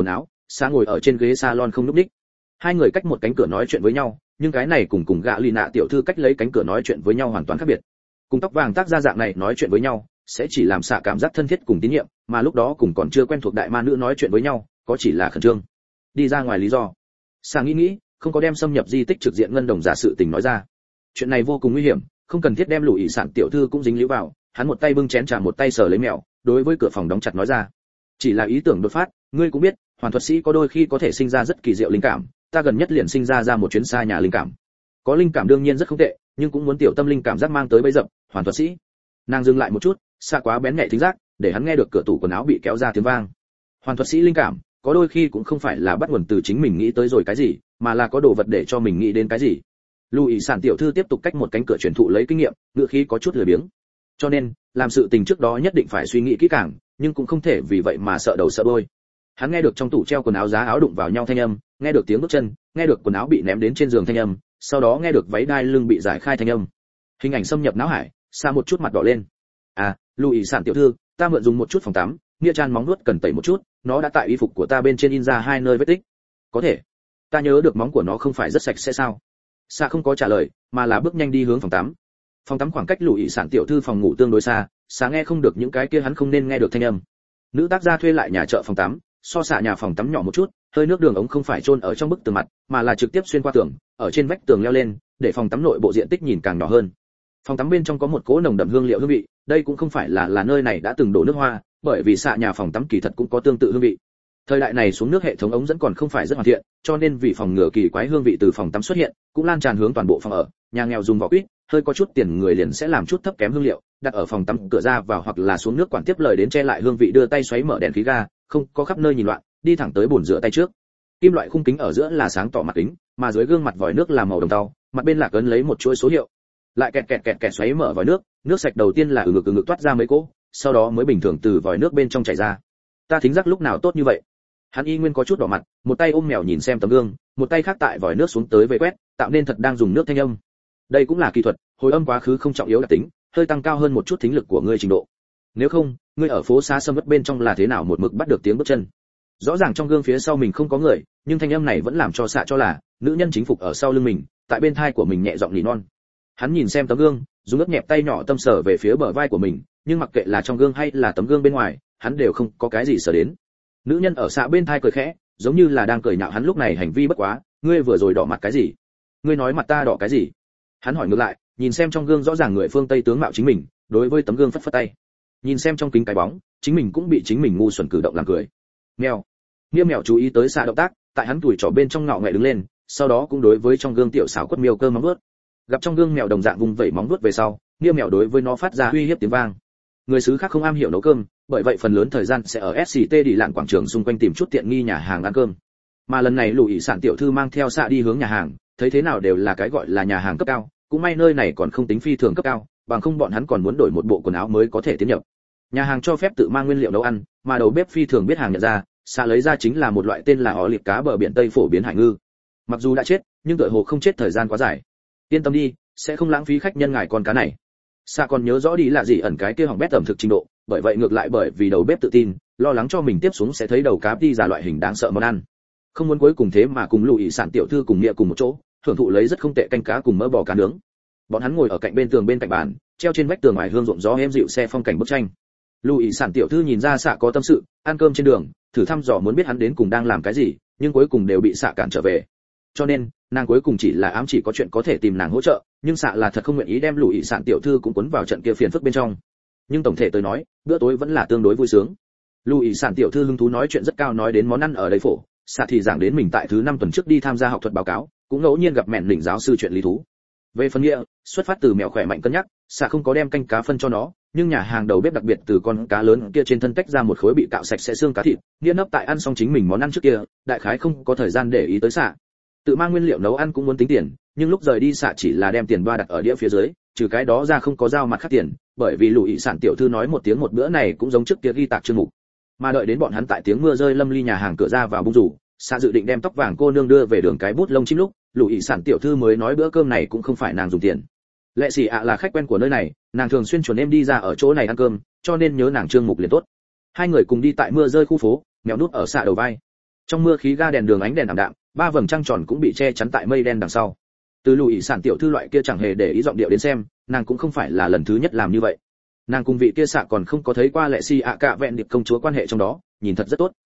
Sa ngồi ở trên ghế salon không nhúc nhích. Hai người cách một cánh cửa nói chuyện với nhau, nhưng cái này cùng cùng gạ lì nạ tiểu thư cách lấy cánh cửa nói chuyện với nhau hoàn toàn khác biệt. Cùng tóc vàng tác gia dạng này nói chuyện với nhau, sẽ chỉ làm Sa cảm giác thân thiết cùng tín nhiệm, mà lúc đó cùng còn chưa quen thuộc đại ma nữ nói chuyện với nhau, có chỉ là khẩn trương. Đi ra ngoài lý do. Sa nghĩ nghĩ, không có đem xâm nhập di tích trực diện ngân đồng giả sự tình nói ra. Chuyện này vô cùng nguy hiểm, không cần thiết đem lũ ỷ sản tiểu thư cũng dính líu vào. Hắn một tay bưng chén trà một tay sờ lấy mèo, đối với cửa phòng đóng chặt nói ra. Chỉ là ý tưởng đột phát, ngươi cũng biết, hoàn thuật sĩ có đôi khi có thể sinh ra rất kỳ diệu linh cảm, ta gần nhất liền sinh ra ra một chuyến xa nhà linh cảm. Có linh cảm đương nhiên rất không tệ, nhưng cũng muốn tiểu tâm linh cảm giác mang tới bấy dập, hoàn thuật sĩ. Nàng dừng lại một chút, xa quá bén nhạy thính giác, để hắn nghe được cửa tủ quần áo bị kéo ra tiếng vang. Hoàn thuật sĩ linh cảm, có đôi khi cũng không phải là bắt nguồn từ chính mình nghĩ tới rồi cái gì, mà là có đồ vật để cho mình nghĩ đến cái gì. Louis sản tiểu thư tiếp tục cách một cánh cửa truyền thụ lấy kinh nghiệm, ngữ khí có chút lười biếng. Cho nên, làm sự tình trước đó nhất định phải suy nghĩ kỹ càng, nhưng cũng không thể vì vậy mà sợ đầu sợ đuôi. Hắn nghe được trong tủ treo quần áo giá áo đụng vào nhau thanh âm, nghe được tiếng bước chân, nghe được quần áo bị ném đến trên giường thanh âm, sau đó nghe được váy đai lưng bị giải khai thanh âm. Hình ảnh xâm nhập não hải, xa một chút mặt đỏ lên. À, Louis sản tiểu thư, ta mượn dùng một chút phòng tắm, nghĩa chan móng nuốt cần tẩy một chút, nó đã tại y phục của ta bên trên in ra hai nơi vết tích. Có thể. Ta nhớ được móng của nó không phải rất sạch sẽ sao? Sa không có trả lời, mà là bước nhanh đi hướng phòng tắm. Phòng tắm khoảng cách Lụy sản tiểu thư phòng ngủ tương đối xa, Sa nghe không được những cái kia hắn không nên nghe được thanh âm. Nữ tác gia thuê lại nhà chợ phòng tắm, so xạ nhà phòng tắm nhỏ một chút, hơi nước đường ống không phải chôn ở trong bức tường mặt, mà là trực tiếp xuyên qua tường, ở trên vách tường leo lên, để phòng tắm nội bộ diện tích nhìn càng nhỏ hơn. Phòng tắm bên trong có một cỗ nồng đậm hương liệu hương vị, đây cũng không phải là là nơi này đã từng đổ nước hoa, bởi vì xạ nhà phòng tắm kỳ thật cũng có tương tự hương vị. Thời đại này xuống nước hệ thống ống dẫn còn không phải rất hoàn thiện, cho nên vì phòng ngừa kỳ quái hương vị từ phòng tắm xuất hiện, cũng lan tràn hướng toàn bộ phòng ở. Nhà nghèo dùng vỏ quýt, hơi có chút tiền người liền sẽ làm chút thấp kém hương liệu, đặt ở phòng tắm cửa ra vào hoặc là xuống nước quản tiếp lời đến che lại hương vị, đưa tay xoáy mở đèn khí ga, không có khắp nơi nhìn loạn, đi thẳng tới bồn rửa tay trước. Kim loại khung kính ở giữa là sáng tỏ mặt kính, mà dưới gương mặt vòi nước là màu đồng tàu, mặt bên là ấn lấy một chuỗi số hiệu. Lại kẹt kẹt kẹt kẹt xoáy mở vòi nước, nước sạch đầu tiên là ừ ngực ừ ngực toát ra mấy cỗ, sau đó mới bình thường từ vòi nước bên trong chảy ra. Ta thính giác lúc nào tốt như vậy? Hắn y nguyên có chút đỏ mặt, một tay ôm mèo nhìn xem tấm gương, một tay khác tại vòi nước xuống tới về quét, tạo nên thật đang dùng nước thanh âm. Đây cũng là kỹ thuật, hồi âm quá khứ không trọng yếu đặc tính, hơi tăng cao hơn một chút thính lực của ngươi trình độ. Nếu không, ngươi ở phố xa sâm vất bên trong là thế nào một mực bắt được tiếng bước chân? Rõ ràng trong gương phía sau mình không có người, nhưng thanh âm này vẫn làm cho xạ cho là nữ nhân chính phục ở sau lưng mình, tại bên thai của mình nhẹ giọng nỉ non. Hắn nhìn xem tấm gương, dùng ướt nhẹp tay nhỏ tâm sở về phía bờ vai của mình, nhưng mặc kệ là trong gương hay là tấm gương bên ngoài, hắn đều không có cái gì sở đến. Nữ nhân ở xạ bên thai cười khẽ, giống như là đang cười nhạo hắn lúc này hành vi bất quá, ngươi vừa rồi đỏ mặt cái gì? Ngươi nói mặt ta đỏ cái gì? Hắn hỏi ngược lại, nhìn xem trong gương rõ ràng người phương Tây tướng mạo chính mình, đối với tấm gương phất phất tay. Nhìn xem trong kính cái bóng, chính mình cũng bị chính mình ngu xuẩn cử động làm cười. Mèo. Nghiêm mèo chú ý tới xạ động tác, tại hắn tuổi trỏ bên trong ngạo nghễ đứng lên, sau đó cũng đối với trong gương tiểu xảo quất miêu cơ móng vuốt. Gặp trong gương mèo đồng dạng vùng vẩy móng vuốt về sau, Nghiêm mèo đối với nó phát ra uy hiếp tiếng vang. Người xứ khác không am hiểu nấu cơm, bởi vậy phần lớn thời gian sẽ ở ét xê tê đi lạn quảng trường xung quanh tìm chút tiện nghi nhà hàng ăn cơm. Mà lần này Lụy sản tiểu thư mang theo xạ đi hướng nhà hàng, thấy thế nào đều là cái gọi là nhà hàng cấp cao, cũng may nơi này còn không tính phi thường cấp cao, bằng không bọn hắn còn muốn đổi một bộ quần áo mới có thể tiến nhập. Nhà hàng cho phép tự mang nguyên liệu nấu ăn, mà đầu bếp phi thường biết hàng nhận ra, xạ lấy ra chính là một loại tên là ó liệp cá bờ biển Tây phổ biến hải ngư. Mặc dù đã chết, nhưng tựa hồ không chết thời gian quá dài. Yên tâm đi, sẽ không lãng phí khách nhân ngài con cá này. Sa còn nhớ rõ đi là gì ẩn cái kia hỏng bét ẩm thực trình độ, bởi vậy ngược lại bởi vì đầu bếp tự tin, lo lắng cho mình tiếp xuống sẽ thấy đầu cá đi ra loại hình đáng sợ món ăn. Không muốn cuối cùng thế mà cùng Lụy sản tiểu thư cùng nghĩa cùng một chỗ, thưởng thụ lấy rất không tệ canh cá cùng mỡ bò cá nướng. Bọn hắn ngồi ở cạnh bên tường bên cạnh bàn, treo trên vách tường ngoài hương rộn gió êm dịu xe phong cảnh bức tranh. Lụy sản tiểu thư nhìn ra Sa có tâm sự, ăn cơm trên đường, thử thăm dò muốn biết hắn đến cùng đang làm cái gì, nhưng cuối cùng đều bị Sa cản trở về. Cho nên, nàng cuối cùng chỉ là ám chỉ có chuyện có thể tìm nàng hỗ trợ, nhưng Sa là thật không nguyện ý đem Lụy sản tiểu thư cũng cuốn vào trận kia phiền phức bên trong. Nhưng tổng thể tôi nói, bữa tối vẫn là tương đối vui sướng. Lụy sản tiểu thư hứng thú nói chuyện rất cao, nói đến món ăn ở đây phổ, Sa thì giảng đến mình tại thứ năm tuần trước đi tham gia học thuật báo cáo, cũng ngẫu nhiên gặp mẹn đỉnh giáo sư chuyện lý thú. Về phần nghĩa, xuất phát từ mèo khỏe mạnh cân nhắc, Sa không có đem canh cá phân cho nó, nhưng nhà hàng đầu bếp đặc biệt từ con cá lớn kia trên thân tách ra một khối bị cạo sạch sẽ xương cá thịt, nghĩa nấp tại ăn xong chính mình món ăn trước kia, đại khái không có thời gian để ý tới Sa. Tự mang nguyên liệu nấu ăn cũng muốn tính tiền, nhưng lúc rời đi Sa chỉ là đem tiền đoa đặt ở đĩa phía dưới, trừ cái đó ra không có giao mặt khác tiền, bởi vì Lụy sản tiểu thư nói một tiếng một bữa này cũng giống trước kia ghi tạc chương mục. Mà đợi đến bọn hắn tại tiếng mưa rơi lâm ly nhà hàng cửa ra vào bung rủ, Sa dự định đem tóc vàng cô nương đưa về đường cái bút lông chim lúc, Lụy sản tiểu thư mới nói bữa cơm này cũng không phải nàng dùng tiền. Lệ Sĩ ạ là khách quen của nơi này, nàng thường xuyên chuẩn em đi ra ở chỗ này ăn cơm, cho nên nhớ nàng trương mục liền tốt. Hai người cùng đi tại mưa rơi khu phố, mèo nút ở Sa đầu vai. Trong mưa khí ga đèn đường ánh đèn ảm đạm, ba vầng trăng tròn cũng bị che chắn tại mây đen đằng sau. Từ lùi sản tiểu thư loại kia chẳng hề để ý giọng điệu đến xem, nàng cũng không phải là lần thứ nhất làm như vậy. Nàng cùng vị kia xạ còn không có thấy qua lệ si ạ cạ vẹn điệp công chúa quan hệ trong đó, nhìn thật rất tốt.